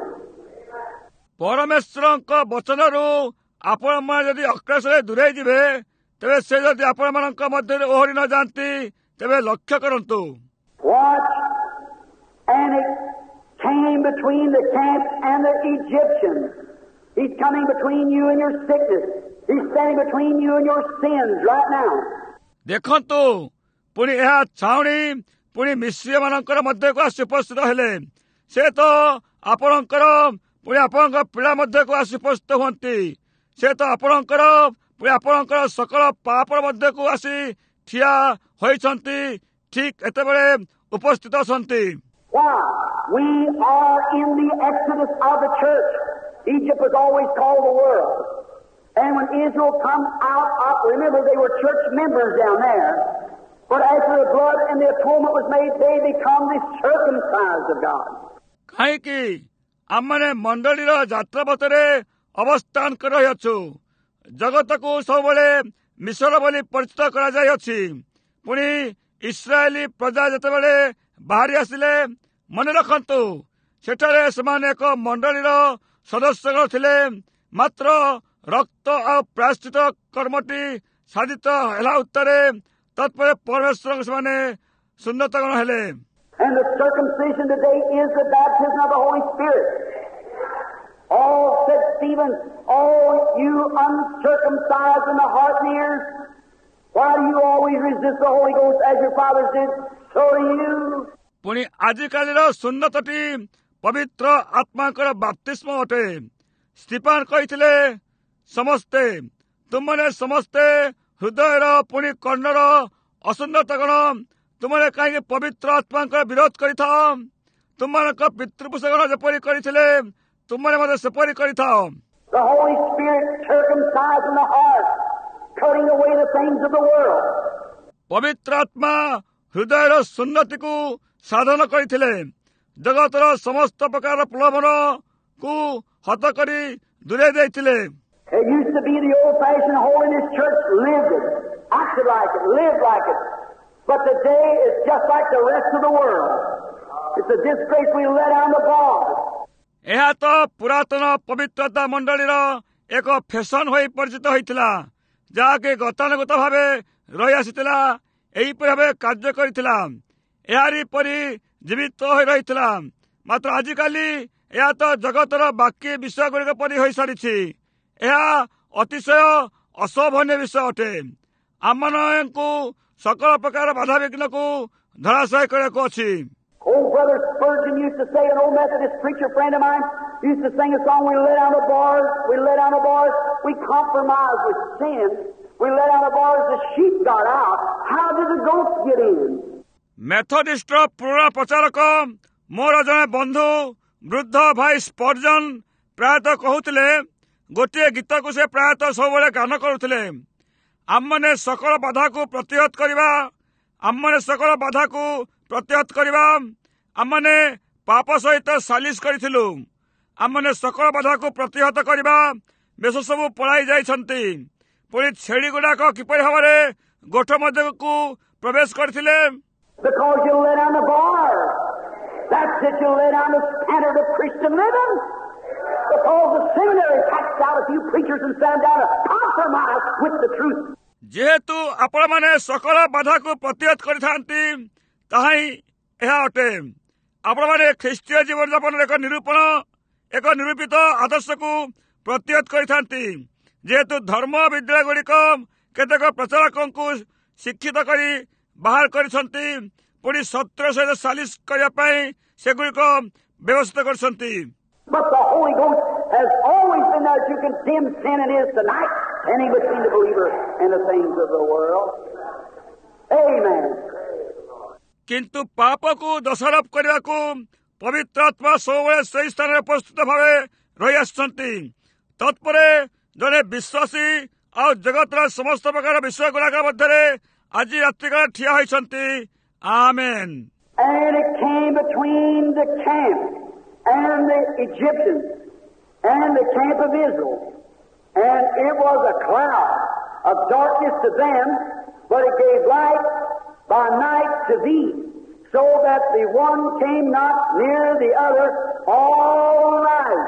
ପରମେଶ୍ୱରଙ୍କ ବଚନରୁ ଆପଣମାନେ ଯଦି ଅକ୍ଲେଶରେ ଦୂରେଇ ଯିବେ, ତେବେ ସେ ଯଦି ଆପଣମାନଙ୍କ ମଧ୍ୟରେ ଓହରି ନ ଯାଆନ୍ତି, ତେବେ ଲକ୍ଷ୍ୟ କରନ୍ତୁ। Watch, and it came between the camp and the Egyptians. He's coming between you and your sickness. He's standing between you and your sins right now. ଦେଖନ୍ତୁ, ପୁଣି ଏହା ଛାଉଣି ପୁଣି ମିଶ୍ରୀୟମାନଙ୍କର ମଧ୍ୟକୁ ଆସି ଉପସ୍ଥିତ ହେଲେ। ସେ ତ ଆପଣଙ୍କର ପୁଣି ଆପଣଙ୍କ ପୀଡ଼ା ମଧ୍ୟକୁ ଆସି ଉପସ୍ଥିତ ହୁଅନ୍ତି। ସେ ତ ଆପଣଙ୍କର ପୁଣି ଆପଣଙ୍କର ସକଳ ପାପ ମଧ୍ୟକୁ ଆସି ଠିଆ ହୋଇଛନ୍ତି, ଠିକ୍ ଏତେବେଳେ ଉପସ୍ଥିତ ଅଛନ୍ତି। Why? We are in the exodus of the church. Egypt was always called the world. And when Israel come out of, remember they were church members down there, but after the blood and the atonement was made, they become the circumcised of God. କାହିଁକି ଆମମାନେ ମଣ୍ଡଳୀର ଯାତ୍ରାପଥରେ ଅବସ୍ଥାନ କରି ରହିଅଛୁ। ଜଗତକୁ ସବୁବେଳେ ମିଶର ବୋଲି ପରିଚିତ କରାଯାଇଅଛି। ପୁଣି ଇସ୍ରାଏଲୀ ପ୍ରଜା ଯେତେବେଳେ ବାହାରି ଆସିଲେ, ମନେ ରଖନ୍ତୁ, ସେଠାରେ ସେମାନେ ଏକ ମଣ୍ଡଳୀର ସଦସ୍ୟଗଣ ଥିଲେ। ମାତ୍ର ରକ୍ତ ଆଉ ପ୍ରାୟଶ୍ଚିତ କର୍ମଟି ସାଧିତ ହେଲା ଉତ୍ତରେ ତତ୍ପରେ ପରମେଶ୍ୱର ସେମାନେ ସୁନ୍ନତଗଣ ହେଲେ। And the circumcision today is the baptism of the Holy Spirit. Oh, said Stephen, oh, you uncircumcised in the heart and ears, why do you always resist the Holy Ghost as your fathers did? So do you. ପୁଣି ଆଜିକାଲିର ସୁନ୍ନତଟି ପବିତ୍ର ଆତ୍ମାଙ୍କର ବାପ୍ତିସ୍ମ ଅଟେ। ସ୍ତିଫାନ କହିଥିଲେ, ସମସ୍ତେ ତୁମମାନେ ସମସ୍ତେ ହୃଦୟର ପୁଣି corner ଅସୁନ୍ନତଗଣ, ତୁମମାନେ କାହିଁକି ପବିତ୍ର ଆତ୍ମାଙ୍କର ବିରୋଧ କରିଥାଅ? ତୁମମାନଙ୍କ ପିତୃପୁରୁଷଗଣ ଯେପରି କରିଥିଲେ, ତୁମମାନେ ମଧ୍ୟ ସେପରି କରିଥାଅ। The Holy Spirit circumcising the heart, cutting away the things of the world. ପବିତ୍ର ଆତ୍ମା ହୃଦୟର ସୁନ୍ନତିକୁ ସାଧନ କରିଥିଲେ, ଜଗତର ସମସ୍ତ ପ୍ରକାର ପ୍ରଲୋଭନକୁ ହତ କରି ଦୂରେଇ ଦେଇଥିଲେ। It used to be the old-fashioned holiness church lived it, acted like it, lived like it. But today it's just like the rest of the world. It's a disgrace we let down the bars. ଏହା ତ ପୁରାତନ ପବିତ୍ରତା ମଣ୍ଡଳୀର ଏକ fashion ହୋଇ ପରିଚିତ ହୋଇଥିଲା, ଯାହାକି ଗତାନୁଗତ ଭାବେ ରହି ଆସିଥିଲା, ଏହିପରି ଭାବେ କାର୍ଯ୍ୟ କରିଥିଲା, ଏହାରି ପରି ଜୀବିତ ହୋଇ ରହିଥିଲା। ମାତ୍ର ଆଜିକାଲି ଏହା ତ ଜଗତର ବାକି ବିଷୟଗୁଡ଼ିକ ପରି ହୋଇସାରିଛି। ଏହା ଅତିଶୟ ଅଶୋଭନୀୟ ବିଷୟ ଅଟେ। ଆମମାନଙ୍କୁ ସକଳ ପ୍ରକାର ବାଧାବିଘ୍ନକୁ ଧରାଶାୟୀ କରିବାକୁ ଅଛି। Old Brother Spurgeon used to say, an old Methodist preacher friend of mine used to sing a song, we let down the bars, we let down the bars, we compromise with sin, we let down the bars, the sheep got out, how did the goats get in? ମେଥୋଡିଷ୍ଟର ପୁରୁଣା ପ୍ରଚାରକ ମୋର ଜଣେ ବନ୍ଧୁ ବୃଦ୍ଧ ଭାଇ ସ୍ପର୍ଜନ ପ୍ରାୟତଃ କହୁଥିଲେ, ଗୋଟିଏ ଗୀତକୁ ସେ ପ୍ରାୟତଃ ସବୁବେଳେ ଗାନ କରୁଥିଲେ, ଆମମାନେ ସକଳ ବାଧାକୁ ପ୍ରତିହତ କରିବା, ଆମମାନେ ସକଳ ବାଧାକୁ ପ୍ରତିହତ କରିବା, ଆମମାନେ ପାପ ସହିତ ସାଲିସ କରିଥିଲୁ, ଆମମାନେ ସକଳ ବାଧାକୁ ପ୍ରତିହତ କରିବା, ବେଶ ସବୁ ପଳାଇ ଯାଇଛନ୍ତି, ପୁଣି ଛେଳି ଗୁଡାକ କିପରି ଭାବରେ ଗୋଠ ମଧ୍ୟକୁ ପ୍ରବେଶ କରିଥିଲେ? Because you lay down the bar. That's it, you lay down the standard of Christian living. Because the seminary packed out a few preachers and sat them down to compromise with the truth. ଯେହେତୁ ଆପଣମାନେ ସକଳ ବାଧାକୁ ପ୍ରତିହତ କରିଥାନ୍ତି, ତାହା ହିଁ ଏହା ଅଟେ। ଆପଣମାନେ ଖ୍ରୀଷ୍ଟୀୟ ଜୀବନଯାପନର ଏକ ନିରୂପଣ, ଏକ ନିରୂପିତ ଆଦର୍ଶକୁ ପ୍ରତିହତ କରିଥାନ୍ତି। ଯେହେତୁ ଧର୍ମ ବିଦ୍ୟାଳୟ ଗୁଡ଼ିକ କେତେକ ପ୍ରଚାରକଙ୍କୁ ଶିକ୍ଷିତ କରି ବାହାର କରିଛନ୍ତି, ପୁଣି ସତ୍ୟ ସହିତ ସାଲିସ କରିବା ପାଇଁ ସେଗୁଡ଼ିକ ବ୍ୟବସ୍ଥା କରିଛନ୍ତି। But the Holy Ghost has always been there to condemn sin and is tonight, standing between the believer and the things of the world. Amen. କିନ୍ତୁ ପାପକୁ ଦୋଷାରୋପ କରିବାକୁ ପବିତ୍ର ଆତ୍ମା ସବୁବେଳେ ସେହି ସ୍ଥାନରେ ଉପସ୍ଥିତ ଭାବେ ରହି ଆସିଛନ୍ତି। ତତ୍ପରେ ଜଣେ ବିଶ୍ୱାସୀ ଆଉ ଜଗତର ସମସ୍ତ ପ୍ରକାର ବିଷୟ ଗୁଡାକ ମଧ୍ୟରେ ଆଜି ରାତ୍ରିକାଳ ଠିଆ ହୋଇଛନ୍ତି। ଆମେନ୍। And it came between the camp and the Egyptians and the camp of Israel, and it was a cloud of darkness to them, but it gave light by night to thee, so that the one came not near the other all night.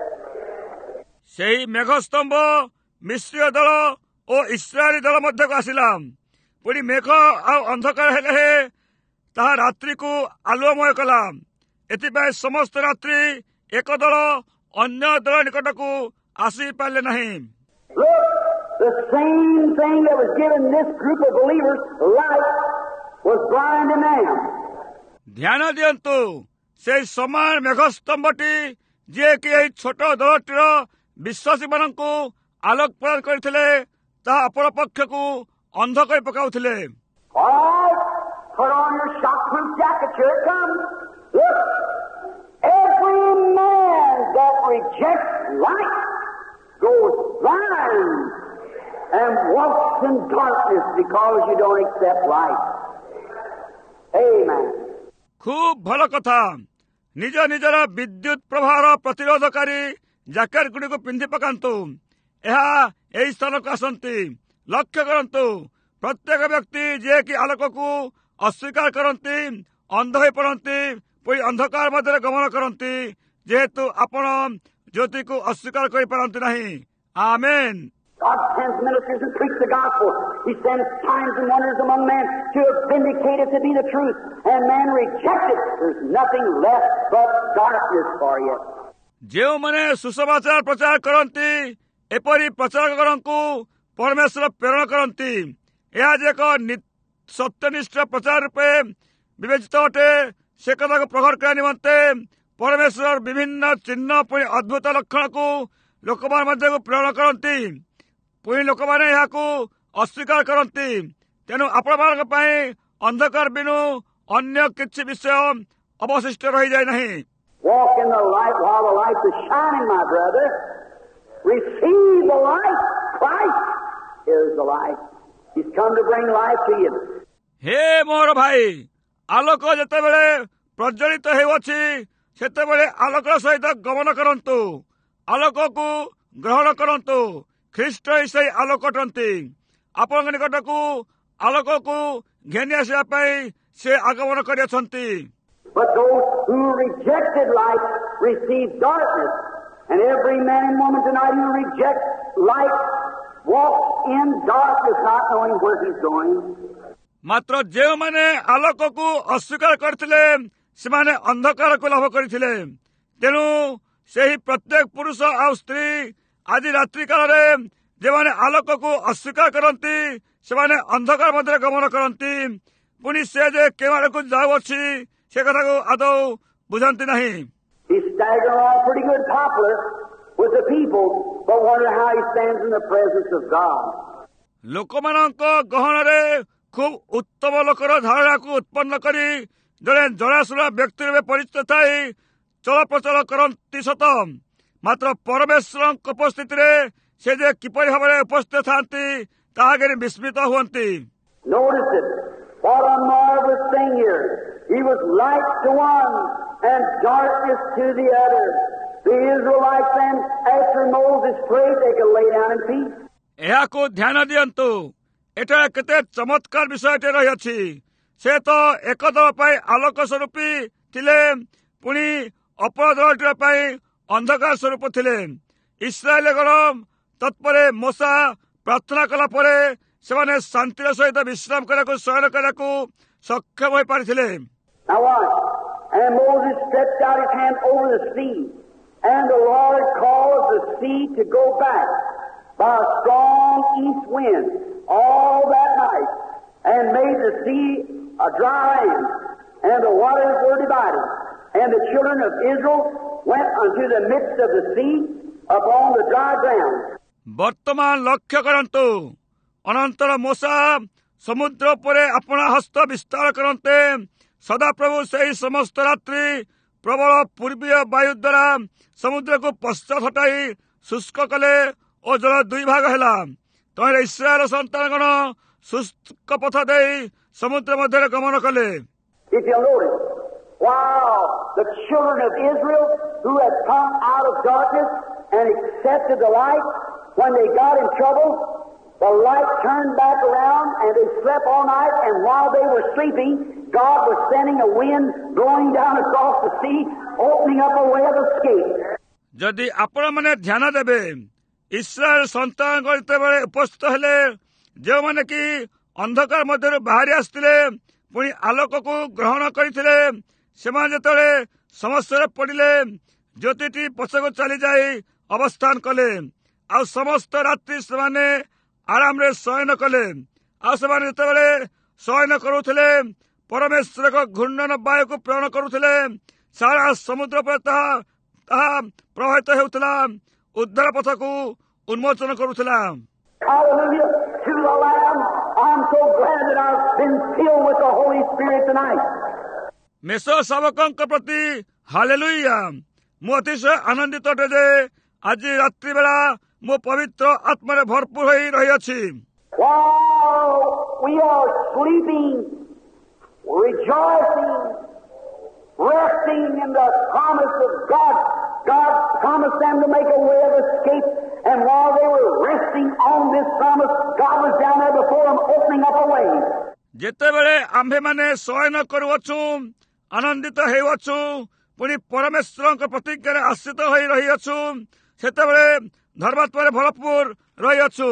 ସେହି ମେଘସ୍ତମ୍ଭ ମିଶ୍ରୀୟ ଦଳ ଓ ଇସ୍ରାଏଲୀ ଦଳ ମଧ୍ୟକୁ ଆସିଲା। ପୁଣି ମେଘ ଆଉ ଅନ୍ଧକାର ହେଲେ ତାହା ରାତ୍ରିକୁ ଆଲୁଅମୟ କଲା। ଏଥିପାଇଁ ସମସ୍ତ ରାତ୍ରି ଏକ ଦଳ ଅନ୍ୟ ଦଳ ନିକଟକୁ ଆସିପାରିଲେ ନାହିଁ। Look, the same thing that was given this group of believers light was blinding them. ଧ୍ୟାନ ଦିଅନ୍ତୁ, ସେହି ସମାନ ମେଘସ୍ତମ୍ଭଟି ଯିଏକି ଏହି ଛୋଟ ଦଳଟିର ବିଶ୍ୱାସୀମାନଙ୍କୁ ଆଲୋକ ପ୍ରଦାନ କରିଥିଲେ, ତାହା ଅପର ପକ୍ଷକୁ ଅନ୍ଧ କରି ପକାଉଥିଲେ। All right, put on your shockproof jacket, here it comes. Look, every man that rejects light goes blind and walks in darkness because you don't accept light. Amen. ଖୁବ୍ ଭଲ କଥା। ନିଜ ନିଜର ବିଦ୍ୟୁତ ପ୍ରବାହର ପ୍ରତିରୋଧକାରୀ ଜ୍ୟାକେଟ ଗୁଡ଼ିକୁ ପିନ୍ଧି ପକାନ୍ତୁ। ଏହା ଏହି ସ୍ଥାନକୁ ଆସନ୍ତି। ଲକ୍ଷ୍ୟ କରନ୍ତୁ, ପ୍ରତ୍ୟେକ ବ୍ୟକ୍ତି ଯିଏକି ଆଲୋକକୁ ଅସ୍ୱୀକାର କରନ୍ତି, ଅନ୍ଧ ହୋଇପଡ଼ନ୍ତି, ପୁଣି ଅନ୍ଧକାର ମଧ୍ୟରେ ଗମନ କରନ୍ତି, ଯେହେତୁ ଆପଣ ଜ୍ୟୋତିକୁ ଅସ୍ୱୀକାର କରିପାରନ୍ତି ନାହିଁ। ଆମେନ୍। God sends ministers and preach the gospel. He sends signs and wonders among men to vindicate it to be the truth. And man rejects it. There's nothing left but darkness for you. ଯେଉଁମାନେ ସୁସମାଚାର ପ୍ରଚାର କରନ୍ତି, ଏପରି ପ୍ରଚାରକଙ୍କୁ ପରମେଶ୍ୱର ପ୍ରେରଣ କରନ୍ତି। ଏହା ଯେ ଏକ ସତ୍ୟନିଷ୍ଠ ପ୍ରଚାର ରୂପେ ବିବେଚିତ ଅଟେ, ସେ କଥାକୁ ପ୍ରଘଟ କରିବା ନିମନ୍ତେ ପରମେଶ୍ୱର ବିଭିନ୍ନ ଚିହ୍ନ ପୁଣି ଅଦ୍ଭୁତ ଲକ୍ଷଣକୁ ଲୋକମାନଙ୍କ ମଧ୍ୟକୁ ପ୍ରେରଣ କରନ୍ତି। ପୁଣି ଲୋକମାନେ ଏହାକୁ ଅସ୍ୱୀକାର କରନ୍ତି। ତେଣୁ ଆପଣମାନଙ୍କ ପାଇଁ ଅନ୍ଧକାର ବିନୁ ଅନ୍ୟ କିଛି ବିଷୟ ଅବଶିଷ୍ଟ ରହିଯାଏ ନାହିଁ। Walk in the light while the light is shining, my brother. Receive the light. Christ is the light. He's come to bring life to you. ହେ ମୋର ଭାଇ, ଆଲୋକ ଯେତେବେଳେ ପ୍ରଜ୍ୱଳିତ ହେଉଅଛି, ସେତେବେଳେ ଆଲୋକର ସହିତ ଗମନ କରନ୍ତୁ। ଆଲୋକକୁ ଗ୍ରହଣ କରନ୍ତୁ। ଖ୍ରୀଷ୍ଟ ହିଁ ସେହି ଆଲୋକ ଅଟନ୍ତି। ଆପଣଙ୍କ ନିକଟକୁ ଆଲୋକକୁ ଘେନି ଆସିବା ପାଇଁ ସେ ଆଗମନ କରିଅଛନ୍ତି। But those who rejected light received darkness. And every man and woman tonight who rejects light walks in darkness, not knowing where he's going. ମାତ୍ର ଯେଉଁମାନେ ଆଲୋକକୁ ଅସ୍ୱୀକାର କରିଥିଲେ, ସେମାନେ ଅନ୍ଧକାରକୁ ଲାଭ କରିଥିଲେ। ତେଣୁ ସେହି ପ୍ରତ୍ୟେକ ପୁରୁଷ ଆଉ ସ୍ତ୍ରୀ ଆଜି ରାତ୍ରି କାଳରେ ଯେଉଁମାନେ ଆଲୋକକୁ ଅସ୍ୱୀକାର କରନ୍ତି, ସେମାନେ ଅନ୍ଧକାର ମଧ୍ୟରେ ଗମନ କରନ୍ତି। ପୁଣି ସେ ଯେ କେଉଁ ଆଡ଼କୁ ଯାଉଅଛି, ସେ କଥାକୁ ଆଦୌ ବୁଝନ୍ତି ନାହିଁ। He's staggering along pretty good popular with the people, but wonder how he stands in the presence of God. ଲୋକମାନଙ୍କ ଗହଣରେ ଖୁବ୍ ଉତ୍ତମ ଲୋକର ଧାରଣାକୁ ଉତ୍ପନ୍ନ କରି ଜଣେ ଜଣାଶୁଣା ବ୍ୟକ୍ତି ରୂପେ ପରିଚିତ ଥାଇ ଚଳପ୍ରଚଳ କରନ୍ତି ସତ, ମାତ୍ର ପରମେଶ୍ୱରଙ୍କ ଉପସ୍ଥିତିରେ ସେ ଯେ କିପରି ଭାବରେ ଉପସ୍ଥିତ ଥାନ୍ତି ତାହା ଘେନି ବିସ୍ମିତ ହୁଅନ୍ତି। Notice it. What a marvelous thing here. He was light to one and darkness to the other. The Israelites then, after Moses prayed, they could lay down in peace. ଏହାକୁ ଧ୍ୟାନ ଦିଅନ୍ତୁ, ଏଠାରେ କେତେ ଚମତ୍କାର ବିଷୟଟେ ରହିଅଛି। ସେ ତ ଏକ ଦଳ ପାଇଁ ଆଲୋକ ସ୍ୱରୂପୀ ଥିଲେ, ପୁଣି ଅପର ଦଳଟିର ପାଇଁ ଅନ୍ଧକାର ସ୍ୱରୂପ ଥିଲେ। ଇସ୍ରାଏଲଗଣ ତତ୍ପରେ ମୋଶା ପ୍ରାର୍ଥନା କଲା ପରେ ସେମାନେ ଶାନ୍ତିର ସହିତ ବିଶ୍ରାମ କରିବାକୁ ଶୟନ କରିବାକୁ ସକ୍ଷମ ହୋଇପାରିଥିଲେ। Now watch. And Moses stretched out his hand over the sea, and the Lord caused the sea to go back by a strong east wind all that night, and made the sea a dry land, and the waters were divided. And the children of Israel went unto the midst of the sea upon the dry ground. ବର୍ତ୍ତମାନ ଲକ୍ଷ୍ୟ କରନ୍ତୁ, ଅନନ୍ତର ମୋଶା ସମୁଦ୍ର ଉପରେ ଆପଣା ହସ୍ତ ବିସ୍ତାର କରନ୍ତେ ସଦାପ୍ରଭୁ ସେହି ସମସ୍ତ ରାତ୍ରି ପ୍ରବଳ ପୂର୍ବୀୟ ବାୟୁ ଦ୍ୱାରା ସମୁଦ୍ରକୁ ପଶ୍ଚାତ ହଟାଇ ଶୁଷ୍କ କଲେ ଓ ଜଳ ଦୁଇ ଭାଗ ହେଲା। ତହିଁରେ ଇସ୍ରାଏଲ ସନ୍ତାନଗଣ ଶୁଷ୍କ ପଥ ଦେଇ ସମୁଦ୍ର ମଧ୍ୟରେ ଗମନ କଲେ। If you notice, wow, the children of Israel who had come out of darkness and accepted the light, when they got in trouble, the light turned back around and they slept all night, and while they were sleeping, God was sending a wind blowing down across the sea, opening up a way of escape. ଯଦି ଆପଣମାନେ ଧ୍ୟାନ ଦେବେ, Israel ସନ୍ତାନଙ୍କ ଯେତେବେଳେ ଉପସ୍ଥିତ ହେଲେ, ଯେଉଁମାନେ କି ଅନ୍ଧକାର ମଧ୍ୟରୁ ବାହାରି ଆସିଥିଲେ ପୁଣି ଆଲୋକକୁ ଗ୍ରହଣ କରିଥିଲେ, ସେମାନେ ଯେତେବେଳେ ସମସ୍ୟାରେ ପଡ଼ିଲେ, ଜ୍ୟୋତିଟି ପଛକୁ ଚାଲିଯାଇ ଅବସ୍ଥାନ କଲେ, ଆଉ ସମସ୍ତ ରାତ୍ରି ସେମାନେ ଆରାମରେ ଶୟନ କଲେ। ଆଉ ସେମାନେ ଯେତେବେଳେ ଶୟନ କରୁଥିଲେ, ପରମେଶ୍ୱର ଏକ ଘୂର୍ଣ୍ଣନ ବାୟୁକୁ ପ୍ରେରଣ କରୁଥିଲେ, ସାରା ସମୁଦ୍ର ଉପରେ ତାହା ତାହା ପ୍ରବାହିତ ହେଉଥିଲା, ଉଦ୍ଧାର ପଥକୁ ଉନ୍ମୋଚନ କରୁଥିଲା। Hallelujah to the Lamb. I'm so glad that I've been filled with the Holy Spirit tonight. ମେଷ ଶାବକଙ୍କ ପ୍ରତି ହାଲେଲୁୟା। ମୁଁ ଅତିଶୟ ଆନନ୍ଦିତ ଅଟେ ଯେ ଆଜି ରାତ୍ରି ବେଳା ମୁଁ ପବିତ୍ର ଆତ୍ମାରେ ଭରପୁର ହୋଇ ରହିଅଛି। While we are sleeping, rejoicing, resting in the promise of God, God promised them to make a way of escape, and while they were resting on this promise, God was down there before them opening up a way. ଯେତେବେଳେ ଆମ୍ଭେମାନେ ଶୟନ କରୁଅଛୁ, ଆନନ୍ଦିତ ହେଉଅଛୁ, ପୁଣି ପରମେଶ୍ୱରଙ୍କ ପ୍ରତିଜ୍ଞାରେ ଆଶ୍ରିତ ହୋଇ ରହିଅଛୁ, ସେତେବେଳେ ଧର୍ମାତ୍ମାରେ ଭରପୁର ରହିଅଛୁ।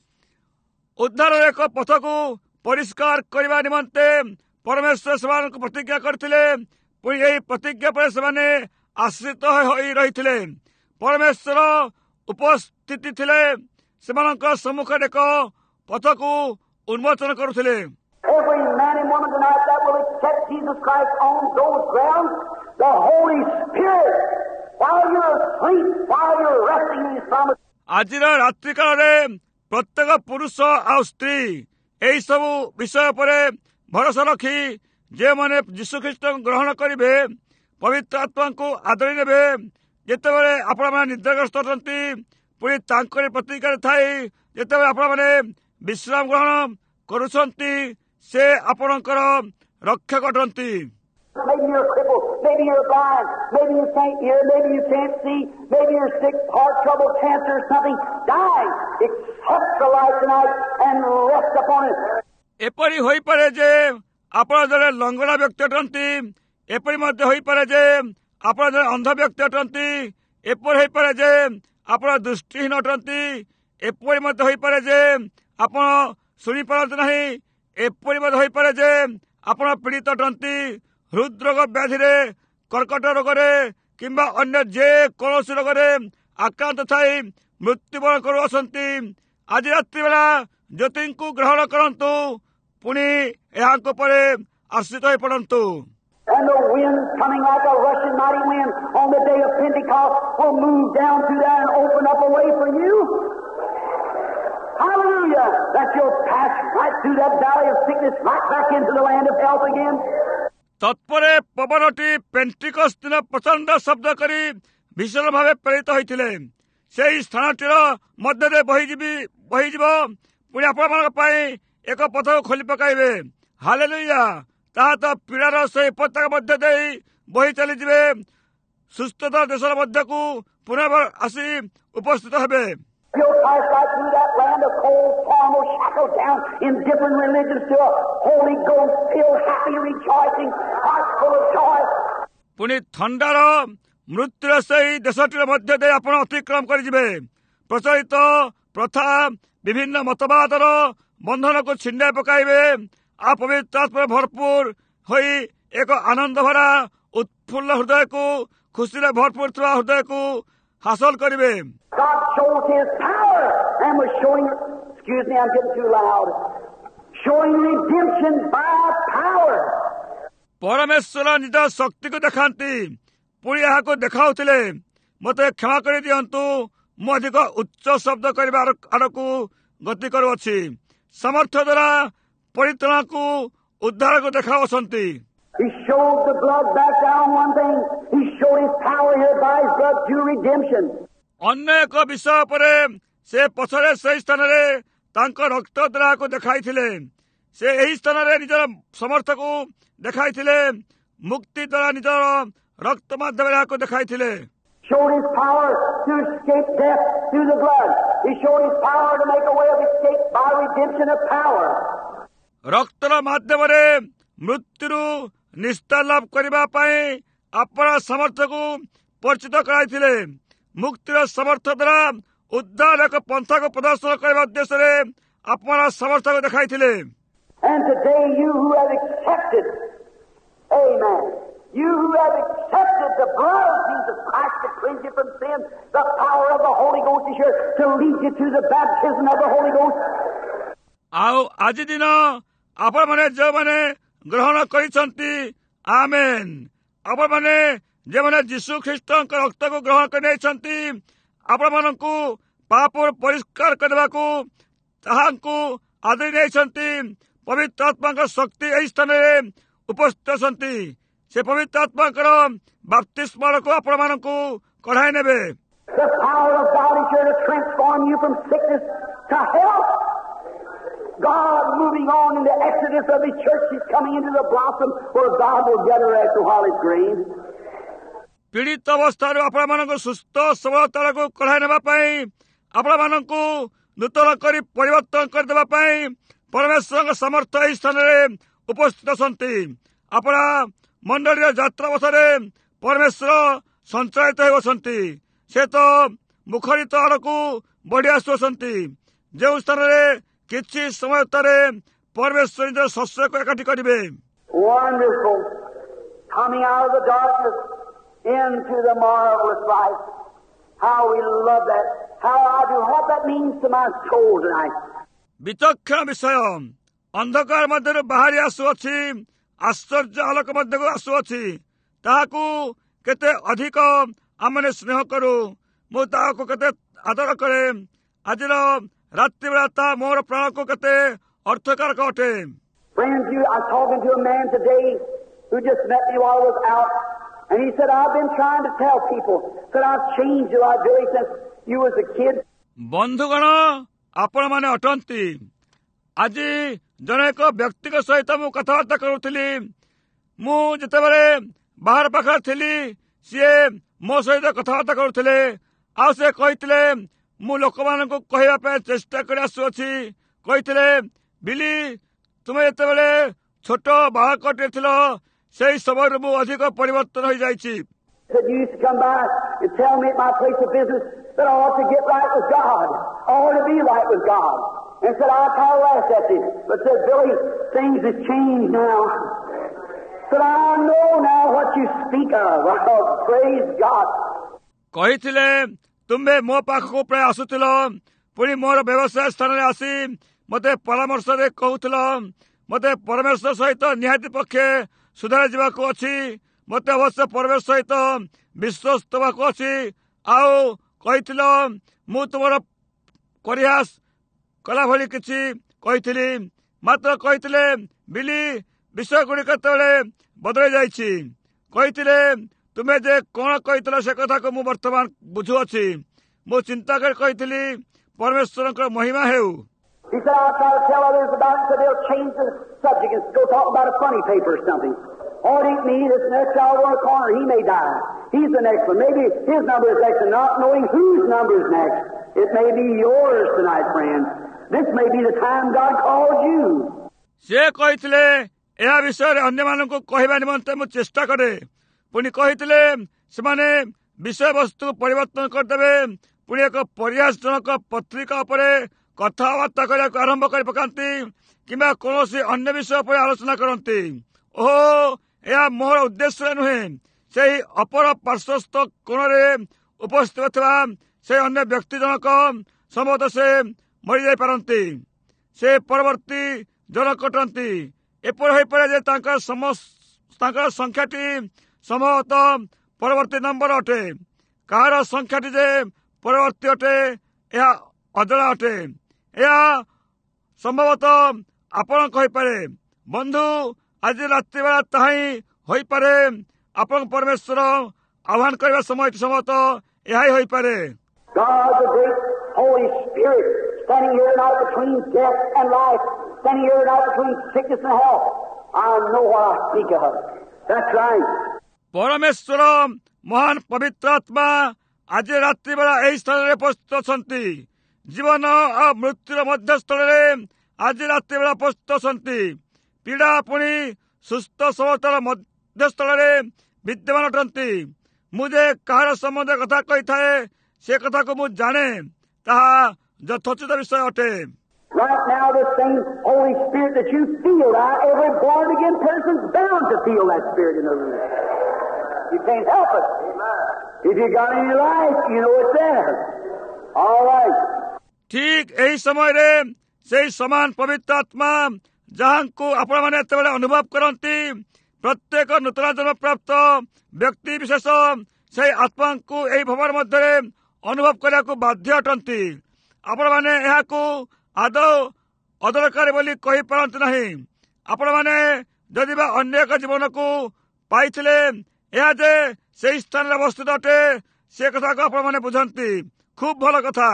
ଉଦ୍ଧାରର ଏକ ପଥକୁ ପରିଷ୍କାର କରିବା ନିମନ୍ତେ ପରମେଶ୍ୱର ସେମାନଙ୍କୁ ପ୍ରତିଜ୍ଞା କରିଥିଲେ, ପୁଣି ଏହି ପ୍ରତିଜ୍ଞା ପରେ ସେମାନେ ଆଶ୍ରିତ ହୋଇ ରହିଥିଲେ। ପରମେଶ୍ୱର ଉପସ୍ଥିତି ଥିଲେ, ସେମାନଙ୍କ ସମ୍ମୁଖରେ ଏକ ପଥକୁ ଉନ୍ମୋଚନ କରୁଥିଲେ। Every man and woman tonight that will accept Jesus Christ on those grounds, the Holy Spirit, while you're asleep, while you're resting in His promise. ଆଜିର ରାତ୍ରି କାଳରେ ପ୍ରତ୍ୟେକ ପୁରୁଷ ଆଉ ସ୍ତ୍ରୀ ଏହି ସବୁ ବିଷୟ ଉପରେ ଭରସା ରଖି ଯେଉଁମାନେ ଯୀଶୁଖ୍ରୀଷ୍ଟଙ୍କୁ ଗ୍ରହଣ କରିବେ, ପବିତ୍ର ଆତ୍ମାଙ୍କୁ ଆଦରି ନେବେ, ଯେତେବେଳେ ଆପଣମାନେ ନିଦ୍ରାଗ୍ରସ୍ତ ଅଟନ୍ତି, ପୁଣି ତାଙ୍କରି ପ୍ରତିଜ୍ଞାରେ ଥାଇ ଯେତେବେଳେ ଆପଣମାନେ ବିଶ୍ରାମ ଗ୍ରହଣ କରୁଛନ୍ତି, ସେ ଆପଣଙ୍କର ରକ୍ଷକ ଅଟନ୍ତି। Maybe you're crippled, maybe you're blind, maybe you can't hear, maybe you can't see, maybe you're sick, heart trouble, cancer, something, dying. Accept the light tonight and rest upon it. ଏପରି ହୋଇପାରେ ଯେ ଆପଣ ଜଣେ ଲଙ୍ଗଳା ବ୍ୟକ୍ତି ଅଟନ୍ତି, ଏପରି ମଧ୍ୟ ହୋଇପାରେ ଯେ ଆପଣ ଜଣେ ଅନ୍ଧ ବ୍ୟକ୍ତି ଅଟନ୍ତି, ଏପରି ହୋଇପାରେ ଯେ ଆପଣ ଦୃଷ୍ଟିହୀନ ଅଟନ୍ତି, ଏପରି ମଧ୍ୟ ହୋଇପାରେ ଯେ ଆପଣ ଶୁଣିପାରନ୍ତି ନାହିଁ, ଏପରି ମଧ୍ୟ ହୋଇପାରେ ଯେ ଆପଣ ପୀଡ଼ିତ ଅଟନ୍ତି ହୃଦରୋଗ ବ୍ୟାଧିରେ, କର୍କଟ ରୋଗରେ କିମ୍ବା ଅନ୍ୟ ଯେକୌଣସି ରୋଗରେ ଆକ୍ରାନ୍ତ ଥାଇ ମୃତ୍ୟୁବରଣ କରୁଅଛନ୍ତି। ଆଜି ରାତ୍ରି ବେଳା ଜ୍ୟୋତିଙ୍କୁ ଗ୍ରହଣ କରନ୍ତୁ, ପୁଣି ଏହାଙ୍କ ଉପରେ ଆଶ୍ରିତ ହୋଇ ପଡ଼ନ୍ତୁ। And the coming like a rushing mighty wind on the day of Pentecost will move down through that and open up a way for you. Hallelujah! That you'll pass right through that valley of sickness, right back into the land of health again. तत्परे पवनटी पेंटिकस्ट दिन प्रचंड शब्द करी भीषण भाव प्रेरित होइथिले सेही स्थानटीर मध्य बहिजीवी बहिजीव पुणी आपण एक पथ खोली पकाइबे हालेलुया ताहा तो पीड़ार से उपत्यका मध्य दे बही चली जिवे सुस्थता देशर मध्य को पुनः आसी उपस्थित हेबे You'll pass right through that land of cold, formal, shackled down in different religions to a Holy Ghost-filled, happy, rejoicing, heart full of joy. पुणी थंडार मृत्युर सही देशटीर मध्य दे आपण अतिक्रम कर जिवे प्रचलित प्रथा विभिन्न मतवादर बंधन को छिंडा पकाइबे आ पवित्र आत्मा भरपूर होई एक आनंद भरा उत्फुल्ल हृदय को खुशी भरपूर थवा हृदय को हासिल करिवे God shows His power and was showing, excuse me, I'm getting too loud, showing redemption by power. परमेश्वर निज शक्ति को देखांती पुणी यहाँ को देखाउथिले मते क्षमा कर दियंतु मु अधिक उच्च शब्द करबा आड़कू गति करुअछि समर्थ द्वारा परित्राण को उद्धार को देखावसंती He showed the blood back down one thing. He showed His power here by His blood to redemption. अन्य एक विषय पर से पछरे से स्थान रे तांको रक्त द्वारा को देखाइथिले से एही स्थान रे निजर समर्थ को देखाइथिले मुक्ति द्वारा निजर रक्त माध्यम को देखाइथिले Showed His power to escape death through the blood. He showed His power to make a way of escape by redemption of power. रक्तर माध्यम रे मृत्यु निस्तार लाभ करबा पई अपना समर्थ को परिचित कराइथिले मुक्तिर समर्थ द्वारा उद्धार एक पंथा को प्रदर्शन करबा उद्देश्य रे अपना समर्थ को देखाइथिले And today you who have accepted, amen, you who have accepted the blood of Jesus Christ to cleanse you from sin, the power of the Holy Ghost is here to lead you to the baptism of the Holy Ghost. आओ आज दिन आपण माने जो माने ग्रहण करिसंती आमेन आपण माने जे माने यीशु ख्रीष्टक रक्त को ग्रहण करनेछंती आपण मानकू पाप परिष्कार करबाकू ताहांकू आदरि नेछंती पवित्र आत्मा का शक्ति एही स्थान रे उपस्थित संती से पवित्र आत्मा कर बपतिस्मा को आपण मानकू कढाई नेबे The power of God is here to transform you from sickness to health. God moving on in the exodus of His church, He's coming into the blossom where God will gather after while it green. पीड़ित अवस्था आपण मानक सुस्थ सबलता को कढ़ाई नेबा पई आपण मानक नूतन करी परिवर्तन कर देबा पई परमेश्वर समर्थ एही स्थान रे उपस्थित संती अपना मंडलीय यात्रा पथरे परमेश्वर संचालित होसंती से तो मुखरित आड़कू बढ़ी आसुसंती जो स्थान रे किछि समय तारे परमेश्वर निज शस्य को एकाठी करिवे Wonderful. Coming out of the darkness into the marvelous light. How we love that. How I do. What that means to my soul tonight. विचक्षण विषय अंधकार मध्य बाहरी आसुअछि आश्चर्य आलोक मध्य को आसुअछि ताहाकू केते अधिक आमने स्नेह करू मु ताहाकू केते आदर करे आजिर रात्रि बेला ता मोर प्राण को केते अर्थकारक अटे Friends, you, I was talking to a man today who just met me while I was out, and he said, I've been trying to tell people that I've changed a lot really since you was a kid. बंधुगण आपण माने अटंती आज जने एक व्यक्ति सहित मु कथबार्ता करुଥିଲି मु जेतेबेले बाहर पाखर थिली सीए मो सहित कथबार्ता करुଥିଲେ आ से कहितले मु लोक मानक कहबा पे चेष्टा कर आसुअछि कहितले बिली तुमे जेतेबेले छोट बालकटे थिलो सेही समय मु अधिक परिवर्तन हो जाइछि Said you used to come by and tell me at my place of business that I ought to get right with God. I ought to be right with God. And said, I kind of laughed at you. But said, Billy, things have changed now. Said, I know now what you speak of. Oh, praise God. कहिथिले तुमे मो पाखको प्राय आसुथिल पुणी मोर व्यवसाय स्थान रे आसी मते परामर्श रे कहूथिल मते परमेश्वर सहित निहाती पक्षे सुधार जीवाको अछि ମତେ ଅବଶ୍ୟ ପରିବେଶ ସହିତ ବିଶ୍ୱସ୍ତ ହେବାକୁ ଅଛି। ଆଉ କହିଥିଲ ମୁଁ ତୁମର ପରିହାସ କଲା ଭଳି କିଛି କହିଥିଲି, ମାତ୍ର କହିଥିଲେ ବିଲି ବିଷୟ ଗୁଡ଼ିକ କେତେବେଳେ ବଦଳାଇ ଯାଇଛି। କହିଥିଲେ ତୁମେ ଯେ କଣ କହିଥିଲ ସେ କଥାକୁ ମୁଁ ବର୍ତ୍ତମାନ ବୁଝୁଅଛି। ମୁଁ ଚିନ୍ତା କରି କହିଥିଲି ପରମେଶ୍ୱରଙ୍କ ମହିମା ହେଉ। He said, I'll try to tell others about it, so they'll change the subject and go talk about a funny paper or something. Or it ain't me, this next child on the corner, he may die. He's the next one. Maybe his number is next, and not knowing whose number is next. It may be yours tonight, friends. This may be the time God calls you. ସେ କହିଥିଲେ ଏହା ବିଷୟରେ ଅନ୍ୟମାନଙ୍କୁ କହିବା ନିମନ୍ତେ ମୁଁ ଚେଷ୍ଟା କରେ। ପୁଣି କହିଥିଲେ ସେମାନେ ବିଷୟବସ୍ତୁକୁ ପରିବର୍ତ୍ତନ କରିଦେବେ। ପୁଣି ଏକ ପରିହାସଜନକ ପତ୍ରିକା ଉପରେ କଥାବାର୍ତ୍ତା କରିବାକୁ ଆରମ୍ଭ କରି ପକାନ୍ତି କିମ୍ବା କୌଣସି ଅନ୍ୟ ବିଷୟ ଉପରେ ଆଲୋଚନା କରନ୍ତି। ଓହୋ, ଏହା ମୋର ଉଦ୍ଦେଶ୍ୟ ନୁହେଁ। ସେହି ଅପର ପାର୍ଶ୍ୱସ୍ଥ କୋଣରେ ଉପସ୍ଥିତ ଥିବା ସେ ଅନ୍ୟ ବ୍ୟକ୍ତି ଜଣକ ସମ୍ଭବତଃ ସେ ମରିଯାଇପାରନ୍ତି, ସେ ପରବର୍ତ୍ତୀ ଜଣକ ଅଟନ୍ତି। ଏପରି ହୋଇପାରେ ଯେ ତାଙ୍କର ତାଙ୍କର ସଂଖ୍ୟାଟି ସମ୍ଭବତଃ ପରବର୍ତ୍ତୀ ନମ୍ବର ଅଟେ। କାହାର ସଂଖ୍ୟାଟି ଯେ ପରବର୍ତ୍ତୀ ଅଟେ ଏହା ଅଜଣା ଅଟେ। ଏହା ସମ୍ଭବତଃ ଆପଣ କହିପାରେ। ବନ୍ଧୁ, ଆଜି ରାତ୍ରି ବେଳା ତାହା ହିଁ ହୋଇପାରେ। ଆପଣଙ୍କ ପରମେଶ୍ୱର ଆହ୍ୱାନ କରିବା ସମୟଟି ସମ୍ଭବତଃ ଏହା ହିଁ ହୋଇପାରେ। God, the great Holy Spirit, standing here tonight between death and life, standing here tonight between sickness and health. I know what I speak of. That's right. ପରମେଶ୍ୱର ମହାନ ପବିତ୍ର ଆତ୍ମା ଆଜି ରାତ୍ରି ବେଳା ଏହି ସ୍ଥାନରେ ଉପସ୍ଥିତ ଅଛନ୍ତି। ଜୀବନ ଆଉ ମୃତ୍ୟୁର ମଧ୍ୟସ୍ଥଳରେ ଆଜି ରାତ୍ରି ବେଳା ଉପସ୍ଥିତ ଅଛନ୍ତି। ପୀଡ଼ା ପୁଣି ସୁସ୍ଥ ସବଳତାର ମଧ୍ୟସ୍ଥଳରେ ବିଦ୍ୟମାନ ଅଟନ୍ତି। ମୁଁ ଯେ କାହାର ସମ୍ବନ୍ଧରେ କଥା କହିଥାଏ ସେ କଥାକୁ ମୁଁ ଜାଣେ, ତାହା ଯଥୋଚିତ ବିଷୟ ଅଟେ। Right now, the same Holy Spirit that you feel, now, every born again person's bound to feel that Spirit in the room. You can't help it. If you got any life, you know it's there. All right. ଠିକ୍ ଏହି ସମୟରେ ସେହି ସମାନ ପବିତ୍ର ଆତ୍ମା ଯାହାଙ୍କୁ ଆପଣମାନେ ଏତେବେଳେ ଅନୁଭବ କରନ୍ତି, ପ୍ରତ୍ୟେକ ନୂତନ ଜନ୍ମ ପ୍ରାପ୍ତ ବ୍ୟକ୍ତି ବିଶେଷ ସେହି ଆତ୍ମାଙ୍କୁ ଏହି ଭବନ ମଧ୍ୟରେ ଅନୁଭବ କରିବାକୁ ବାଧ୍ୟ ଅଟନ୍ତି। ଆପଣମାନେ ଏହାକୁ ଆଦୌ ଅଦରକାରୀ ବୋଲି କହିପାରନ୍ତି ନାହିଁ। ଆପଣମାନେ ଯଦି ବା ଅନ୍ୟ ଏକ ଜୀବନକୁ ପାଇଥିଲେ, ଏହା ଯେ ସେହି ସ୍ଥାନରେ ଅବସ୍ଥିତ ଅଟେ ସେ କଥାକୁ ଆପଣମାନେ ବୁଝନ୍ତି। ଖୁବ୍ ଭଲ କଥା।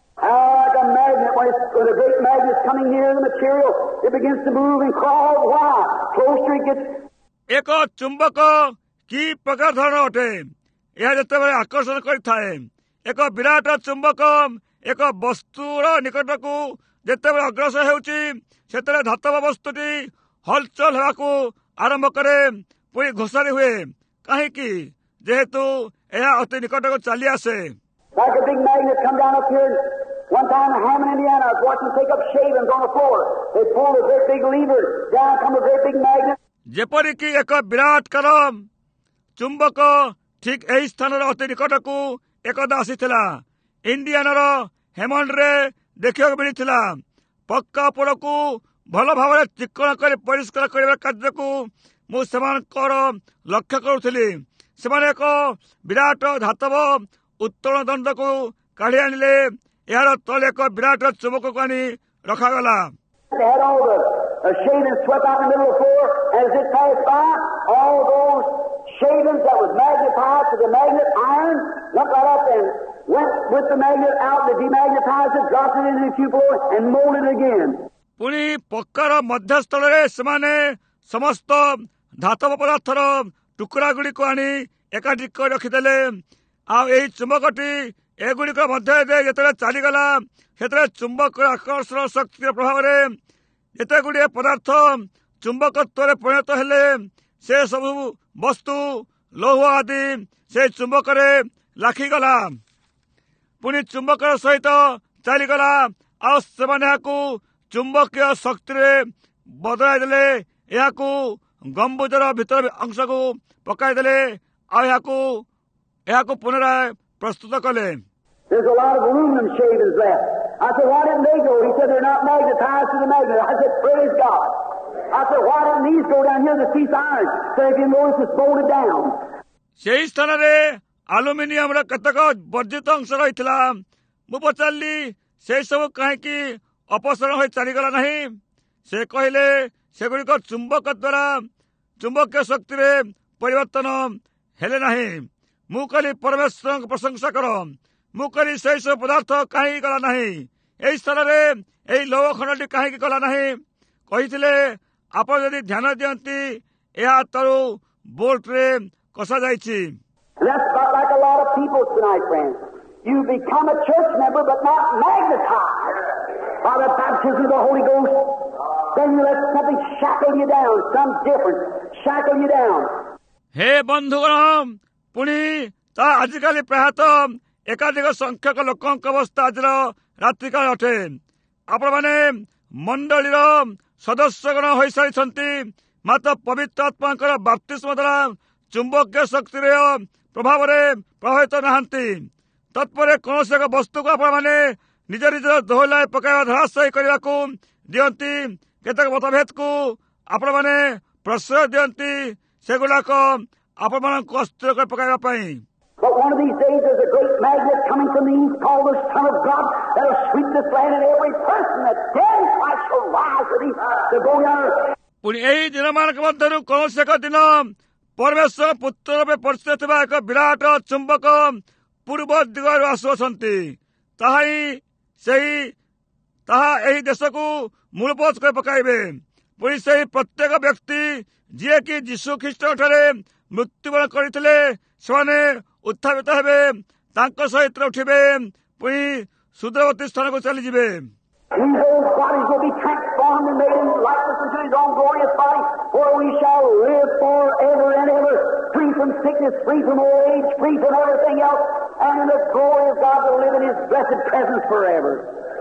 Like a magnet, when, it's, when a great magnet is coming near the material, it begins to move and crawl. Why? Closer it gets. ଏକ ଚୁମ୍ବକ କି ପ୍ରକାର ଧରଣ ଅଟେ? ଏହା ଯେତେବେଳେ ଆକର୍ଷଣ କରିଥାଏ, ଏକ ବିରାଟ ଚୁମ୍ବକ ଏକ ବସ୍ତୁର ନିକଟକୁ ଯେତେବେଳେ ଅଗ୍ରସର ହେଉଛି, ସେତେବେଳେ ଧାତବ ବସ୍ତୁଟି ହଲଚଲ ହେବାକୁ ଆରମ୍ଭ କରେ, ପୁଣି ଘୋଷାରି ହୁଏ। କାହିଁକି? ଯେହେତୁ ଏହା ଅତି ନିକଟକୁ ଚାଲି ଆସେ। Like a big magnet come down up here. One time in Hammond, Indiana, I was watching them take up shavings on the floor. They pulled a great big lever. Down come a great big magnet. ଯେପରିକି ଏକ ବିରାଟ car ଚୁମ୍ବକ ଠିକ୍ ଏହି ସ୍ଥାନର ଅତି ନିକଟକୁ ଏକଦା ଆସିଥିଲା। ଇଣ୍ଡିଆନାର ହେମଣ୍ଡରେ ଦେଖିବାକୁ ମିଳିଥିଲା। ପକ୍କା ପୋଡ଼କୁ ଭଲ ଭାବରେ ଚିକ୍କଣ କରି ପରିଷ୍କାର କରିବା କାର୍ଯ୍ୟକୁ ମୁଁ ସେମାନଙ୍କର ଲକ୍ଷ୍ୟ କରୁଥିଲି। ସେମାନେ ଏକ ବିରାଟ ଧାତବ ଉତ୍ତୋଳନ ଦଣ୍ଡକୁ କାଢ଼ି ଆଣିଲେ। ଏହାର ତଳେ ଏକ ବିରାଟ ଚୁମ୍ବକକୁ ଆଣି ରଖାଗଲା। They had all the uh, shavings swept out in the middle of the floor, and as it passed by, all those shavings that was magnetized to the magnet iron went right up and went with the magnet out. They demagnetized it, dropped it into the tube floor, and molded it again. ପୁଣି ପକ୍କାର ମଧ୍ୟସ୍ଥଳରେ ସେମାନେ ସମସ୍ତ ଧାତବ ପଦାର୍ଥର ଟୁକୁରା ଗୁଡ଼ିକୁ ଆଣି ଏକାଠି କରି ରଖିଦେଲେ। ଆଉ ଏହି ଚୁମ୍ବକଟି ଏଗୁଡ଼ିକ ମଧ୍ୟରେ ଯେତେବେଳେ ଚାଲିଗଲା, ସେଥିରେ ଚୁମ୍ବକର ଆକର୍ଷଣ ଶକ୍ତିର ପ୍ରଭାବରେ ଯେତେ ଗୁଡ଼ିଏ ପଦାର୍ଥ ଚୁମ୍ବକତ୍ୱରେ ପରିଣତ ହେଲେ, ସେ ସବୁ ବସ୍ତୁ ଲୌହ ଆଦି ସେ ଚୁମ୍ବକରେ ଲାଖିଗଲା, ପୁଣି ଚୁମ୍ବକର ସହିତ ଚାଲିଗଲା। ଆଉ ସେମାନେ ଏହାକୁ ଚୁମ୍ବକୀୟ ଶକ୍ତିରେ ବଦଳାଇ ଦେଲେ। ଏହାକୁ ଗମ୍ବୁଜର ଭିତର ଅଂଶକୁ ପକାଇଦେଲେ ଆଉ ଏହାକୁ ଏହାକୁ ପୁନରାୟ ପ୍ରସ୍ତୁତ କଲେ। There's a lot of aluminum shavings left. I said, why didn't they go? He said, they're not magnetized to the magnet. I said, praise God. I said, why didn't these go down here to the cease iron? So if you notice, it's bolted down. ସେହି ସ୍ଥାନରେ ଆଲୁମିନିୟମର କେତେକ ବର୍ଜିତ ଅଂଶ ରହିଥିଲା। ମୁଁ ପଚାରିଲି ସେହି ସବୁ କାହିଁକି ଅପସାରଣ ହୋଇ ଚାଲିଗଲା ନାହିଁ? ସେ କହିଲେ ସେଗୁଡ଼ିକ ଚୁମ୍ବକ ଦ୍ୱାରା ଚୁମ୍ବକୀୟ ଶକ୍ତିରେ ପରିବର୍ତ୍ତନ ହେଲେ ନାହିଁ। ମୁଁ କହିଲି ପରମେଶ୍ୱରଙ୍କ ପ୍ରଶଂସା କର। ମୁଁ କହିଲି ସେହି ସବୁ ପଦାର୍ଥ କାହିଁକି ଗଲା ନାହିଁ? ଏହି ସ୍ଥାନରେ ଏହି ଲୌହ ଖଣ୍ଡଟି କାହିଁକି ଗଲା ନାହିଁ? କହିଥିଲେ ଆପଣ ଯଦି ଧ୍ୟାନ ଦିଅନ୍ତି ଏହା ତଳୁ ବୋଲ୍ଟରେ କଷାଯାଇଛି। That's about like a lot of people tonight, friends. You become a church member but not magnetized by the baptism of the Holy Ghost. Then you let something shackle you down, some difference shackle you down. ହେ ବନ୍ଧୁଗଣ, ପୁଣି ତା ଆଜିକାଲି ପ୍ରାୟତଃ ଏକାଧିକ ସଂଖ୍ୟକ ଲୋକଙ୍କ ଅବସ୍ଥା ଆଜିର ରାତ୍ରିକାଳ ଅଟେ। ଆପଣମାନେ ମଣ୍ଡଳୀର ସଦସ୍ୟଗଣ ହୋଇସାରିଛନ୍ତି, ମାତ୍ର ପବିତ୍ର ଆତ୍ମାଙ୍କର ବାପ୍ତିସ୍ମ ଦ୍ୱାରା ଚୁମ୍ବକୀୟ ଶକ୍ତିର ପ୍ରଭାବରେ ପ୍ରଭାବିତ ନାହାନ୍ତି। ତତ୍ପରେ କୌଣସି ଏକ ବସ୍ତୁକୁ ଆପଣମାନେ ନିଜ ନିଜର ଦୋହଲାଇ ପକାଇବା ଧରାଶୟ କରିବାକୁ ଦିଅନ୍ତି। କେତେକ ମତଭେଦକୁ ଆପଣମାନେ ପ୍ରଶ୍ରୟ ଦିଅନ୍ତି, ସେଗୁଡାକ ଆପଣମାନଙ୍କୁ ଅସ୍ଥିର କରି ପକାଇବା ପାଇଁ। But one of these days there's a great magnet coming from the east called the Son of God that'll sweep this land, and every person that's dead in Christ shall rise with him to go yonder. ପୁଣି ଏହି ଦିନମାନଙ୍କ ମଧ୍ୟରୁ କୌଣସି ଏକ ଦିନ ପରମେଶ୍ୱର ପୁତ୍ର ରୂପେ ପରିଚିତ ଥିବା ଏକ ବିରାଟ ଚୁମ୍ବକ ପୂର୍ବ ଦିଗରୁ ଆସୁଅଛନ୍ତି। ତାହା ହିଁ ସେହି ତାହା ଏହି ଦେଶକୁ ମୂଳପୋଛ କରି ପକାଇବେ। ପୁଣି ସେହି ପ୍ରତ୍ୟେକ ବ୍ୟକ୍ତି ଯିଏକି ଯୀଶୁ ଖ୍ରୀଷ୍ଟଙ୍କଠାରେ ମୃତ୍ୟୁବରଣ କରିଥିଲେ ସେମାନେ ଉତ୍ଥାପିତ ହେବେ, ତାଙ୍କ ସହିତ ଉଠିବେ, ପୁଣି ସୁଦୂରବର୍ତ୍ତୀ ସ୍ଥାନକୁ ଚାଲିଯିବେ। These old bodies will be transformed and made in likeness unto his own glorious body, where we shall live forever and ever, free from sickness, free from old age, free from everything else, and in the glory of God to live in his blessed presence forever.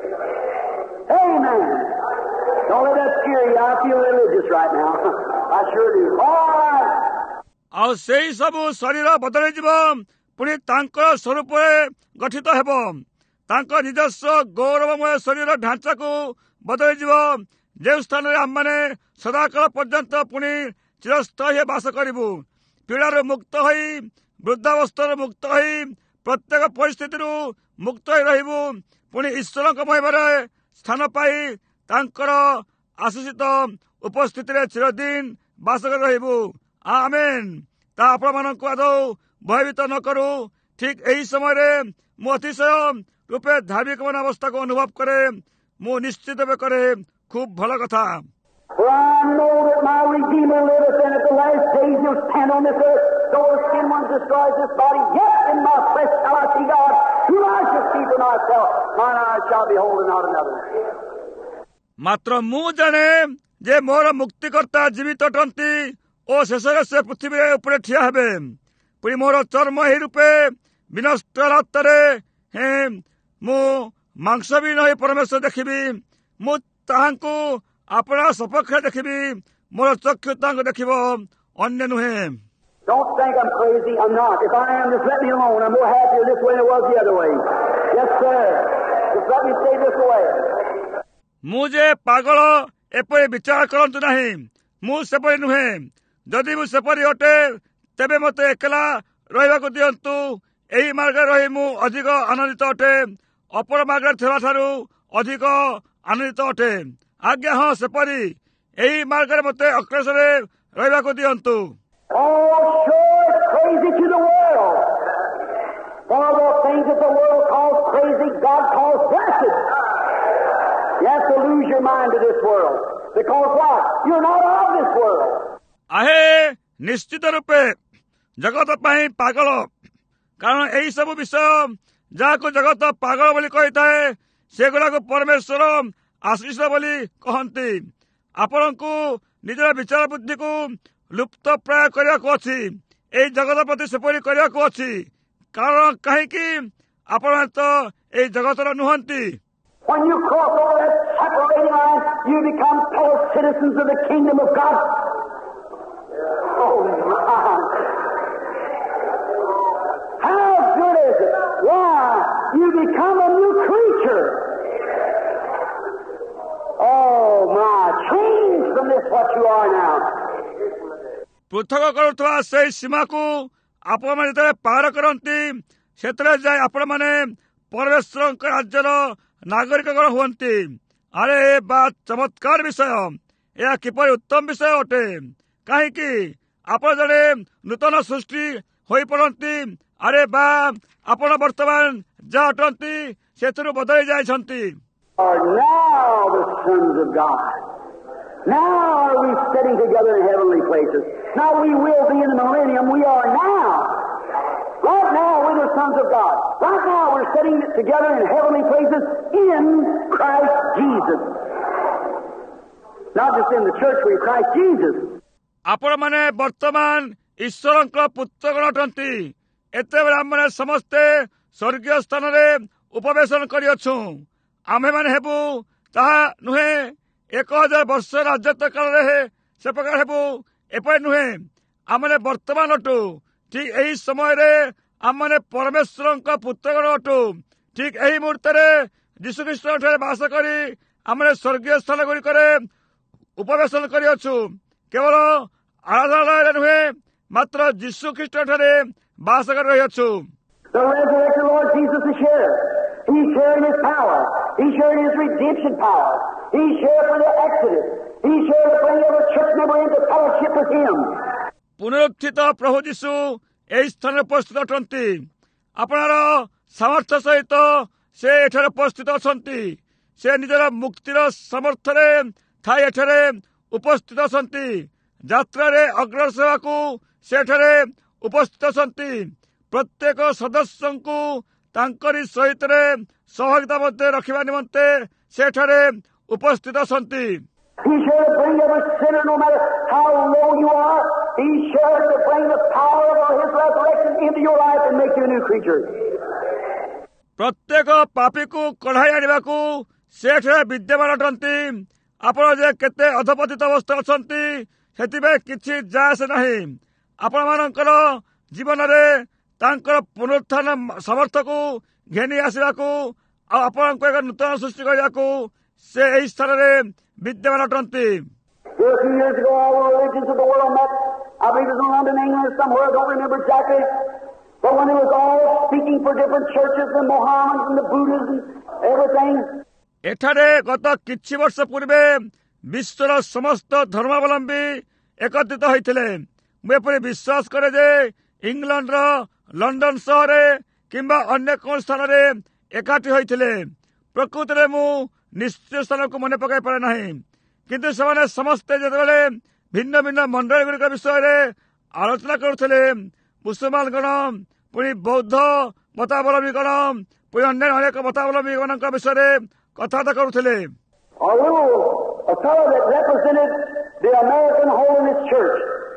Amen. Don't let that scare you. I feel religious right now. I sure do. All right. ଆଉ ସେହି ସବୁ ଶରୀର ବଦଳିଯିବ, ପୁଣି ତାଙ୍କର ସ୍ୱରୂପରେ ଗଠିତ ହେବ। ତାଙ୍କ ନିଜସ୍ୱ ଗୌରବମୟ ଶରୀର ଢାଞ୍ଚାକୁ ବଦଳିଯିବ, ଯେଉଁ ସ୍ଥାନରେ ଆମମାନେ ସଦାକାଳ ପର୍ଯ୍ୟନ୍ତ ପୁଣି ଚିରସ୍ଥାୟୀ ବାସ କରିବୁ। ପୀଡ଼ାରୁ ମୁକ୍ତ ହୋଇ, ବୃଦ୍ଧାବସ୍ଥାରୁ ମୁକ୍ତ ହୋଇ, ପ୍ରତ୍ୟେକ ପରିସ୍ଥିତିରୁ ମୁକ୍ତ ହୋଇ ରହିବୁ। ପୁଣି ଈଶ୍ୱରଙ୍କ ମହିମାରେ ସ୍ଥାନ ପାଇ ତାଙ୍କର ଆଶୀଷିତ ଉପସ୍ଥିତିରେ ଚିରଦିନ ବାସ କରି ରହିବୁ। ଆମେନ୍। ତା ଆପଣମାନଙ୍କୁ ଆଦୌ ଭୟଭୀତ ନ କରୁ। ଠିକ୍ ଏହି ସମୟରେ ମୁଁ ଅତିଶୟ ରୂପେ ଧାର୍ମିକ ମନ ଅବସ୍ଥାକୁ ଅନୁଭବ କରେ। ମୁଁ ନିଶ୍ଚିତ ଭାବେ କରେ, ଖୁବ୍ ଭଲ କଥା। For I know that my Redeemer liveth, and at the last days he'll stand on this earth. Though the sin one destroys this body, yet in my flesh shall I see God, whom I shall see for myself. Mine eyes shall behold and not another. ମାତ୍ର ମୁଁ ଜାଣେ ଯେ ମୋର ମୁକ୍ତିକର୍ତ୍ତା ଜୀବିତ ଅଟନ୍ତି ଓ ଶେଷରେ ସେ ପୃଥିବୀରେ ଉପରେ ଠିଆ ହେବେ। ପୁଣି ମୋର ଚର୍ମ ଏହି ରୂପେ ବିନଷ୍ଟ ରାତରେ ହେଁ ମୁଁ ମାଂସ ବି ନହେଇ ପରମେଶ୍ୱର ଦେଖିବି। ମୁଁ ତାହାଙ୍କୁ ଆପଣା ସପକ୍ଷରେ ଦେଖିବି। ମୋର ଚକ୍ଷୁ ତାଙ୍କୁ ଦେଖିବ, ଅନ୍ୟ ନୁହେଁ। Don't think I'm crazy. I'm not. If I am, just let me alone. I'm more happier this way than it was the other way. Yes, sir. Just let me stay this way. ମୁଁ ଯେ ପାଗଳ ଏପରି ବିଚାର କରନ୍ତୁ ନାହିଁ। ମୁଁ ସେପରି ନୁହେଁ। ଯଦି ମୁଁ ସେପରି ଅଟେ ତେବେ ମୋତେ ଏକଲା ରହିବାକୁ ଦିଅନ୍ତୁ। ଏହି ମାର୍ଗରେ ରହି ମୁଁ ଅଧିକ ଆନନ୍ଦିତ ଅଟେ, ଅପର ମାର୍ଗରେ ଥିବା ଠାରୁ ଅଧିକ ଆନନ୍ଦିତ ଅଟେ। ଆଜ୍ଞା, ହଁ ସେପରି। ଏହି ମାର୍ଗରେ ମୋତେ ଅକ୍ଲେଶରେ ରହିବାକୁ ଦିଅନ୍ତୁ। Oh, sure, it's crazy to the world. For the things that the world calls crazy, God calls blessed. You have to lose your mind to this world. Because what? You're not of this world. ଆହେ ନିଶ୍ଚିତ ରୂପେ ଜଗତ ପାଇଁ ପାଗଳ, କାରଣ ଏହି ସବୁ ବିଷୟ ଯାହାକୁ ଜଗତ ପାଗଳ ବୋଲି କହିଥାଏ ସେଗୁଡ଼ାକୁ ପରମେଶ୍ୱର ଆଶୀଷ ବୋଲି କହନ୍ତି। ଆପଣଙ୍କୁ ନିଜର ବିଚାର ବୁଦ୍ଧିକୁ ଲୁପ୍ତ ପ୍ରାୟ କରିବାକୁ ଅଛି। ଏହି ଜଗତ ପ୍ରତି ସେପରି କରିବାକୁ ଅଛି। କାରଣ କାହିଁକି? ଆପଣ ତ ଏହି ଜଗତର ନୁହନ୍ତି। When you cross over that separating line, you become fellow citizens of the kingdom of God. Oh, my. How good is it? Why? You become a new creature. Oh, my. Change from this what you are now. ପୃଥକ କରୁଥିବା ସେହି ସୀମାକୁ ଆପଣମାନେ ଯେତେବେଳେ ପାର କରନ୍ତି ସେତେବେଳେ ଯାଇ ଆପଣମାନେ ପରମେଶ୍ୱରଙ୍କ ରାଜ୍ୟର ନାଗରିକଗଣ ହୁଅନ୍ତି। ଆରେ ବା ଚମତ୍କାର ବିଷୟ! ଏହା କିପରି ଉତ୍ତମ ବିଷୟ ଅଟେ! କାହିଁକି ଆପଣ ଜଣେ ନୂତନ ସୃଷ୍ଟି ହୋଇପଡ଼ନ୍ତି। ଆରେ ବା ଆପଣ ବର୍ତ୍ତମାନ ଯାହା ଅଟନ୍ତି ସେଥିରୁ ବଦଳି ଯାଇଛନ୍ତି। Are now the sons of God. Now are we sitting together in heavenly places. Now we will be in the millennium. We are now. Right now we're the sons of God. Right now we're sitting together in heavenly places in Christ Jesus. Not just in the church, we're Christ Jesus. ଆପଣମାନେ ବର୍ତ୍ତମାନ ଈଶ୍ୱରଙ୍କ ପୁତ୍ରଗଣ ଅଟନ୍ତି। ଏତେବେଳେ ଆମମାନେ ସମସ୍ତେ ସ୍ୱର୍ଗୀୟ ସ୍ଥାନରେ ଉପବେଶନ କରିଅଛୁ। ଆମ୍ଭେମାନେ ହେବୁ ତାହା ନୁହେଁ ଏକ ହଜାର ବର୍ଷ ରାଜତ୍ୱ କାଳରେ ସେ ପ୍ରକାର ହେବୁ ଏପରି ନୁହେଁ। ଆମମାନେ ବର୍ତ୍ତମାନ ଅଟୁ। ଠିକ୍ ଏହି ସମୟରେ ଆମମାନେ ପରମେଶ୍ୱରଙ୍କ ପୁତ୍ରଗଣ ଅଟୁ। ଠିକ୍ ଏହି ମୁହୂର୍ତ୍ତରେ ଯୀଶୁଖ୍ରୀଷ୍ଟଠାରେ ବାସ କରି ଆମମାନେ ସ୍ୱର୍ଗୀୟ ସ୍ଥାନ ଗୁଡ଼ିକରେ ଉପବେଶନ କରିଅଛୁ। କେବଳ ଆରାଧନାଳୟରେ ନୁହେଁ ମାତ୍ର ଯୀଶୁଖ୍ରୀଷ୍ଟଠାରେ ବାସ କରି ରହିଅଛୁ। The resurrected Lord Jesus is here. He's sharing His power. He's sharing His redemption power. He's here for the Exodus. He's here to bring every church member into fellowship with Him. ପୁନରୁତ୍ଥିତ ପ୍ରଭୁ ଯୀଶୁ ଏହି ସ୍ଥାନରେ ଉପସ୍ଥିତ ଅଟନ୍ତି। ଆପଣର ସାମର୍ଥ୍ୟ ସହିତ ସେ ଏଠାରେ ଉପସ୍ଥିତ ଅଛନ୍ତି। ସେ ନିଜର ମୁକ୍ତିର ସାମର୍ଥ୍ୟରେ ଥାଇ ଏଠାରେ ଉପସ୍ଥିତ ଅଛନ୍ତି। ଯାତ୍ରାରେ ଅଗ୍ରସର ହେବାକୁ ସେ ଏଠାରେ ଉପସ୍ଥିତ ଅଛନ୍ତି। ପ୍ରତ୍ୟେକ ସଦସ୍ୟଙ୍କୁ ତାଙ୍କରି ସହିତରେ ସହଭାଗିତା ମଧ୍ୟ ରଖିବା ନିମନ୍ତେ ସେଠାରେ ଉପସ୍ଥିତ ଅଛନ୍ତି। He's here to bring every sinner, no matter how low you are. He's here to bring the power of His resurrection into your life and make you a new creature. ପ୍ରତ୍ୟେକ ପାପୀକୁ କଢ଼ାଇ ଆଣିବାକୁ ସେଠାରେ ବିଦ୍ୟମାନ ଅଟନ୍ତି। ଆପଣ ଯେ କେତେ ଅଧପତିତ ଅବସ୍ଥା ଅଛନ୍ତି ସେଥିପାଇଁ କିଛି ଯାଏ ଆସେ ନାହିଁ। ଆପଣମାନଙ୍କର ଜୀବନରେ ତାଙ୍କର ପୁନରୁତ୍ଥାନ ସାମର୍ଥ୍ୟକୁ ଘେନି ଆସିବାକୁ ଆଉ ଆପଣଙ୍କୁ ଏକ ନୂତନ ସୃଷ୍ଟି କରିବାକୁ ସେ ଏହି ସ୍ଥାନରେ ବିଦ୍ୟମାନ ଅଟନ୍ତି। Here a few years ago, all the religions of the world met. I believe it was in London, England, somewhere. I don't remember exactly. But when it was all speaking for different churches, the Mohammedans and the Buddhists and everything. ଏଠାରେ ଗତ କିଛି ବର୍ଷ ପୂର୍ବେ ବିଶ୍ୱର ସମସ୍ତ ଧର୍ମାବଲମ୍ବୀ ଏକତ୍ରିତ ହୋଇଥିଲେ। ମୁଁ ଏପରି ବିଶ୍ୱାସ କରେ ଯେ ଇଂଲଣ୍ଡର ଲଣ୍ଡନ ସହରରେ କିମ୍ବା ଅନ୍ୟ କୌଣସି ସ୍ଥାନରେ ଏକାଠି ହୋଇଥିଲେ। ପ୍ରକୃତରେ ମୁଁ ନିଶ୍ଚୟ ସ୍ଥାନକୁ ମନେ ପକାଇ ପାରେ ନାହିଁ, କିନ୍ତୁ ସେମାନେ ସମସ୍ତେ ଯେତେବେଳେ ଭିନ୍ନ ଭିନ୍ନ ମଣ୍ଡଳୀ ଗୁଡ଼ିକ ବିଷୟରେ ଆଲୋଚନା କରୁଥିଲେ, ମୁସଲମାନଗଣ ପୁଣି ବୌଦ୍ଧ ମତାବଲମ୍ବୀଗଣ ପୁଣି ଅନ୍ୟ ଅନେକ ମତାବଲମ୍ବୀମାନଙ୍କ ବିଷୟରେ କଥାବାର୍ତ୍ତା କରୁଥିଲେ। A little, a fellow that represented the American Holiness Church,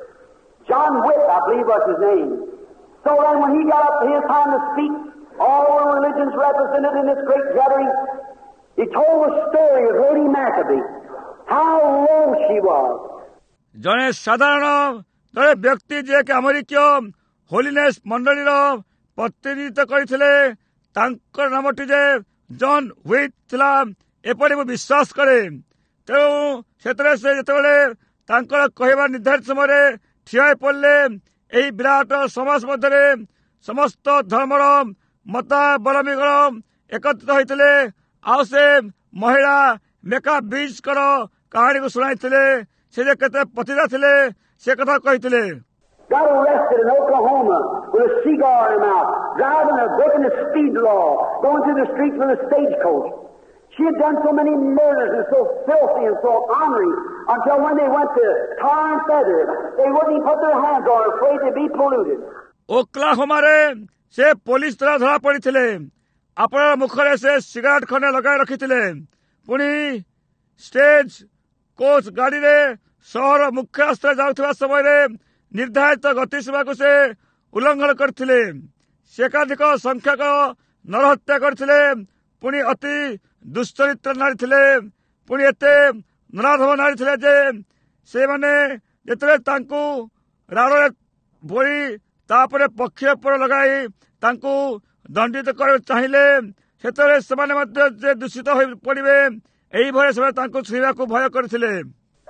John Witt, I believe was his name. So then when he got up to his time to speak, all the religions represented in this great gathering, he told the story of Lady Maccabee, how low she was. ଜଣେ ସାଧାରଣ ଜଣେ ବ୍ୟକ୍ତି ଯିଏକି ଆମେରିକୀୟ ହୋଲିନେସ୍ ମଣ୍ଡଳୀର ପ୍ରତିନିଧିତ୍ୱ କରିଥିଲେ, ତାଙ୍କର ନାମଟି ଯେ ଜନ୍ ହ୍ୱିଟ୍ ଥିଲା ଏପରି ମୁଁ ବିଶ୍ୱାସ କରେ। ତେଣୁ ସେଥିରେ ସେ ଯେତେବେଳେ ତାଙ୍କର କହିବା ନିର୍ଦ୍ଧାରିତ ସମୟରେ ଠିଆ ହୋଇ ପଡ଼ିଲେ, ଏହି ବିରାଟ ସମାଜ ମଧ୍ୟରେ ସମସ୍ତ ଧର୍ମର ମତାବଲମ୍ବୀଗଣ ଏକତ୍ରିତ ହୋଇଥିଲେ। ଆଉ ସେ ମହିଳା ମେକାବିଜ୍ଙ୍କର କାହାଣୀକୁ ଶୁଣାଇଥିଲେ। ସେ ଯେ କେତେ ପତିତା ଥିଲେ ସେ କଥା କହିଥିଲେ। Got arrested in Oklahoma with a cigar in her mouth, driving a breaking the speed law, going through the streets with a stagecoach. She had done so many murders and so filthy and so ornery until when they went to tar and feather, they wouldn't even put their hands on her, afraid to be polluted. ଓକ୍ଲାହୋମାରେ ସେ police ଦ୍ୱାରା ଧରା ପଡ଼ିଥିଲେ। ଆପଣଙ୍କ ମୁଖରେ ସେ cigarette ଖଣ୍ଡେ ଲଗାଇ ରଖିଥିଲେ। ପୁଣି ଷ୍ଟେଜ କୋଚ୍ ଗାଡ଼ିରେ ସହର ମୁଖ୍ୟ ରାସ୍ତାରେ ଯାଉଥିବା ସମୟରେ ନିର୍ଦ୍ଧାରିତ ଗତିସୀମାକୁ ସେ ଉଲ୍ଲଂଘନ କରିଥିଲେ। ସେ ଏକାଧିକ ସଂଖ୍ୟକ ନରହତ୍ୟା କରିଥିଲେ। ପୁଣି ଅତି ଦୁଶ୍ଚରିତ୍ର ନାରୀ ଥିଲେ। ପୁଣି ଏତେ ନରାଧମ ନାରୀ ଥିଲେ ଯେ ସେମାନେ ଯେତେବେଳେ ତାଙ୍କୁ ରାଡ଼ରେ ବୋଳି ତାପରେ ପକ୍ଷୀ ଉପରେ ଲଗାଇ ତାଙ୍କୁ ଦଣ୍ଡିତ କରିବାକୁ ଚାହିଁଲେ, ସେତେବେଳେ ସେମାନେ ମଧ୍ୟ ଯେ ଦୂଷିତ ହୋଇ ପଡ଼ିବେ ଏହିଭଳି ସେମାନେ ତାଙ୍କୁ ଛୁଇଁବାକୁ ଭୟ କରିଥିଲେ।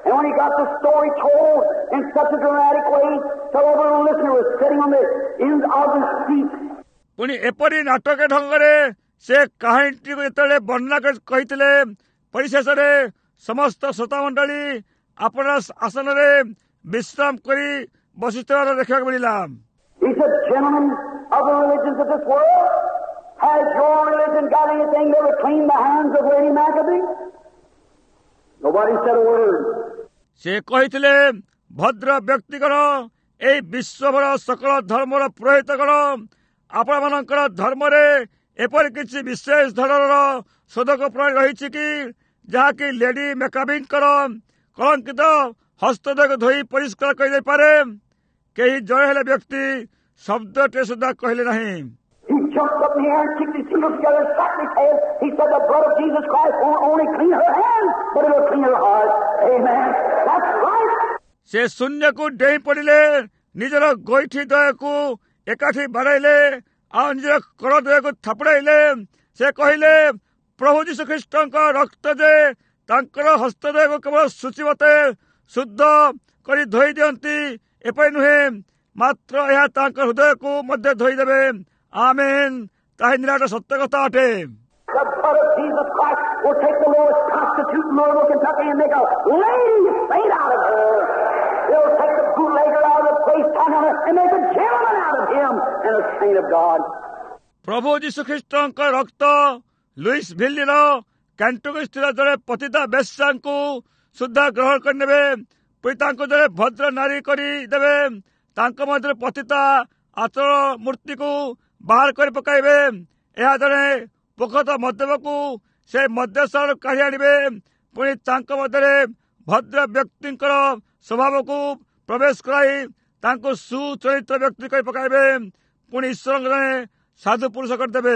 And when he got the story told in such a dramatic way, so every little listener was sitting on the end of the seat. ପୁଣି ଏପରି ନାଟକ ଢଙ୍ଗରେ ସେ କାହାଣୀଟିକୁ ଯେତେବେଳେ ବର୍ଣ୍ଣନା କହିଥିଲେ, ପରିଶେଷରେ ସମସ୍ତ ଶ୍ରୋତା ମଣ୍ଡଳୀ ଆପଣା ଆସନରେ ବିଶ୍ରାମ କରି ବସିଥିବାର ଦେଖିବାକୁ ମିଳିଲା। He said, "Gentlemen of the religions of this world, has your religion got anything that would clean the hands of Lady Maccabee?" Nobody said a word. ସେ କହିଥିଲେ, ଭଦ୍ର ବ୍ୟକ୍ତିଗଣ, ଏହି ବିଶ୍ୱର ସକଳ ଧର୍ମର ପୁରୋହିତଗଣ, ଆପଣମାନଙ୍କର ଧର୍ମରେ ଏପରି କିଛି ବିଶେଷ ଧରଣର ଶୋଧକ ପ୍ରଣାଳୀ ରହିଛି କି ଯାହାକି ଲେଡି ମେକାବିଙ୍କର କଳଙ୍କିତ ହସ୍ତଦେହକୁ ଧୋଇ ପରିଷ୍କାର କରିଦେଇପାରେ? କେହି ଜଣେ ହେଲେ ବ୍ୟକ୍ତି ଶବ୍ଦଟେ ସୁଦ୍ଧା କହିଲେ ନାହିଁ। He jumped up in the air and kicked his heels together, slapped his head. He said, "The blood of Jesus Christ won't only clean her hands, but it'll clean her heart." Amen. That's right. ସେ ଶୂନ୍ୟକୁ ଡେଇଁ ପଡ଼ିଲେ, ନିଜର ଗୋଇଠି ଦୟକୁ ଏକାଠି ବାଡ଼ାଇଲେ, ଆଉ ନିଜର କର ଦୟକୁ ଥାପଡ଼ାଇଲେ। ସେ କହିଲେ, ପ୍ରଭୁ ଯୀଶୁ ଖ୍ରୀଷ୍ଟଙ୍କ ରକ୍ତ ଯେ ତାଙ୍କର ହସ୍ତଦୟକୁ କେବଳ ଶୁଚିବତେ ଶୁଦ୍ଧ କରି ଧୋଇ ଦିଅନ୍ତି, ଏପରି ନୁହେଁ, ମାତ୍ର ଏହା ତାଙ୍କ ହୃଦୟକୁ ମଧ୍ୟ ଧୋଇଦେବେ। ଆମେନ୍। ତାହା ନିରାଟ ସତ୍ୟ କଥା ଅଟେ। The blood of Jesus Christ will take the lowest prostitute in Louisville, Kentucky, and make a lady saint out of her. It will take the bootlegger out of the place, and make a gentleman out of him and a saint of God. ପ୍ରଭୁ ଯୀଶୁ ଖ୍ରୀଷ୍ଟଙ୍କ ରକ୍ତ Louis ଭିଲ୍ଲିର କାଣ୍ଟୋକି ସ୍ଥିର ଜଣେ ପତିତା ବେଶ୍ୟାଙ୍କୁ ସୁଦ୍ଧା ଗ୍ରହଣ କରିନେବେ, ପୁଣି ତାଙ୍କୁ ଜଣେ ଭଦ୍ର ନାରୀ କରିଦେବେ। ତାଙ୍କ ମଧ୍ୟରେ ପତିତା ଆଚରଣ ମୂର୍ତ୍ତିକୁ ବାହାର କରି ପକାଇବେ। ଏହା ଜଣେ ପୋଖତ ମଦ୍ୟପକୁ ସେ ମଦ୍ୟଶାଳାରୁ କାଢ଼ି ଆଣିବେ। ପୁଣି ତାଙ୍କ ମଧ୍ୟରେ ଭଦ୍ର ବ୍ୟକ୍ତିଙ୍କର ସ୍ୱଭାବକୁ ପ୍ରବେଶ କରାଇ ତାଙ୍କୁ ସୁଚରିତ୍ର ବ୍ୟକ୍ତି କରି ପକାଇବେ। ପୁଣି ଈଶ୍ୱରଙ୍କ ଜଣେ ସାଧୁ ପୁରୁଷ କରିଦେବେ।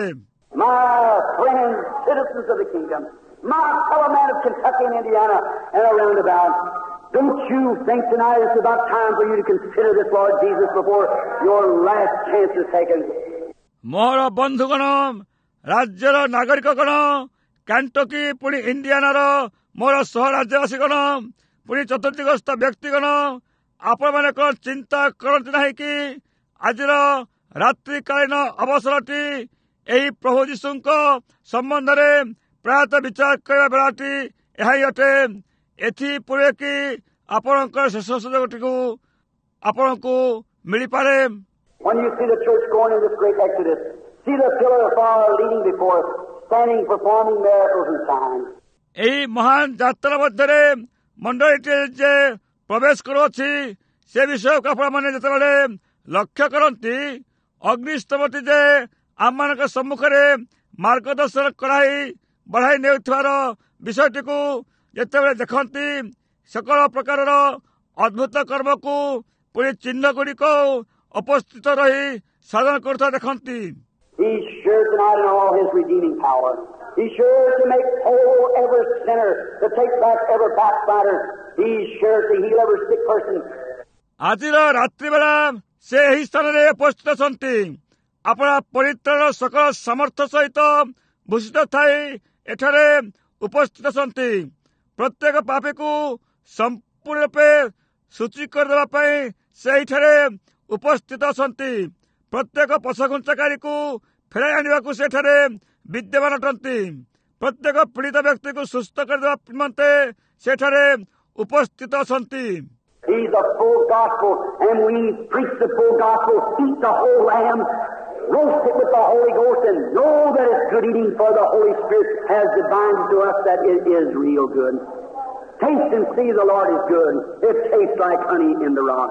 My friends, citizens of the kingdom, my fellow man of Kentucky and Indiana and around about, don't you think tonight it's about time for you to consider this Lord Jesus before your last chance is taken? ମୋର ବନ୍ଧୁଗଣ, ରାଜ୍ୟର ନାଗରିକଗଣ, କାଣ୍ଟୋକି ପୁଣି ଇଣ୍ଡିଆନାର ମୋର ସହ ରାଜ୍ୟବାସୀଗଣ, ପୁଣି ଚତୁର୍ଦିଗସ୍ଥ ବ୍ୟକ୍ତିଗଣ, ଆପଣମାନେ କ'ଣ ଚିନ୍ତା କରନ୍ତି ନାହିଁ କି ଆଜିର ରାତ୍ରିକାଳୀନ ଅବସରଟି ଏହି ପ୍ରଭୁ ଯୀଶୁଙ୍କ ସମ୍ବନ୍ଧରେ ପ୍ରାୟତଃ ବିଚାର କରିବା ବେଳାଟି ଏହା ହିଁ ଅଟେ। ଏଥିପରେ କି ଆପଣଙ୍କର ଶେଷ ସୁଯୋଗଟିକୁ ଆପଣଙ୍କୁ ମିଳିପାରେ। When you see the church going in this great exodus, see the pillar of fire leading before us, standing performing miracles and signs. ଏହି ମହାନ ଯାତ୍ରା ମଧ୍ୟରେ ମଣ୍ଡଳୀଟି ଯେ ପ୍ରବେଶ କରୁଅଛି, ସେ ବିଷୟକୁ ଆପଣମାନେ ଯେତେବେଳେ ଲକ୍ଷ୍ୟ କରନ୍ତି, ଅଗ୍ନିସ୍ତମ୍ଭଟି ଯେ ଆମମାନଙ୍କ ସମ୍ମୁଖରେ ମାର୍ଗଦର୍ଶନ କରାଇ ବଢ଼ାଇ ନେଉଥିବାର ବିଷୟଟିକୁ ଯେତେବେଳେ ଦେଖନ୍ତି, ସକଳ ପ୍ରକାରର ଅଦ୍ଭୁତ କର୍ମକୁ ପୁଣି ଚିହ୍ନ ଗୁଡ଼ିକ ଉପସ୍ଥିତ ରହି ସାଧନ କରୁଥିବା ଦେଖନ୍ତି। He's sure tonight in all his redeeming power. He's sure to make whole every sinner, to take back every backslider. He's sure to heal every sick person. ଆଜିର ରାତ୍ରି ବେଳା ସେ ଏହି ସ୍ଥାନରେ ଉପସ୍ଥିତ ଅଛନ୍ତି। ଆପଣ ପରିତ୍ରାଣ ସକଳ ସାମର୍ଥ୍ୟ ସହିତ ଭୂଷିତ ଥାଇ ଏଠାରେ ଉପସ୍ଥିତ ଅଛନ୍ତି। ପ୍ରତ୍ୟେକ ପାପୀକୁ ସମ୍ପୂର୍ଣ୍ଣ ରୂପେ ସୂଚୀ କରିଦେବା ପାଇଁ ସେ ଏଠାରେ ଉପସ୍ଥିତ ଅଛନ୍ତି। ପ୍ରତ୍ୟେକ ପଛଘୁଞ୍ଚାକାରୀକୁ ଫେରାଇ ଆଣିବାକୁ ସେଠାରେ ବିଦ୍ୟମାନ ଅଟନ୍ତି। ପ୍ରତ୍ୟେକ ପୀଡ଼ିତ ବ୍ୟକ୍ତିକୁ ସୁସ୍ଥ କରିଦେବା ନିମନ୍ତେ ସେଠାରେ ଉପସ୍ଥିତ ଅଛନ୍ତି। He's the full gospel, and we preach the full gospel, eat the whole lamb, roast it with the Holy Ghost, and know that it's good eating, for the Holy Spirit has divined to us that it is real good. Taste and see the Lord is good. It tastes like honey in the rock.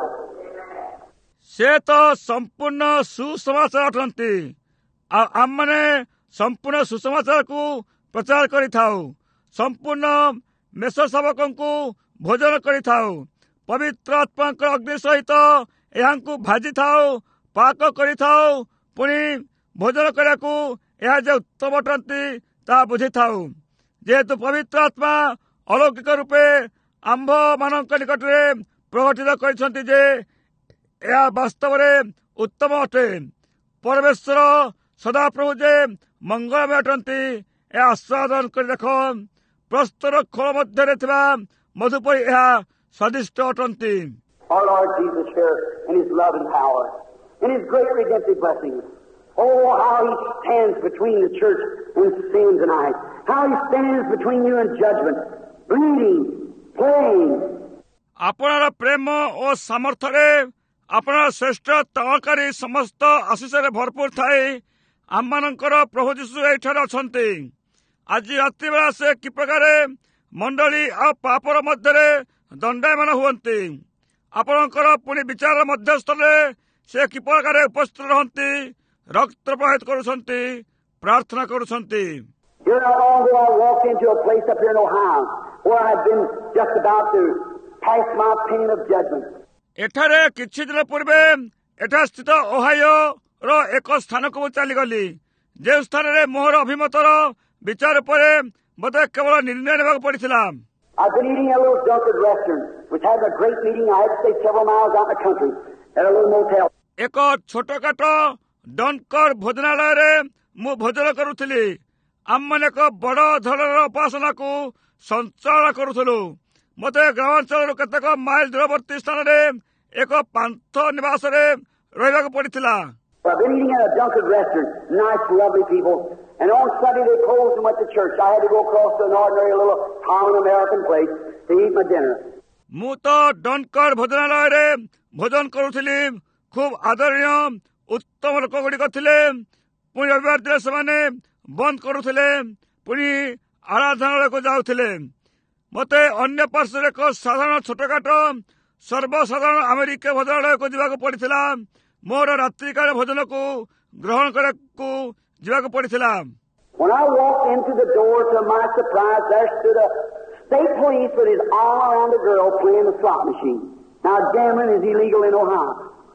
ସେ ତ ସମ୍ପୂର୍ଣ୍ଣ ସୁସମାଚାର ଅଟନ୍ତି। ଆଉ ଆମମାନେ ସମ୍ପୂର୍ଣ୍ଣ ସୁସମାଚାରକୁ ପ୍ରଚାର କରିଥାଉ। ସମ୍ପୂର୍ଣ୍ଣ ମେଷ ଶାବକଙ୍କୁ ଭୋଜନ କରିଥାଉ। ପବିତ୍ର ଆତ୍ମାଙ୍କର ଅଗ୍ନି ସହିତ ଏହାଙ୍କୁ ଭାଜିଥାଉ, ପାକ କରିଥାଉ। ପୁଣି ଭୋଜନ କରିବାକୁ ଏହା ଯେ ଉତ୍ତମ ଅଟନ୍ତି ତାହା ବୁଝିଥାଉ। ଯେହେତୁ ପବିତ୍ର ଆତ୍ମା ଅଲୌକିକ ରୂପେ ଆମ୍ଭମାନଙ୍କ ନିକଟରେ ପ୍ରଘଟିତ କରିଛନ୍ତି ଯେ ଏହା ବାସ୍ତବରେ ଉତ୍ତମ ଅଟେ। ପରମେଶ୍ୱର ସଦାପ୍ରଭୁ ଯେ ମଙ୍ଗଳମୟ ଅଟନ୍ତି, ଏହା ଆସ୍ୱାଦନ କରି ଦେଖ। ପ୍ରସ୍ତର ଖୋଳ ମଧ୍ୟରେ ଥିବା ମଧୁପରି ଏହା ସ୍ୱାଦିଷ୍ଟ ଅଟନ୍ତି। Our Lord Jesus here in His love and power, in His great redemptive blessings. Oh, how He stands between the church and sin tonight. How He stands between you and judgment, bleeding, playing. ଆପଣର ପ୍ରେମ ଓ ସାମର୍ଥ୍ୟରେ ଆପଣର ଶ୍ରେଷ୍ଠ ତଳକାରୀ ସମସ୍ତ ଆଶୀଷରେ ଭରପୁର ଥାଇ ଆମମାନଙ୍କର ପ୍ରଭୁ ଯୀଶୁ ଏଠାରେ ଅଛନ୍ତି। ଆଜି ରାତିବେଳା ସେ କି ପ୍ରକାର ମଣ୍ଡଳୀ ଆଉ ପାପର ମଧ୍ୟରେ ଦଣ୍ଡାୟମାନ ହୁଅନ୍ତି। ଆପଣଙ୍କର ପୁଣି ବିଚାର ମଧ୍ୟସ୍ଥରେ ସେ କି ପ୍ରକାର ଉପସ୍ଥିତ ରହନ୍ତି, ରକ୍ତ ପ୍ରବାହିତ କରୁଛନ୍ତି, ପ୍ରାର୍ଥନା କରୁଛନ୍ତି। Here not long ago I walked into a place up here in Ohio where I had been just about to pass my pen of judgment. ଏଠାରେ କିଛି ଦିନ ପୂର୍ବେ ଏଠାରେ ସ୍ଥିତ ଓହାଇଓର ଏକ ସ୍ଥାନକୁ ମୁଁ ଚାଲିଗଲି, ଯେଉଁ ସ୍ଥାନରେ ମୋହର ଅଭିମତର ବିଚାର ଉପରେ ମୋତେ କେବଳ ନିର୍ଣ୍ଣୟ ନେବାକୁ ପଡ଼ିଥିଲା। I've been eating at a little Dunkard restaurant, which had a great meeting. I had to stay several miles out in the country at a little motel. ଏକ ଛୋଟକାଟ ଡନକର ଭୋଜନାଳୟରେ ମୁଁ ଭୋଜନ କରୁଥିଲି। ଆମମାନେ ଏକ ବଡ଼ ଧରଣର ଉପାସନାକୁ ସଞ୍ଚାଳନ କରୁଥିଲୁ। ମୋତେ ଗ୍ରାମାଞ୍ଚଳରୁ କେତେକ ମାଇଲ ଦୂରବର୍ତ୍ତୀ ସ୍ଥାନରେ ଏକ ପାନ୍ଥ ନିବାସରେ ରହିବାକୁ ପଡ଼ିଥିଲା। I've been eating at a Dunkard restaurant, nice, lovely people. And on Sunday they closed and went to church. I had to go across to an ordinary little common American place to eat my dinner. ମୁଁ ତ ଡନକର ଭୋଜନାଳୟରେ ଭୋଜନ କରୁଥିଲି। ଖୁବ୍ ଆଦରଣୀୟ ଉତ୍ତମ ଲୋକଗୁଡ଼ିକ ଥିଲେ। ପୁଣି ରବିବାର ଦିନ ସେମାନେ ବନ୍ଦ କରୁଥିଲେ, ପୁଣି ଆରାଧନାଳୟକୁ ଯାଉଥିଲେ। ମୋତେ ଅନ୍ୟ ପାର୍ଶ୍ୱରେ ଏକ ସାଧାରଣ ଛୋଟକାଟ ସର୍ବସାଧାରଣ ଆମେରିକୀୟ ଭୋଜନାଳୟକୁ ଯିବାକୁ ପଡ଼ିଥିଲା। ମୋର ରାତ୍ରିକାଳ ଭୋଜନକୁ ଗ୍ରହଣ କରିବାକୁ ଯିବାକୁ ପଡ଼ିଥିଲା। When I walked into the door, to my surprise, there stood a state police with his arm around a girl playing the slot machine. Now, gambling is illegal in Ohio.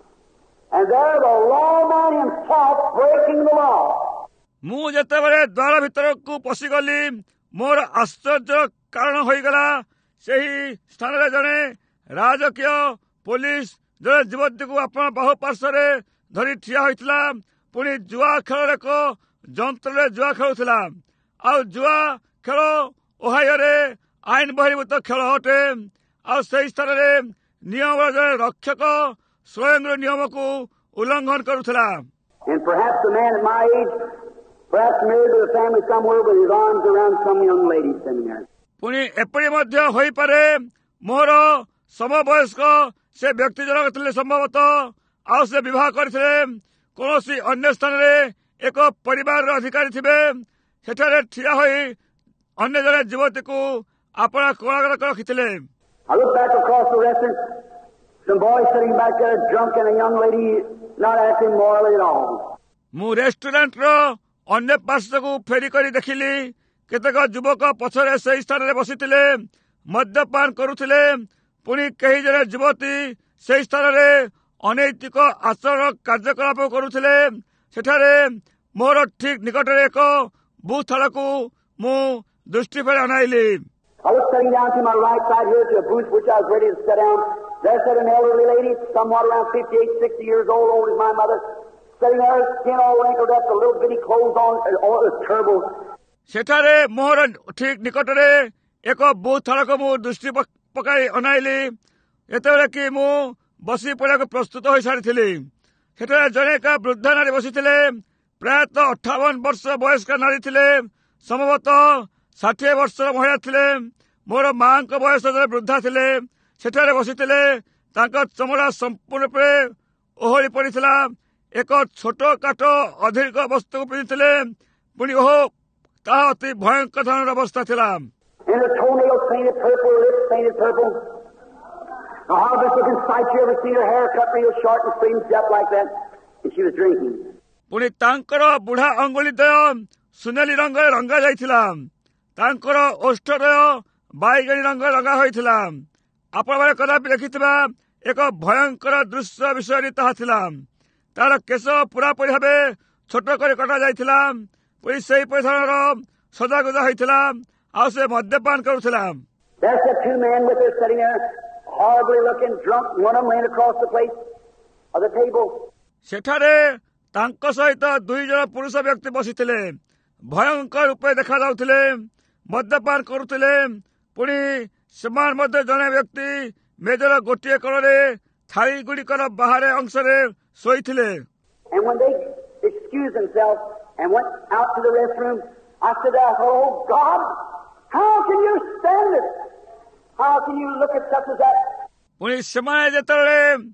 And there the lawman himself breaking the law. ମୁଁ ଯେତେବେଳେ ଦ୍ୱାର ଭିତରକୁ ପଶିଗଲି, ମୋର ଆଶ୍ଚର୍ଯ୍ୟ କାରଣ ହୋଇଗଲା। ସେହି ସ୍ଥାନରେ ଜଣେ ରାଜକୀୟ ପୋଲିସ ଜଣେ ଯୁବତୀକୁ ଆପଣ ବାହୁ ପାର୍ଶ୍ୱରେ ଧରି ଠିଆ ହୋଇଥିଲା। ପୁଣି ଜୁଆ ଖେଳର ଏକ ଯନ୍ତ୍ରରେ ଜୁଆ ଖେଳୁଥିଲା। ଆଉ ଜୁଆ ଖେଳ ଓହାଇଓରେ ଆଇନ ବହିର୍ଭୂତ ଖେଳ ଅଟେ। ଆଉ ସେହି ସ୍ଥାନରେ ନିୟମର ଜଣେ ରକ୍ଷକ ସ୍ୱୟଂର ନିୟମକୁ ଉଲ୍ଲଂଘନ କରୁଥିଲା। And perhaps a man at my age, perhaps married to a family somewhere with his arms around some young lady sitting there. ପୁଣି ଏପରି ମଧ୍ୟ ହୋଇପାରେ ମୋର ସମବୟସ୍କ ସେ ବ୍ୟକ୍ତି ଜଣକ ଥିଲେ ସମ୍ଭବତଃ। ଆଉ ସେ ବିବାହ କରିଥିଲେ। କୌଣସି ଅନ୍ୟ ସ୍ଥାନରେ ଏକ ପରିବାରର ଅଧିକାରୀ ଥିବେ। ସେଠାରେ ଠିଆ ହୋଇ ଅନ୍ୟ ଜଣେ ଯୁବତୀକୁ ଆପଣ କୋଳାହଳ ରଖିଥିଲେ। I looked back across the restaurant, some boys sitting back there drunk and a young lady not acting morally at all. ମୁଁ ରେଷ୍ଟୁରାଣ୍ଟର ଅନ୍ୟ ପାର୍ଶ୍ୱକୁ ଫେରି କରି ଦେଖିଲି କେତେକ ଯୁବକ ପଛରେ ସେହି ସ୍ଥାନରେ ବସିଥିଲେ, ମଦ୍ୟପାନ କରୁଥିଲେ। ପୁଣି କେହି ଜଣେ ଯୁବତୀ ସେହି ସ୍ଥାନରେ ଅନୈତିକ ଆଚରଣ କାର୍ଯ୍ୟକଳାପ କରୁଥିଲେ। ସେଠାରେ ମୋର ଠିକ୍ ନିକଟରେ ଏକ ବୁଥ୍ ଆଡ଼କୁ ମୁଁ ଦୃଷ୍ଟି ଫେରି ଅନାଇଲି। I was sitting down to my right side here to a booth which I was ready to sit down. There sat an elderly lady, somewhat around fifty-eight, sixty years old, old as my mother, sitting there, skin all wrinkled up, a little bitty clothes on, all it was terrible. ସେଠାରେ ମୋର ଠିକ୍ ନିକଟରେ ଏକ booth ଆଡ଼କୁ ମୁଁ ଦୃଷ୍ଟି ପକାଇ ଅନାଇଲି। ଯେତେବେଳେ କି ମୁଁ ବସି ପଡ଼ିବାକୁ ପ୍ରସ୍ତୁତ ହୋଇସାରିଥିଲି, ସେଠାରେ ଜଣେ ଏକ ବୃଦ୍ଧା ନାରୀ ବସିଥିଲେ। ପ୍ରାୟତଃ ଅଠାବନ ବର୍ଷ ବୟସ୍କ ନାରୀ ଥିଲେ। ସମ୍ଭବତଃ ଷାଠିଏ ବର୍ଷର ମହିଳା ଥିଲେ। ମୋର ମାଙ୍କ ବୟସ ଜଣେ ବୃଦ୍ଧା ଥିଲେ। ସେଠାରେ ବସିଥିଲେ। ତାଙ୍କ ଚମଡ଼ା ସମ୍ପୂର୍ଣ୍ଣ ରୂପେ ଓହଳି ପଡ଼ିଥିଲା। ଏକ ଛୋଟ କାଟ ଅଧିକ ବସ୍ତ୍ରକୁ ପିନ୍ଧିଥିଲେ। ପୁଣି ଓହ ତାହା ଅତି ଭୟଙ୍କର ଧରଣର ଅବସ୍ଥା ଥିଲା। And her toenails painted purple, her lips painted purple. The hardest looking sight you ever seen, her hair cut real short and straight and just like that. And she was drinking. ପୁଣି ତାଙ୍କର ବୁଢ଼ା ଅଙ୍ଗୁଳି ଦ୍ୱୟ ସୁନେଲି ରଙ୍ଗରେ ରଙ୍ଗା ଯାଇଥିଲା। ତାଙ୍କର ଓଷ୍ଠଦ୍ୱୟ ବାଇଗଣୀ ରଙ୍ଗ ରଙ୍ଗା ହୋଇଥିଲା। ଆପଣମାନେ କଦାପି ଦେଖିଥିବା ଏକ ଭୟଙ୍କର ଦୃଶ୍ୟ ବିଷୟରେ ତାହା ଥିଲା। ତାର କେଶ ପୁରାପୁରି ଭାବେ ଛୋଟ କରି କଟା ଯାଇଥିଲା। ପୁଣି ସେହିପରି ଧରଣର ସଜାଗୁଜା ହୋଇଥିଲା। ଆଉ ସେ ମଦ୍ୟପାନ କରୁଥିଲା। There's the two men with her sitting there, horribly looking, drunk. One of them laying across the place of the table. ସେଠାରେ ତାଙ୍କ ସହିତ ଦୁଇ ଜଣ ପୁରୁଷ ବ୍ୟକ୍ତି ବସିଥିଲେ। ଭୟଙ୍କର ରୂପେ ଦେଖାଯାଉଥିଲେ, ମଦ୍ୟପାନ କରୁଥିଲେ। ପୁଣି ସେମାନେ ମଧ୍ୟ ଜଣେ ବ୍ୟକ୍ତି ମେଜର ଗୋଟିଏ କୋଣରେ ଥାଳି ଗୁଡ଼ିକର ବାହାରେ ଅଂଶରେ ଶୋଇଥିଲେ। And when they excused themselves and went out to the restroom, I said, "Oh God, how can you stand it? How can you look at such as that?" ପୁଣି ସେମାନେ ଯେତେବେଳେ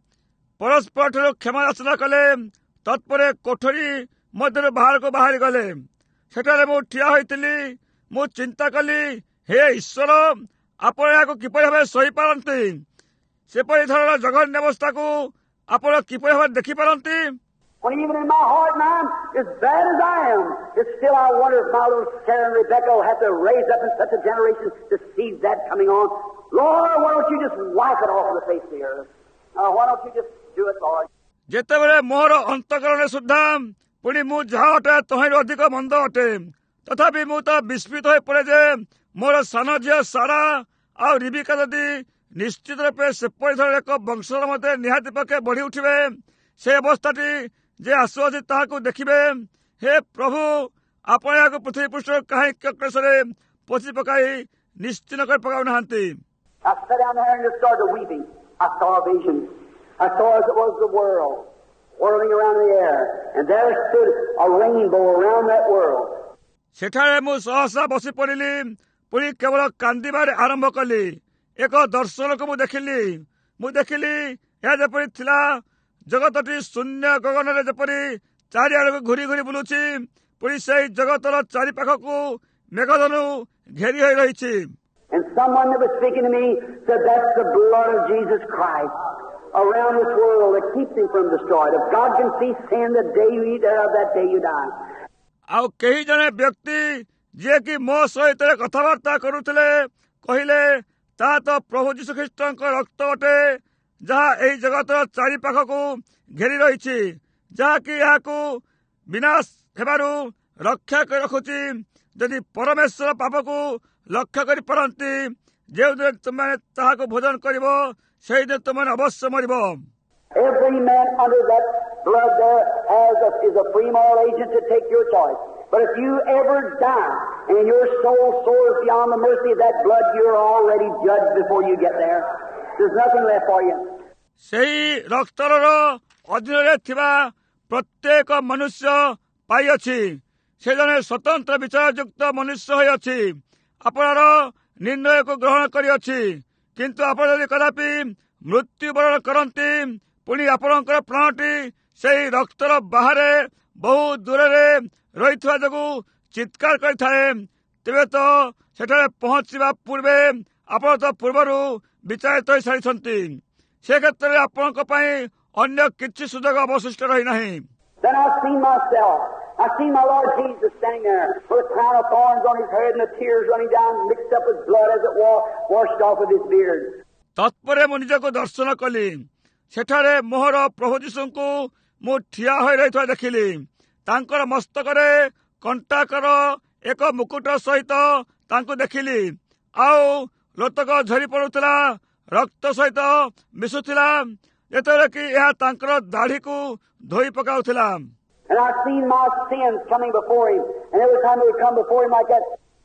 ପରସ୍ପରଠାରୁ କ୍ଷମା ଯାଚନା କଲେ, ତତ୍ପରେ କୋଠରୀ ମଧ୍ୟରୁ ବାହାରକୁ ବାହାରି ଗଲେ। ସେଠାରେ ମୁଁ ଠିଆ ହୋଇଥିଲି। ମୁଁ ଚିନ୍ତା କଲି, ହେ ଈଶ୍ୱର, ଆପଣ ଏହାକୁ କିପରି ଭାବେ ସହିପାରନ୍ତି? ସେପରି ଧରଣର ଜଘନ୍ୟ ଅବସ୍ଥାକୁ ଆପଣ କିପରି ଭାବେ ଦେଖିପାରନ୍ତି? When even in my heart and I'm as bad as I am, it's still I wonder if my little Sarah and Rebecca will have to raise up in such a generation to see that coming on. Lord, why don't you just wipe it off of the face of the earth? Uh, why don't you just do it, Lord? ଯେତେବେଳେ ମୋର ଅନ୍ତଃକରଣରେ ସୁଦ୍ଧା ପୁଣି ମୁଁ ଯାହା ଅଟେ ତହିଁରୁ ଅଧିକ ମନ୍ଦ ଅଟେ, ତଥାପି ମୁଁ ତ ବିସ୍ମିତ ହୋଇପଡ଼େ ଯେ ମୋର ସାନ ଝିଅ ସାରା ଆଉ ରିବିକା ଯଦି ନିଶ୍ଚିତ ରୂପେ ସେପରି ଧରଣର ଏକ ବଂଶର ମଧ୍ୟରେ ନିହାତି ପକ୍ଷେ ବଢି ଉଠିବେ, ସେ ଅବସ୍ଥାଟି ଯେ ଆସୁଅଛି ତାହାକୁ ଦେଖିବେ। ହେ ପ୍ରଭୁ, ଆପଣ ଏହାକୁ ପୃଥିବୀ ପୃଷ୍ଠରୁ କାହିଁକି ଅକ୍ଲେଶରେ ପୋଛି ପକାଇ ନିଶ୍ଚିତ କରି ପକାଉନାହାନ୍ତି? I sat down there and just started weeping. I saw a vision. I saw as it was the world whirling around the air, and there stood a rainbow around that world. ସେଠାରେ ମୁଁ ସହସା ବସି ପଡ଼ିଲି। ପୁଣି କେବଳ କାନ୍ଦିବାରେ ଆରମ୍ଭ କଲି। ଏକ ଦର୍ଶନକୁ ମୁଁ ଦେଖିଲି। ମୁଁ ଦେଖିଲି ଏହା ଯେପରି ଥିଲା, ଜଗତଟି ଶୂନ୍ୟ ଗଗନରେ ଯେପରି ଚାରିଆଡ଼କୁ ଘୁରି ଘୁରି ବୁଲୁଛି, ପୁଣି ସେହି ଜଗତର ଚାରିପାଖକୁ ମେଘଧନୁ ଘେରି ହୋଇ ରହିଛି। And someone that was speaking to me said, "That's the blood of Jesus Christ around this world that keeps him from destroyed. If God can see sin, the day you eat thereof, that day you die." ଆଉ କେହି ଜଣେ ବ୍ୟକ୍ତି ଯିଏକି ମୋ ସହିତ କଥାବାର୍ତ୍ତା କରୁଥିଲେ କହିଲେ, ତାହା ତ ପ୍ରଭୁ ଯୀଶୁଖ୍ରୀଷ୍ଟଙ୍କ ରକ୍ତ ଅଟେ, ଯାହା ଏହି ଜଗତର ଚାରିପାଖକୁ ଘେରି ରହିଛି, ଯାହାକି ଏହାକୁ ବିନାଶ ହେବାରୁ ରକ୍ଷା କରି ରଖୁଛି। ଯଦି ପରମେଶ୍ୱର ପାପକୁ ଲକ୍ଷ୍ୟ କରିପାରନ୍ତି, ଯେଉଁଦିନ ତୁମେ ତାହାକୁ ଭୋଜନ କରିବ, ସେଇଦିନ ତୁମେ ଅବଶ୍ୟ ମରିବ। Every man under that blood there has a, is a free moral agent to take your choice. But if you ever die and your soul soars beyond the mercy of that blood, you're already judged before you get there. There's nothing left for you. ସେହି ରକ୍ତର ଅଧୀନରେ ଥିବା ପ୍ରତ୍ୟେକ ମନୁଷ୍ୟ ପାଇଅଛି। ସେ ଜଣେ ସ୍ୱତନ୍ତ୍ର ବିଚାରଯୁକ୍ତ ମନୁଷ୍ୟ ହୋଇଅଛି। ଆପଣର ନିର୍ଣ୍ଣୟକୁ ଗ୍ରହଣ କରିଅଛି। କିନ୍ତୁ ଆପଣ ଯଦି କଦାପି ମୃତ୍ୟୁବରଣ କରନ୍ତି, ପୁଣି ଆପଣଙ୍କର ପ୍ରାଣଟି ସେହି ରକ୍ତର ବାହାରେ ବହୁ ଦୂରରେ ରହିଥିବା ଯୋଗୁଁ ଚିତ୍କାର କରିଥାଏ, ତେବେ ତ ସେଠାରେ ପହଞ୍ଚିବା ପୂର୍ବେ ଆପଣ ତ ପୂର୍ବରୁ ବିଚାରିତ ହୋଇସାରିଛନ୍ତି। ସେ କ୍ଷେତ୍ରରେ ଆପଣଙ୍କ ପାଇଁ ଅନ୍ୟ କିଛି ସୁଯୋଗ ଅବଶିଷ୍ଟ ରହିନାହିଁ। Then I seen myself. I seen my Lord Jesus standing there with a crown of thorns on his head and the tears running down, mixed up with blood as it was washed off with his beard. ତତ୍ପରେ ମୁଁ ନିଜକୁ ଦର୍ଶନ କଲି। ସେଠାରେ ମୋହର ପ୍ରଭୁ ଯୀଶୁଙ୍କୁ ମୁଁ ଠିଆ ହୋଇ ରହିଥିବା ଦେଖିଲି। ତାଙ୍କର ମସ୍ତକରେ କଣ୍ଟାକର ଏକ ମୁକୁଟ ସହିତ ତାଙ୍କୁ ଦେଖିଲି। ଆଉ ଲୋତକ ଝରି ପଡୁଥିଲା, ରକ୍ତ ସହିତ ମିଶୁଥିଲା, ଯେତେବେଳେ କି ଏହା ତାଙ୍କର ଦାଢ଼ିକୁ ଧୋଇ ପକାଉଥିଲା। And I seen my sins coming before him, and every time they would come before him like that,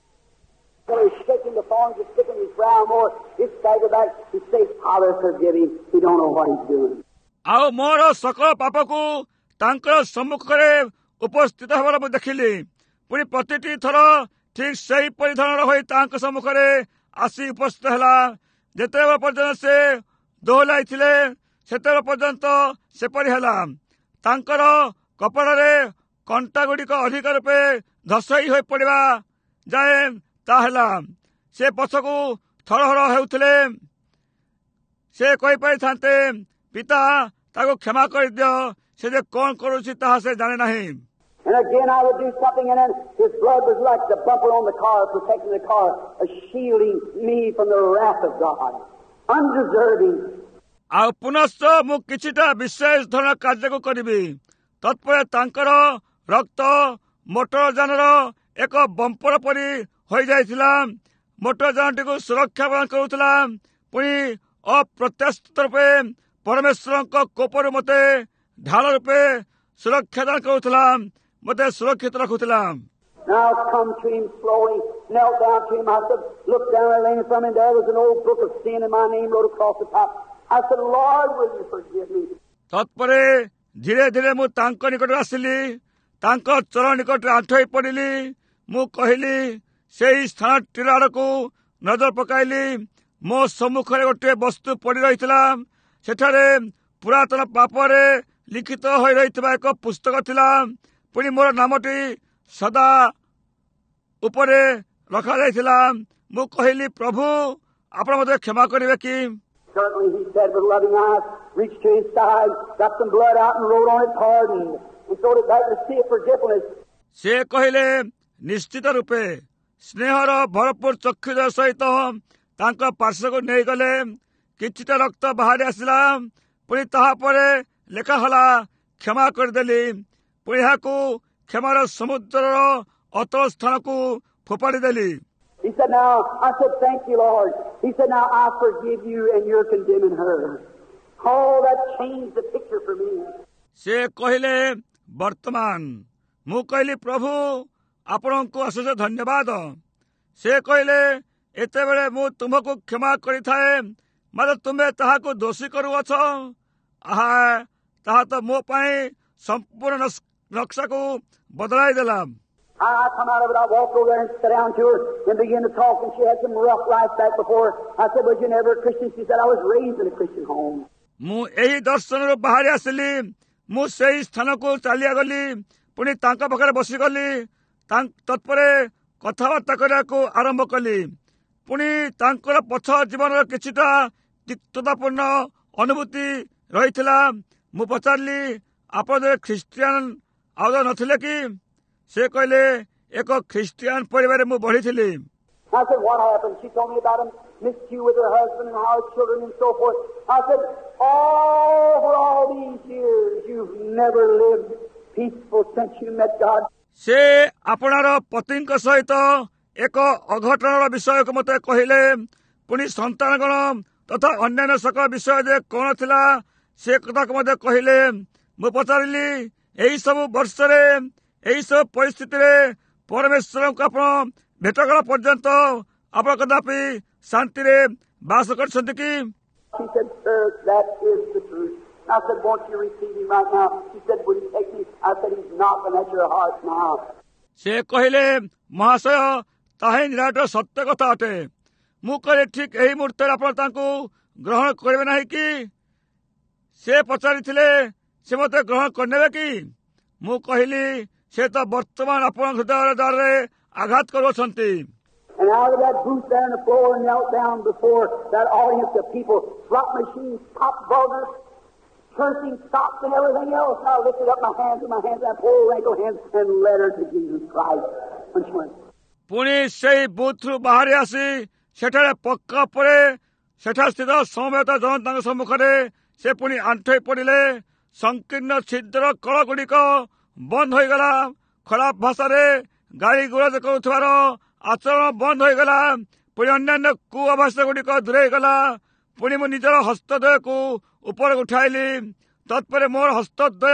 so he was shaking the thorns and sticking his brow more, he'd stagger back and say, "Father, forgive him. He don't know what he's doing." ଆଉ ମୋର ସକଳ ପାପକୁ ତାଙ୍କର ସମ୍ମୁଖରେ ଉପସ୍ଥିତ ହେବାର ମୁଁ ଦେଖିଲି। ପୁଣି ପ୍ରତିଟି ଥର ଠିକ୍ ସେହିପରି ଧରଣର ହୋଇ ତାଙ୍କ ସମ୍ମୁଖରେ ଆସି ଉପସ୍ଥିତ ହେଲା। ଯେତେବେଳେ ପର୍ଯ୍ୟନ୍ତ ସେ ଦୋହଲାଇଥିଲେ, ସେତେବେଳେ ପର୍ଯ୍ୟନ୍ତ ସେପରି ହେଲା। ତାଙ୍କର କପାଳରେ କଣ୍ଟା ଗୁଡ଼ିକ ଅଧିକ ରୂପେ ଧସେଇ ହୋଇ ପଡ଼ିବା ଯାଏ ତାହା ହେଲା। ସେ ପଛକୁ ଥରହର ହେଉଥିଲେ। ସେ କହିପାରିଥାନ୍ତେ, ପିତା, ତାକୁ କ୍ଷମା କରିଦିଅ, ସେ ଯେ କଣ କରୁଛି ତାହା ସେ ଜାଣେ ନାହିଁ। And again I would do something, and then his blood was like the bumper on the car, protecting the car, shielding me from the wrath of God, undeserving. ଆଉ ପୁନଶ୍ଚ ମୁଁ କିଛିଟା ବିଶେଷ ଧରଣ କାର୍ଯ୍ୟକୁ କରିବି। ତତ୍ପରେ ତାଙ୍କର ରକ୍ତ ମୋଟର ଯାନର ଏକ ବମ୍ପର ପରି ହୋଇଯାଇଥିଲା। ମୋଟର ଯାନଟିକୁ ସୁରକ୍ଷା ପ୍ରଦାନ କରୁଥିଲା। ପୁଣି ଅପ୍ରତ୍ୟାଶିତ ରୂପେ ପରମେଶ୍ୱରଙ୍କ କୋପରୁ ମୋତେ ଢାଳ ରୂପେ ସୁରକ୍ଷା ଦାନ କରୁଥିଲା, ମୋତେ ସୁରକ୍ଷିତ ରଖୁଥିଲା। Now I come to him slowly, knelt down to him. I said, looked down there, laying from him. There was an old book of sin, and my name wrote across the top. I said, Lord, will you forgive me? तत्परे धीरे धीरे मु तांको निकट आसिली, तांको चरण निकट आंठ होई पड़िली। मु कहली सेई स्थान टीर को नजर पकाइली। मो सम्मुखरे गोटे वस्तु पड़ी रहितला। सेठारे पुरातन पापरे लिखित होई रहितबा एक पुस्तक थिला। पुणी मोर नामटी सदा उपरे रखा जाइथिला। मु कहली प्रभु आपण मते क्षमा करिवे कि? Certainly, he said with loving eyes, reached to his side, got some blood out and wrote on it pardon, and thrown it back to see it forgiveness. से कहले निश्चित रूपे स्नेहर भरपूर चक्षुर सहित तांका पार्श्व को नहीं गले। किछिटा रक्त बाहर आसला। पुणी ताहा परे लेखा हला क्षमा करदेली। पुणी याकू क्षमार समुद्रर अतल स्थान को फोपाड़ी देली। He said, now, I said, thank you, Lord. He said, now, I forgive you and you're condemning her. Oh, that changed the picture for me. से कहले वर्तमान मु कहली प्रभु आपण को अशेष धन्यवाद। से कहले एते बेले मु तुमको क्षमा करी थाए, मतलब तुम्हें ताहा को दोषी करूअछ। आहा ताहा तो मो पाई संपूर्ण नक्शा को बदलाई देला। I come out of it, I walked over there and sat down to her and began to talk, and she had some rough life back before. I said, was you never a Christian? She said, I was raised in a Christian home. मु एही दर्शन बाहर आसिली। मु सेही स्थान को चलिया गली। पुणी तांका पाखरे बसी गली। तत्परे कथबार्ता करिया को आरंभ कली। पुणी तांकर पछ जीवन किछिटा तिक्ततापूर्ण अनुभूति रहिथिला। मु पचारली आपण ख्रिस्टियान आउद नथिले कि? से कहले एक ख्रिस्टियान परिवार मु बढ़ी। I said, what happened? She told me about a miscue with her husband and how her children and so forth. I said, oh, for all these years, you've never lived peaceful since you met God. से आपणार पतिंक सहित एक अघटनर विषय को मते कहले। पुणी संतानगण तथा अन्यान्य सकल विषय जे कौन थिला से कथा को मते कहले। मु पचारिली एही सब वर्ष रे एही सब परिस्थिति रे परमेश्वर को आपण भेट कला पर्यंत आपण कदापि शांति रे वास करछन्ति कि? She said, sir, that is the truth. I said, won't you receive him right now? She said, will you take me? I said, he's knocking at your heart now. से कहले महाशय ताहे निराट सत्य कथा अटे। मु कहले ठीक एही मुहूर्त आपण तांको ग्रहण करिवे नाही कि? से पचारिथिले से मते ग्रहण करनेबे कि? मु कहली से तो वर्तमान आपण हृदय द्वार रे आघात करूछन्ति। And out of that booth there on the floor, knelt down before that audience of people, slot machines, pop buggers, cursing, stops, and everything else. I lifted up my hands with my hands, that poor wrinkled hands, and led her to Jesus Christ. And she went. पुणी से booth बाहर आसी सेठारे पक्का पड़े सेठा स्थित समवेत जनता सम्मुखरे से पुणी आंठई पड़िले। संकीर्ण छिद्र कल गुड़िक बंद हो गला। खराब भाषा गाड़ी गुरज करुवार आचरण बंद हो गला। पुणी अन्य कुअभ्यास गुड़िक दूरे गला। पुणी मु निजर हस्तद्वय को ऊपर उठाइली। तत्पर मोर हस्तद्वय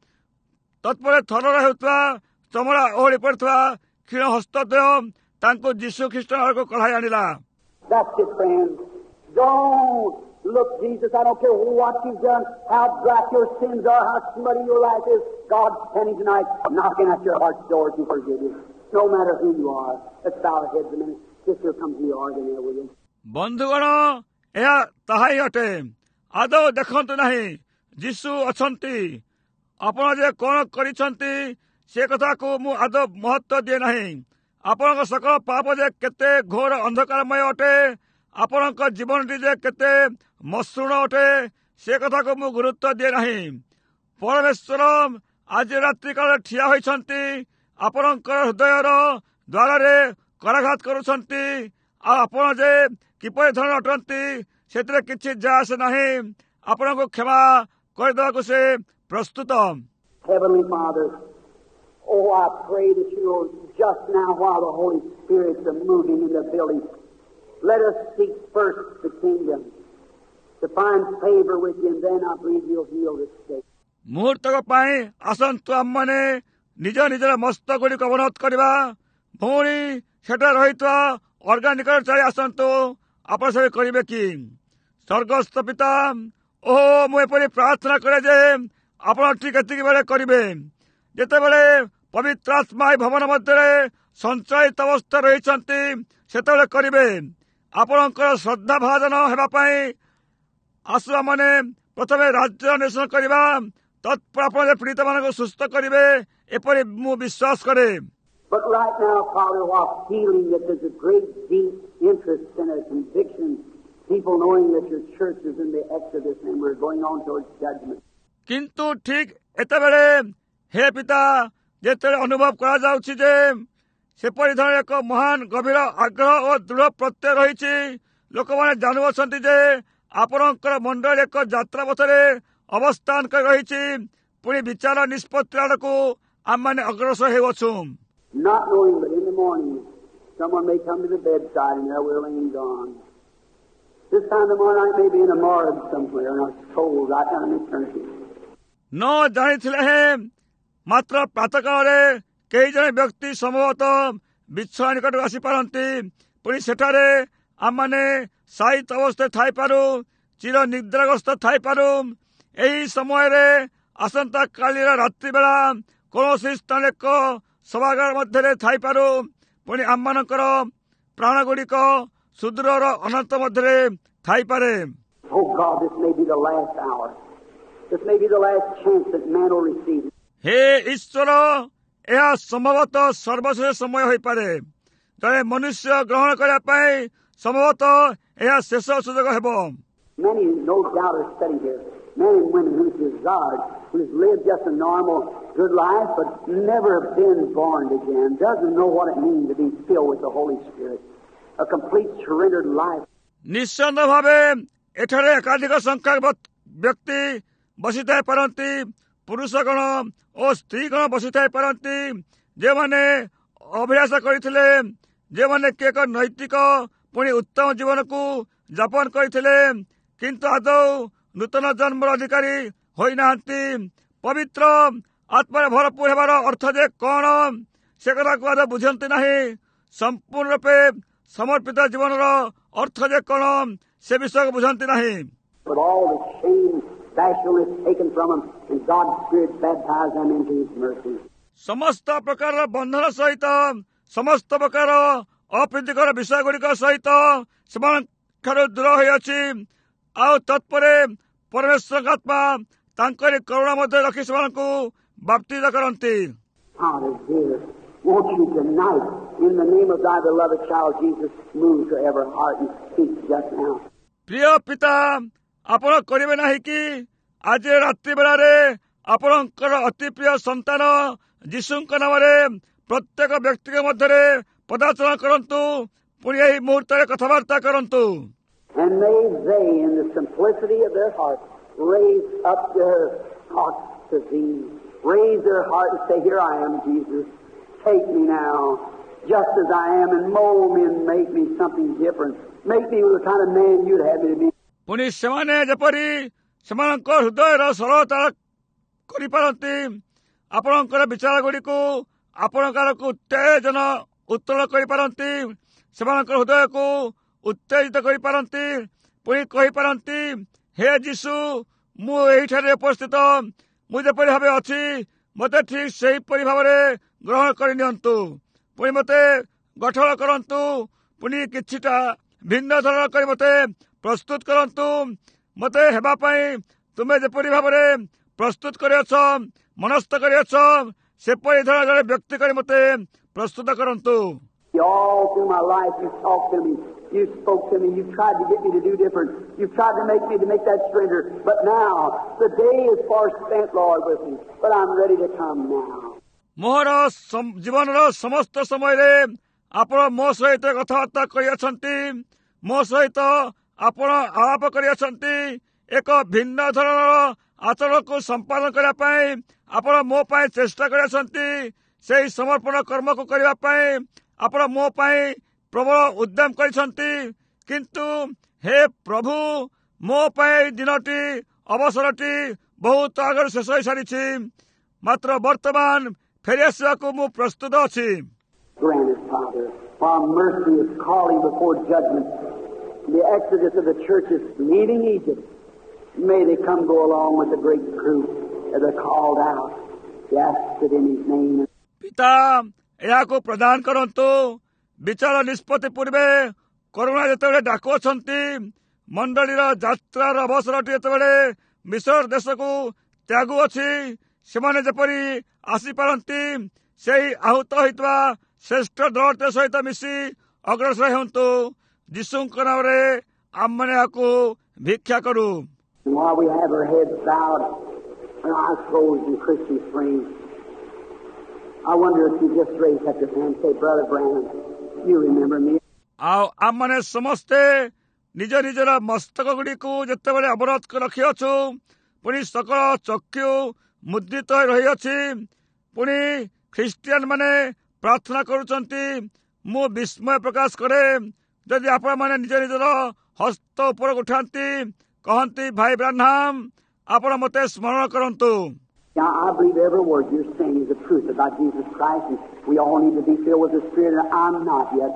तत्पर थर होता चमड़ा ओहड़ी पड़ता क्षीण हस्तद्वय तांको जीशु ख्रीष्ट को कढ़ाई आनिला। That's it, friends. Don't look, Jesus, I don't care what you've done, how black your sins are, how smutty your life is. God's standing tonight, knocking at your heart's door to forgive you. No matter who you are. Let's bow our heads a minute. Sister, come to the organ here with you. बंधुगण ଏହା ତାହା ହିଁ ଅଟେ। ଆଦୌ ଦେଖନ୍ତୁ ନାହିଁ ଯୀଶୁ ଅଛନ୍ତି। ଆପଣ ଯେ କଣ କରିଛନ୍ତି ସେ କଥାକୁ ମୁଁ ଆଦୌ ମହତ୍ତ୍ୱ ଦିଏ ନାହିଁ। ଆପଣଙ୍କ ସକଳ ପାପ ଯେ କେତେ ଘୋର ଅନ୍ଧକାରମୟ ଅଟେ, ଆପଣଙ୍କ ଜୀବନଟି ଯେ କେତେ ମସୃଣ ଅଟେ ସେ କଥାକୁ ମୁଁ ଗୁରୁତ୍ୱ ଦିଏ ନାହିଁ। ପରମେଶ୍ୱର ଆଜି ରାତ୍ରି କାଳରେ ଠିଆ ହୋଇଛନ୍ତି। ଆପଣଙ୍କର ହୃଦୟର ଦ୍ୱାରରେ କରାଘାତ କରୁଛନ୍ତି। ଆଉ ଆପଣ ଯେ କିପରି ଧରଣ ଅଟନ୍ତି ସେଥିରେ କିଛି ଯା ଆସେ ନାହିଁ। ଆପଣଙ୍କୁ କ୍ଷମା କରିଦେବାକୁ ସେ ପ୍ରସ୍ତୁତ। Heavenly Father, oh, I pray that you will just now, while the Holy Spirit is moving in the building, let us seek first the kingdom to find favor with you, and then I believe you'll heal the sick. ମୁହୂର୍ତ୍ତକ ପାଇଁ ଆସନ୍ତୁ ଆମମାନେ ନିଜ ନିଜର ମସ୍ତକଗୁଡ଼ିକ ଅବନତ କରିବା। ପୁଣି ସେଠାରେ ରହିଥିବା ଅର୍ଗା ନିକଟରେ ଚାଲି ଆସନ୍ତୁ। ଆପଣ ସେ କରିବେ କି? ସ୍ୱର୍ଗସ୍ଥ ପିତା, ଓ ମୁଁ ଏପରି ପ୍ରାର୍ଥନା କରେ ଯେ ଆପଣ ଠିକ୍ ଏତିକି ବେଳେ କରିବେ ଯେତେବେଳେ ପବିତ୍ର ଆତ୍ମା ଏହି ଭବନ ମଧ୍ୟରେ ସଞ୍ଚାଳିତ ଅବସ୍ଥା ରହିଛନ୍ତି, ସେତେବେଳେ କରିବେ। ଆପଣଙ୍କର ଶ୍ରଦ୍ଧା ଭାଜନ ହେବା ପାଇଁ ଆସୁ ଆମମାନେ ପ୍ରଥମେ ରାଜ୍ୟ ଅନ୍ୱେଷଣ କରିବା, ତତ୍ପରେ ଆପଣ ପୀଡ଼ିତମାନଙ୍କୁ ସୁସ୍ଥ କରିବେ, ଏପରି ମୁଁ ବିଶ୍ୱାସ କରେ। But right now, Father, while feeling that there's a great deep interest and a conviction, people knowing that your church is in the Exodus and we're going on towards judgment. କିନ୍ତୁ ଠିକ୍ ଏତେବେଳେ ହେ ପିତା, ଯେତେବେଳେ ଅନୁଭବ କରାଯାଉଛି ଯେ ସେପରି ଧରଣର ଏକ ମହାନ ଗଭୀର ଆଗ୍ରହ ଓ ଦୃଢ଼ ପ୍ରତ୍ୟୟ ରହିଛି, ଲୋକମାନେ ଜାଣୁଅଛନ୍ତି ଯେ ଆପଣଙ୍କର ମଣ୍ଡଳୀ ଏକ ଯାତ୍ରା ପଥରେ ଅବସ୍ଥାନ କରି ରହିଛି, ପୁଣି ବିଚାର ନିଷ୍ପତ୍ତି ଆଡ଼କୁ ଆମମାନେ ଅଗ୍ରସର ହେଉଅଛୁ। Not knowing that in the morning someone may come to the bedside and they're willing and gone. This time tomorrow night may be in a morgue somewhere in a soul right down in eternity. ନ ଜାଣିଥିଲେ ହେଁ ମାତ୍ର ପ୍ରାତଃକାଳରେ କେହି ଜଣେ ବ୍ୟକ୍ତି ସମ୍ଭବତଃ ବିଛଣା ନିକଟକୁ ଆସିପାରନ୍ତି, ପୁଣି ସେଠାରେ ଆମମାନେ ସାହିତ୍ୟ ଅବସ୍ଥାରେ ଥାଇପାରୁ, ଚିର ନିଦ୍ରାଗ୍ରସ୍ତ ଥାଇପାରୁ। ଏହି ସମୟରେ ଆସନ୍ତା କାଲିର ରାତ୍ରି ବେଳା କୌଣସି ସ୍ଥାନ ଏକ ସଭାଗାର ମଧ୍ୟରେ ଥାଇପାରୁ, ପୁଣି ଆମମାନଙ୍କର ପ୍ରାଣଗୁଡ଼ିକ ସୁଦୂରର ଅନନ୍ତ ମଧ୍ୟରେ ଥାଇପାରେ। Oh God, this may be the last hour. This may be the last chance that man will receive. ହେ ଈଶ୍ୱର, ଏହା ସମ୍ଭବତଃ ସର୍ବଶେଷ ସମୟ ହୋଇପାରେ। ଜଣେ ମନୁଷ୍ୟ ଗ୍ରହଣ କରିବା ପାଇଁ ସମ୍ଭବତଃ ଏହା ଶେଷ ସୁଯୋଗ ହେବ। Many, no doubt, are sitting here. Men and women who's desired, who's lived just a normal, good life, but never been born again, doesn't know what it means to be filled with the Holy Spirit. A complete surrendered life. ନିଶ୍ଚିନ୍ତ ଭାବେ ଏଠାରେ ଏକାଧିକ ସଂଖ୍ୟକ ବ୍ୟକ୍ତି ବସିଥାଇ ପାରନ୍ତି, ପୁରୁଷଗଣ ଓ ସ୍ତ୍ରୀଗଣ ବସିଥାଇ ପାରନ୍ତି, ଯେଉଁମାନେ ଅଭ୍ୟାସ କରିଥିଲେ, ଯେଉଁମାନେ କି ଏକ ନୈତିକ ପୁଣି ଉତ୍ତମ ଜୀବନକୁ ଯାପନ କରିଥିଲେ, କିନ୍ତୁ ଆଦୌ ନୂତନ ଜନ୍ମର ଅଧିକାରୀ ହୋଇନାହାନ୍ତି। ପବିତ୍ର ଆତ୍ମାରେ ଭରପୁର ହେବାର ଅର୍ଥ ଯେ କ'ଣ, ସେ କଥାକୁ ଆଦୌ ବୁଝନ୍ତି ନାହିଁ। ସମ୍ପୂର୍ଣ୍ଣ ରୂପେ ସମର୍ପିତ ଜୀବନର ଅର୍ଥ ଯେ କ'ଣ, ସେ ବିଷୟକୁ ବୁଝନ୍ତି ନାହିଁ। With all the shame, bashfulness taken from them, and God's Spirit baptized them into His mercy. ସମସ୍ତ ପ୍ରକାରର ବନ୍ଧନ ସହିତ, ସମସ୍ତ ପ୍ରକାର ଅପ୍ରୀତିକର ବିଷୟଗୁଡ଼ିକ ସହିତ ସେମାନଙ୍କଠାରୁ ଦୂର ହୋଇଅଛି, ଆଉ ତତ୍ପରେ ପରମେଶ୍ୱରଙ୍କ ଆତ୍ମା ତାଙ୍କରି କରୁଣା ମଧ୍ୟରେ ରଖି ସେମାନଙ୍କୁ ବାପ୍ତିଜ କରନ୍ତି। Father dear, won't you tonight, in the name of thy beloved child Jesus, move to every heart and speak just now. ପ୍ରିୟ ପିତା, ଆପଣ କରିବେ ନାହିଁ କି ଆଜି ରାତ୍ରି ବେଳାରେ ଆପଣଙ୍କର ଅତି ପ୍ରିୟ ସନ୍ତାନ ଯୀଶୁଙ୍କ ନାମରେ ପ୍ରତ୍ୟେକ ବ୍ୟକ୍ତିଙ୍କ ମଧ୍ୟରେ ପଦାର୍ପଣ କରନ୍ତୁ, ପୁଣି ଏହି ମୁହୂର୍ତ୍ତରେ କଥାବାର୍ତ୍ତା କରନ୍ତୁ। And may they, in the simplicity of their heart, raise up their hearts to Thee. Raise their heart and say, here I am, Jesus. Take me now, just as I am, and mold me and make me something different. Make me the kind of man you'd have me to be. ପୁଣି ସେମାନେ ଯେପରି ସେମାନଙ୍କ ହୃଦୟର ସରଳତା କରିପାରନ୍ତି, ଆପଣଙ୍କର ବିଚାରଗୁଡ଼ିକୁ ଆପଣଙ୍କ ଆଡ଼କୁ ଉତ୍ତେଜନ ଉତ୍ତୋଳନ କରିପାରନ୍ତି, ସେମାନଙ୍କର ହୃଦୟକୁ ଉତ୍ତେଜିତ କରିପାରନ୍ତି, ପୁଣି କହିପାରନ୍ତି, ହେ ଯୀଶୁ, ମୁଁ ଏହିଠାରେ ଉପସ୍ଥିତ, ମୁଁ ଯେପରି ଭାବେ ଅଛି, ମୋତେ ଠିକ୍ ସେହିପରି ଭାବରେ ଗ୍ରହଣ କରିନିଅନ୍ତୁ, ପୁଣି ମୋତେ ଗଠନ କରନ୍ତୁ, ପୁଣି କିଛିଟା ଭିନ୍ନ ଧରଣ କରି ମୋତେ ପ୍ରସ୍ତୁତ କରନ୍ତୁ। ମୋତେ ହେବା ପାଇଁ ତୁମେ ଯେପରି ଭାବରେ ପ୍ରସ୍ତୁତ କରିଅଛ, ମନସ୍ଥ କରିଅଛ, ସେପରି ଧରଣ ଜଣେ ବ୍ୟକ୍ତି କରି ମୋତେ ପ୍ରସ୍ତୁତ କରନ୍ତୁ। All through my life you talked to me, you spoke to me, you tried to get me to do different, you tried to make me to make that surrender, but now the day is far spent, Lord, with me, but I'm ready to come now. ମୋର ଜୀବନର ସମସ୍ତ ସମୟରେ ଆପଣ ମୋ ସହିତ କଥାବାର୍ତ୍ତା କରିଅଛନ୍ତି, ମୋ ସହିତ ଆପଣ ଆଳାପ କରିଅଛନ୍ତି, ଏକ ଭିନ୍ନ ଧରଣର ଆଚରଣକୁ ସମ୍ପାଦନ କରିବା ପାଇଁ ଆପଣ ମୋ ପାଇଁ ଚେଷ୍ଟା କରିଅଛନ୍ତି। ସେହି ସମର୍ପଣ କର୍ମକୁ କରିବା ପାଇଁ ଆପଣ ମୋ ପାଇଁ ପ୍ରବଳ ଉଦ୍ୟମ କରିଛନ୍ତି, କିନ୍ତୁ ହେ ପ୍ରଭୁ, ମୋ ପାଇଁ ଦିନଟି ଅବସରଟି ବହୁତ ଆଗରୁ ଶେଷ ହୋଇସାରିଛି। ମାତ୍ର ବର୍ତ୍ତମାନ ଫେରି ଆସିବାକୁ ମୁଁ ପ୍ରସ୍ତୁତ ଅଛି। Grant it, Father, for mercy is calling before judgment. The exodus of the churches leaving Egypt, may they come go along with the great group as they're called out. Yes, it in His name. ପିତା ଏହାକୁ ପ୍ରଦାନ କରନ୍ତୁ। ବିଚାର ନିଷ୍ପତ୍ତି ପୂର୍ବେ କରୁଣା ଯେତେବେଳେ ଡାକୁଅଛନ୍ତି, ମଣ୍ଡଳୀର ଯାତ୍ରାର ଅବସରଟି ଯେତେବେଳେ ମିଶ୍ର ଦେଶକୁ ତ୍ୟାଗୁଅଛି, ସେମାନେ ଯେପରି ଆସିପାରନ୍ତି ସେହି ଆହୁତ ହୋଇଥିବା ଶ୍ରେଷ୍ଠ ଦଳଟି ସହିତ ମିଶି ଅଗ୍ରସର ହୁଅନ୍ତୁ। ଯୀଶୁଙ୍କ ନାମରେ ଆମମାନେ ଏହାକୁ ଭିକ୍ଷା କରୁ। While we have our heads bowed and our eyes closed in Christian springs, I wonder if you just raise up your hand and say, Brother Branham, you remember me. ଆଉ ଆମମାନେ ସମସ୍ତେ ନିଜ ନିଜର ମସ୍ତକ ଗୁଡ଼ିକୁ ଯେତେବେଳେ ଅବରୋଧ ରଖିଅଛୁ, ପୁଣି ସକଳ ଚକ୍ଷୁ ମୁଦ୍ରିତ ରହିଅଛି, ପୁଣି ଖ୍ରୀଷ୍ଟିଆନ ମାନେ ପ୍ରାର୍ଥନା କରୁଛନ୍ତି, ମୁଁ ବିସ୍ମୟ ପ୍ରକାଶ କରେ ଯଦି ଆପଣମାନେ ନିଜ ନିଜର ହସ୍ତ ଉପରକୁ ଉଠାନ୍ତି, କହନ୍ତି, ଭାଇ ବ୍ରାହ୍ମଣ, ଆପଣ ମୋତେ ସ୍ମରଣ କରନ୍ତୁ। Now, I believe every word you're saying is the truth about Jesus Christ, and we all need to be filled with the Spirit, and I'm not yet.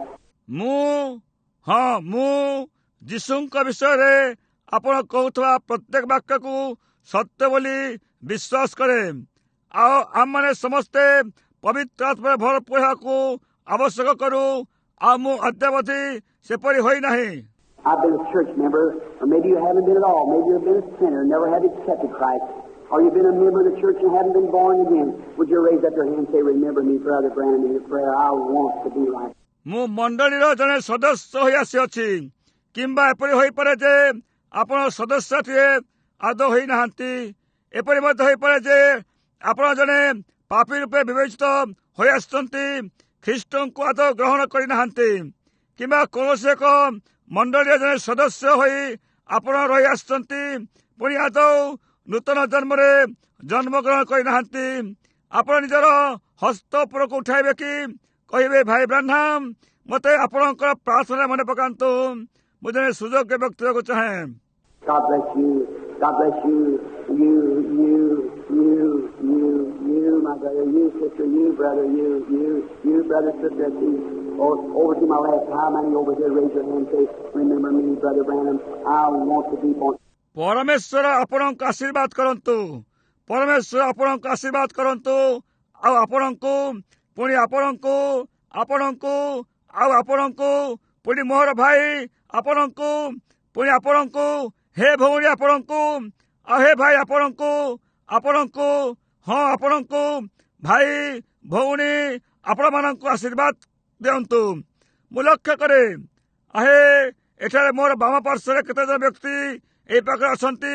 ମୁଁ ହଁ ମୁଁ ଯୀଶୁଙ୍କ ବିଷୟରେ ଆପଣ କହୁଥିବା ପ୍ରତ୍ୟେକ ବାକ୍ୟକୁ ସତ୍ୟ ବୋଲି ବିଶ୍ୱାସ କରେ। ଆଉ ଆମମାନେ ସମସ୍ତେ ପବିତ୍ର ଆତ୍ମାରେ ଭରପୂର ହେବାକୁ ଆବଶ୍ୟକ କରୁ। ଆଉ ମୁଁ ଅଦ୍ୟାବଧି ସେପରି ହୋଇନାହିଁ। I've been a church member, or maybe you haven't been at all. Maybe you've been a sinner, never have accepted Christ. Or you've been a member of the church and haven't been born again. Would you raise up your hand and say, remember me, Brother Branham, in your prayer? I want to be like. ମୁଁ ମଣ୍ଡଳୀର ଜଣେ ସଦସ୍ୟ ହୋଇ ଆସିଅଛି, କିମ୍ବା ଏପରି ହୋଇପାରେ ଯେ ଆପଣ ସଦସ୍ୟଟିଏ ଆଦୌ ହୋଇନାହାନ୍ତି। ଏପରି ମଧ୍ୟ ହୋଇପାରେ ଯେ ଆପଣ ଜଣେ ପାପୀ ରୂପେ ବିବେଚିତ ହୋଇ ଆସିଛନ୍ତି, ଖ୍ରୀଷ୍ଟଙ୍କୁ ଆଦୌ ଗ୍ରହଣ କରିନାହାନ୍ତି, କିମ୍ବା କୌଣସି ଏକ ମଣ୍ଡଳୀର ଜଣେ ସଦସ୍ୟ ହୋଇ ଆପଣ ରହି ଆସିଛନ୍ତି, ପୁଣି ଆଦୌ ନୂତନ ଜନ୍ମରେ ଜନ୍ମଗ୍ରହଣ କରିନାହାନ୍ତି। ଆପଣ ନିଜର ହସ୍ତ ଉପରକୁ ଉଠାଇବେ କି କହିବେ, ଭାଇ ବ୍ରାହ୍ମଣ, ମୋତେ ଆପଣଙ୍କର ପ୍ରାର୍ଥନା ମନେ ପକାନ୍ତୁ, ମୁଁ ଜଣେ ସୁଯୋଗ୍ୟ ବ୍ୟକ୍ତି ହେବାକୁ ଚାହେଁ। God bless you. God bless you. You, you, you, you, you, my brother, you, sister, you, brother, you, you, you, brother, sister, you. Oh, over to my left. How many over here raise your hand and say, remember me, Brother Branham? I want to be born. ପରମେଶ୍ୱର ଆପଣଙ୍କୁ ଆଶୀର୍ବାଦ କରନ୍ତୁ। ପରମେଶ୍ୱର ଆପଣଙ୍କୁ ଆଶୀର୍ବାଦ କରନ୍ତୁ। ଆଉ ଆପଣଙ୍କୁ ପୁଣି ଆପଣଙ୍କୁ ଆପଣଙ୍କୁ ଆଉ ଆପଣଙ୍କୁ ପୁଣି ମୋର ଭାଇ ଆପଣଙ୍କୁ ପୁଣି ଆପଣଙ୍କୁ ହେ ଭଉଣୀ ଆପଣଙ୍କୁ ଆଉ ହେ ଭାଇ ଆପଣଙ୍କୁ ଆପଣଙ୍କୁ ହଁ ଆପଣଙ୍କୁ ଭାଇ ଭଉଣୀ ଆପଣମାନଙ୍କୁ ଆଶୀର୍ବାଦ ଦିଅନ୍ତୁ। ମୁଁ ଲକ୍ଷ୍ୟ କରେ, ଆହେ ଏଠାରେ ମୋର ବାମ ପାର୍ଶ୍ୱରେ କେତେଜଣ ବ୍ୟକ୍ତି ଏହି ପାଖରେ ଅଛନ୍ତି।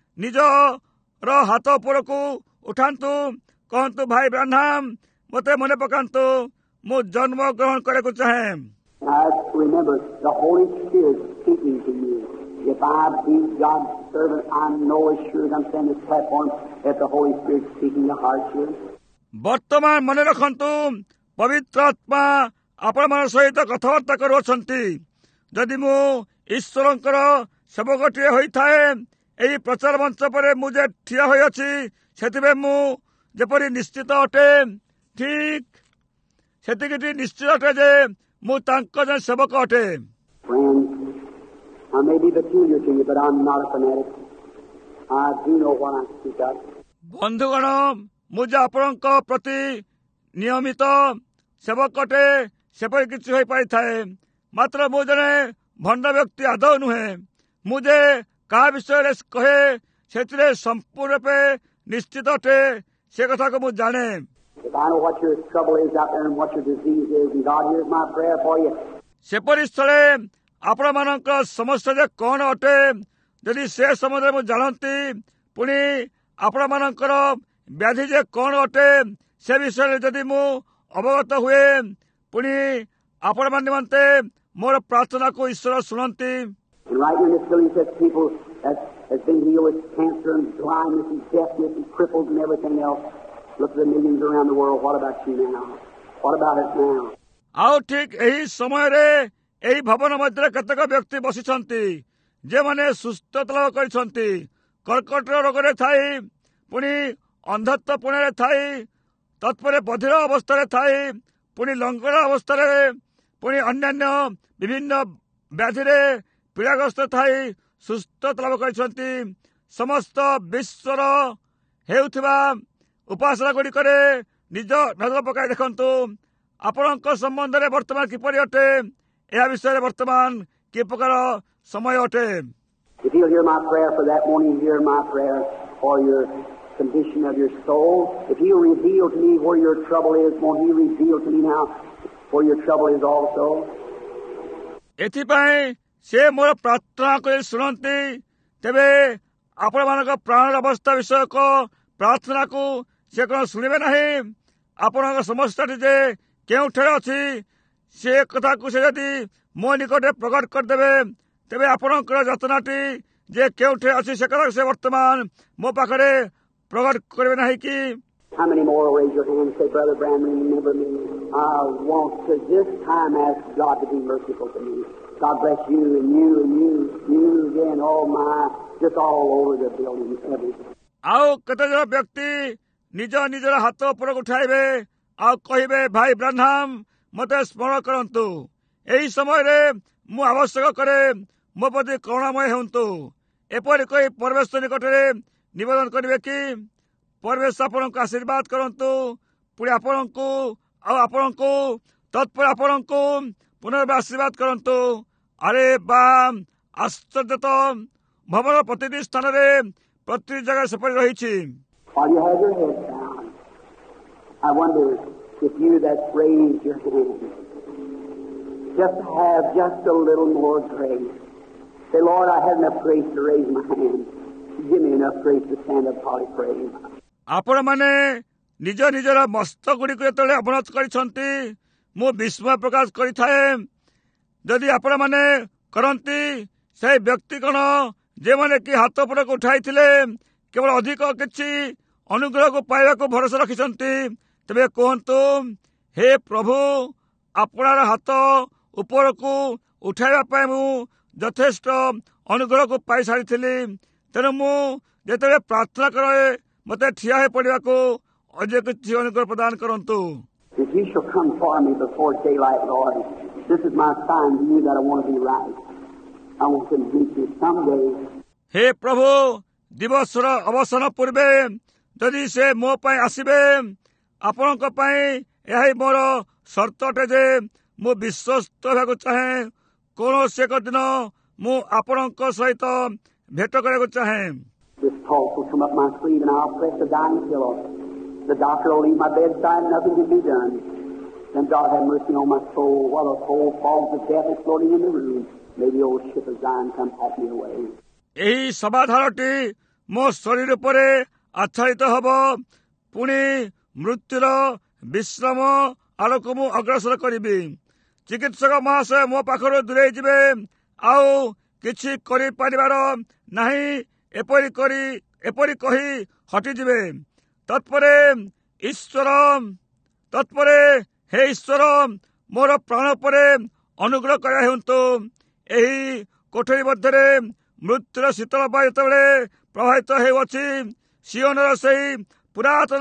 ନିଜର ହାତ ଉପରକୁ ଉଠାନ୍ତୁ, କହନ୍ତୁ, ଭାଇ ବ୍ରାହ୍ମଣ, ମୋତେ ମନେ ପକାନ୍ତୁ, ମୁଁ ଜନ୍ମ ଗ୍ରହଣ କରିବାକୁ ଚାହେଁ। Now, remember, the Holy Spirit speaking to you. If I be God's servant, I know as sure as I'm standing this platform that the Holy Spirit speaking to hearts here. ବର୍ତ୍ତମାନ ମନେ ରଖନ୍ତୁ, ପବିତ୍ର ଆତ୍ମା ଆପଣମାନଙ୍କ ସହିତ କଥାବାର୍ତ୍ତା କରୁଅଛନ୍ତି। ଯଦି ମୁଁ ଈଶ୍ୱରଙ୍କର ସେବକଟିଏ ହୋଇଥାଏ, ଏହି ପ୍ରଚାର ମଞ୍ଚ ପରେ ମୁଁ ଯେ ଠିଆ ହୋଇଅଛି, ସେଥିପାଇଁ ମୁଁ ଯେପରି ନିଶ୍ଚିତ ଅଟେ, ଠିକ୍ ସେତିକିଟି ନିଶ୍ଚିତ ଅଟେ ଯେ ମୁଁ ତାଙ୍କ ଜଣେ ସେବକ ଅଟେ। Friends, I may be peculiar to you, but I'm not a fanatic. I do know what I speak of. ବନ୍ଧୁଗଣ, ମୁଁ ଯେ ଆପଣଙ୍କ ପ୍ରତି ନିୟମିତ ସେବକ ଅଟେ, ସେପରି କିଛି ହୋଇପାରିଥାଏ, ମାତ୍ର ମୁଁ ଜଣେ ଭଣ୍ଡ ବ୍ୟକ୍ତି ଆଦୌ ନୁହେଁ। ମୁଁ ଯେ କାହା ବିଷୟରେ କହେ ସେଥିରେ ସମ୍ପୂର୍ଣ୍ଣ ରୂପେ ନିଶ୍ଚିତ ଅଟେ, ସେ କଥାକୁ ମୁଁ ଜାଣେ। If I know what your trouble is out there and what your disease is, and God hears my prayer for you. ସେପରି ସ୍ଥଳେ ଆପଣମାନଙ୍କ ସମସ୍ୟା ଯେ କ'ଣ ଅଟେ, ଯଦି ସେ ସମ୍ବନ୍ଧରେ ମୁଁ ଜାଣନ୍ତି, ପୁଣି ଆପଣମାନଙ୍କର ବ୍ୟାଧି ଯେ କ'ଣ ଅଟେ ସେ ବିଷୟରେ ଯଦି ମୁଁ ଅବଗତ ହୁଏ, ପୁଣି ଆପଣମାନ ନିମନ୍ତେ ମୋର ପ୍ରାର୍ଥନାକୁ ଈଶ୍ୱର ଶୁଣନ୍ତି। And right here in this building says people that has been healed with cancer and blindness and deafness and cripples and everything else. Look at the millions around the world. What about you now? What about us now? ଆଉ ଠିକ୍ ଏହି ସମୟରେ ଏହି ଭବନ ମଧ୍ୟରେ କେତେକ ବ୍ୟକ୍ତି ବସିଛନ୍ତି, ଯେଉଁମାନେ ସୁସ୍ଥତା ଲାଭ କରିଛନ୍ତି, କର୍କଟ ରୋଗରେ ଥାଇ, ପୁଣି ଅନ୍ଧତ୍ୱ ପୁଣରେ ଥାଇ, ତତ୍ପରେ ବଧିର ଅବସ୍ଥାରେ ଥାଇ ପୁଣି ଲଙ୍ଗଳା ଅବସ୍ଥାରେ ପୁଣି ଅନ୍ୟାନ୍ୟ ବିଭିନ୍ନ ବ୍ୟାଧିରେ ପୀଡ଼ାଗ୍ରସ୍ତ ଥାଇ ସୁସ୍ଥତା ଲାଭ କରିଛନ୍ତି। ସମସ୍ତ ବିଶ୍ୱର ହେଉଥିବା ଉପାସନା ଗୁଡ଼ିକରେ ନିଜ ନଜର ପକାଇ ଦେଖନ୍ତୁ ଆପଣଙ୍କ ସମ୍ବନ୍ଧରେ ବର୍ତ୍ତମାନ କିପରି ଅଟେ। ଏହା ବିଷୟରେ ବର୍ତ୍ତମାନ କି ପ୍ରକାର ସମୟ ଅଟେ। If you'll hear my prayer for that morning, hear my prayer for your condition of your soul. If He'll reveal to me where your trouble is, won't He reveal to me now where your trouble is also? ଏଥିପାଇଁ ସେ ମୋର ପ୍ରାର୍ଥନା କରି ଶୁଣନ୍ତି। ତେବେ ଆପଣମାନଙ୍କ ପ୍ରାଣର ଅବସ୍ଥା ବିଷୟକ ପ୍ରାର୍ଥନାକୁ ସେ କ'ଣ ଶୁଣିବେ ନାହିଁ? ଆପଣଙ୍କ ସମସ୍ୟାଟି ଯେ କେଉଁଠାରେ ଅଛି ସେ କଥାକୁ ସେ ଯଦି ମୋ ନିକଟରେ ପ୍ରକଟ କରିଦେବେ, ତେବେ ଆପଣଙ୍କର ଯାତନାଟି ଯେ କେଉଁଠାରେ ଅଛି ସେ କଥା ସେ ବର୍ତ୍ତମାନ ମୋ ପାଖରେ ପ୍ରକଟ କରିବେ ନାହିଁ କି? How many more will raise your hand and say, Brother Branham, remember me? I want to this time ask God to be merciful to me. God bless you and you and you, you again, oh my, just all over the building, everything. ଆଉ କେତେଜଣ ବ୍ୟକ୍ତି ନିଜ ନିଜର ହାତ ଉପରକୁ ଉଠାଇବେ ଆଉ କହିବେ, ଭାଇ ବ୍ରାହ୍ମଣ ମୋତେ ସ୍ମରଣ କରନ୍ତୁ। ଏହି ସମୟରେ ମୁଁ ଆବଶ୍ୟକ କରେ ମୋ ପ୍ରତି କରୁଣାମୟ ହୁଅନ୍ତୁ। ଏପରି କହି ପରମେଶ୍ୱର ନିକଟରେ ନିବେଦନ କରିବେ କି ପରମେଶ୍ୱର ଆପଣଙ୍କୁ ଆଶୀର୍ବାଦ କରନ୍ତୁ, ପୁଣି ଆପଣଙ୍କୁ ଆଉ ଆପଣଙ୍କୁ ତତ୍ପରେ ଆପଣଙ୍କୁ ପୁନର୍ବାର ଆଶୀର୍ବାଦ କରନ୍ତୁ। ଆରେ ବା ଆଶ୍ଚର୍ଯ୍ୟ ତ! ଭବନର ପ୍ରତିଟି ସ୍ଥାନରେ ପ୍ରତି ଜାଗାରେ ସେପରି ରହିଛି। While you have your head down, I wonder if you that raised your hand just have just a little more grace. Say, Lord, I have enough grace to raise my hand. Give me enough grace to stand up while praying. ଆପଣମାନେ ନିଜ ନିଜର ମସ୍ତ ଗୁଡ଼ିକୁ ଯେତେବେଳେ ଅବନତ କରିଛନ୍ତି, ମୁଁ ବିସ୍ମୟ ପ୍ରକାଶ କରିଥାଏ। ଯଦି ଆପଣମାନେ କରନ୍ତି, ସେହି ବ୍ୟକ୍ତି କ'ଣ ଯେଉଁମାନେ କି ହାତ ଉପରକୁ ଉଠାଇଥିଲେ କେବଳ ଅଧିକ କିଛି ଅନୁଗ୍ରହକୁ ପାଇବାକୁ ଭରସା ରଖିଛନ୍ତି, ତେବେ କୁହନ୍ତୁ, ହେ ପ୍ରଭୁ, ଆପଣର ହାତ ଉପରକୁ ଉଠାଇବା ପାଇଁ ମୁଁ ଯଥେଷ୍ଟ ଅନୁଗ୍ରହକୁ ପାଇସାରିଥିଲି। ତେଣୁ ମୁଁ ଯେତେବେଳେ ପ୍ରାର୍ଥନା କରେ ମୋତେ ଠିଆ ହୋଇ ପଡ଼ିବାକୁ ଅଧିକ କିଛି ଅନୁଗ୍ରହ ପ୍ରଦାନ କରନ୍ତୁ। If you shall come for me before daylight, Lord, this is my sign to you that I want to be right. I want to meet you someday. ହେ ପ୍ରଭୁ, ଦିବସର ଅବସାନ ପୂର୍ବେ ଯଦି ସେ ମୋ ପାଇଁ ଆସିବେ, ଆପଣଙ୍କ ପାଇଁ ଏହା ହିଁ ମୋର ସର୍ତ୍ତ ଅଟେ ଯେ ମୁଁ ବିଶ୍ୱସ୍ତ ହେବାକୁ ଚାହେଁ। କୌଣସି ଏକ ଦିନ ମୁଁ ଆପଣଙ୍କ ସହିତ ଭେଟ କରିବାକୁ ଚାହେଁ। This pulse will come up my sleeve and I'll press the dying pillow. The doctor will leave my bedside, nothing can be done. Then God have mercy on my soul while the whole fogs of death is floating in the room. May the old ship of Zion come pack me away. ଏହି ସମାଧାନଟି ମୋ ଶରୀର ଉପରେ ଆଚ୍ଛାଦିତ ହେବ। ପୁଣି ମୃତ୍ୟୁର ବିଶ୍ରାମ ଆଡ଼କୁ ମୁଁ ଅଗ୍ରସର କରିବି। ଚିକିତ୍ସକ ମହାଶୟ ମୋ ପାଖରୁ ଦୂରେଇ ଯିବେ, ଆଉ କିଛି କରିପାରିବାର ନାହିଁ ଏପରି କରି ଏପରି କହି ହଟିଯିବେ। ତତ୍ପରେ ଈଶ୍ୱର ତତ୍ପରେ ହେ ଈଶ୍ୱର, ମୋର ପ୍ରାଣ ଉପରେ ଅନୁଗ୍ରହ କରିବା ହେଉନ୍ତୁ। ଏହି କୋଠରୀ ମଧ୍ୟରେ ମୃତ୍ୟୁର ଶୀତଳ ବାୟୁ ଯେତେବେଳେ ପ୍ରବାହିତ ହେଉଅଛି, ସିଓନର ସେହି ପୁରାତନ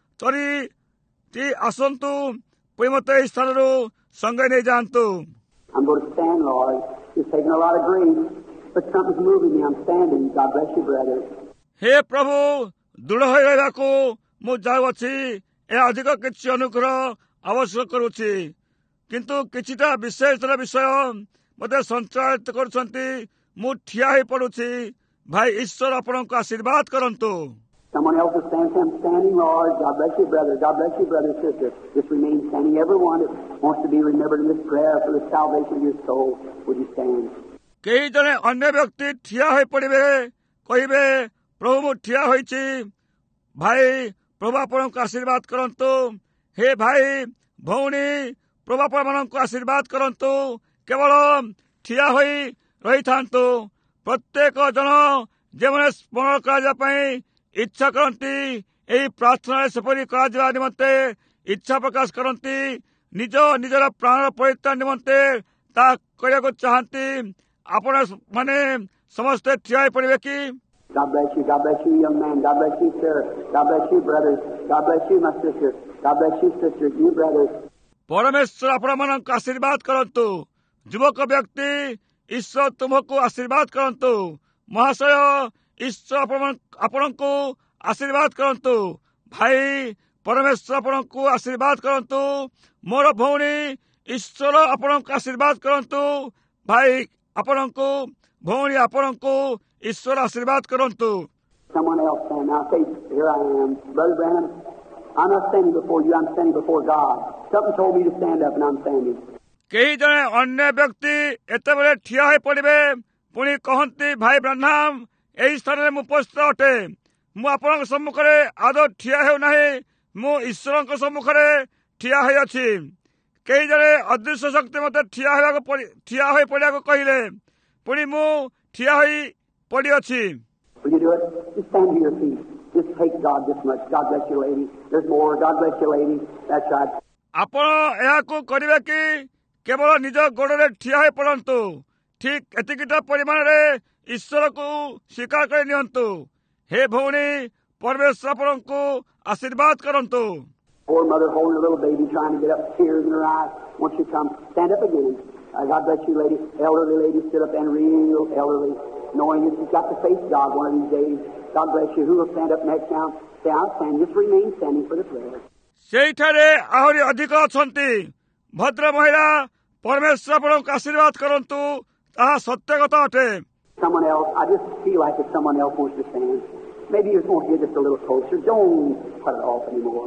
ତରିଟି ଆସନ୍ତୁ, ପୁଣି ମୋତେ ଏହି ସ୍ଥାନରୁ ସଙ୍ଗେ ନେଇଯାଆନ୍ତୁ। I'm going to stand, Lord. It's taking a lot of grace, but something's moving me. I'm standing. God bless you, brother. ହେ ପ୍ରଭୁ, ଦୃଢ଼ ହୋଇ ରହିବାକୁ ମୁଁ ଯାଉଅଛି। ଏହା ଅଧିକ କିଛି ଅନୁଗ୍ରହ ଆବଶ୍ୟକ କରୁଛି, କିନ୍ତୁ କିଛିଟା ବିଶେଷର ବିଷୟ ମୋତେ ସଞ୍ଚାଳିତ କରୁଛନ୍ତି। ମୁଁ ଠିଆ ହୋଇ ପଡୁଛି। ଭାଇ ଈଶ୍ୱର ଆପଣଙ୍କୁ ଆଶୀର୍ବାଦ କରନ୍ତୁ। Someone else is standing. I'm standing, Lord. God bless you, brother. God bless you, brother, sister. Just remain standing. Everyone that wants to be remembered in this prayer for the salvation of your soul, would you stand? କେହି ଜଣେ ଅନ୍ୟ ବ୍ୟକ୍ତି ଠିଆ ହୋଇ ପଡ଼ିବେ, କହିବେ, ପ୍ରଭୁ ମୁଁ ଠିଆ ହୋଇଛି। ଭାଇ, ପ୍ରଭୁ ଆପଣଙ୍କୁ ଆଶୀର୍ବାଦ କରନ୍ତୁ। ହେ ଭାଇ ଭଉଣୀ, ପ୍ରଭୁ ଆପଣମାନଙ୍କୁ ଆଶୀର୍ବାଦ କରନ୍ତୁ। କେବଳ ଠିଆ ହୋଇ ରହିଥାନ୍ତୁ। ପ୍ରତ୍ୟେକ ଜଣ ଯେଉଁମାନେ ସ୍ମରଣ କରାଯିବା ପାଇଁ ଇଚ୍ଛା କରନ୍ତି, ଏହି ପ୍ରାର୍ଥନାରେ ସେପରି କରାଯିବା ନିମନ୍ତେ ଇଚ୍ଛା ପ୍ରକାଶ କରନ୍ତି, ନିଜ ନିଜର ପ୍ରାଣର ପରିତ୍ରାଣ ନିମନ୍ତେ ତାହା କରିବାକୁ ଚାହାନ୍ତି, ଆପଣ ମାନେ ସମସ୍ତେ ଠିଆ ହୋଇ ପଡ଼ିବେ କି? God bless you. God bless you, young man. God bless you, sir. God bless you, brothers. God bless you, my sister. God bless you, sisters, you brothers. परमेश्वर ଆପଣମାନଙ୍କୁ ଆଶୀର୍ବାଦ କରନ୍ତୁ। ଯୁବକ ବ୍ୟକ୍ତି ଈଶ୍ୱର ତୁମକୁ ଆଶୀର୍ବାଦ କରନ୍ତୁ। ମହାଶୟ ଈଶ୍ୱର ଆପଣଙ୍କୁ ଆଶୀର୍ବାଦ କରନ୍ତୁ। ଭାଇ ପରମେଶ୍ୱର ଆପଣଙ୍କୁ ଆଶୀର୍ବାଦ କରନ୍ତୁ। ମୋର ଭଉଣୀ ଈଶ୍ୱର ଆପଣଙ୍କୁ ଆଶୀର୍ବାଦ କରନ୍ତୁ। ଭାଇ ଆପଣଙ୍କୁ ଭଉଣୀ ଆପଣଙ୍କୁ ଈଶ୍ୱର ଆଶୀର୍ବାଦ କରନ୍ତୁ। Someone else stand. Now say, here I am. Brother Branham, I'm not standing before you, I'm standing before God. Something told me to stand up and I'm standing. କେହି ଜଣେ ଅନ୍ୟ ବ୍ୟକ୍ତି ଏତେବେଳେ ଠିଆ ହୋଇ ପଡ଼ିବେ, ପୁଣି କହନ୍ତି, ଭାଇ ବ୍ରାହ୍ମଣ ଏହି ସ୍ଥାନରେ ମୁଁ ଉପସ୍ଥିତ ଅଟେ। ମୁଁ ଆପଣଙ୍କ ସମ୍ମୁଖରେ ଆଦୌ ଠିଆ ହେଉନାହିଁ, ମୁଁ ଈଶ୍ୱରଙ୍କ ସମ୍ମୁଖରେ ଠିଆ ହୋଇଅଛି। କେହି ଜଣେ ଅଦୃଶ୍ୟ ଶକ୍ତି ମୋତେ ଠିଆ ହେବାକୁ ଠିଆ ହୋଇ ପଡ଼ିବାକୁ କହିଲେ, ପୁଣି ମୁଁ ଠିଆ ହୋଇ ପଡ଼ିଅଛି। Will you do it? Just stand to your feet. Just take God this much. God bless you, lady. There's more. God bless you, lady. That's right. ଆପଣ ଏହାକୁ କରିବେ କି କେବଳ ନିଜ ଗୋଡ଼ରେ ଠିଆ ହୋଇ ପଡ଼ନ୍ତୁ। ଠିକ୍ ଏତିକିଟା ପରିମାଣରେ ଈଶ୍ୱରକୁ ସ୍ୱୀକାର କରି ନିଅନ୍ତୁ। ହେ ଭଉଣୀ, ପରମେଶ୍ୱର ଆପଣଙ୍କୁ ଆଶୀର୍ବାଦ କରନ୍ତୁ। Poor mother holding a little baby trying to get up, tears in her eyes. Once you come, stand up again. Uh, God bless you, lady. Elderly lady stood up and real elderly, knowing that she's got to face God one of these days. God bless you. Who will stand up next now? Say, I'll stand. Just remain standing for the prayer. ସେଇଠାରେ ଆହୁରି ଅଧିକ ଅଛନ୍ତି। ଭଦ୍ର ମହିଳା, ପରମେଶ୍ୱର ଆପଣଙ୍କୁ ଆଶୀର୍ବାଦ କରନ୍ତୁ। ତାହା ସତ୍ୟ କଥା ଅଟେ। Someone else, I just feel like if someone else wants to stand. Maybe you just want to get just a little closer. Don't put it off anymore.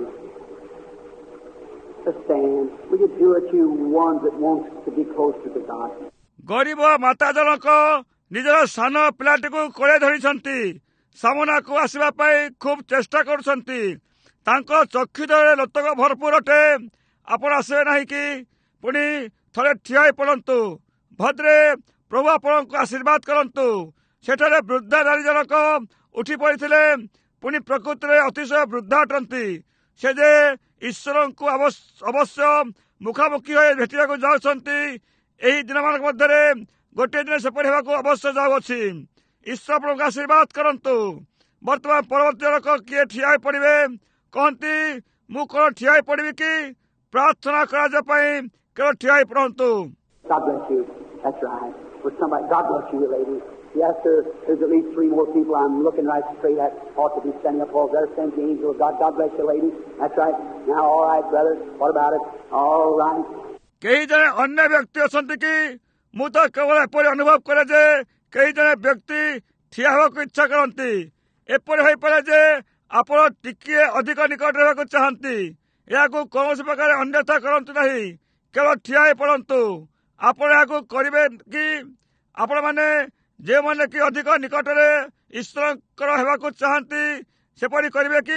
Just stand. Will you do it, you ones that wants to be closer to God? ଗରିବ ମାତା ଜଣକ ନିଜର ସାନ ପିଲାଟିକୁ କୋଳେଇ ଧରିଛନ୍ତି। ସାମନାକୁ ଆସିବା ପାଇଁ ଖୁବ୍ ଚେଷ୍ଟା କରୁଛନ୍ତି। ତାଙ୍କ ଚକ୍ଷୁରେ ଲୋତକ ଭରପୁର ଅଟେ। ଆପଣ ଆସିବେ ନାହିଁ କି? ପୁଣି ଥରେ ଠିଆ ହୋଇ ପଡ଼ନ୍ତୁ। ଭଦ୍ରେ ପ୍ରଭୁ ଆପଣଙ୍କୁ ଆଶୀର୍ବାଦ କରନ୍ତୁ। ସେଠାରେ ବୃଦ୍ଧା ନାରୀ ଜଣକ ଉଠି ପଡ଼ିଥିଲେ। ପୁଣି ପ୍ରକୃତିରେ ଅତିଶୟ ବୃଦ୍ଧା ଅଟନ୍ତି। ସେ ଯେ ଈଶ୍ୱରଙ୍କୁ ଅବଶ୍ୟ ମୁଖାମୁଖି ହୋଇ ଭେଟିବାକୁ ଯାଉଛନ୍ତି। ଏହି ଦିନମାନଙ୍କ ମଧ୍ୟରେ ଗୋଟିଏ ଦିନ ସେପରି ହେବାକୁ ଅବଶ୍ୟ ଯାଉଅଛି। ଈଶ୍ୱର ଆପଣଙ୍କୁ ଆଶୀର୍ବାଦ କରନ୍ତୁ। ବର୍ତ୍ତମାନ ପରବର୍ତ୍ତୀ ଜଣକ କିଏ ଠିଆ ହୋଇ ପଡ଼ିବେ? କହନ୍ତି, ମୁଁ କ'ଣ ଠିଆ ହୋଇ ପଡ଼ିବି କି? ପ୍ରାର୍ଥନା କରାଯିବା ପାଇଁ କେବଳ ଠିଆ ହୋଇ ପଡ଼ନ୍ତୁ। God bless you. That's right. With somebody, God bless you, lady. Yes, sir. There's at least three more people I'm looking right straight at. Ought to be standing up. Paul, there stands the angel of God. God bless you, lady. That's right. Now, all right, brother. What about it? All right. କେହି ଜଣେ ଅନ୍ୟ ବ୍ୟକ୍ତି ଅଛନ୍ତି କି? ମୁଁ ତ କେବଳ ଏପରି ଅନୁଭବ କରେ ଯେ କେହି ଜଣେ ବ୍ୟକ୍ତି ଠିଆ ହେବାକୁ ଇଚ୍ଛା କରନ୍ତି। ଏପରି ହୋଇପାରେ ଯେ ଆପଣ ଟିକିଏ ଅଧିକ ନିକଟରେ ହେବାକୁ ଚାହାନ୍ତି। ଏହାକୁ କୌଣସି ପ୍ରକାର ଅନ୍ୟଥା କରନ୍ତୁ ନାହିଁ। କେବଳ ଠିଆ ହୋଇ ପଡ଼ନ୍ତୁ। ଆପଣ ଏହାକୁ କରିବେ କି? ଆପଣମାନେ ଯେଉଁମାନେ କି ଅଧିକ ନିକଟରେ ଈଶ୍ୱରଙ୍କର ହେବାକୁ ଚାହାନ୍ତି ସେପରି କରିବେ କି?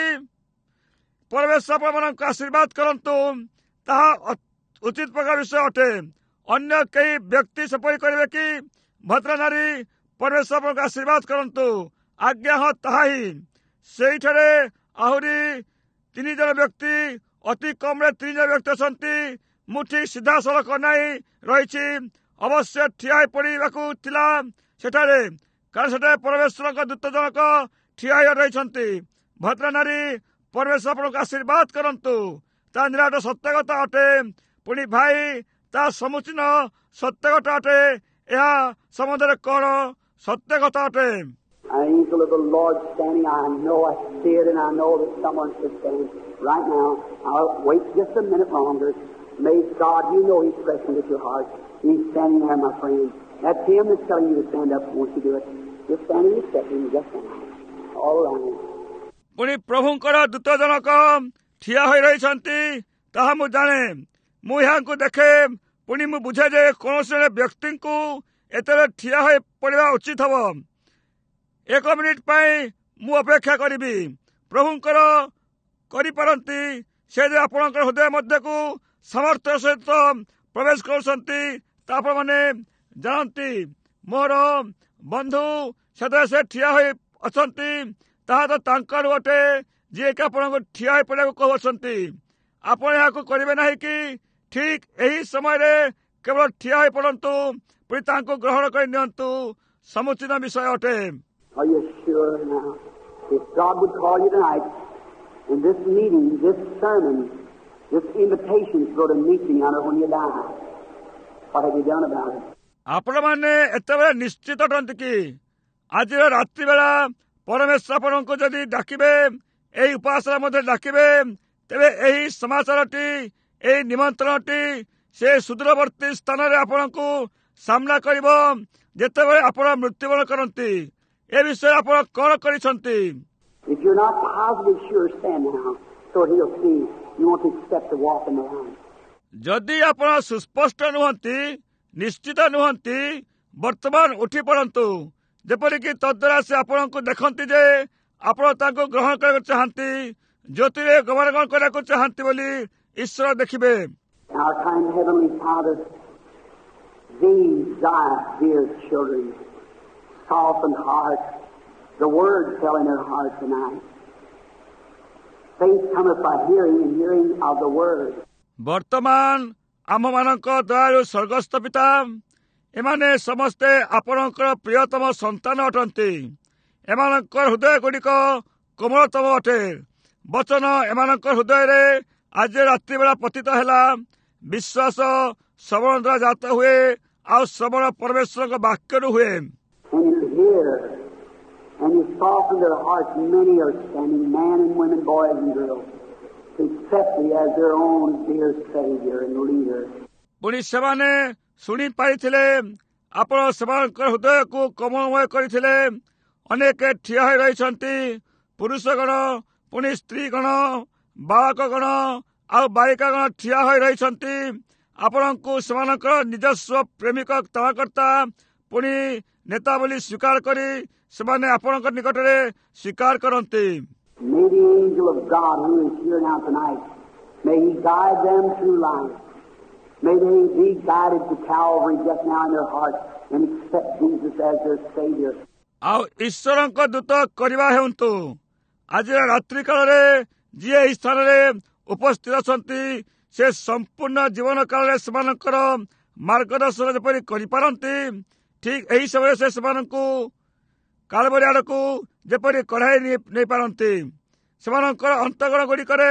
ପରମେଶ୍ୱର ଆପଣମାନଙ୍କୁ ଆଶୀର୍ବାଦ କରନ୍ତୁ। ତାହା ଉଚିତ ପ୍ରକାର ବିଷୟ ଅଟେ। ଅନ୍ୟ କେହି ବ୍ୟକ୍ତି ସେପରି କରିବେ କି? ଭଦ୍ର ନାରୀ, ପରମେଶ୍ୱର ଆପଣଙ୍କୁ ଆଶୀର୍ବାଦ କରନ୍ତୁ। ଆଜ୍ଞା, ହଁ, ତାହା ହିଁ। ସେଇଠାରେ ଆହୁରି ତିନି ଜଣ ବ୍ୟକ୍ତି, ଅତି କମ୍ରେ ତିନି ଜଣ ବ୍ୟକ୍ତି ଅଛନ୍ତି। ମୁଁ ଠିକ୍ ସିଧାସଳଖ ନାହିଁ ରହିଛି। ଅବଶ୍ୟ ଠିଆ ହୋଇ ପଡ଼ିବାକୁ ଥିଲା ସେଠାରେ, କାରଣ ସେଠାରେ ପରମେଶ୍ୱରଙ୍କ ଦୂତ ଜଣକ ଠିଆ ହୋଇ ରହିଛନ୍ତି। ଭଦ୍ର ନାରୀ, ପରମେଶ୍ୱର ଆପଣଙ୍କୁ ଆଶୀର୍ବାଦ କରନ୍ତୁ। ତା ନିରାଟ ସତ୍ୟ କଥା ଅଟେ। ପୁଣି ଭାଇ, ତା ସମୁଚୀନ ସତ୍ୟ କଥା ଅଟେ। ଏହା ସମ୍ବନ୍ଧରେ କ'ଣ ସତ୍ୟ କଥା ଅଟେ? An angel of the Lord standing. I know I see it, and I know that someone should stand right now. I'll wait just a minute longer. May God, you know He's pressing at your heart. He's standing there, my friend. That's Him that's telling you to stand up. Won't you do it? Just standing and stepping, just now. All around. ପୁଣି ପ୍ରଭୁଙ୍କର ଦୂତ ଜଣକ ଠିଆ ହୋଇ ରହିଛନ୍ତି। ତାହା ମୁଁ ଜାଣେ। ମୁଁ ଏହାଙ୍କୁ ଦେଖେ। ପୁଣି ମୁଁ ବୁଝେ ଯେ କୌଣସି ଜଣେ ବ୍ୟକ୍ତିଙ୍କୁ ଏତେବେଳେ ଠିଆ ହୋଇ ପଡ଼ିବା ଉଚିତ ହେବ। ଏକ ମିନିଟ୍ ପାଇଁ ମୁଁ ଅପେକ୍ଷା କରିବି। ପ୍ରଭୁଙ୍କର କରିପାରନ୍ତି ସେ ଯେ ଆପଣଙ୍କର ହୃଦୟ ମଧ୍ୟକୁ ସାମର୍ଥ୍ୟ ସହିତ ପ୍ରବେଶ କରୁଛନ୍ତି, ତା ଆପଣମାନେ ଜାଣନ୍ତି। ମୋର ବନ୍ଧୁ ସେତେବେଳେ ସେ ଠିଆ ହୋଇ ଅଛନ୍ତି। ତାହା ତ ତାଙ୍କର ଅଟେ ଯିଏକି ଆପଣଙ୍କୁ ଠିଆ ହୋଇ ପଡ଼ିବାକୁ କହୁଅଛନ୍ତି। ଆପଣ ଏହାକୁ କରିବେ ନାହିଁ କି? ଠିକ୍ ଏହି ସମୟରେ କେବଳ ଠିଆ ହୋଇ ପଡ଼ନ୍ତୁ। ପୁଣି ତାଙ୍କୁ ଗ୍ରହଣ କରି ନିଅନ୍ତୁ। ସମୁଚିତ ବିଷୟ ଅଟେ। Are you sure now? If God would call you tonight in this meeting, this sermon, This invitation to go to meet me on her when you die. What have you done about it? ଆପଣମାନେ ଏତେବେଳେ ନିଶ୍ଚିତ ଅଟନ୍ତି କି ଆଜିର ରାତ୍ରି ବେଳା ପରମେଶ୍ୱର ଆପଣଙ୍କୁ ଯଦି ଡାକିବେ, ଏହି ଉପାସନା ମଧ୍ୟ ଡାକିବେ, ତେବେ ଏହି ସମାଚାରଟି, ଏହି ନିମନ୍ତ୍ରଣଟି ସେ ସୁଦୂରବର୍ତ୍ତୀ ସ୍ଥାନରେ ଆପଣଙ୍କୁ ସାମ୍ନା କରିବ ଯେତେବେଳେ ଆପଣ ମୃତ୍ୟୁବରଣ କରନ୍ତି। ଏ ବିଷୟରେ ଆପଣ କଣ କରିଛନ୍ତି? If you're not positive sure, stand now, so he'll see you won't accept to walk in the line. ଯଦି ଆପଣ ସୁସ୍ପଷ୍ଟ ନୁହନ୍ତି, ନିଶ୍ଚିତ ନୁହନ୍ତି, ବର୍ତ୍ତମାନ ଉଠି ପଡ଼ନ୍ତୁ, ଯେପରିକି ତଦ୍ୱାରା ସେ ଆପଣଙ୍କୁ ଦେଖନ୍ତି ଯେ ଆପଣ ତାଙ୍କୁ ଗ୍ରହଣ କରିବାକୁ ଚାହାନ୍ତି, ଜ୍ୟୋତିରେ ଗମନାଗମନ କରିବାକୁ ଚାହାନ୍ତି ବୋଲି ଈଶ୍ୱର ଦେଖିବେ। Our kind Heavenly Father, these thy dear children, softened hearts, the word fell in their heart tonight. Faith cometh by hearing, and hearing of the word. ବର୍ତ୍ତମାନ ଆମମାନଙ୍କ ଦୟାଳୁ ସ୍ୱର୍ଗସ୍ଥ ପିତା, ଏମାନେ ସମସ୍ତେ ଆପଣଙ୍କର ପ୍ରିୟତମ ସନ୍ତାନ ଅଟନ୍ତି। ଏମାନଙ୍କର ହୃଦୟ ଗୁଡ଼ିକ କୋମଳତମ ଅଟେ। ବଚନ ଏମାନଙ୍କ ହୃଦୟରେ ଆଜି ରାତ୍ରି ବେଳା ପତିତ ହେଲା। ବିଶ୍ୱାସ ଶ୍ରବଣ ଦ୍ୱାରା ଜାତ ହୁଏ, ଆଉ ଶ୍ରବଣ ପରମେଶ୍ୱରଙ୍କ ବାକ୍ୟରୁ ହୁଏ। And you hear, and you soften their hearts. Many are standing, men and women, boys and girls, to accept thee as their own dear Savior and leader. ପୁଣି ସେମାନେ ଶୁଣି ପାରିଥିଲେ, ଆପଣ ସେମାନଙ୍କର ହୃଦୟକୁ କୋମଳମୟ କରିଥିଲେ। ଅନେକ ଠିଆ ହୋଇ ରହିଛନ୍ତି, ପୁରୁଷଗଣ, ପୁଣି ସ୍ତ୍ରୀଗଣ, ବାଳକଗଣ ଆଉ ବାଳିକାଗଣ ଠିଆ ହୋଇ ରହିଛନ୍ତି। ଆପଣଙ୍କୁ ସେମାନଙ୍କର ନିଜସ୍ୱ ପ୍ରେମିକ ତ୍ରାଣକର୍ତ୍ତା ପୁଣି ନେତା ବୋଲି ସ୍ୱୀକାର କରି ସେମାନେ ଆପଣଙ୍କ ନିକଟରେ ସ୍ୱୀକାର କରନ୍ତି। May the angel of God who is here now tonight, may he guide them through life. May they be guided to Calvary just now in their hearts and accept Jesus as their Savior. ଆଉ ଈଶ୍ୱରଙ୍କ ଦୂତ କରିବା ହେଉନ୍ତୁ, ଆଜିର ରାତ୍ରି କାଳରେ ଯିଏ ଏହି ସ୍ଥାନରେ ଉପସ୍ଥିତ ଅଛନ୍ତି, ସେ ସମ୍ପୂର୍ଣ୍ଣ ଜୀବନ କାଳରେ ସେମାନଙ୍କର ମାର୍ଗଦର୍ଶନ ଯେପରି କରିପାରନ୍ତି, ଠିକ୍ ଏହି ସମୟରେ ସେ ସେମାନଙ୍କୁ କାଳବରୀ ଆଡ଼କୁ ଯେପରି କଢ଼ାଇ ନେଇପାରନ୍ତି, ସେମାନଙ୍କର ଅନ୍ତଃକରଣ ଗୁଡ଼ିକରେ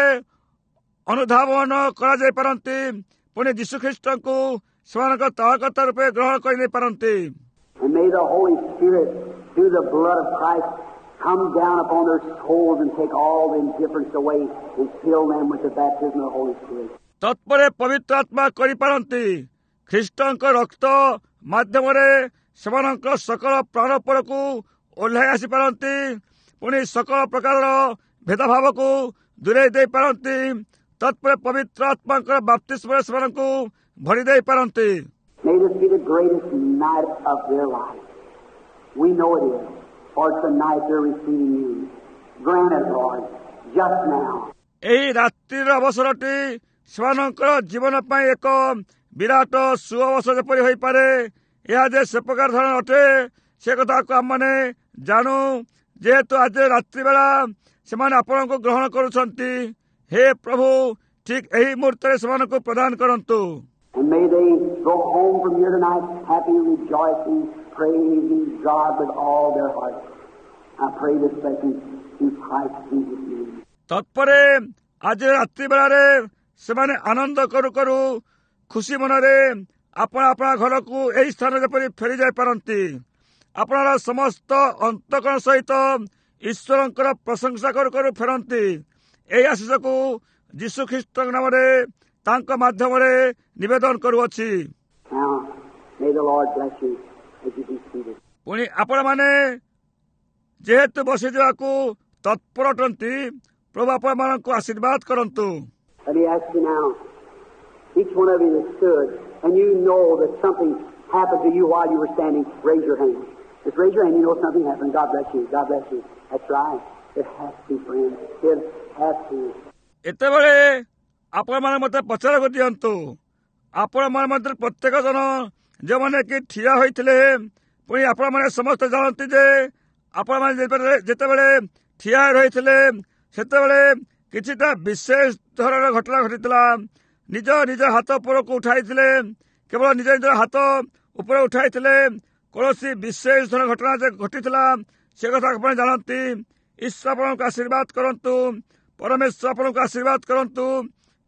ଅନୁଧାବନ କରାଯାଇପାରନ୍ତି, ପୁଣି ଯୀଶୁଖ୍ରୀଷ୍ଟଙ୍କୁ ସେମାନଙ୍କ ତ୍ରାଣକର୍ତ୍ତା ରୂପେ ଗ୍ରହଣ କରି ନେଇପାରନ୍ତି। And may the Holy Spirit, through the blood of Christ, come down upon their souls and take all the indifference away and fill them with the baptism of the Holy Spirit. ତତ୍ପରେ ପବିତ୍ର ଆତ୍ମା କରିପାରନ୍ତି। ଖ୍ରୀଷ୍ଟଙ୍କ ରକ୍ତ ମାଧ୍ୟମରେ ସେମାନଙ୍କ ସକଳ ପ୍ରାଣପଣକୁ ଓହ୍ଲାଇ ଆସିପାରନ୍ତି, ପୁଣି ସକଳ ପ୍ରକାରର ଭେଦଭାବକୁ ଦୂରେଇ ଦେଇପାରନ୍ତି। ତତ୍ପରେ ପବିତ୍ର ଆତ୍ମାଙ୍କର ବାପ୍ତିସ୍ମରେ ସେମାନଙ୍କୁ ଭରି ଦେଇପାରନ୍ତି। May this be the greatest night of their life. We know it is, for it's the night they're receiving you. Grant it, Lord, just now. ଏହି ରାତ୍ରିର ଅବସରଟି ସେମାନଙ୍କର ଜୀବନ ପାଇଁ ଏକ ବିରାଟ ସୁଅବସର ଯେପରି ହୋଇପାରେ, ଏହା ଯେ ସେ ପ୍ରକାର ଧରଣ ଅଟେ, ସେ କଥାକୁ ଆମମାନେ ଜାଣୁ। ଯେହେତୁ ଆଜି ରାତ୍ରି ବେଳା ସେମାନେ ଆପଣଙ୍କୁ ଗ୍ରହଣ କରୁଛନ୍ତି, ହେ ପ୍ରଭୁ, ଠିକ୍ ଏହି ମୁହୂର୍ତ୍ତରେ ସେମାନଙ୍କୁ ପ୍ରଦାନ କରନ୍ତୁ। And may they go home from here tonight happy, rejoicing, praising God with all their hearts. I pray this blessing in Christ Jesus' name. ତତ୍ପରେ ଆଜି ରାତ୍ରି ବେଳାରେ ସେମାନେ ଆନନ୍ଦ କରୁ କରୁ ଖୁସି ମନରେ ଆପଣ ଆପଣ ଘରକୁ ଏହି ସ୍ଥାନ ଯେପରି ଫେରି ଯାଇପାରନ୍ତି। ଆପଣର ସମସ୍ତ ଅନ୍ତଃକରଣ ସହିତ ଈଶ୍ୱରଙ୍କର ପ୍ରଶଂସା କରୁ କରୁ ଫେରନ୍ତି। ଏହି ଆଶୀଷକୁ ଯୀଶୁଖ୍ରୀଷ୍ଟଙ୍କ ନାମରେ ତାଙ୍କ ମାଧ୍ୟମରେ ନିବେଦନ କରୁଅଛି। Now, may the Lord bless you as you be seated. ପୁଣି ଆପଣମାନେ ଯେହେତୁ ବସିଯିବାକୁ ତତ୍ପର ଅଟନ୍ତି, ପ୍ରଭୁ ଆପଣମାନଙ୍କୁ ଆଶୀର୍ବାଦ କରନ୍ତୁ। Let me ask you now, each one of you that stood, and you know that something happened to you while you were standing, raise your hand. Just raise your hand, you know something happened. God bless you. God bless you. That's right. It has to, friends. It has to. ଏତେବେଳେ ଆପଣମାନେ ମୋତେ ପଚାରକୁ ଦିଅନ୍ତୁ, ଆପଣମାନେ ମଧ୍ୟରେ ପ୍ରତ୍ୟେକ ଜଣ ଯେଉଁମାନେ କି ଠିଆ ହୋଇଥିଲେ, ପୁଣି ଆପଣମାନେ ସମସ୍ତେ ଜାଣନ୍ତି ଯେ ଆପଣମାନେ ଯେତେବେଳେ ଠିଆ ରହିଥିଲେ ସେତେବେଳେ କିଛିଟା ବିଶେଷ ଧରଣର ଘଟଣା ଘଟିଥିଲା। ନିଜ ନିଜ ହାତ ଉପରକୁ ଉଠାଇଥିଲେ, କେବଳ ନିଜ ନିଜ ହାତ ଉପରେ ଉଠାଇଥିଲେ। କୌଣସି ବିଶେଷ ଧରଣ ଘଟଣା ଯେ ଘଟିଥିଲା ସେ କଥା ଆପଣ ଜାଣନ୍ତି। ଈଶ୍ୱର ଆପଣଙ୍କୁ ଆଶୀର୍ବାଦ କରନ୍ତୁ, ପରମେଶ୍ୱର ଆପଣଙ୍କୁ ଆଶୀର୍ବାଦ କରନ୍ତୁ।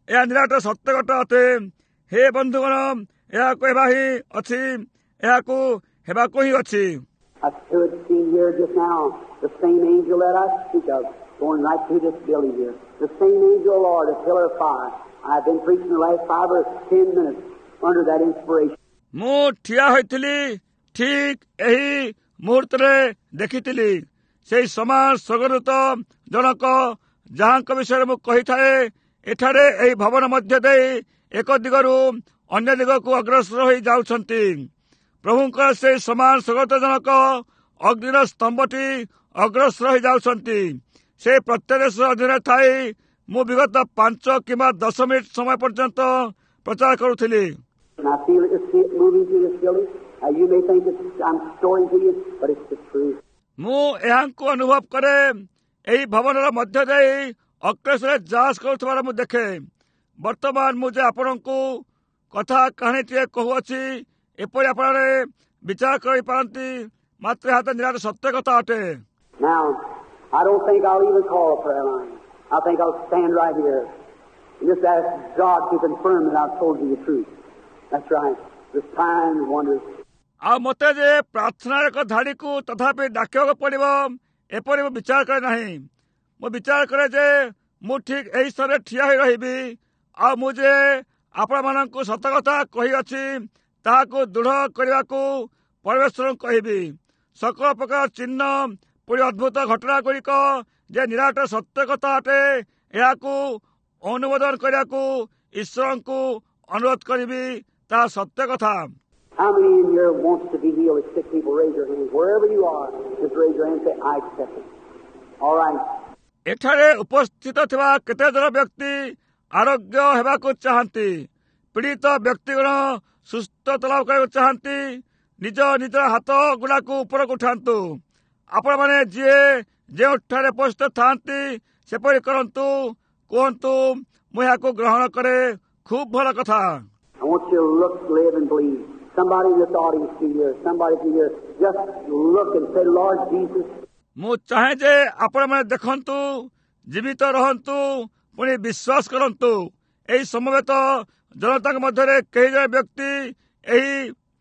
ଏହା ନିରାଟ ସତ୍ୟ କଥା ଅଟେ। ହେ ବନ୍ଧୁଗଣ, ଏହାକୁ ହେବା ହିଁ ଅଛି, ଏହାକୁ ହେବାକୁ ହିଁ ଅଛି। I stood seen here just now, the same angel that I speak of, going right through this building here. The same angel, Lord, a pillar of fire. I've been preaching the last five or ten minutes under that inspiration. ମୁଁ ଠିଆ ହୋଇଥିଲି, ଠିକ୍ ଏହି ମୁହୂର୍ତ୍ତରେ ଦେଖିଥିଲି ସେହି ସମାନ ସ୍ୱର୍ଗଦୂତ ଜଣକ, ଯାହାଙ୍କ ବିଷୟରେ ମୁଁ କହିଥାଏ, ଏଠାରେ ଏହି ଭବନ ମଧ୍ୟ ଦେଇ ଏକ ଦିଗରୁ ଅନ୍ୟ ଦିଗକୁ ଅଗ୍ରସର ହୋଇ ଯାଉଛନ୍ତି। ପ୍ରଭୁଙ୍କର ସେହି ସମାନ ସ୍ୱର୍ଗଦୂତ ଜଣକ ଅଗ୍ନିର ସ୍ତମ୍ଭଟି ଅଗ୍ରସର ହୋଇ ଯାଉଛନ୍ତି। ସେ ପ୍ରତ୍ୟାଦେଶ ଅଧୀନରେ ଥାଇ ମୁଁ ବିଗତ ପାଞ୍ଚ କିମ୍ବା ଦଶ ମିନିଟ୍ ସମୟ ପର୍ଯ୍ୟନ୍ତ ପ୍ରଚାର କରୁଥିଲି। And I feel it, see it moving through this building. Uh, you may think it's, I'm storing to you, but it's the truth. ମୁଁ ଏହାଙ୍କୁ ଅନୁଭବ କରେ, ଏହି ଭବନର ମଧ୍ୟ ଦେଇ ଅଗ୍ରସର ଯାଞ୍ଚ କରୁଥିବାର ମୁଁ ଦେଖେ। ବର୍ତ୍ତମାନ ମୁଁ ଯେ ଆପଣଙ୍କୁ କଥା କାହାଣୀଟିଏ କହୁଅଛି, ଏପରି ଆପଣମାନେ ବିଚାର କରିପାରନ୍ତି, ମାତ୍ର ଏହା ତ ନିରାଟ ସତ୍ୟ କଥା ଅଟେ। Now, I don't think I'll even call a prayer line. I think I'll stand right here and just ask God to confirm that I've told you the truth. That's right. The signs, wonders. ଆଉ ମୋତେ ଯେ ପ୍ରାର୍ଥନାର ଏକ ଧାଡ଼ିକୁ ତଥାପି ଡାକିବାକୁ ପଡ଼ିବ, ଏପରି ମୁଁ ବିଚାର କରେ ନାହିଁ। ମୁଁ ବିଚାର କରେ ଯେ ମୁଁ ଠିକ୍ ଏହି ସ୍ତରରେ ଠିଆ ହୋଇ ରହିବି, ଆଉ ମୁଁ ଯେ ଆପଣମାନଙ୍କୁ ସତ କଥା କହିଅଛି ତାହାକୁ ଦୃଢ଼ କରିବାକୁ ପରମେଶ୍ୱରଙ୍କୁ କହିବି। ସକଳ ପ୍ରକାର ଚିହ୍ନ ପୁଣି ଅଦ୍ଭୁତ ଘଟଣା ଗୁଡ଼ିକ ଯେ ନିରାଟ ସତ୍ୟ କଥା ଅଟେ, ଏହାକୁ ଅନୁମୋଦନ କରିବାକୁ ଈଶ୍ୱରଙ୍କୁ ଅନୁରୋଧ କରିବି। ତାହା ସତ୍ୟ କଥା। How many in here wants to be healed? If sick people, raise your hands. Wherever you are, just raise your hand and say, I accept it. All right. ଏଠାରେ ଉପସ୍ଥିତ ଥିବା କେତେ ଜଣ ବ୍ୟକ୍ତି ଆରୋଗ୍ୟ ହେବାକୁ ଚାହାନ୍ତି? ପୀଡ଼ିତ ବ୍ୟକ୍ତିଗଣ ସୁସ୍ଥତା ଲାଭ କରିବାକୁ ଚାହାନ୍ତି? ନିଜ ନିଜର ହାତ ଗୁଡ଼ାକୁ ଉପରକୁ ଉଠାନ୍ତୁ। ଆପଣମାନେ ଯିଏ ଯେଉଁଠାରେ ଉପସ୍ଥିତ ଥାଆନ୍ତି ସେପରି କରନ୍ତୁ, କୁହନ୍ତୁ, ମୁଁ ଏହାକୁ ଗ୍ରହଣ କରେ। ଖୁବ୍ ଭଲ କଥା। I want you to look, live, and believe. Somebody in this audience see here, somebody see here, just look and say, Lord Jesus. ମୁଁ ଚାହେଁ ଯେ ଆପଣମାନେ ଦେଖନ୍ତୁ, ଜୀବିତ ରହନ୍ତୁ, ପୁଣି ବିଶ୍ୱାସ କରନ୍ତୁ। ଏହି ସମବେତ ଜନତାଙ୍କ ମଧ୍ୟରେ କେହି ଜଣେ ବ୍ୟକ୍ତି, ଏହି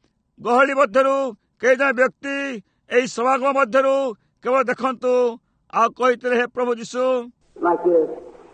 ଗହଳି ମଧ୍ୟରୁ କେହି ଜଣେ ବ୍ୟକ୍ତି, ଏହି ସମାଗମ ମଧ୍ୟରୁ କେବଳ ଦେଖନ୍ତୁ ଆଉ କହିଥିଲେ, ହେ ପ୍ରଭୁ ଯୀଶୁ। Like this.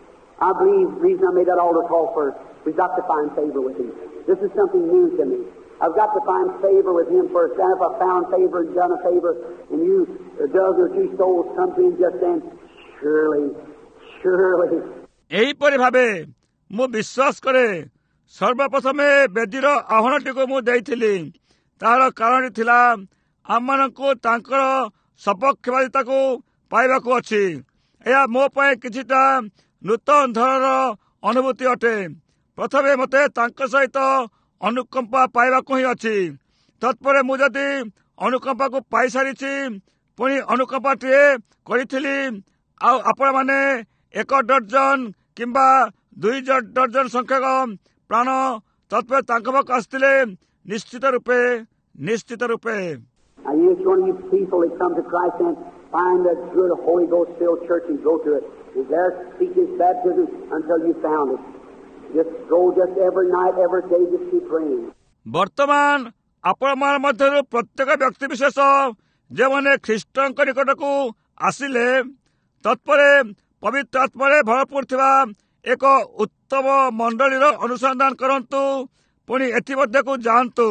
I believe the reason I made that altar call first, we've got to find favor with him. This is something new to me. I've got to find favor with him first. And if I found favor and done a favor, and you, a dozen or two souls come to him just then, surely, surely. ଏହିପରି ଭାବେ ମୁଁ ବିଶ୍ୱାସ କରେ, ସର୍ବପ୍ରଥମେ ବେଦୀର ଆହ୍ୱାନଟିକୁ ମୁଁ ଦେଇଥିଲି। ତାହାର କାରଣଟି ଥିଲା, ଆମମାନଙ୍କୁ ତାଙ୍କର ସପକ୍ଷବାଦିତାକୁ ପାଇବାକୁ ଅଛି। ଏହା ମୋ ପାଇଁ କିଛିଟା ନୂତନ ଧରଣର ଅନୁଭୂତି ଅଟେ। ପ୍ରଥମେ ମୋତେ ତାଙ୍କ ସହିତ ଅନୁକମ୍ପା ପାଇବାକୁ ହିଁ ଅଛି। ତତ୍ପରେ ମୁଁ ଯଦି ଅନୁକମ୍ପାକୁ ପାଇସାରିଛି, ପୁଣି ଅନୁକମ୍ପାଟିଏ କରିଥିଲି, ଆଉ ଆପଣମାନେ ଏକ ଡର୍ଜନ କିମ୍ବା ଦୁଇ ଡର୍ଜନ ସଂଖ୍ୟକ ପ୍ରାଣ ତତ୍ପରେ ତାଙ୍କ ପାଖକୁ ଆସିଥିଲେ, ନିଶ୍ଚିତ ରୂପେ ନିଶ୍ଚିତ ରୂପେ। Now, each one of you people that come to Christ and find a good Holy Ghost-filled church and go to it. And there seek His baptism until you found it. Just go just every night, every day, just keep praying. ବର୍ତ୍ତମାନ ଆପଣମାନଙ୍କ ମଧ୍ୟରୁ ପ୍ରତ୍ୟେକ ବ୍ୟକ୍ତି ବିଶେଷ ଯେଉଁମାନେ ଖ୍ରୀଷ୍ଟଙ୍କ ନିକଟକୁ ଆସିଲେ, ତତ୍ପରେ ପବିତ୍ର ଆତ୍ମାରେ ଭରପୁର ଥିବା ଏକ ଉତ୍ତମ ମଣ୍ଡଳୀର ଅନୁସନ୍ଧାନ କରନ୍ତୁ, ପୁଣି ଏଥି ମଧ୍ୟକୁ ଯାଆନ୍ତୁ।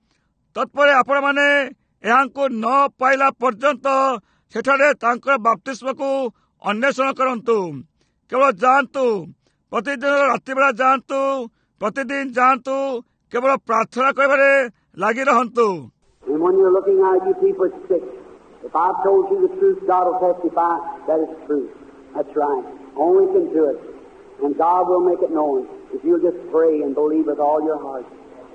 ତତ୍ପରେ ଆପଣମାନେ ଏହାଙ୍କୁ ନ ପାଇଲା ପର୍ଯ୍ୟନ୍ତ ସେଠାରେ ତାଙ୍କର ବାପ୍ତିସ୍ମକୁ ଅନ୍ୱେଷଣ କରନ୍ତୁ। କେବଳ ଯାଆନ୍ତୁ, ପ୍ରତିଦିନ ରାତିବେଳା ଯାଆନ୍ତୁ, ପ୍ରତିଦିନ ଯାଆନ୍ତୁ, କେବଳ ପ୍ରାର୍ଥନା କରିବାରେ ଲାଗି ରହନ୍ତୁ। And when you're looking out, you people are sick. If I've told you the truth, God will testify that it's true. That's right. Only can do it. And God will make it known if you'll just pray and believe with all your heart.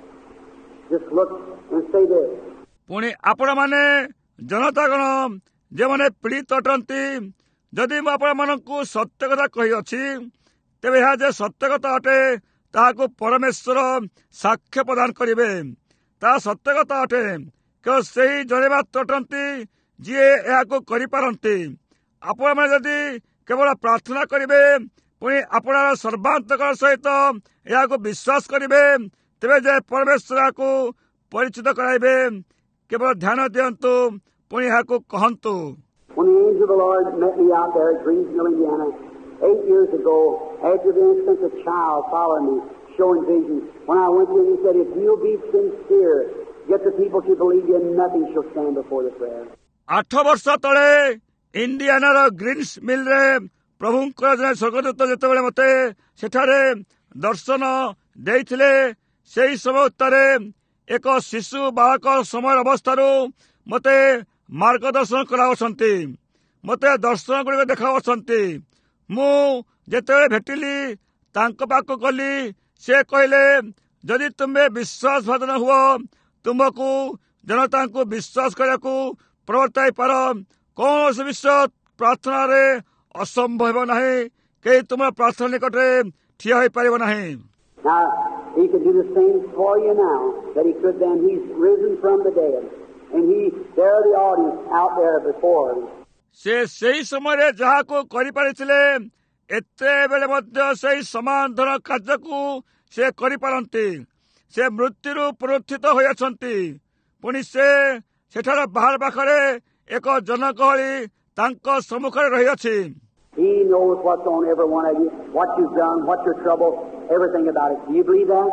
Just look and say this. ପୁଣି ଆପଣମାନେ ଜନତାଗଣ ଯେଉଁମାନେ ପୀଡ଼ିତ ଅଟନ୍ତି, ଯଦି ମୁଁ ଆପଣମାନଙ୍କୁ ସତ୍ୟ କଥା କହିଅଛି, ତେବେ ଏହା ଯେ ସତ୍ୟ କଥା ଅଟେ ତାହାକୁ ପରମେଶ୍ୱର ସାକ୍ଷ୍ୟ ପ୍ରଦାନ କରିବେ। ତାହା ସତ୍ୟ କଥା ଅଟେ। କେବଳ ସେହି ଜଣେ ମାତ୍ର ଅଟନ୍ତି ଯିଏ ଏହାକୁ କରିପାରନ୍ତି। ଆପଣମାନେ ଯଦି କେବଳ ପ୍ରାର୍ଥନା କରିବେ, ପୁଣି ଆପଣର ସର୍ବାନ୍ତକର ସହିତ ଏହାକୁ ବିଶ୍ୱାସ କରିବେ, ତେବେ ଯେ ପରମେଶ୍ୱର ଏହାକୁ ପରିଚିତ କରାଇବେ। କେବଳ ଧ୍ୟାନ ଦିଅନ୍ତୁ, ପୁଣି ଏହାକୁ କହନ୍ତୁ। When the angel of the Lord met me out there at Greensville, Indiana, eight years ago, after the instance a child followed me, showing visions. When I went to him, he said, if you'll be sincere, get the people to believe you, nothing shall stand before the prayer. ଆଠ ବର୍ଷ ତଳେ ଇଣ୍ଡିଆନାର Greens ମିଲରେ ପ୍ରଭୁଙ୍କର ଜଣେ ସ୍ୱର୍ଗଦୂତ ଯେତେବେଳେ ମୋତେ ସେଠାରେ ଦର୍ଶନ ଦେଇଥିଲେ, ସେହି ସମୟ ଉତ୍ତାରେ ଏକ ଶିଶୁ ବାଳକ ସମୟ ଅବସ୍ଥାରୁ ମୋତେ ମାର୍ଗଦର୍ଶନ କରାଉଛନ୍ତି, ମୋତେ ଦର୍ଶନ ଗୁଡ଼ିକ ଦେଖାଉଛନ୍ତି। ମୁଁ ଯେତେବେଳେ ଭେଟିଲି, ତାଙ୍କ ପାଖକୁ ଗଲି, ସେ କହିଲେ, ଯଦି ତୁମେ ବିଶ୍ୱାସ ଭାଜନ ହୁଅ, ତୁମକୁ ଜନତାଙ୍କୁ ବିଶ୍ୱାସ କରିବାକୁ ପ୍ରବର୍ତ୍ତାଇ ପାର। କୌଣସି ବିଶ୍ୱାସ ପ୍ରାର୍ଥନାରେ ଅସମ୍ଭବ ନାହିଁ। କେହି ତୁମର ପ୍ରାର୍ଥନା ନିକଟରେ ଠିଆ ହୋଇପାରିବ ନାହିଁ। Now, he can do the same for you now that he could then. He's risen from the dead. And he, there the audience out there before him. ସେ ସେହି ସମୟରେ ଯାହାକୁ କରିପାରିଥିଲେ, ଏତେବେଳେ ମଧ୍ୟ ସେହି ସମାନ ଧର କାର୍ଯ୍ୟକୁ ସେ କରିପାରନ୍ତି। ସେ ମୃତ୍ୟୁରୁ ପୁନରୁତ୍ଥିତ ହୋଇଅଛନ୍ତି। ପୁଣି ସେ ସେଠାର ବାହାର ପାଖରେ ଏକ ଜନଗହଳି ତାଙ୍କ ସମ୍ମୁଖରେ ରହିଅଛି। He knows what's on every one of you, what you've done, what your trouble, everything about it. Do you believe that?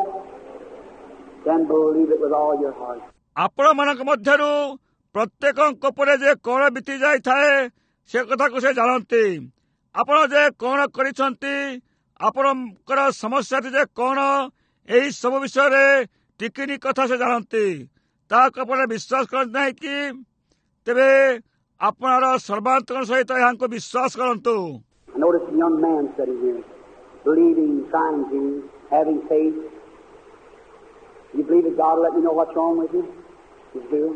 Then believe it with all your heart. ଆପଣମାନଙ୍କ ମଧ୍ୟରୁ ପ୍ରତ୍ୟେକଙ୍କ ଉପରେ ଯେ କଣ ବିତି ଯାଇଥାଏ, ସେ କଥାକୁ ସେ ଜାଣନ୍ତି। ଆପଣ ଯେ କଣ କରିଛନ୍ତି, ଆପଣଙ୍କର ସମସ୍ୟାଟି ଯେ କଣ, ଏହି ସବୁ ବିଷୟରେ ଟିକିନି କଥା ସେ ଜାଣନ୍ତି। ତାହାକୁ ଆପଣ ବିଶ୍ୱାସ କରନ୍ତି ନାହିଁ କି? ତେବେ ଆପଣର ସର୍ବାନ୍ତକ ସହିତ ଏହାଙ୍କୁ ବିଶ୍ୱାସ କରନ୍ତୁ। I noticed a young man sitting here, believing, trying to, having faith. You believe that God will let me know what's wrong with you? His will.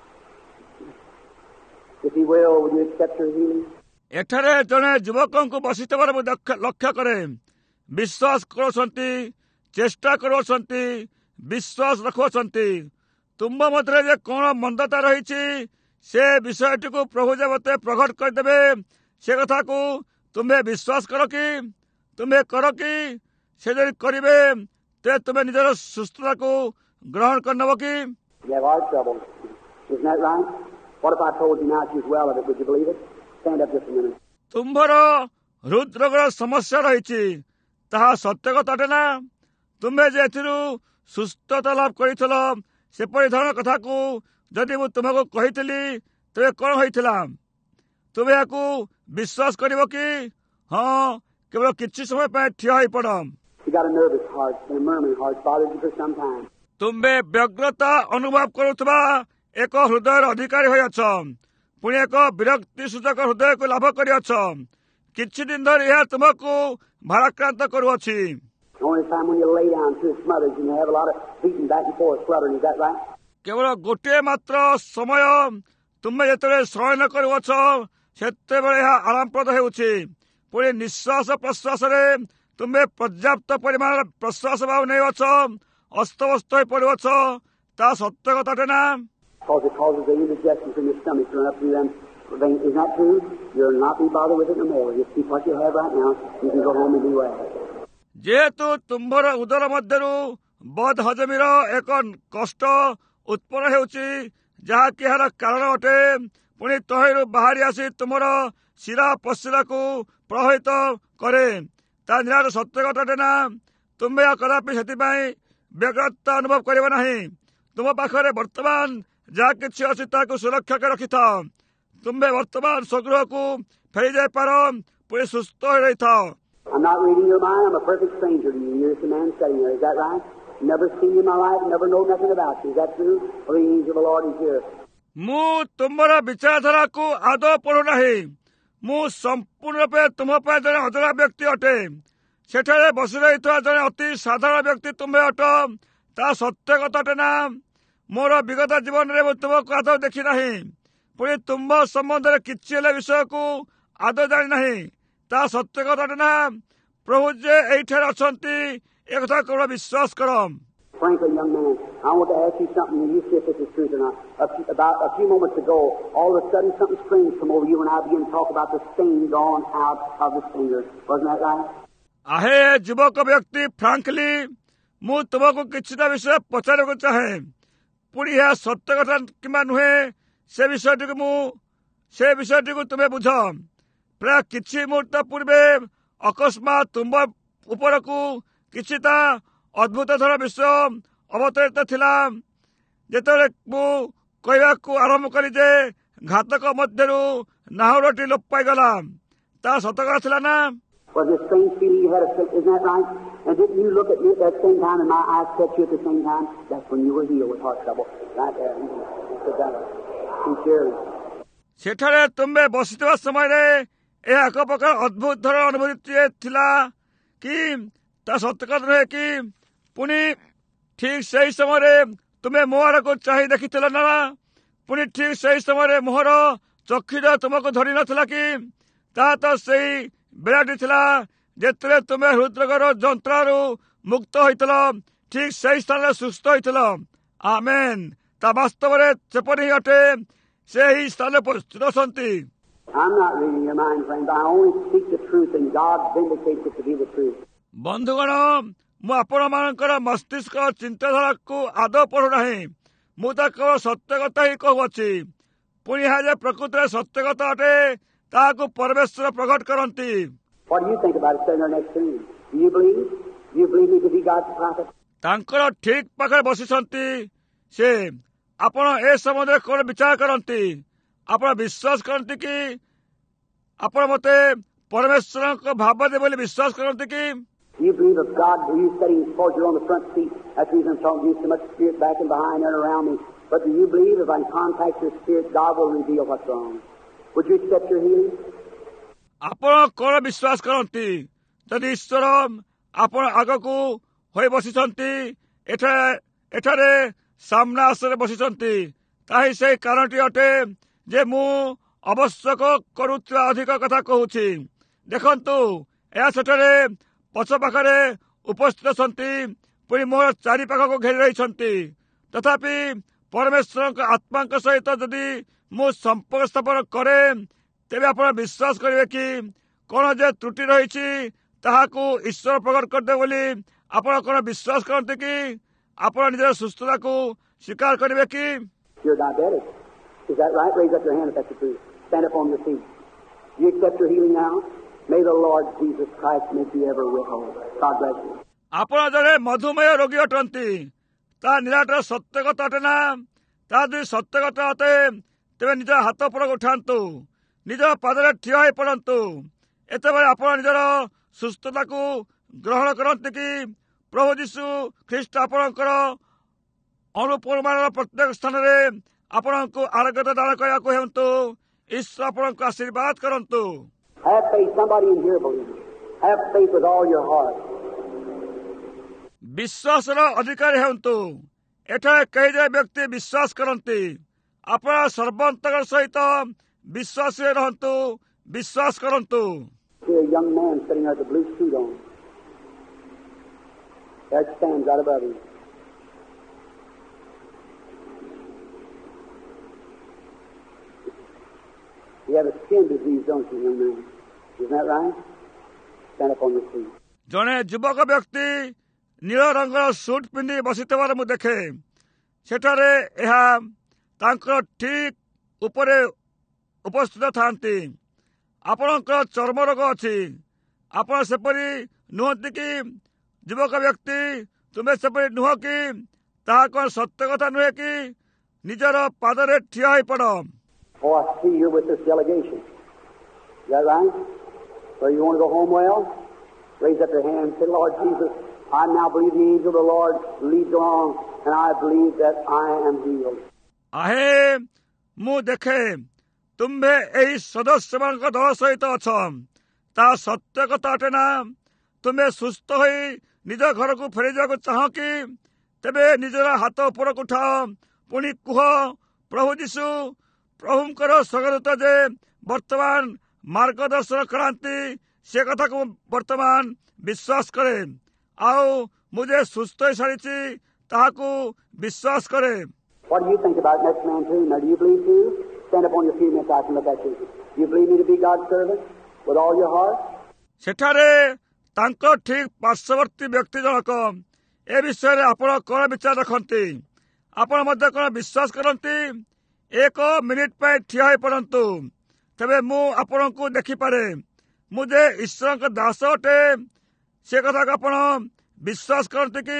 If he will, will you accept your healing? ଏଠାରେ ଜଣେ ଯୁବକଙ୍କୁ ବସିଥିବାର ମୁଁ ଲକ୍ଷ୍ୟ କରେ। ବିଶ୍ୱାସ କରୁଛନ୍ତି, ଚେଷ୍ଟା କରୁଅଛନ୍ତି, ବିଶ୍ୱାସ ରଖୁଅଛନ୍ତି। ତୁମ ମଧ୍ୟରେ ଯେ କଣ ମନ୍ଦତା ରହିଛି, ସେ ବିଷୟଟିକୁ ପ୍ରଭୁ ଯେ ମୋତେ ପ୍ରକଟ କରିଦେବେ, ସେ କଥାକୁ ତୁମେ ବିଶ୍ୱାସ କର କି? ତୁମେ କର କି? ସେ ଯଦି କରିବେ, ତେବେ ତୁମେ ନିଜର ସୁସ୍ଥତାକୁ ଗ୍ରହଣ କରିନେବ କି? You have heart trouble. Isn't that right? What if I told you now she's well of it? Would you believe it? Stand up just a minute. ତୁମ୍ଭର ହୃଦରୋଗର ସମସ୍ୟା ରହିଛି, ତାହା ସତ୍ୟ କଥାଟେ ନା? ତୁମେ ଯେ ଏଥିରୁ ସୁସ୍ଥତା ଲାଭ କରିଥିଲ, ସେପରି ଧରଣ କଥାକୁ ଯଦି ମୁଁ ତୁମକୁ କହିଥିଲି, ତେବେ କଣ ହୋଇଥିଲା? ତୁମେ ଏହାକୁ ବିଶ୍ୱାସ କରିବ କି? ହଁ, କେବଳ କିଛି ସମୟ ପାଇଁ ଠିଆ ହୋଇପଡ଼। You got a nervous heart and a murmuring heart, bothered you for some time. ତୁମେ ବ୍ୟଗ୍ରତା ଅନୁଭବ କରୁଥିବା ଏକ ହୃଦୟର ଅଧିକାରୀ ହୋଇଅଛ, ପୁଣି ଏକ ବିରକ୍ତି ସୂଚକ ହୃଦୟକୁ ଲାଭ କରିଅଛ। କିଛି ଦିନ ଧରି ଏହା ତୁମକୁ ଭାରାକ୍ରାନ୍ତ କରୁଅଛି। The only time when you lay down to it smothers and you have a lot of beating back and forth, fluttering, is that right? କେବଳ ଗୋଟିଏ ମାତ୍ର ସମୟ ତୁମେ ଯେତେବେଳେ ଶୟନ କରୁଅଛ, ସେତେବେଳେ ଏହା ଆରାମପ୍ରଦ ହେଉଛି। ପୁଣି ନିଶ୍ୱାସ ପ୍ରଶ୍ୱାସରେ ତୁମେ ପର୍ଯ୍ୟାପ୍ତ ପରିମାଣର ପ୍ରଶ୍ୱାସ ଭାବ ନେଉଅଛ, ଅସ୍ତବ୍ୟସ୍ତ ହୋଇ ପଡ଼ୁଅଛ। ତାହା ସତ୍ୟ କଥାଟେ ନା? Because it causes the indigestion from your stomach to run up through them veins. Isn't that true? You'll not be bothered with it no more. Just keep what you have right now. You can go home and be well. ଯେହେତୁ ତୁମ୍ଭର ଉଦର ମଧ୍ୟରୁ ବଦ ହଜମୀର ଏକ କଷ୍ଟ ଉତ୍ପନ୍ନ ହେଉଛି, ଯାହାକି ଏହାର କାରଣ ଅଟେ, ପୁଣି ତହିଁରୁ ବାହାରି ଆସି ତୁମର ଶିରା ପ୍ରଶିରାକୁ ପ୍ରଭାବିତ କରେ, ତା ନିରାଟ ସତ୍ୟ କଥାଟେ ନା? ତୁମେ କଦାପି ସେଥିପାଇଁ ବ୍ୟଗ୍ରତା ଅନୁଭବ କରିବ ନାହିଁ। ତୁମ ପାଖରେ ବର୍ତ୍ତମାନ ଯାହା କିଛି ଅଛି ତାହାକୁ ସୁରକ୍ଷା କରି ରଖିଥାଅ। ତୁମେ ବର୍ତ୍ତମାନ ସ୍ୱଗୃହକୁ ଫେରିଯାଇପାର, ପୁଣି ସୁସ୍ଥ ହୋଇ ରହିଥାଅ। I'm not reading your mind. I'm a perfect stranger to you. You're just a man sitting there. Is that right? Never seen you in my life. Never know nothing about you. Is that true? Well, the angel of the Lord is here. ମୁଁ ତୁମର ବିଚାରଧାରାକୁ ଆଦୌ ପଢ଼ୁନାହିଁ। ମୁଁ ସମ୍ପୂର୍ଣ୍ଣ ରୂପେ ତୁମ ପାଇଁ ଜଣେ ଅଜଣା ବ୍ୟକ୍ତି ଅଟେ। ସେଠାରେ ବସି ରହିଥିବା ଜଣେ ଅତି ସାଧାରଣ ବ୍ୟକ୍ତି ତୁମେ ଅଟ, ତାହା ସତ୍ୟ କଥାଟେ ନା? ମୋର ବିଗତ ଜୀବନରେ ମୁଁ ତୁମକୁ ଆଦୌ ଦେଖି ନାହିଁ, ପୁଣି ତୁମ ସମ୍ବନ୍ଧରେ କିଛି ହେଲେ ବିଷୟକୁ ଆଦୌ ଜାଣି ନାହିଁ, ତାହା ସତ୍ୟ କଥାଟେ ନା? ପ୍ରଭୁ ଯେ ଏଇଠାରେ ଅଛନ୍ତି, ଏ କଥା କେବଳ ବିଶ୍ୱାସ କର। Frankly, young man, I want to ask you something, and you see if this is truth or not. A few, about a few moments ago, all of a sudden something strange come over you, and I began to talk about the stain gone out of his finger. Wasn't that right? आहे ଯୁବକ ବ୍ୟକ୍ତି frankly ମୁଁ ତୁମକୁ କିଛିଟା ବିଷୟ ପଚାରିବାକୁ ଚାହେଁ। ପୁଣି ଏହା ସତ୍ୟ କଥା କିମ୍ବା ନୁହେଁ ସେ ବିଷୟଟିକୁ ମୁଁ ସେ ବିଷୟଟିକୁ ତୁମେ ବୁଝ। ପ୍ରାୟ କିଛି ମୁହୂର୍ତ୍ତ ପୂର୍ବେ ଅକସ୍ମାତ୍ ତୁମ ଉପରକୁ କିଛିଟା ଅଦ୍ଭୁତ ଧର ବିଷୟ ଅବତରିତ ଥିଲା। ଯେତେବେଳେ ମୁଁ କହିବାକୁ ଆରମ୍ଭ କଲି ଯେ ଘାତକ ମଧ୍ୟରୁ ନାହୁରଟି ଲୋପ ପାଇଗଲା, ତା ସତ କଥା ଥିଲା ନା? Was this strange feeling you had of sick, isn't that right? And didn't you look at me at that same time and my eyes touched you at the same time? That's when you were healed with heart trouble. Right there. Sit down. Sincerely. ସେଠାରେ ତୁମେ ବସିଥିବା ସମୟରେ ଏହା ଏକ ପ୍ରକାର ଅଦ୍ଭୁତ ଧର ଅନୁଭୂତି ଥିଲା କି ତା ସତ କଥା ନୁହେଁ କି? ପୁଣି ଠିକ୍ ସେହି ସମୟରେ ତୁମେ ମୋ ଆଡ଼କୁ ଚାହିଁ ଦେଖିଥିଲ ନା? ପୁଣି ଠିକ୍ ସେହି ସମୟରେ ମୋହର ଚକ୍ଷୁର ତୁମକୁ ଧରି ନଥିଲା କି? ତାହା ତ ସେହି ବେଳାଟି ଥିଲା ଯେତେବେଳେ ତୁମେ ହୃଦରୋଗର ଯନ୍ତ୍ରଣାରୁ ମୁକ୍ତ ହୋଇଥିଲ, ଠିକ୍ ସେହି ସ୍ଥାନରେ ସୁସ୍ଥ ହୋଇଥିଲ। ଆମେନ୍। ତା ବାସ୍ତବରେ ସେପରି ହିଁ ଅଟେ। ସେ ଏହି ସ୍ଥାନରେ ଉପସ୍ଥିତ ଅଛନ୍ତି। I'm not reading your mind, friends. I only speak the truth, and God vindicates it to be the truth. ବନ୍ଧୁଗଣ, ମୁଁ ଆପଣମାନଙ୍କର ମସ୍ତିଷ୍କ ଚିନ୍ତାଧାରାକୁ ଆଦୌ ପଢ଼ୁନାହିଁ। ମୁଁ ତ କେବଳ ସତ୍ୟ କଥା ହିଁ କହୁଅଛି। ପୁଣି ଏହା ଯେ ପ୍ରକୃତରେ ସତ୍ୟ କଥା ଅଟେ ତାହାକୁ ପରମେଶ୍ୱର ପ୍ରକଟ କରନ୍ତି। What do you think about it, sitting there next to me? Do you believe? Do you believe me to be God's prophet? ତାଙ୍କର ଠିକ୍ ପାଖରେ ବସିଛନ୍ତି ସେ। ଆପଣ ଏ ସମ୍ବନ୍ଧରେ କ'ଣ ବିଚାର କରନ୍ତି? ଆପଣ ବିଶ୍ୱାସ କରନ୍ତି କି ଆପଣ ମୋତେ ପରମେଶ୍ୱରଙ୍କ ଭାବ ଦେବେ ବୋଲି ବିଶ୍ୱାସ କରନ୍ତି କି? Do you believe of God? Are you sitting towards you on the front seat? That's the reason I'm talking to you so much spirit back and behind and around me. But do you believe if I contact your spirit, God will reveal what's wrong? Would you accept your healing? ଆପଣ କ'ଣ ବିଶ୍ୱାସ କରନ୍ତି? ଯଦି ଈଶ୍ୱର ଆପଣ ଆଗକୁ ହୋଇ ବସିଛନ୍ତି, ଏଠାରେ ସାମ୍ନା ଆସରେ ବସିଛନ୍ତି, ତାହିଁ ସେହି କାରଣଟି ଅଟେ ଯେ ମୁଁ ଆବଶ୍ୟକ କରୁଥିବା ଅଧିକ କଥା କହୁଛି। ଦେଖନ୍ତୁ, ଏହା ସେଠାରେ ପଛ ପାଖରେ ଉପସ୍ଥିତ ଅଛନ୍ତି, ପୁଣି ମୋର ଚାରି ପାଖକୁ ଘେରି ରହିଛନ୍ତି। ତଥାପି ପରମେଶ୍ୱରଙ୍କ ଆତ୍ମାଙ୍କ ସହିତ ଯଦି ମୁଁ ସମ୍ପର୍କ ସ୍ଥାପନ କରେ, ତେବେ ଆପଣ ବିଶ୍ୱାସ କରିବେ କି କ'ଣ ଯେ ତ୍ରୁଟି ରହିଛି ତାହାକୁ ଈଶ୍ୱର ପ୍ରକଟ କରିଦେବେ ବୋଲି ଆପଣ କ'ଣ ବିଶ୍ୱାସ କରନ୍ତି କି? ଆପଣ ନିଜର ସୁସ୍ଥତାକୁ ସ୍ୱୀକାର କରିବେ କି? You're diabetic. Is that right? Raise up your hand if that's the truth. Stand up on your feet. You accept your healing now? May the Lord Jesus Christ make you ever withhold. God bless you. ଆପଣ ଜଣେ ମଧୁମେହ ରୋଗୀ ଅଟନ୍ତି, ତା ନିରାଟ ସତ୍ୟ କଥା ଅଟେ ନା? ତାହା ଯଦି ସତ୍ୟ କଥା ଅଟେ, ତେବେ ନିଜ ହାତ ଉପରକୁ ଉଠାନ୍ତୁ, ନିଜ ପାଦରେ ଠିଆ ହୋଇ ପଡ଼ନ୍ତୁ। ଏତେବେଳେ ଆପଣ ନିଜର ସୁସ୍ଥତାକୁ ଗ୍ରହଣ କରନ୍ତି କି? ପ୍ରଭୁ ଯୀଶୁ ଖ୍ରୀଷ୍ଟ ଆପଣଙ୍କର ଅନୁପରିମାଣର ପ୍ରତ୍ୟେକ ସ୍ଥାନରେ ଆପଣଙ୍କୁ ଆରୋଗ୍ୟତା ଦାନ କରିବାକୁ ହେଉନ୍ତୁ। ଈଶ୍ୱର ଆପଣଙ୍କୁ ଆଶୀର୍ବାଦ କରନ୍ତୁ। Have faith. Somebody in here believes. Have faith with all your heart. ବିଶ୍ୱାସର ଅଧିକାରୀ ହେଉନ୍ତୁ। ଏଠାରେ କେହି ଯେ ବ୍ୟକ୍ତି ବିଶ୍ୱାସ କରନ୍ତି, ଆପଣ ସର୍ବନ୍ତର ସହିତ ବିଶ୍ୱାସୀ ରହନ୍ତୁ, ବିଶ୍ୱାସ କରନ୍ତୁ। See a young man sitting there with a blue suit on. There it stands right above him. You have a skin disease, don't you, young man? Isn't that right? Stand up on your feet. ଜଣେ ଯୁବକ ବ୍ୟକ୍ତି ନୀଳ ରଙ୍ଗର shoot ପିନ୍ଧି ବସିଥିବାର ମୁଁ ଦେଖେ। ସେଠାରେ ଏହା ତାଙ୍କର ଠିକ୍ ଉପରେ ଉପସ୍ଥିତ ଥାନ୍ତି। ଆପଣଙ୍କର ଚର୍ମ ରୋଗ ଅଛି, ଆପଣ ସେପରି ନୁହନ୍ତି କି? ଯୁବକ ବ୍ୟକ୍ତି, ତୁମେ ସେପରି ନୁହଁ କି? ତାହା କ'ଣ ସତ୍ୟ କଥା ନୁହେଁ କି? ନିଜର ପାଦରେ ଠିଆ ହୋଇପଡ଼। Oh, I see you're with this delegation. Is that right? So you want to go home well? Raise up your hand and say, Lord Jesus, I now believe the angel of the Lord leads along, and I believe that I am healed. आहे ମୁଁ ଦେଖେ ତୁମ୍ଭେ ଏହି ସଦସ୍ୟମାନଙ୍କ ଦଳ ସହିତ ଅଛ। ତାହା ସତ୍ୟ କଥା ଅଟେ ନା? ତୁମେ ସୁସ୍ଥ ହୋଇ ନିଜ ଘରକୁ ଫେରିଯିବାକୁ ଚାହଁ କି? ତେବେ ନିଜର ହାତ ଉପରକୁ ଉଠାଅ, ପୁଣି କୁହ, ପ୍ରଭୁ ଯୀଶୁ, ପ୍ରଭୁଙ୍କର ସ୍ୱର୍ଗଦୂତ ଯେ ବର୍ତ୍ତମାନ ମାର୍ଗଦର୍ଶନ କରାନ୍ତି, ସେ କଥାକୁ ବର୍ତ୍ତମାନ ବିଶ୍ୱାସ କରେ। ଆଉ ମୁଁ ଯେ ସୁସ୍ଥ ହୋଇସାରିଛି ତାହାକୁ ବିଶ୍ୱାସ କରେ। What do you think about next man too? Now, do you believe too? Stand up on your feet and I can look at you. Do you believe me to be God's servant with all your heart? ସେଠାରେ ତାଙ୍କ ଠିକ୍ ପାର୍ଶ୍ୱବର୍ତ୍ତୀ ବ୍ୟକ୍ତି ଜଣକ ଏ ବିଷୟରେ ଆପଣ କ'ଣ ବିଚାର ରଖନ୍ତି? ଆପଣ ମଧ୍ୟ କ'ଣ ବିଶ୍ୱାସ କରନ୍ତି? ଏକ ମିନିଟ୍ ପାଇଁ ଠିଆ ହୋଇପଡ଼ନ୍ତୁ, ତେବେ ମୁଁ ଆପଣଙ୍କୁ ଦେଖିପାରେ। ମୁଁ ଯେ ଈଶ୍ୱରଙ୍କ ଦାସ ଅଟେ ସେ କଥାକୁ ଆପଣ ବିଶ୍ୱାସ କରନ୍ତି କି?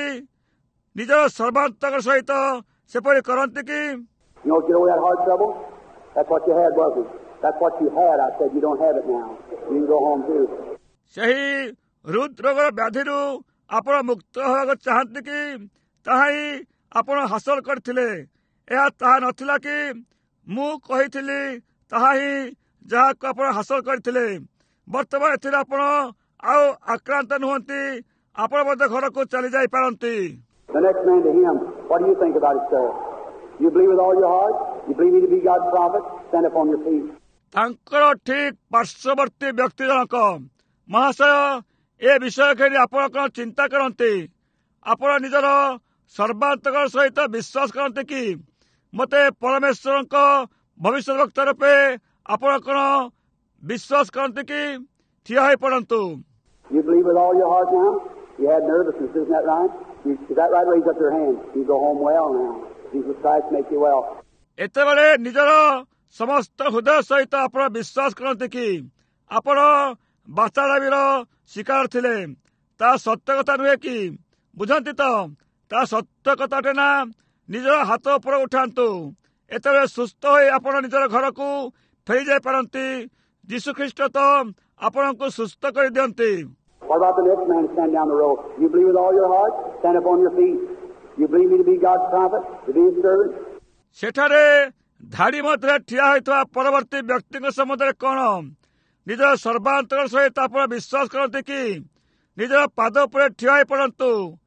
ନିଜର ସର୍ବାନ୍ତକ ସହିତ ସେପରି କରନ୍ତି କି? You don't get over that heart trouble? That's what you had, wasn't it? That's what you had. I said you don't have it now. You can go home too. ସେହି ହୃଦରୋଗର ବ୍ୟାଧିରୁ ଆପଣ ମୁକ୍ତ ହେବାକୁ ଚାହାନ୍ତି କି? ତାହା ହିଁ ଆପଣ ହାସଲ କରିଥିଲେ। ଏହା ତାହା ନଥିଲା କି ମୁଁ କହିଥିଲି ତାହା ହିଁ ଯାହାକୁ ଆପଣ ହାସଲ କରିଥିଲେ। ବର୍ତ୍ତମାନ ଏଥିରେ ଆପଣ ଆଉ ଆକ୍ରାନ୍ତ ନୁହନ୍ତି। ଆପଣ ମଧ୍ୟ ଘରକୁ ଚାଲି ଯାଇପାରନ୍ତି। The next man to him, what do you think about it, sir? You believe with all your heart? You believe me to be God's prophet? Stand up on your feet. ତାଙ୍କର ଠିକ୍ ପାର୍ଶ୍ୱବର୍ତ୍ତୀ ବ୍ୟକ୍ତି ଜଣକ, ମହାଶୟ, ଏ ବିଷୟ ଘେରି ଆପଣ କ'ଣ ଚିନ୍ତା କରନ୍ତି? ଆପଣ ନିଜର ସର୍ବାନ୍ତକ ସହିତ ବିଶ୍ୱାସ କରନ୍ତି କି ମୋତେ ପରମେଶ୍ୱରଙ୍କ ଭବିଷ୍ୟତ ବକ୍ତା ରୂପେ ଆପଣ କ'ଣ ବିଶ୍ୱାସ କରନ୍ତି କି? ଠିଆ ହୋଇପଡ଼ନ୍ତୁ। You believe with all your heart now? You had nervousness, isn't that right? You, is that right? Raise up your hand. You go home well now. Jesus Christ make you well. ଏତେବେଳେ ନିଜର ସମସ୍ତ ହୃଦୟ ସହିତ ଆପଣ ବିଶ୍ୱାସ କରନ୍ତି କି ଆପଣ ବାଚାଦାବିର ଶିକାର ଥିଲେ? ତା ସତ୍ୟ କଥା ନୁହେଁ କି? ବୁଝନ୍ତି ତ ତା ସତ୍ୟ କଥାଟେ ନା? ନିଜର ହାତ ଉପରେ ଉଠାନ୍ତୁ। ଏତେବେଳେ ସୁସ୍ଥ ହୋଇ ଆପଣ ନିଜର ଘରକୁ ଫେରି ଯାଇପାରନ୍ତି। ଯୀଶୁଖ୍ରୀଷ୍ଟ ତ ଆପଣଙ୍କୁ ସୁସ୍ଥ କରିଦିଅନ୍ତି। What about the next man standing down the road? You believe with all your heart? Stand up on your feet. You believe me to be God's prophet, to be His servant? ସେଠାରେ ଧାଡ଼ି ମଧ୍ୟରେ ଠିଆ ହୋଇଥିବା ପରବର୍ତ୍ତୀ ବ୍ୟକ୍ତିଙ୍କ ସମ୍ବନ୍ଧରେ କ'ଣ? ନିଜର ସର୍ବାନ୍ତର ସହିତ ଆପଣ ବିଶ୍ୱାସ କରନ୍ତି କି? ନିଜର ପାଦ ଉପରେ ଠିଆ ହୋଇପଡ଼ନ୍ତୁ।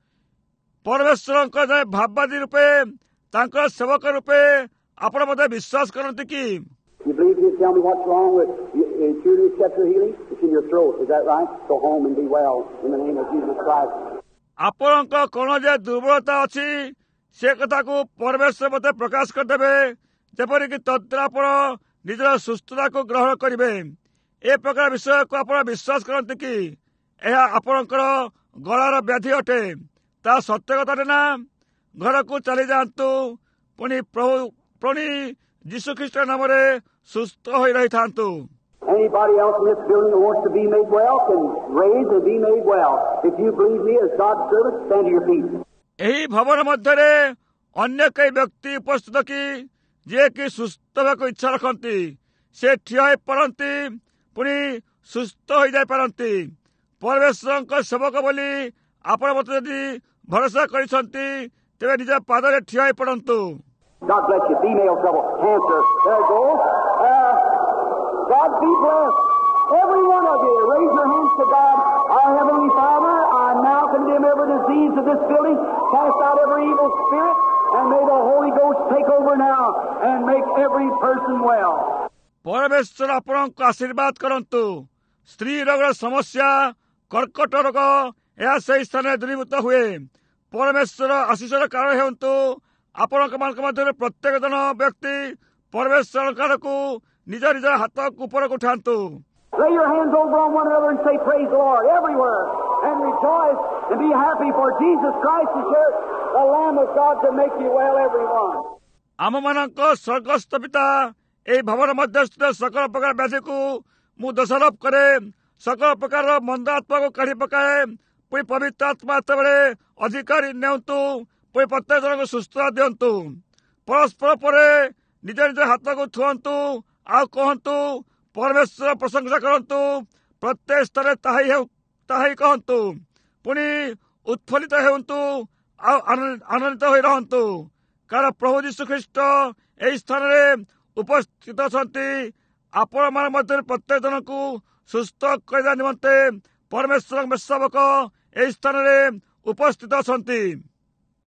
ପରମେଶ୍ୱରଙ୍କ ଜଣେ ଭାବବାଦୀ ରୂପେ, ତାଙ୍କର ସେବକ ରୂପେ ଆପଣ ମଧ୍ୟ ବିଶ୍ୱାସ କରନ୍ତି କି? You believe you tell me what's wrong with you, you sure you accept your healing? It's in your throat, is that right? Go home and be well in the name of Jesus Christ. ଆପଣଙ୍କ କ'ଣ ଯେ ଦୁର୍ବଳତା ଅଛି ସେ କଥାକୁ ପରମେଶ୍ୱର ମୋତେ ପ୍ରକାଶ କରିଦେବେ, ଯେପରିକି ତଦ୍ୱାରା ଆପଣ ନିଜର ସୁସ୍ଥତାକୁ ଗ୍ରହଣ କରିବେ। ଏ ପ୍ରକାର ବିଷୟକୁ ଆପଣ ବିଶ୍ୱାସ କରନ୍ତି କି? ଏହା ଆପଣଙ୍କର ଗଳାର ବ୍ୟାଧି ଅଟେ। ତା ସତ୍ୟ କଥାଟେ ନା? ଘରକୁ ଚାଲିଯାଆନ୍ତୁ। ପୁଣି ପ୍ରଭୁ ପୁଣି ଯୀଶୁଖ୍ରୀଷ୍ଟ ନାମରେ ସୁସ୍ଥ ହୋଇ ରହିଥାନ୍ତୁ। Anybody else in this building who wants to be made well can raise and be made well. If you believe me as God's servant, stand to your feet. ଏହି ଭବନ ମଧ୍ୟରେ ଅନ୍ୟ କେହି ବ୍ୟକ୍ତି ଉପସ୍ଥିତ କି ଯିଏକି ସୁସ୍ଥ ହେବାକୁ ଇଚ୍ଛା ରଖନ୍ତି? ସେ ଠିଆ ହୋଇପାରନ୍ତି, ପୁଣି ସୁସ୍ଥ ହୋଇଯାଇପାରନ୍ତି। ପରମେଶ୍ୱରଙ୍କ ସେବକ ବୋଲି ଆପଣ ମୋତେ ଯଦି ଭରସା କରିଛନ୍ତି, ତେବେ ନିଜ ପାଦରେ ଠିଆ ହୋଇପଡ଼ନ୍ତୁ। God bless you. Female trouble, cancer. There it goes. Uh, God be blessed. Every one of you, raise your hands to God. Our Heavenly Father, I now condemn every disease of this building, cast out every evil spirit, and may the Holy Ghost take over now and make every person well. ପରମେଶ୍ୱର ଆପଣଙ୍କୁ ଆଶୀର୍ବାଦ କରନ୍ତୁ। ସ୍ତ୍ରୀ ରୋଗର ସମସ୍ୟା, କର୍କଟ ରୋଗ, ଏହା ସେହି ସ୍ଥାନରେ ଦୂରୀଭୂତ ହୁଏ। ପରମେଶ୍ୱର ଆଶୀଷର କାରଣ ହେଉନ୍ତୁ। ଆପଣଙ୍କ ମାନଙ୍କ ମଧ୍ୟରେ ପ୍ରତ୍ୟେକ ଜଣ ବ୍ୟକ୍ତି ପରମେଶ୍ୱରଙ୍କ ଆଡ଼କୁ ନିଜ ନିଜ ହାତ ଉପରକୁ ଉଠାନ୍ତୁ। Lay your hands over on one another and say, praise the Lord, everywhere, and rejoice and be happy, for Jesus Christ is here, the Lamb of God, to make you well, everyone. ଆମମାନଙ୍କ ସ୍ୱର୍ଗସ୍ଥ ପିତା, ଏହି ଭବନ ମଧ୍ୟସ୍ଥ ସକଳ ପ୍ରକାର ବ୍ୟାଧିକୁ ମୁଁ ଦୋଷାରୋପ କରେ। ସକଳ ପ୍ରକାରର ମନ୍ଦ ଆତ୍ମାକୁ କାଢ଼ି ପକାଏ। ପୁଣି ପବିତ୍ର ଆତ୍ମା ଯେତେବେଳେ ଅଧିକାରୀ ନିଅନ୍ତୁ, ପୁଣି ପ୍ରତ୍ୟେକ ଜଣଙ୍କୁ ସୁସ୍ଥତା ଦିଅନ୍ତୁ। ପରସ୍ପର ପରେ ନିଜ ନିଜ ହାତକୁ ଥୁଅନ୍ତୁ, ଆଉ କହନ୍ତୁ, ପରମେଶ୍ୱର ପ୍ରଶଂସା କରନ୍ତୁ। ପ୍ରତ୍ୟେକ ସ୍ଥାନରେ ତାହା ହେଉ ତାହା ହିଁ କହନ୍ତୁ। ପୁଣି ଉତ୍ଫୁଲ୍ଲିତ ହେଉନ୍ତୁ, ଆଉ ଆନନ୍ଦିତ ହୋଇ ରହନ୍ତୁ, କାରଣ ପ୍ରଭୁ ଯୀଶୁଖ୍ରୀଷ୍ଟ ଏହି ସ୍ଥାନରେ ଉପସ୍ଥିତ ଅଛନ୍ତି। ଆପଣମାନଙ୍କ ମଧ୍ୟରେ ପ୍ରତ୍ୟେକ ଜଣଙ୍କୁ ସୁସ୍ଥ କରିବା ନିମନ୍ତେ ପରମେଶ୍ୱରଙ୍କ ସେବକ ଏହି ସ୍ଥାନରେ ଉପସ୍ଥିତ ଅଛନ୍ତି।